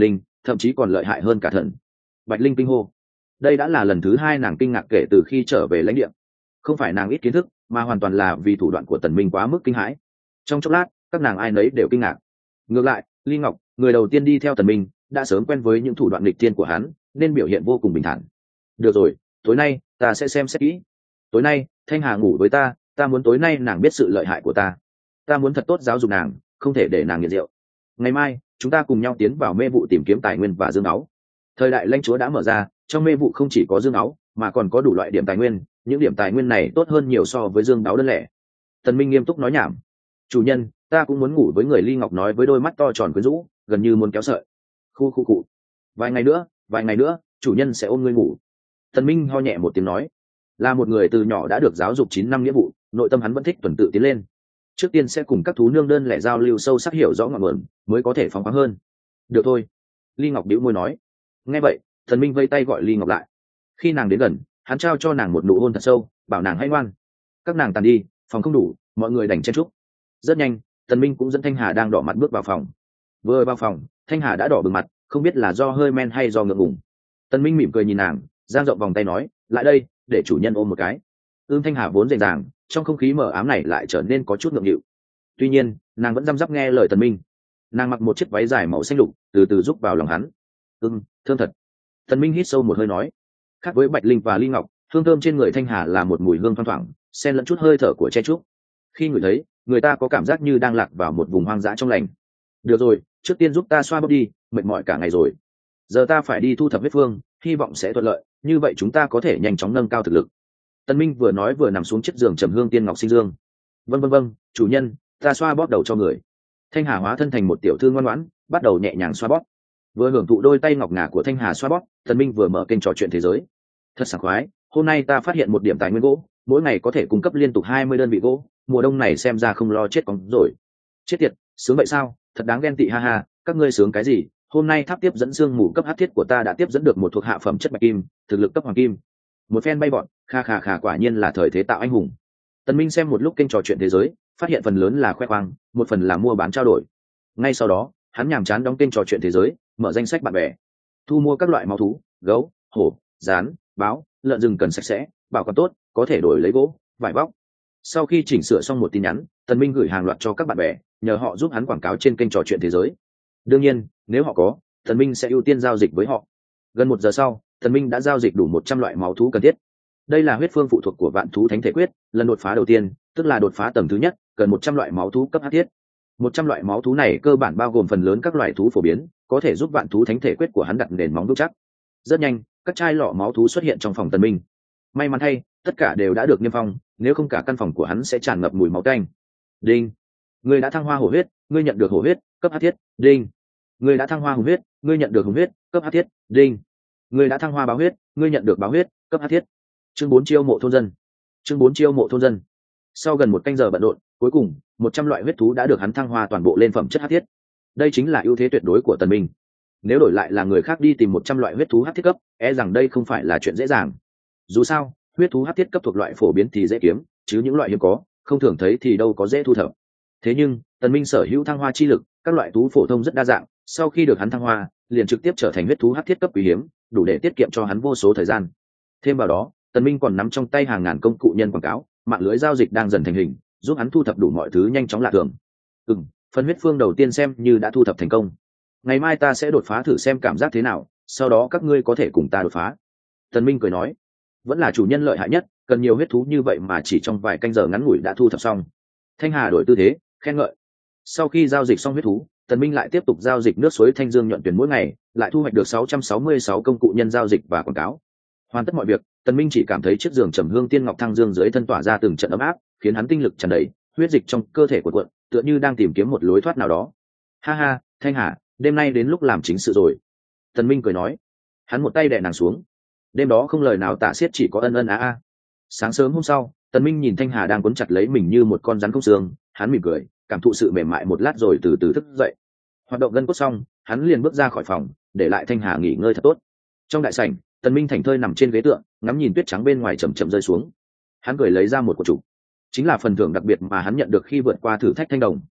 thậm chí còn lợi hại hơn cả thần. Bạch Linh kinh hô. Đây đã là lần thứ hai nàng kinh ngạc kể từ khi trở về lãnh địa. Không phải nàng ít kiến thức, mà hoàn toàn là vì thủ đoạn của Tần Minh quá mức kinh hãi. Trong chốc lát, các nàng ai nấy đều kinh ngạc. Ngược lại, Ly Ngọc, người đầu tiên đi theo Tần Minh, đã sớm quen với những thủ đoạn nghịch thiên của hắn, nên biểu hiện vô cùng bình thản. Được rồi, tối nay ta sẽ xem xét kỹ. Tối nay, Thanh Hà ngủ với ta, ta muốn tối nay nàng biết sự lợi hại của ta. Ta muốn thật tốt giáo dục nàng, không thể để nàng nghiện rượu. Ngày mai, chúng ta cùng nhau tiến vào mê vụ tìm kiếm tài nguyên và dương áo. Thời đại lãnh chúa đã mở ra, trong mê vụ không chỉ có dương áo, mà còn có đủ loại điểm tài nguyên. Những điểm tài nguyên này tốt hơn nhiều so với dương áo đơn lẻ. Tần Minh nghiêm túc nói nhảm. Chủ nhân, ta cũng muốn ngủ với người. Ly Ngọc nói với đôi mắt to tròn quyến rũ, gần như muốn kéo sợi. Khu khu cụ. Vài ngày nữa, vài ngày nữa, chủ nhân sẽ ôm ngươi ngủ. Tần Minh ho nhẹ một tiếng nói. Là một người từ nhỏ đã được giáo dục chín năm nghĩa vụ, nội tâm hắn vẫn thích tuần tự tiến lên. Trước tiên sẽ cùng các thú nương đơn lẻ giao lưu sâu sắc, hiểu rõ ngọn nguồn, mới có thể phóng khoáng hơn. Được thôi. Ly Ngọc bĩu môi nói. Nghe vậy, Tần Minh vây tay gọi Ly Ngọc lại. Khi nàng đến gần, hắn trao cho nàng một nụ hôn thật sâu, bảo nàng hãy ngoan. Các nàng tàn đi, phòng không đủ, mọi người đành chen chúc. Rất nhanh, Tần Minh cũng dẫn Thanh Hà đang đỏ mặt bước vào phòng. Vừa vào phòng, Thanh Hà đã đỏ bừng mặt, không biết là do hơi men hay do ngượng ngùng. Tần Minh mỉm cười nhìn nàng, giang rộng vòng tay nói, lại đây, để chủ nhân ôm một cái. Ưm Thanh Hà vốn dễ dàng, trong không khí mờ ám này lại trở nên có chút ngượng nghịu. Tuy nhiên, nàng vẫn răm rắp nghe lời Tần Minh. Nàng mặc một chiếc váy dài màu xanh lục, từ từ rúc vào lòng hắn. Ừm, thơm thật. Tần Minh hít sâu một hơi nói. Khác với Bạch Linh và Ly Ngọc, hương thơm trên người Thanh Hà là một mùi hương thoang thoảng, xen lẫn chút hơi thở của tre trúc. Khi ngửi thấy, người ta có cảm giác như đang lạc vào một vùng hoang dã trong lành. Được rồi, trước tiên giúp ta xoa bóp đi, mệt mỏi cả ngày rồi. Giờ ta phải đi thu thập huyết phương, hy vọng sẽ thuận lợi, như vậy chúng ta có thể nhanh chóng nâng cao thực lực. Tần Minh vừa nói vừa nằm xuống chiếc giường trầm hương tiên ngọc sinh dương. Vâng vâng vâng, chủ nhân, ta xoa bóp đầu cho người. Thanh Hà hóa thân thành một tiểu thư ngoan ngoãn, bắt đầu nhẹ nhàng xoa bóp. Vừa hưởng thụ đôi tay ngọc ngà của Thanh Hà xoa bóp, Tần Minh vừa mở kênh trò chuyện thế giới. Thật sảng khoái, hôm nay ta phát hiện một điểm tài nguyên gỗ, mỗi ngày có thể cung cấp liên tục hai mươi đơn vị gỗ, mùa đông này xem ra không lo chết cóng rồi. Chết tiệt, sướng vậy sao? Thật đáng ghen tị ha ha, các ngươi sướng cái gì? Hôm nay tháp tiếp dẫn xương mù cấp hắc thiết của ta đã tiếp dẫn được một thuộc hạ phẩm chất bạch kim, thực lực cấp hoàng kim. Một phen bay bọn, kha kha kha, quả nhiên là thời thế tạo anh hùng. Tần Minh xem một lúc kênh trò chuyện thế giới, phát hiện phần lớn là khoe khoang, một phần là mua bán trao đổi. Ngay sau đó, hắn nhàm chán đóng kênh trò chuyện thế giới, mở danh sách bạn bè, thu mua các loại máu thú, gấu, hổ, rán, báo, lợn rừng cần sạch sẽ, bảo quản tốt, có thể đổi lấy gỗ, vải vóc. Sau khi chỉnh sửa xong một tin nhắn, Tần Minh gửi hàng loạt cho các bạn bè, nhờ họ giúp hắn quảng cáo trên kênh trò chuyện thế giới. Đương nhiên, nếu họ có, Tần Minh sẽ ưu tiên giao dịch với họ. Gần một giờ sau, Tần Minh đã giao dịch đủ một trăm loại máu thú cần thiết. Đây là huyết phương phụ thuộc của vạn thú thánh thể quyết, lần đột phá đầu tiên, tức là đột phá tầng thứ nhất, cần một trăm loại máu thú cấp hắc thiết. một trăm loại máu thú này cơ bản bao gồm phần lớn các loại thú phổ biến, có thể giúp vạn thú thánh thể quyết của hắn đặt nền móng vững chắc. Rất nhanh, các chai lọ máu thú xuất hiện trong phòng Tần Minh. May mắn thay, tất cả đều đã được niêm phong, nếu không cả căn phòng của hắn sẽ tràn ngập mùi máu tanh. Đinh, ngươi đã thăng hoa hổ huyết, ngươi nhận được hổ huyết cấp hắc thiết. Đinh, ngươi đã thăng hoa hùng huyết, ngươi nhận được hùng huyết cấp hắc thiết. Đinh, ngươi đã thăng hoa báo huyết, ngươi nhận được báo huyết cấp hắc thiết. Chương bốn chiêu mộ thôn dân. Chương bốn chiêu mộ thôn dân. Sau gần một canh giờ bận rộn, cuối cùng một trăm loại huyết thú đã được hắn thăng hoa toàn bộ lên phẩm chất hắc thiết. Đây chính là ưu thế tuyệt đối của Tần Minh. Nếu đổi lại là người khác đi tìm một trăm loại huyết thú hắc thiết cấp, e rằng đây không phải là chuyện dễ dàng. Dù sao, huyết thú hắc thiết cấp thuộc loại phổ biến thì dễ kiếm, chứ những loại hiếm có, không thường thấy thì đâu có dễ thu thập. Thế nhưng, Tần Minh sở hữu thăng hoa chi lực, các loại thú phổ thông rất đa dạng, sau khi được hắn thăng hoa, liền trực tiếp trở thành huyết thú hắc thiết cấp quý hiếm, đủ để tiết kiệm cho hắn vô số thời gian. Thêm vào đó, Tần Minh còn nắm trong tay hàng ngàn công cụ nhân quảng cáo, mạng lưới giao dịch đang dần thành hình, giúp hắn thu thập đủ mọi thứ nhanh chóng lạ thường. Ừm, phần huyết phương đầu tiên xem như đã thu thập thành công. Ngày mai ta sẽ đột phá thử xem cảm giác thế nào, sau đó các ngươi có thể cùng ta đột phá. Tần Minh cười nói, vẫn là chủ nhân lợi hại nhất, cần nhiều huyết thú như vậy mà chỉ trong vài canh giờ ngắn ngủi đã thu thập xong. Thanh Hà đổi tư thế, khen ngợi. Sau khi giao dịch xong huyết thú, Tần Minh lại tiếp tục giao dịch nước suối Thanh Dương nhuận tuyển mỗi ngày, lại thu hoạch được sáu trăm sáu mươi sáu công cụ nhân giao dịch và quảng cáo. Hoàn tất mọi việc, Tần Minh chỉ cảm thấy chiếc giường trầm hương tiên ngọc thăng dương dưới thân tỏa ra từng trận ấm áp, khiến hắn tinh lực tràn đầy, huyết dịch trong cơ thể của cuộn, tựa như đang tìm kiếm một lối thoát nào đó. Ha ha, Thanh Hà, đêm nay đến lúc làm chính sự rồi. Tần Minh cười nói. Hắn một tay đè nàng xuống. Đêm đó không lời nào tả xiết, chỉ có ân ân á a. Sáng sớm hôm sau, Tần Minh nhìn Thanh Hà đang quấn chặt lấy mình như một con rắn không xương, hắn mỉm cười, cảm thụ sự mềm mại một lát rồi từ từ thức dậy. Hoạt động gân cốt xong, hắn liền bước ra khỏi phòng, để lại Thanh Hà nghỉ ngơi thật tốt. Trong đại sảnh, Tần Minh thảnh thơi nằm trên ghế tựa, ngắm nhìn tuyết trắng bên ngoài chậm chậm rơi xuống. Hắn cười lấy ra một quả trục, chính là phần thưởng đặc biệt mà hắn nhận được khi vượt qua thử thách thanh đồng.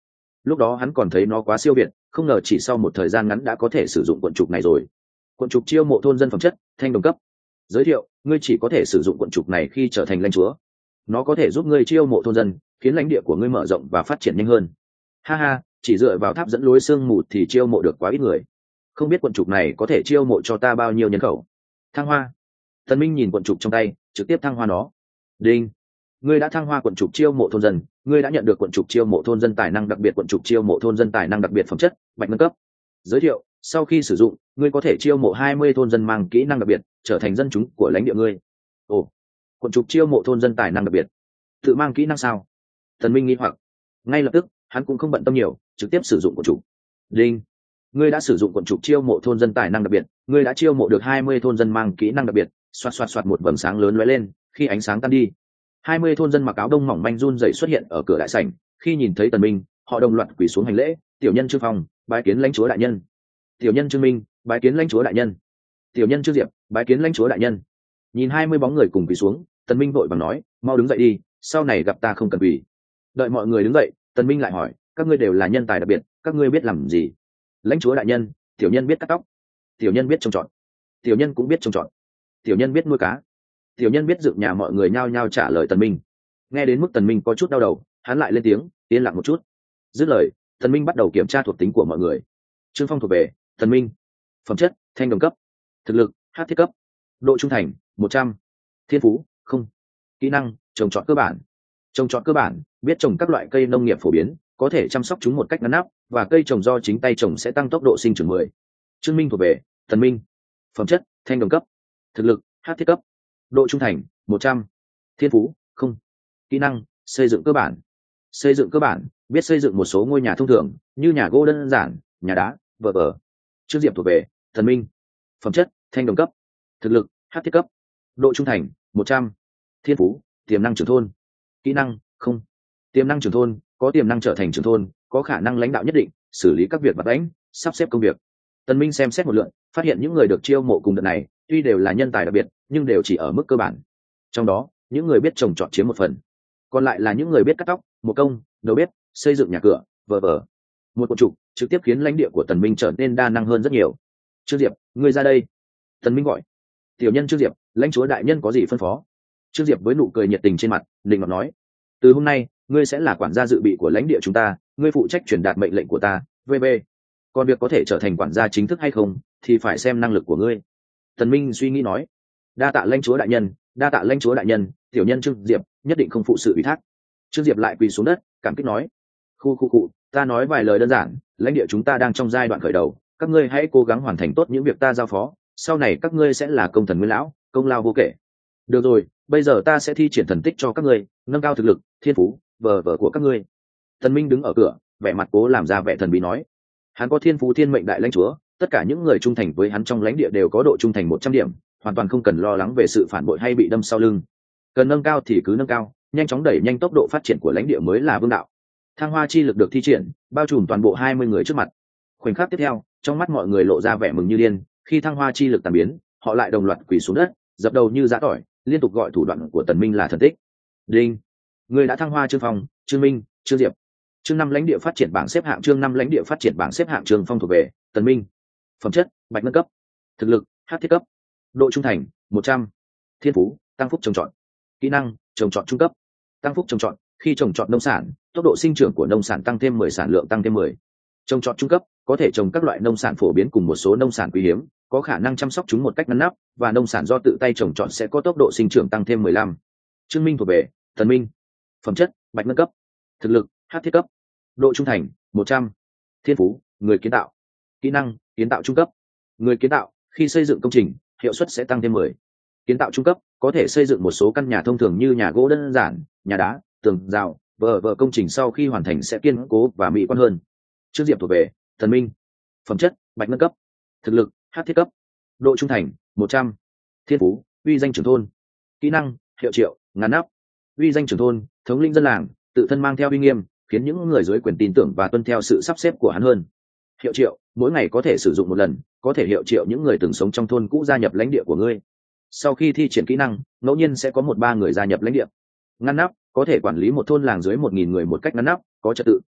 lúc đó hắn còn thấy nó quá siêu việt, không ngờ chỉ sau một thời gian ngắn đã có thể sử dụng quận trục này rồi. Quận trục chiêu mộ thôn dân phẩm chất thanh đồng cấp. Giới thiệu, ngươi chỉ có thể sử dụng quận trục này khi trở thành lãnh chúa. Nó có thể giúp ngươi chiêu mộ thôn dân, khiến lãnh địa của ngươi mở rộng và phát triển nhanh hơn. Ha ha, chỉ dựa vào tháp dẫn lối sương mù thì chiêu mộ được quá ít người. Không biết quận trục này có thể chiêu mộ cho ta bao nhiêu nhân khẩu. Thăng hoa. Tần Minh nhìn quận trục trong tay, trực tiếp thăng hoa nó. Đinh. Ngươi đã thăng hoa quận trục chiêu mộ thôn dân, ngươi đã nhận được quận trục chiêu mộ thôn dân tài năng đặc biệt, quận trục chiêu mộ thôn dân tài năng đặc biệt phẩm chất bạch nâng cấp. Giới thiệu, sau khi sử dụng, ngươi có thể chiêu mộ hai mươi thôn dân mang kỹ năng đặc biệt, trở thành dân chúng của lãnh địa ngươi. Ồ, quận trục chiêu mộ thôn dân tài năng đặc biệt, tự mang kỹ năng sao? Tần Minh nghi hoặc. Ngay lập tức, hắn cũng không bận tâm nhiều, trực tiếp sử dụng quận trục. Đinh. Ngươi đã sử dụng quận trục chiêu mộ thôn dân tài năng đặc biệt, ngươi đã chiêu mộ được hai mươi thôn dân mang kỹ năng đặc biệt. Xoạt xoạt xoạt, một vầng sáng lớn lóe lên, khi ánh sáng tan đi, hai mươi thôn dân mặc áo đông mỏng manh run rẩy xuất hiện ở cửa đại sảnh. Khi nhìn thấy Tần Minh, họ đồng loạt quỳ xuống hành lễ. Tiểu nhân Trương Phong, bái kiến lãnh chúa đại nhân. Tiểu nhân Trương Minh, bái kiến lãnh chúa đại nhân. Tiểu nhân Trương Diệp, bái kiến lãnh chúa đại nhân. Nhìn hai mươi bóng người cùng quỳ xuống, Tần Minh vội vàng nói, mau đứng dậy đi, sau này gặp ta không cần quỳ. Đợi mọi người đứng dậy, Tần Minh lại hỏi, các ngươi đều là nhân tài đặc biệt, các ngươi biết làm gì? Lãnh chúa đại nhân, tiểu nhân biết cắt tóc, tiểu nhân biết trồng trọt, tiểu nhân cũng biết trồng trọt, tiểu nhân biết nuôi cá, tiểu nhân biết dựng nhà. Mọi người nhao nhao trả lời Tần Minh. Nghe đến mức Tần Minh có chút đau đầu, hắn lại lên tiếng, yên lặng một chút. Dứt lời, Tần Minh bắt đầu kiểm tra thuộc tính của mọi người. Trương Phong thuộc về Tần Minh. Phẩm chất thanh đồng cấp. Thực lực h thiết cấp. Độ trung thành một trăm. Thiên phú không. Kỹ năng trồng trọt cơ bản. Trồng trọt cơ bản, biết trồng các loại cây nông nghiệp phổ biến, có thể chăm sóc chúng một cách ngăn nắp, và cây trồng do chính tay trồng sẽ tăng tốc độ sinh trưởng mười. Trương Minh thuộc về Tần Minh. Phẩm chất thanh đồng cấp. Thực lực h thiết cấp. Độ trung thành một trăm. Thiên phú không. Kỹ năng xây dựng cơ bản. Xây dựng cơ bản, biết xây dựng một số ngôi nhà thông thường như nhà gỗ đơn giản, nhà đá, vờ vờ. Trương Diệp thuộc về Tần Minh. Phẩm chất thanh đồng cấp. Thực lực h thiết cấp. Độ trung thành một trăm. Thiên phú tiềm năng trưởng thôn. Kỹ năng không. Tiềm năng trưởng thôn, có tiềm năng trở thành trưởng thôn, có khả năng lãnh đạo nhất định, xử lý các việc vặt vãnh, sắp xếp công việc. Tần Minh xem xét một lượt, phát hiện những người được chiêu mộ cùng đợt này tuy đều là nhân tài đặc biệt, nhưng đều chỉ ở mức cơ bản. Trong đó, những người biết trồng trọt chiếm một phần, còn lại là những người biết cắt tóc, một công, đầu bếp, xây dựng nhà cửa, vờ vờ. Một quận trục trực tiếp khiến lãnh địa của Tần Minh trở nên đa năng hơn rất nhiều. Trương Diệp, ngươi ra đây. Tần Minh gọi. Tiểu nhân Trương Diệp, lãnh chúa đại nhân có gì phân phó? Trương Diệp với nụ cười nhiệt tình trên mặt, định ngọt nói: từ hôm nay, ngươi sẽ là quản gia dự bị của lãnh địa chúng ta, ngươi phụ trách truyền đạt mệnh lệnh của ta. vê bê. Còn việc có thể trở thành quản gia chính thức hay không, thì phải xem năng lực của ngươi. Tần Minh suy nghĩ nói: đa tạ lãnh chúa đại nhân, đa tạ lãnh chúa đại nhân. Tiểu nhân Trương Diệp nhất định không phụ sự ủy thác. Trương Diệp lại quỳ xuống đất, cảm kích nói: khu khu cụ, ta nói vài lời đơn giản, lãnh địa chúng ta đang trong giai đoạn khởi đầu, các ngươi hãy cố gắng hoàn thành tốt những việc ta giao phó, sau này các ngươi sẽ là công thần nguyên lão, công lao vô kể. Được rồi, bây giờ ta sẽ thi triển thần tích cho các ngươi, nâng cao thực lực, thiên phú, vờ vờ của các ngươi. Tần Minh đứng ở cửa, vẻ mặt cố làm ra vẻ thần bí nói: hắn có thiên phú thiên mệnh đại lãnh chúa, tất cả những người trung thành với hắn trong lãnh địa đều có độ trung thành một trăm điểm, hoàn toàn không cần lo lắng về sự phản bội hay bị đâm sau lưng. Cần nâng cao thì cứ nâng cao, nhanh chóng đẩy nhanh tốc độ phát triển của lãnh địa mới là vương đạo. Thăng hoa chi lực được thi triển, bao trùm toàn bộ hai mươi người trước mặt. Khoảnh khắc tiếp theo, trong mắt mọi người lộ ra vẻ mừng như điên, khi thăng hoa chi lực tàn biến, họ lại đồng loạt quỳ xuống đất, dập đầu như giã tỏi, liên tục gọi thủ đoạn của Tần Minh là thần tích. Đinh, người đã thăng hoa Trương Phong, Trương Minh, Trương Diệp. Chương năm lãnh địa phát triển bảng xếp hạng, chương năm lãnh địa phát triển bảng xếp hạng. Trương Phong thuộc về Tần Minh. Phẩm chất bạch nâng cấp. Thực lực h thiết cấp. Độ trung thành một trăm. Thiên phú tăng phúc trồng trọt. Kỹ năng trồng trọt trung cấp. Tăng phúc trồng trọt, khi trồng trọt nông sản, tốc độ sinh trưởng của nông sản tăng thêm mười, sản lượng tăng thêm mười. Trồng trọt trung cấp, có thể trồng các loại nông sản phổ biến cùng một số nông sản quý hiếm, có khả năng chăm sóc chúng một cách ngăn nắp, và nông sản do tự tay trồng trọt sẽ có tốc độ sinh trưởng tăng thêm mười lăm. Trương Minh thuộc về Tần Minh. Phẩm chất bạch nâng cấp. Thực lực h thiết cấp. Độ trung thành một trăm. Thiên phú người kiến tạo. Kỹ năng kiến tạo trung cấp. Người kiến tạo, khi xây dựng công trình, hiệu suất sẽ tăng thêm mười. Kiến tạo trung cấp, có thể xây dựng một số căn nhà thông thường như nhà gỗ đơn giản, nhà đá, tường rào, vờ vờ. Công trình sau khi hoàn thành sẽ kiên cố và mỹ quan hơn. Trương Diệp thuộc về Tần Minh. Phẩm chất bạch nâng cấp. Thực lực h thiết cấp. Độ trung thành một trăm. Thiên phú uy danh trưởng thôn. Kỹ năng hiệu triệu ngắn nắp. Uy danh trưởng thôn, thống lĩnh dân làng, tự thân mang theo uy nghiêm, khiến những người dưới quyền tin tưởng và tuân theo sự sắp xếp của hắn hơn. Hiệu triệu, mỗi ngày có thể sử dụng một lần, có thể hiệu triệu những người từng sống trong thôn cũ gia nhập lãnh địa của ngươi. Sau khi thi triển kỹ năng, ngẫu nhiên sẽ có một ba người gia nhập lãnh địa. Ngăn nắp, có thể quản lý một thôn làng dưới một nghìn người một cách ngăn nắp, có trật tự.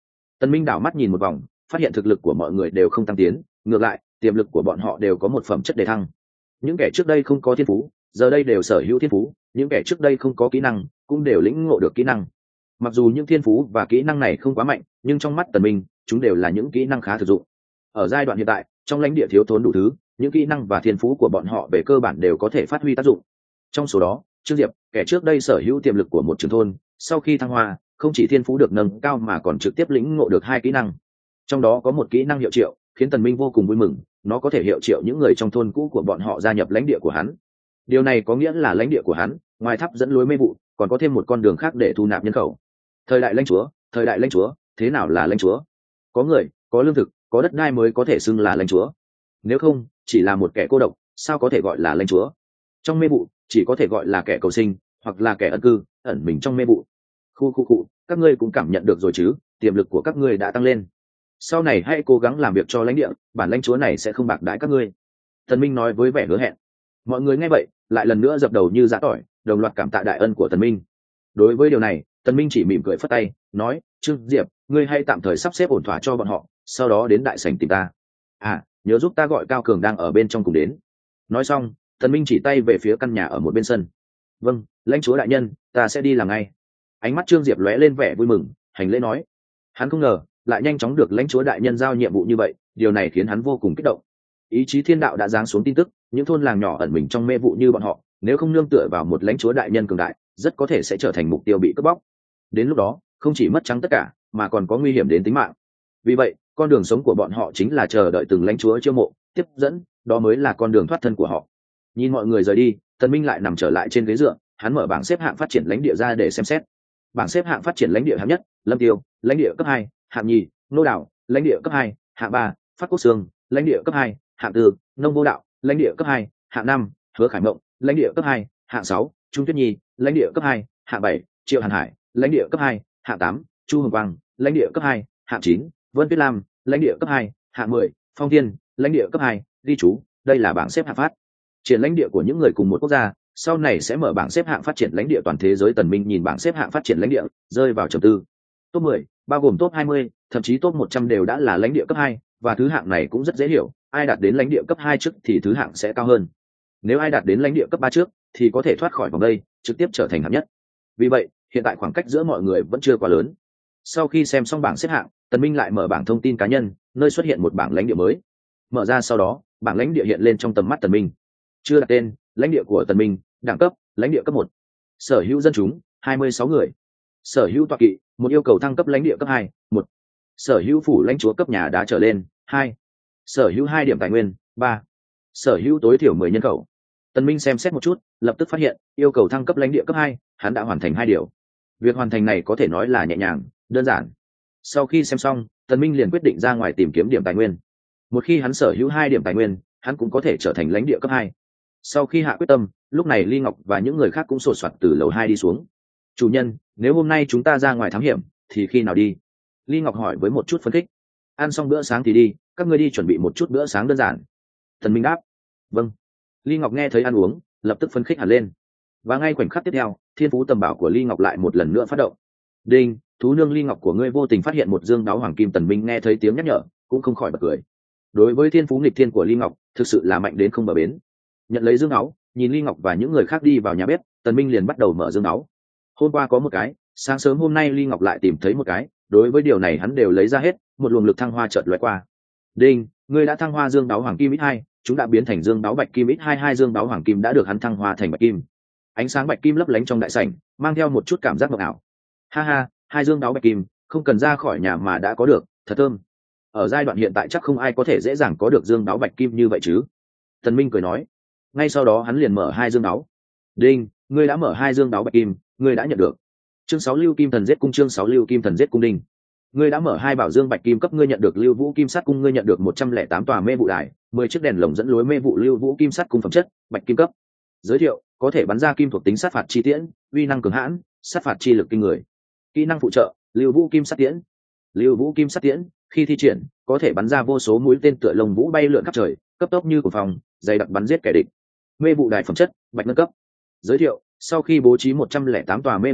Tần Minh đảo mắt nhìn một vòng, phát hiện thực lực của mọi người đều không tăng tiến, ngược lại tiềm lực của bọn họ đều có một phẩm chất đề thăng. Những kẻ trước đây không có thiên phú, giờ đây đều sở hữu thiên phú, những kẻ trước đây không có kỹ năng cũng đều lĩnh ngộ được kỹ năng. Mặc dù những thiên phú và kỹ năng này không quá mạnh, nhưng trong mắt Tần Minh chúng đều là những kỹ năng khá thực dụng. Ở giai đoạn hiện tại, trong lãnh địa thiếu thốn đủ thứ, những kỹ năng và thiên phú của bọn họ về cơ bản đều có thể phát huy tác dụng. Trong số đó, Trương Diệp, kẻ trước đây sở hữu tiềm lực của một trưởng thôn, sau khi thăng hoa, không chỉ thiên phú được nâng cao mà còn trực tiếp lĩnh ngộ được hai kỹ năng. Trong đó có một kỹ năng hiệu triệu, khiến Tần Minh vô cùng vui mừng, nó có thể hiệu triệu những người trong thôn cũ của bọn họ gia nhập lãnh địa của hắn. Điều này có nghĩa là lãnh địa của hắn, ngoài tháp dẫn lối mê vụ, còn có thêm một con đường khác để thu nạp nhân khẩu. Thời đại lãnh chúa, thời đại lãnh chúa, thế nào là lãnh chúa? Có người, có lương thực, có đất đai mới có thể xưng là lãnh chúa. Nếu không, chỉ là một kẻ cô độc, sao có thể gọi là lãnh chúa? Trong mê vụ, chỉ có thể gọi là kẻ cầu sinh, hoặc là kẻ ẩn cư, ẩn mình trong mê vụ. Khu khu khu, các ngươi cũng cảm nhận được rồi chứ, tiềm lực của các ngươi đã tăng lên. Sau này hãy cố gắng làm việc cho lãnh địa, bản lãnh chúa này sẽ không bạc đãi các ngươi. Tần Minh nói với vẻ hứa hẹn. Mọi người nghe vậy, lại lần nữa dập đầu như giã tỏi, đồng loạt cảm tạ đại ân của Tần Minh. Đối với điều này, Tần Minh chỉ mỉm cười phất tay, nói: Trương Diệp, ngươi hãy tạm thời sắp xếp ổn thỏa cho bọn họ, sau đó đến đại sảnh tìm ta. À, nhớ giúp ta gọi Cao Cường đang ở bên trong cùng đến. Nói xong, Tần Minh chỉ tay về phía căn nhà ở một bên sân. Vâng, lãnh chúa đại nhân, ta sẽ đi làm ngay. Ánh mắt Trương Diệp lóe lên vẻ vui mừng, hành lễ nói. Hắn không ngờ lại nhanh chóng được lãnh chúa đại nhân giao nhiệm vụ như vậy, điều này khiến hắn vô cùng kích động. Ý chí thiên đạo đã giáng xuống tin tức, những thôn làng nhỏ ẩn mình trong mê vụ như bọn họ, nếu không nương tựa vào một lãnh chúa đại nhân cường đại, rất có thể sẽ trở thành mục tiêu bị cướp bóc. Đến lúc đó, không chỉ mất trắng tất cả, mà còn có nguy hiểm đến tính mạng. Vì vậy, con đường sống của bọn họ chính là chờ đợi từng lãnh chúa chiêu mộ, tiếp dẫn, đó mới là con đường thoát thân của họ. Nhìn mọi người rời đi, Tần Minh lại nằm trở lại trên ghế dựa, hắn mở bảng xếp hạng phát triển lãnh địa ra để xem xét. Bảng xếp hạng phát triển lãnh địa hạng nhất, Lâm Tiêu, lãnh địa cấp hai, hạng nhì, Nô Đảo, lãnh địa cấp hai, hạng ba, Phát Quốc Sương, lãnh địa cấp hai, hạng tư, Nông Vô Đạo, lãnh địa cấp hai, hạng năm, Hứa Khải Mộng, lãnh địa cấp hai, hạng sáu, Trung Tuyết Nhi, lãnh địa cấp hai, hạng bảy, Triệu Hàn Hải, lãnh địa cấp hai, hạng tám, Chu Hồng Quang, lãnh địa cấp hai, hạng chín, Vân Tuyết Lam, lãnh địa cấp hai, hạng mười, Phong Thiên, lãnh địa cấp hai. Ghi chú, đây là bảng xếp hạng phát triển lãnh địa của những người cùng một quốc gia, sau này sẽ mở bảng xếp hạng phát triển lãnh địa toàn thế giới. Tần Minh nhìn bảng xếp hạng phát triển lãnh địa, rơi vào trầm tư. Top mười, bao gồm top hai mươi, thậm chí top một trăm đều đã là lãnh địa cấp hai, và thứ hạng này cũng rất dễ hiểu, ai đạt đến lãnh địa cấp hai trước thì thứ hạng sẽ cao hơn. Nếu ai đạt đến lãnh địa cấp ba trước thì có thể thoát khỏi vòng đây, trực tiếp trở thành hạng nhất. Vì vậy, hiện tại khoảng cách giữa mọi người vẫn chưa quá lớn. Sau khi xem xong bảng xếp hạng, Tần Minh lại mở bảng thông tin cá nhân, nơi xuất hiện một bảng lãnh địa mới. Mở ra sau đó, bảng lãnh địa hiện lên trong tầm mắt Tần Minh. Chưa đặt tên, lãnh địa của Tần Minh, đẳng cấp, lãnh địa cấp một. Sở hữu dân chúng, hai mươi sáu người. Sở hữu tọa kỵ, một yêu cầu thăng cấp lãnh địa cấp hai, một. Sở hữu phủ lãnh chúa cấp nhà đá trở lên, hai. Sở hữu hai điểm tài nguyên, ba. Sở hữu tối thiểu mười nhân khẩu. Tần Minh xem xét một chút, lập tức phát hiện, yêu cầu thăng cấp lãnh địa cấp hai, hắn đã hoàn thành hai điều. Việc hoàn thành này có thể nói là nhẹ nhàng, đơn giản. Sau khi xem xong, Tần Minh liền quyết định ra ngoài tìm kiếm điểm tài nguyên. Một khi hắn sở hữu hai điểm tài nguyên, hắn cũng có thể trở thành lãnh địa cấp hai. Sau khi hạ quyết tâm, lúc này Ly Ngọc và những người khác cũng sột soạt từ lầu hai đi xuống. Chủ nhân, nếu hôm nay chúng ta ra ngoài thám hiểm, thì khi nào đi? Ly Ngọc hỏi với một chút phấn khích. Ăn xong bữa sáng thì đi, các ngươi đi chuẩn bị một chút bữa sáng đơn giản. Tần Minh đáp. Vâng. Ly Ngọc nghe thấy ăn uống, lập tức phấn khích hẳn lên. Và ngay khoảnh khắc tiếp theo, thiên phú tầm bảo của Ly Ngọc lại một lần nữa phát động. Đinh, thú nương Ly Ngọc của ngươi vô tình phát hiện một dương đáo hoàng kim. Tần Minh nghe thấy tiếng nhắc nhở, cũng không khỏi bật cười. Đối với thiên phú nghịch thiên của Ly Ngọc, thực sự là mạnh đến không bờ bến. Nhận lấy dương đáo, nhìn Ly Ngọc và những người khác đi vào nhà bếp, Tần Minh liền bắt đầu mở dương đáo. Hôm qua có một cái, sáng sớm hôm nay Ly Ngọc lại tìm thấy một cái, đối với điều này hắn đều lấy ra hết, một luồng lực thăng hoa chợt lóe qua. Đinh, ngươi đã thăng hoa dương đáo hoàng kim ít hai, chúng đã biến thành dương đáo bạch kim ít hai. Hai dương đáo hoàng kim đã được hắn thăng hoa thành bạch kim. Ánh sáng bạch kim lấp lánh trong đại sảnh, mang theo một chút cảm giác ngọt ngào. Ha ha, hai dương đáo bạch kim, không cần ra khỏi nhà mà đã có được, thật thơm. Ở giai đoạn hiện tại chắc không ai có thể dễ dàng có được dương đáo bạch kim như vậy chứ? Tần Minh cười nói. Ngay sau đó hắn liền mở hai dương đáo. Đinh, ngươi đã mở hai dương đáo bạch kim, ngươi đã nhận được. Chương sáu Lưu Kim Thần Giết Cung. Chương sáu Lưu Kim Thần Giết Cung. Đinh, ngươi đã mở hai bảo dương bạch kim cấp. Ngươi nhận được Lưu Vũ Kim Sát Cung. Ngươi nhận được một trăm lẻ tám tòa mê vụ đài, mười chiếc đèn lồng dẫn lối mê vụ. Lưu Vũ Kim Sát Cung phẩm chất bạch kim cấp. Giới thiệu, có thể bắn ra kim thuộc tính sát phạt chi tiễn, uy năng cường hãn, sát phạt chi lực kinh người. Kỹ năng phụ trợ, Lưu Vũ Kim Sát Tiễn. Lưu Vũ Kim Sát Tiễn khi thi triển có thể bắn ra vô số mũi tên tựa lông vũ bay lượn khắp trời, cấp tốc như của phòng, dày đặc bắn giết kẻ địch. Mê vụ đài phẩm chất bạch ngân cấp. Giới thiệu, sau khi bố trí một trăm lẻ tám tòa mê vụ đài,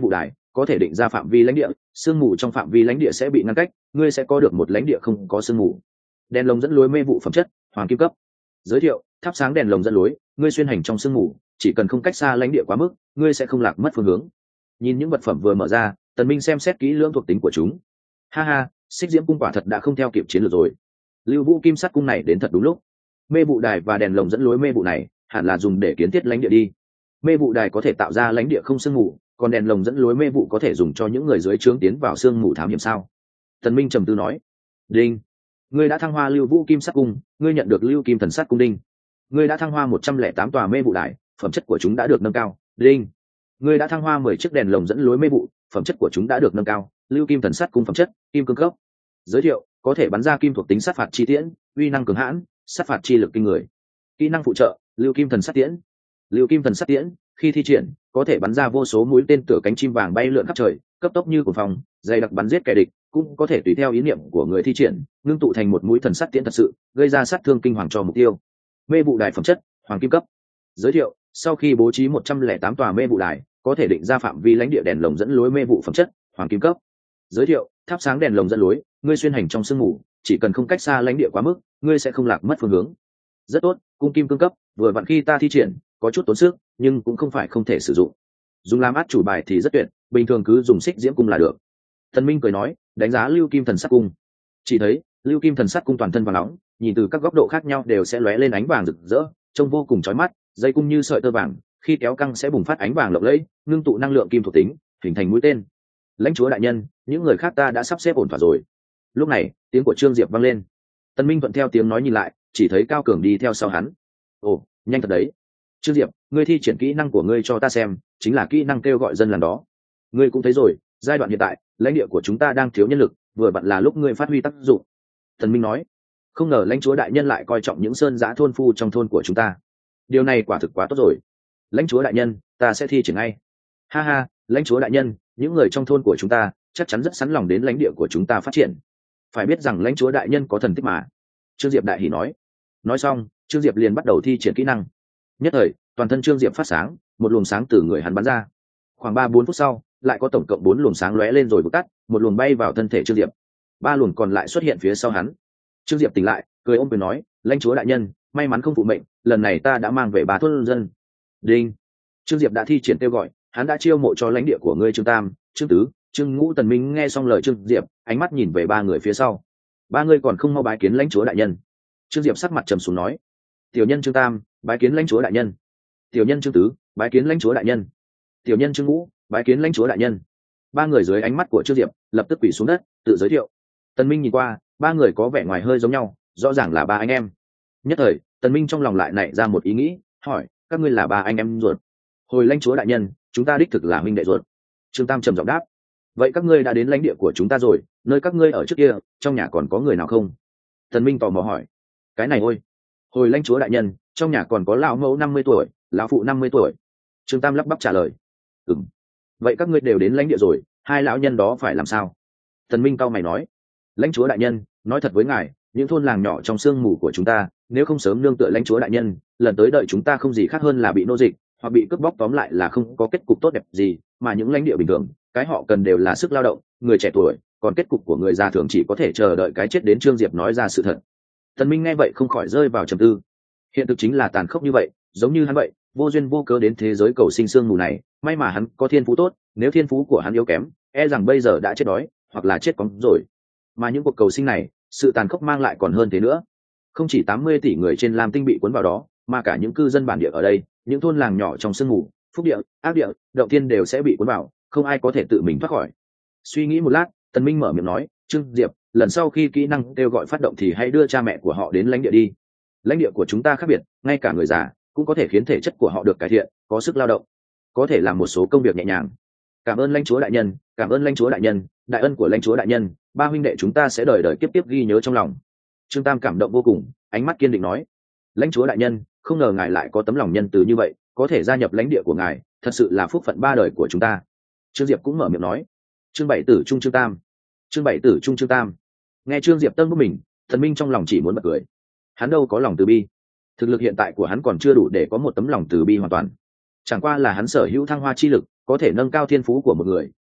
có thể định ra phạm vi lãnh địa, sương mù trong phạm vi lãnh địa sẽ bị ngăn cách, ngươi sẽ có được một lãnh địa không có sương mù. Đèn lồng dẫn lối mê vụ phẩm chất hoàng kim cấp. Giới thiệu: thắp sáng đèn lồng dẫn lối, ngươi xuyên hành trong sương mù, chỉ cần không cách xa lãnh địa quá mức, ngươi sẽ không lạc mất phương hướng. Nhìn những vật phẩm vừa mở ra, Tần Minh xem xét kỹ lưỡng thuộc tính của chúng. Ha ha, xích diễm cung quả thật đã không theo kịp chiến lược rồi. Lưu Vũ kim sắt cung này đến thật đúng lúc. Mê vụ đài và đèn lồng dẫn lối mê vụ này hẳn là dùng để kiến thiết lãnh địa đi. Mê vụ đài có thể tạo ra lãnh địa không sương mù, còn đèn lồng dẫn lối mê vụ có thể dùng cho những người dưới trướng tiến vào sương mù thám hiểm sao? Tần Minh trầm tư nói. Đinh, ngươi đã thăng hoa Lưu Vũ kim sắt cung, ngươi nhận được Lưu Kim thần sắt cung đinh. Ngươi đã thăng hoa một trăm lẻ tám tòa mê vụ đài, phẩm chất của chúng đã được nâng cao. Đinh, ngươi đã thăng hoa mười chiếc đèn lồng dẫn lối mê vụ, phẩm chất của chúng đã được nâng cao. Lưu Kim thần sắt cung phẩm chất kim cương cấp. Giới thiệu: có thể bắn ra kim thuộc tính sát phạt chi tiễn, uy năng cường hãn, sát phạt chi lực kinh người. Kỹ năng phụ trợ: Lưu Kim thần sắt tiễn. Lưu Kim thần sắt tiễn khi thi triển có thể bắn ra vô số mũi tên tựa cánh chim vàng bay lượn khắp trời, cấp tốc như cuồng phong, dày đặc bắn giết kẻ địch, cũng có thể tùy theo ý niệm của người thi triển ngưng tụ thành một mũi thần sắt tiễn thật sự, gây ra sát thương kinh hoàng cho mục tiêu. Mê vụ đài phẩm chất hoàng kim cấp. Giới thiệu: sau khi bố trí một trăm lẻ tám tòa mê vụ đài, có thể định ra phạm vi lãnh địa đèn lồng dẫn lối mê vụ phẩm chất hoàng kim cấp. Giới thiệu: thắp sáng đèn lồng dẫn lối, ngươi xuyên hành trong sương mù, chỉ cần không cách xa lãnh địa quá mức, ngươi sẽ không lạc mất phương hướng. Rất tốt, cung kim cương cấp, vừa vặn khi ta thi triển có chút tốn sức, nhưng cũng không phải không thể sử dụng. Dùng làm át chủ bài thì rất tuyệt, bình thường cứ dùng xích diễm cung là được. Thần Minh cười nói, đánh giá Lưu Kim thần sắt cung. Chỉ thấy Lưu Kim thần sắt cung toàn thân vàng nóng, nhìn từ các góc độ khác nhau đều sẽ lóe lên ánh vàng rực rỡ, trông vô cùng chói mắt. Dây cung như sợi tơ vàng, khi kéo căng sẽ bùng phát ánh vàng lộng lẫy, ngưng tụ năng lượng kim thuộc tính, hình thành mũi tên. Lãnh chúa đại nhân, những người khác ta đã sắp xếp ổn thỏa rồi. Lúc này tiếng của Trương Diệp vang lên. Tần Minh thuận theo tiếng nói nhìn lại, chỉ thấy Cao Cường đi theo sau hắn. Ồ, nhanh thật đấy. Trương Diệp, ngươi thi triển kỹ năng của ngươi cho ta xem, chính là kỹ năng kêu gọi dân làng đó. Ngươi cũng thấy rồi, giai đoạn hiện tại lãnh địa của chúng ta đang thiếu nhân lực, vừa vặn là lúc ngươi phát huy tác dụng. Tần Minh nói. Không ngờ lãnh chúa đại nhân lại coi trọng những sơn giã thôn phu trong thôn của chúng ta. Điều này quả thực quá tốt rồi. Lãnh chúa đại nhân, ta sẽ thi triển ngay. Ha ha, lãnh chúa đại nhân, những người trong thôn của chúng ta chắc chắn rất sẵn lòng đến lãnh địa của chúng ta phát triển. Phải biết rằng lãnh chúa đại nhân có thần tích mà. Trương Diệp đại hỉ nói. Nói xong, Trương Diệp liền bắt đầu thi triển kỹ năng. Nhất thời, toàn thân Trương Diệp phát sáng, một luồng sáng từ người hắn bắn ra. Khoảng ba bốn phút sau, lại có tổng cộng bốn luồng sáng lóe lên rồi vụt tắt, một luồng bay vào thân thể Trương Diệp. Ba luồng còn lại xuất hiện phía sau hắn. Trương Diệp tỉnh lại, cười ôm quyền nói, lãnh chúa đại nhân, may mắn không phụ mệnh, lần này ta đã mang về ba thôn dân. Đinh. Trương Diệp đã thi triển kêu gọi, hắn đã chiêu mộ cho lãnh địa của ngươi Trương Tam, Trương Tứ, Trương Ngũ. Tần Minh nghe xong lời Trương Diệp, ánh mắt nhìn về ba người phía sau. Ba người còn không mau bái kiến lãnh chúa đại nhân. Trương Diệp sắc mặt trầm xuống nói. Tiểu nhân Trương Tam, bái kiến lãnh chúa đại nhân. Tiểu nhân Trương Tứ, bái kiến lãnh chúa đại nhân. Tiểu nhân Trương Ngũ, bái kiến lãnh chúa đại nhân. Ba người dưới ánh mắt của Trương Diệp lập tức quỳ xuống đất, tự giới thiệu. Tần Minh nhìn qua, ba người có vẻ ngoài hơi giống nhau, rõ ràng là ba anh em. Nhất thời, Tần Minh trong lòng lại nảy ra một ý nghĩ, hỏi, các ngươi là ba anh em ruột? Hồi lãnh chúa đại nhân, chúng ta đích thực là huynh đệ ruột. Trương Tam trầm giọng đáp. Vậy các ngươi đã đến lãnh địa của chúng ta rồi, nơi các ngươi ở trước kia, trong nhà còn có người nào không? Tần Minh tò mò hỏi. Cái này ôi. Hồi lãnh chúa đại nhân, trong nhà còn có lão mẫu năm mươi tuổi, lão phụ năm mươi tuổi. Trương Tam lắp bắp trả lời. Ừm. Vậy các ngươi đều đến lãnh địa rồi, hai lão nhân đó phải làm sao? Tần Minh cau mày nói. Lãnh chúa đại nhân, nói thật với ngài, những thôn làng nhỏ trong sương mù của chúng ta, nếu không sớm nương tựa lãnh chúa đại nhân, lần tới đợi chúng ta không gì khác hơn là bị nô dịch, hoặc bị cướp bóc, tóm lại là không có kết cục tốt đẹp gì. Mà những lãnh địa bình thường, cái họ cần đều là sức lao động, người trẻ tuổi, còn kết cục của người già thường chỉ có thể chờ đợi cái chết. Đến Trương Diệp nói ra sự thật. Tần Minh nghe vậy không khỏi rơi vào trầm tư. Hiện thực chính là tàn khốc như vậy, giống như hắn vậy, vô duyên vô cớ đến thế giới cầu sinh sương mù này. May mà hắn có thiên phú tốt, nếu thiên phú của hắn yếu kém, e rằng bây giờ đã chết đói, hoặc là chết cóng rồi. Mà những cuộc cầu sinh này, sự tàn khốc mang lại còn hơn thế nữa. Không chỉ tám mươi tỷ người trên Lam Tinh bị cuốn vào đó, mà cả những cư dân bản địa ở đây, những thôn làng nhỏ trong sương mù, phúc địa, ác địa, động thiên đều sẽ bị cuốn vào, không ai có thể tự mình thoát khỏi. Suy nghĩ một lát, Tần Minh mở miệng nói, Trương Diệp, lần sau khi kỹ năng kêu gọi phát động thì hãy đưa cha mẹ của họ đến lãnh địa đi. Lãnh địa của chúng ta khác biệt, ngay cả người già cũng có thể khiến thể chất của họ được cải thiện, có sức lao động, có thể làm một số công việc nhẹ nhàng. Cảm ơn lãnh chúa đại nhân, cảm ơn lãnh chúa đại nhân, đại ân của lãnh chúa đại nhân, ba huynh đệ chúng ta sẽ đời đời kiếp kiếp ghi nhớ trong lòng. Trương Tam cảm động vô cùng, ánh mắt kiên định nói, lãnh chúa đại nhân, không ngờ ngài lại có tấm lòng nhân từ như vậy, có thể gia nhập lãnh địa của ngài, thật sự là phúc phận ba đời của chúng ta. Trương Diệp cũng mở miệng nói. Chương bảy tử trung Trương Tam. Chương bảy tử trung Trương Tam. Nghe Trương Diệp tân của mình, Thần Minh trong lòng chỉ muốn bật cười. Hắn đâu có lòng từ bi, thực lực hiện tại của hắn còn chưa đủ để có một tấm lòng từ bi hoàn toàn. Chẳng qua là hắn sở hữu thăng hoa chi lực, có thể nâng cao thiên phú của một người,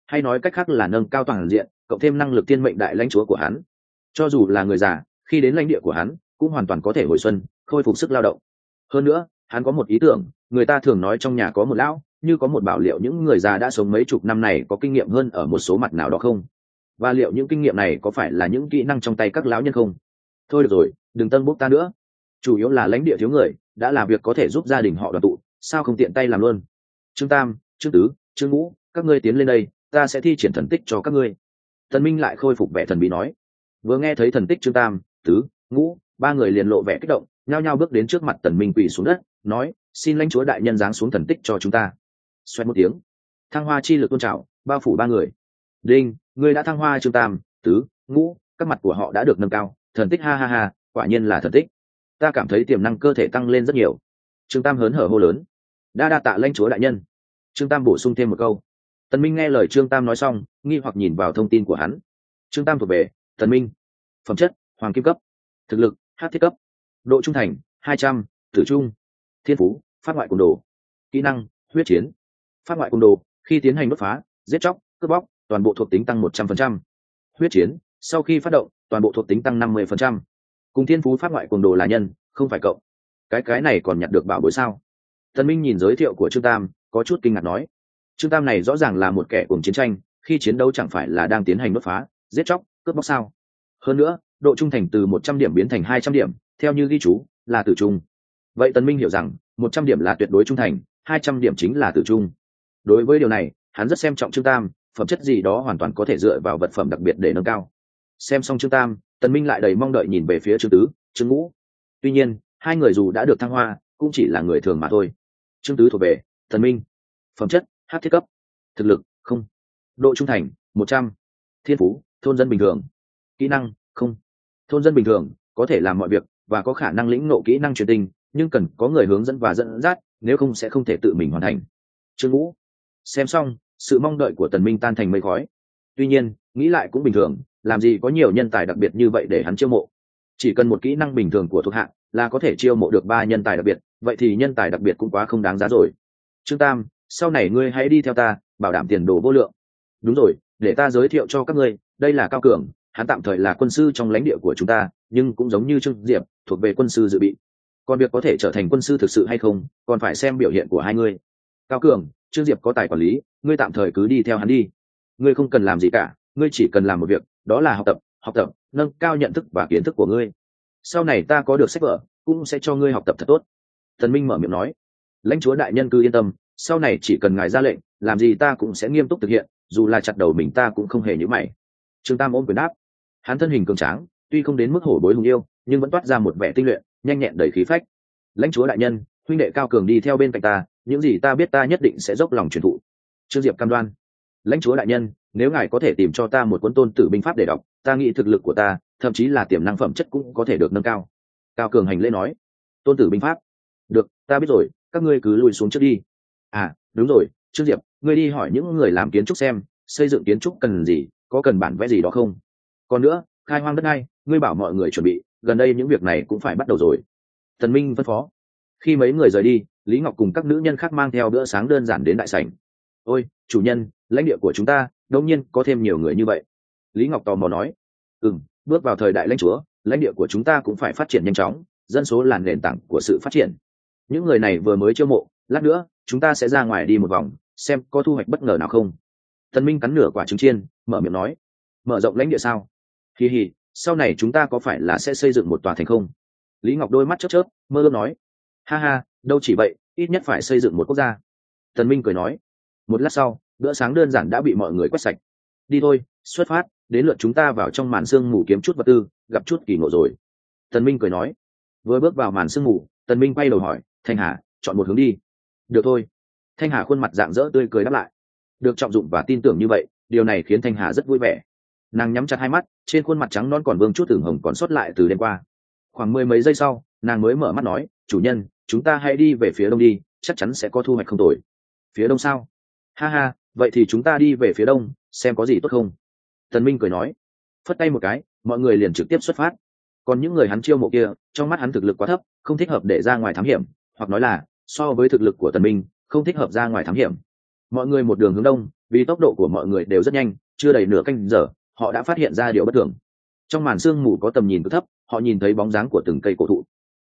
hay nói cách khác là nâng cao toàn diện, cộng thêm năng lực thiên mệnh đại lãnh chúa của hắn. Cho dù là người già, khi đến lãnh địa của hắn cũng hoàn toàn có thể hồi xuân, khôi phục sức lao động. Hơn nữa hắn có một ý tưởng, người ta thường nói trong nhà có một lão, như có một bảo liệu, những người già đã sống mấy chục năm này có kinh nghiệm hơn ở một số mặt nào đó không? Và liệu những kinh nghiệm này có phải là những kỹ năng trong tay các lão nhân không? Thôi được rồi, đừng tân bốc ta nữa. Chủ yếu là lãnh địa thiếu người, đã làm việc có thể giúp gia đình họ đoàn tụ, sao không tiện tay làm luôn? Trương Tam, Trương Tứ, Trương Ngũ, các ngươi tiến lên đây, ta sẽ thi triển thần tích cho các ngươi. Tần Minh lại khôi phục vẻ thần bí nói. Vừa nghe thấy thần tích Trương Tam, Tứ, Ngũ, ba người liền lộ vẻ kích động, nhao nhao bước đến trước mặt Tần Minh quỳ xuống đất, nói: xin lãnh chúa đại nhân giáng xuống thần tích cho chúng ta. Xoẹt một tiếng, thăng hoa chi lực tôn trào bao phủ ba người. Đinh, ngươi đã thăng hoa Trương Tam, Tứ, Ngũ, các mặt của họ đã được nâng cao. Thần tích, ha ha ha, quả nhiên là thần tích. Ta cảm thấy tiềm năng cơ thể tăng lên rất nhiều. Trương Tam hớn hở hô lớn. Đa đa tạ lãnh chúa đại nhân. Trương Tam bổ sung thêm một câu. Tần Minh nghe lời Trương Tam nói xong, nghi hoặc nhìn vào thông tin của hắn. Trương Tam thuộc về Tần Minh. Phẩm chất hoàng kim cấp, thực lực hắc thiết cấp, độ trung thành hai trăm, tử trung, thiên phú phát ngoại cùng đồ, kỹ năng huyết chiến. Phát ngoại cùng đồ, khi tiến hành đột phá, giết chóc, cướp bóc, toàn bộ thuộc tính tăng một trăm phần trăm. Huyết chiến, sau khi phát động, toàn bộ thuộc tính tăng năm mươi phần trăm. Cùng thiên phú phát ngoại cùng đồ là nhân, không phải cộng. Cái cái này còn nhặt được bảo bối sao? Tần Minh nhìn giới thiệu của Trương Tam, có chút kinh ngạc nói. Trương Tam này rõ ràng là một kẻ cuồng chiến tranh, khi chiến đấu chẳng phải là đang tiến hành đột phá, giết chóc, cướp bóc sao? Hơn nữa, độ trung thành từ một trăm điểm biến thành hai trăm điểm, theo như ghi chú, là tử trung. Vậy Tần Minh hiểu rằng, một trăm điểm là tuyệt đối trung thành, hai trăm điểm chính là tử trung. Đối với điều này, hắn rất xem trọng Trương Tam, phẩm chất gì đó hoàn toàn có thể dựa vào vật phẩm đặc biệt để nâng cao. Xem xong Trương Tam, Tần Minh lại đầy mong đợi nhìn về phía Trương Tứ, Trương Ngũ. Tuy nhiên, hai người dù đã được thăng hoa, cũng chỉ là người thường mà thôi. Trương Tứ thuộc về Tần Minh. Phẩm chất hắc thiết cấp, thực lực không, độ trung thành một trăm, thiên phú thôn dân bình thường, kỹ năng không. Thôn dân bình thường có thể làm mọi việc và có khả năng lĩnh ngộ kỹ năng truyền tình, nhưng cần có người hướng dẫn và dẫn dắt, nếu không sẽ không thể tự mình hoàn thành. Trương Ngũ. Xem xong, sự mong đợi của Tần Minh tan thành mây khói. Tuy nhiên, nghĩ lại cũng bình thường, làm gì có nhiều nhân tài đặc biệt như vậy để hắn chiêu mộ. Chỉ cần một kỹ năng bình thường của thuộc hạ là có thể chiêu mộ được ba nhân tài đặc biệt, vậy thì nhân tài đặc biệt cũng quá không đáng giá rồi. Trương Tam, sau này ngươi hãy đi theo ta, bảo đảm tiền đồ vô lượng. Đúng rồi, để ta giới thiệu cho các ngươi, đây là Cao Cường, hắn tạm thời là quân sư trong lãnh địa của chúng ta, nhưng cũng giống như Trương Diệp, thuộc về quân sư dự bị. Còn việc có thể trở thành quân sư thực sự hay không, còn phải xem biểu hiện của hai người. Cao Cường, Trương Diệp có tài quản lý, ngươi tạm thời cứ đi theo hắn đi. Ngươi không cần làm gì cả, ngươi chỉ cần làm một việc, đó là học tập, học tập, nâng cao nhận thức và kiến thức của ngươi. Sau này ta có được sách vở, cũng sẽ cho ngươi học tập thật tốt. Tần Minh mở miệng nói. Lãnh chúa đại nhân cứ yên tâm, sau này chỉ cần ngài ra lệnh, làm gì ta cũng sẽ nghiêm túc thực hiện, dù là chặt đầu mình ta cũng không hề nhíu mày. Trương Tam ôm quyền đáp. Hắn thân hình cường tráng, tuy không đến mức hổ bối hùng yêu, nhưng vẫn toát ra một vẻ tinh luyện, nhanh nhẹn đầy khí phách. Lãnh chúa đại nhân, huynh đệ Cao Cường đi theo bên cạnh ta, những gì ta biết ta nhất định sẽ dốc lòng truyền thụ. Trương Diệp cam đoan. Lãnh chúa đại nhân, nếu ngài có thể tìm cho ta một cuốn tôn tử binh pháp để đọc, ta nghĩ thực lực của ta, thậm chí là tiềm năng phẩm chất cũng có thể được nâng cao. Cao Cường hành lễ nói. Tôn tử binh pháp. Được, ta biết rồi, các ngươi cứ lùi xuống trước đi. À, đúng rồi, Trương Diệp, ngươi đi hỏi những người làm kiến trúc xem, xây dựng kiến trúc cần gì, có cần bản vẽ gì đó không? Còn nữa, khai hoang đất đai, ngươi bảo mọi người chuẩn bị, gần đây những việc này cũng phải bắt đầu rồi. Tần Minh phân phó. Khi mấy người rời đi, Lý Ngọc cùng các nữ nhân khác mang theo bữa sáng đơn giản đến đại sảnh. Ôi, chủ nhân, lãnh địa của chúng ta, đột nhiên có thêm nhiều người như vậy. Lý Ngọc tò mò nói. Ừm, bước vào thời đại lãnh chúa, lãnh địa của chúng ta cũng phải phát triển nhanh chóng, dân số là nền tảng của sự phát triển. Những người này vừa mới chiêu mộ, lát nữa chúng ta sẽ ra ngoài đi một vòng, xem có thu hoạch bất ngờ nào không. Tần Minh cắn nửa quả trứng chiên, mở miệng nói. Mở rộng lãnh địa sao? Hi hi, sau này chúng ta có phải là sẽ xây dựng một tòa thành không? Lý Ngọc đôi mắt chớp chớp, mơ ước nói. Ha ha, đâu chỉ vậy, ít nhất phải xây dựng một quốc gia. Tần Minh cười nói. Một lát sau, bữa sáng đơn giản đã bị mọi người quét sạch. Đi thôi, xuất phát, đến lượt chúng ta vào trong màn sương mù kiếm chút vật tư, gặp chút kỳ ngộ rồi. Tần Minh cười nói. Vừa bước vào màn sương mù, Tần Minh quay đầu hỏi, Thanh Hà, chọn một hướng đi. Được thôi. Thanh Hà khuôn mặt rạng rỡ tươi cười đáp lại. Được trọng dụng và tin tưởng như vậy, điều này khiến Thanh Hà rất vui vẻ. Nàng nhắm chặt hai mắt, trên khuôn mặt trắng non còn vương chút ửng hồng còn sót lại từ đêm qua. Khoảng mười mấy giây sau, nàng mới mở mắt nói, chủ nhân, chúng ta hãy đi về phía đông đi, chắc chắn sẽ có thu hoạch không tồi. Phía đông sao? Ha ha, vậy thì chúng ta đi về phía đông, xem có gì tốt không? Tần Minh cười nói. Phất tay một cái, mọi người liền trực tiếp xuất phát. Còn những người hắn chiêu mộ kia, trong mắt hắn thực lực quá thấp, không thích hợp để ra ngoài thám hiểm, hoặc nói là so với thực lực của Tần Minh, không thích hợp ra ngoài thám hiểm. Mọi người một đường hướng đông, vì tốc độ của mọi người đều rất nhanh, chưa đầy nửa canh giờ họ đã phát hiện ra điều bất thường. Trong màn sương mù có tầm nhìn cực thấp, họ nhìn thấy bóng dáng của từng cây cổ thụ,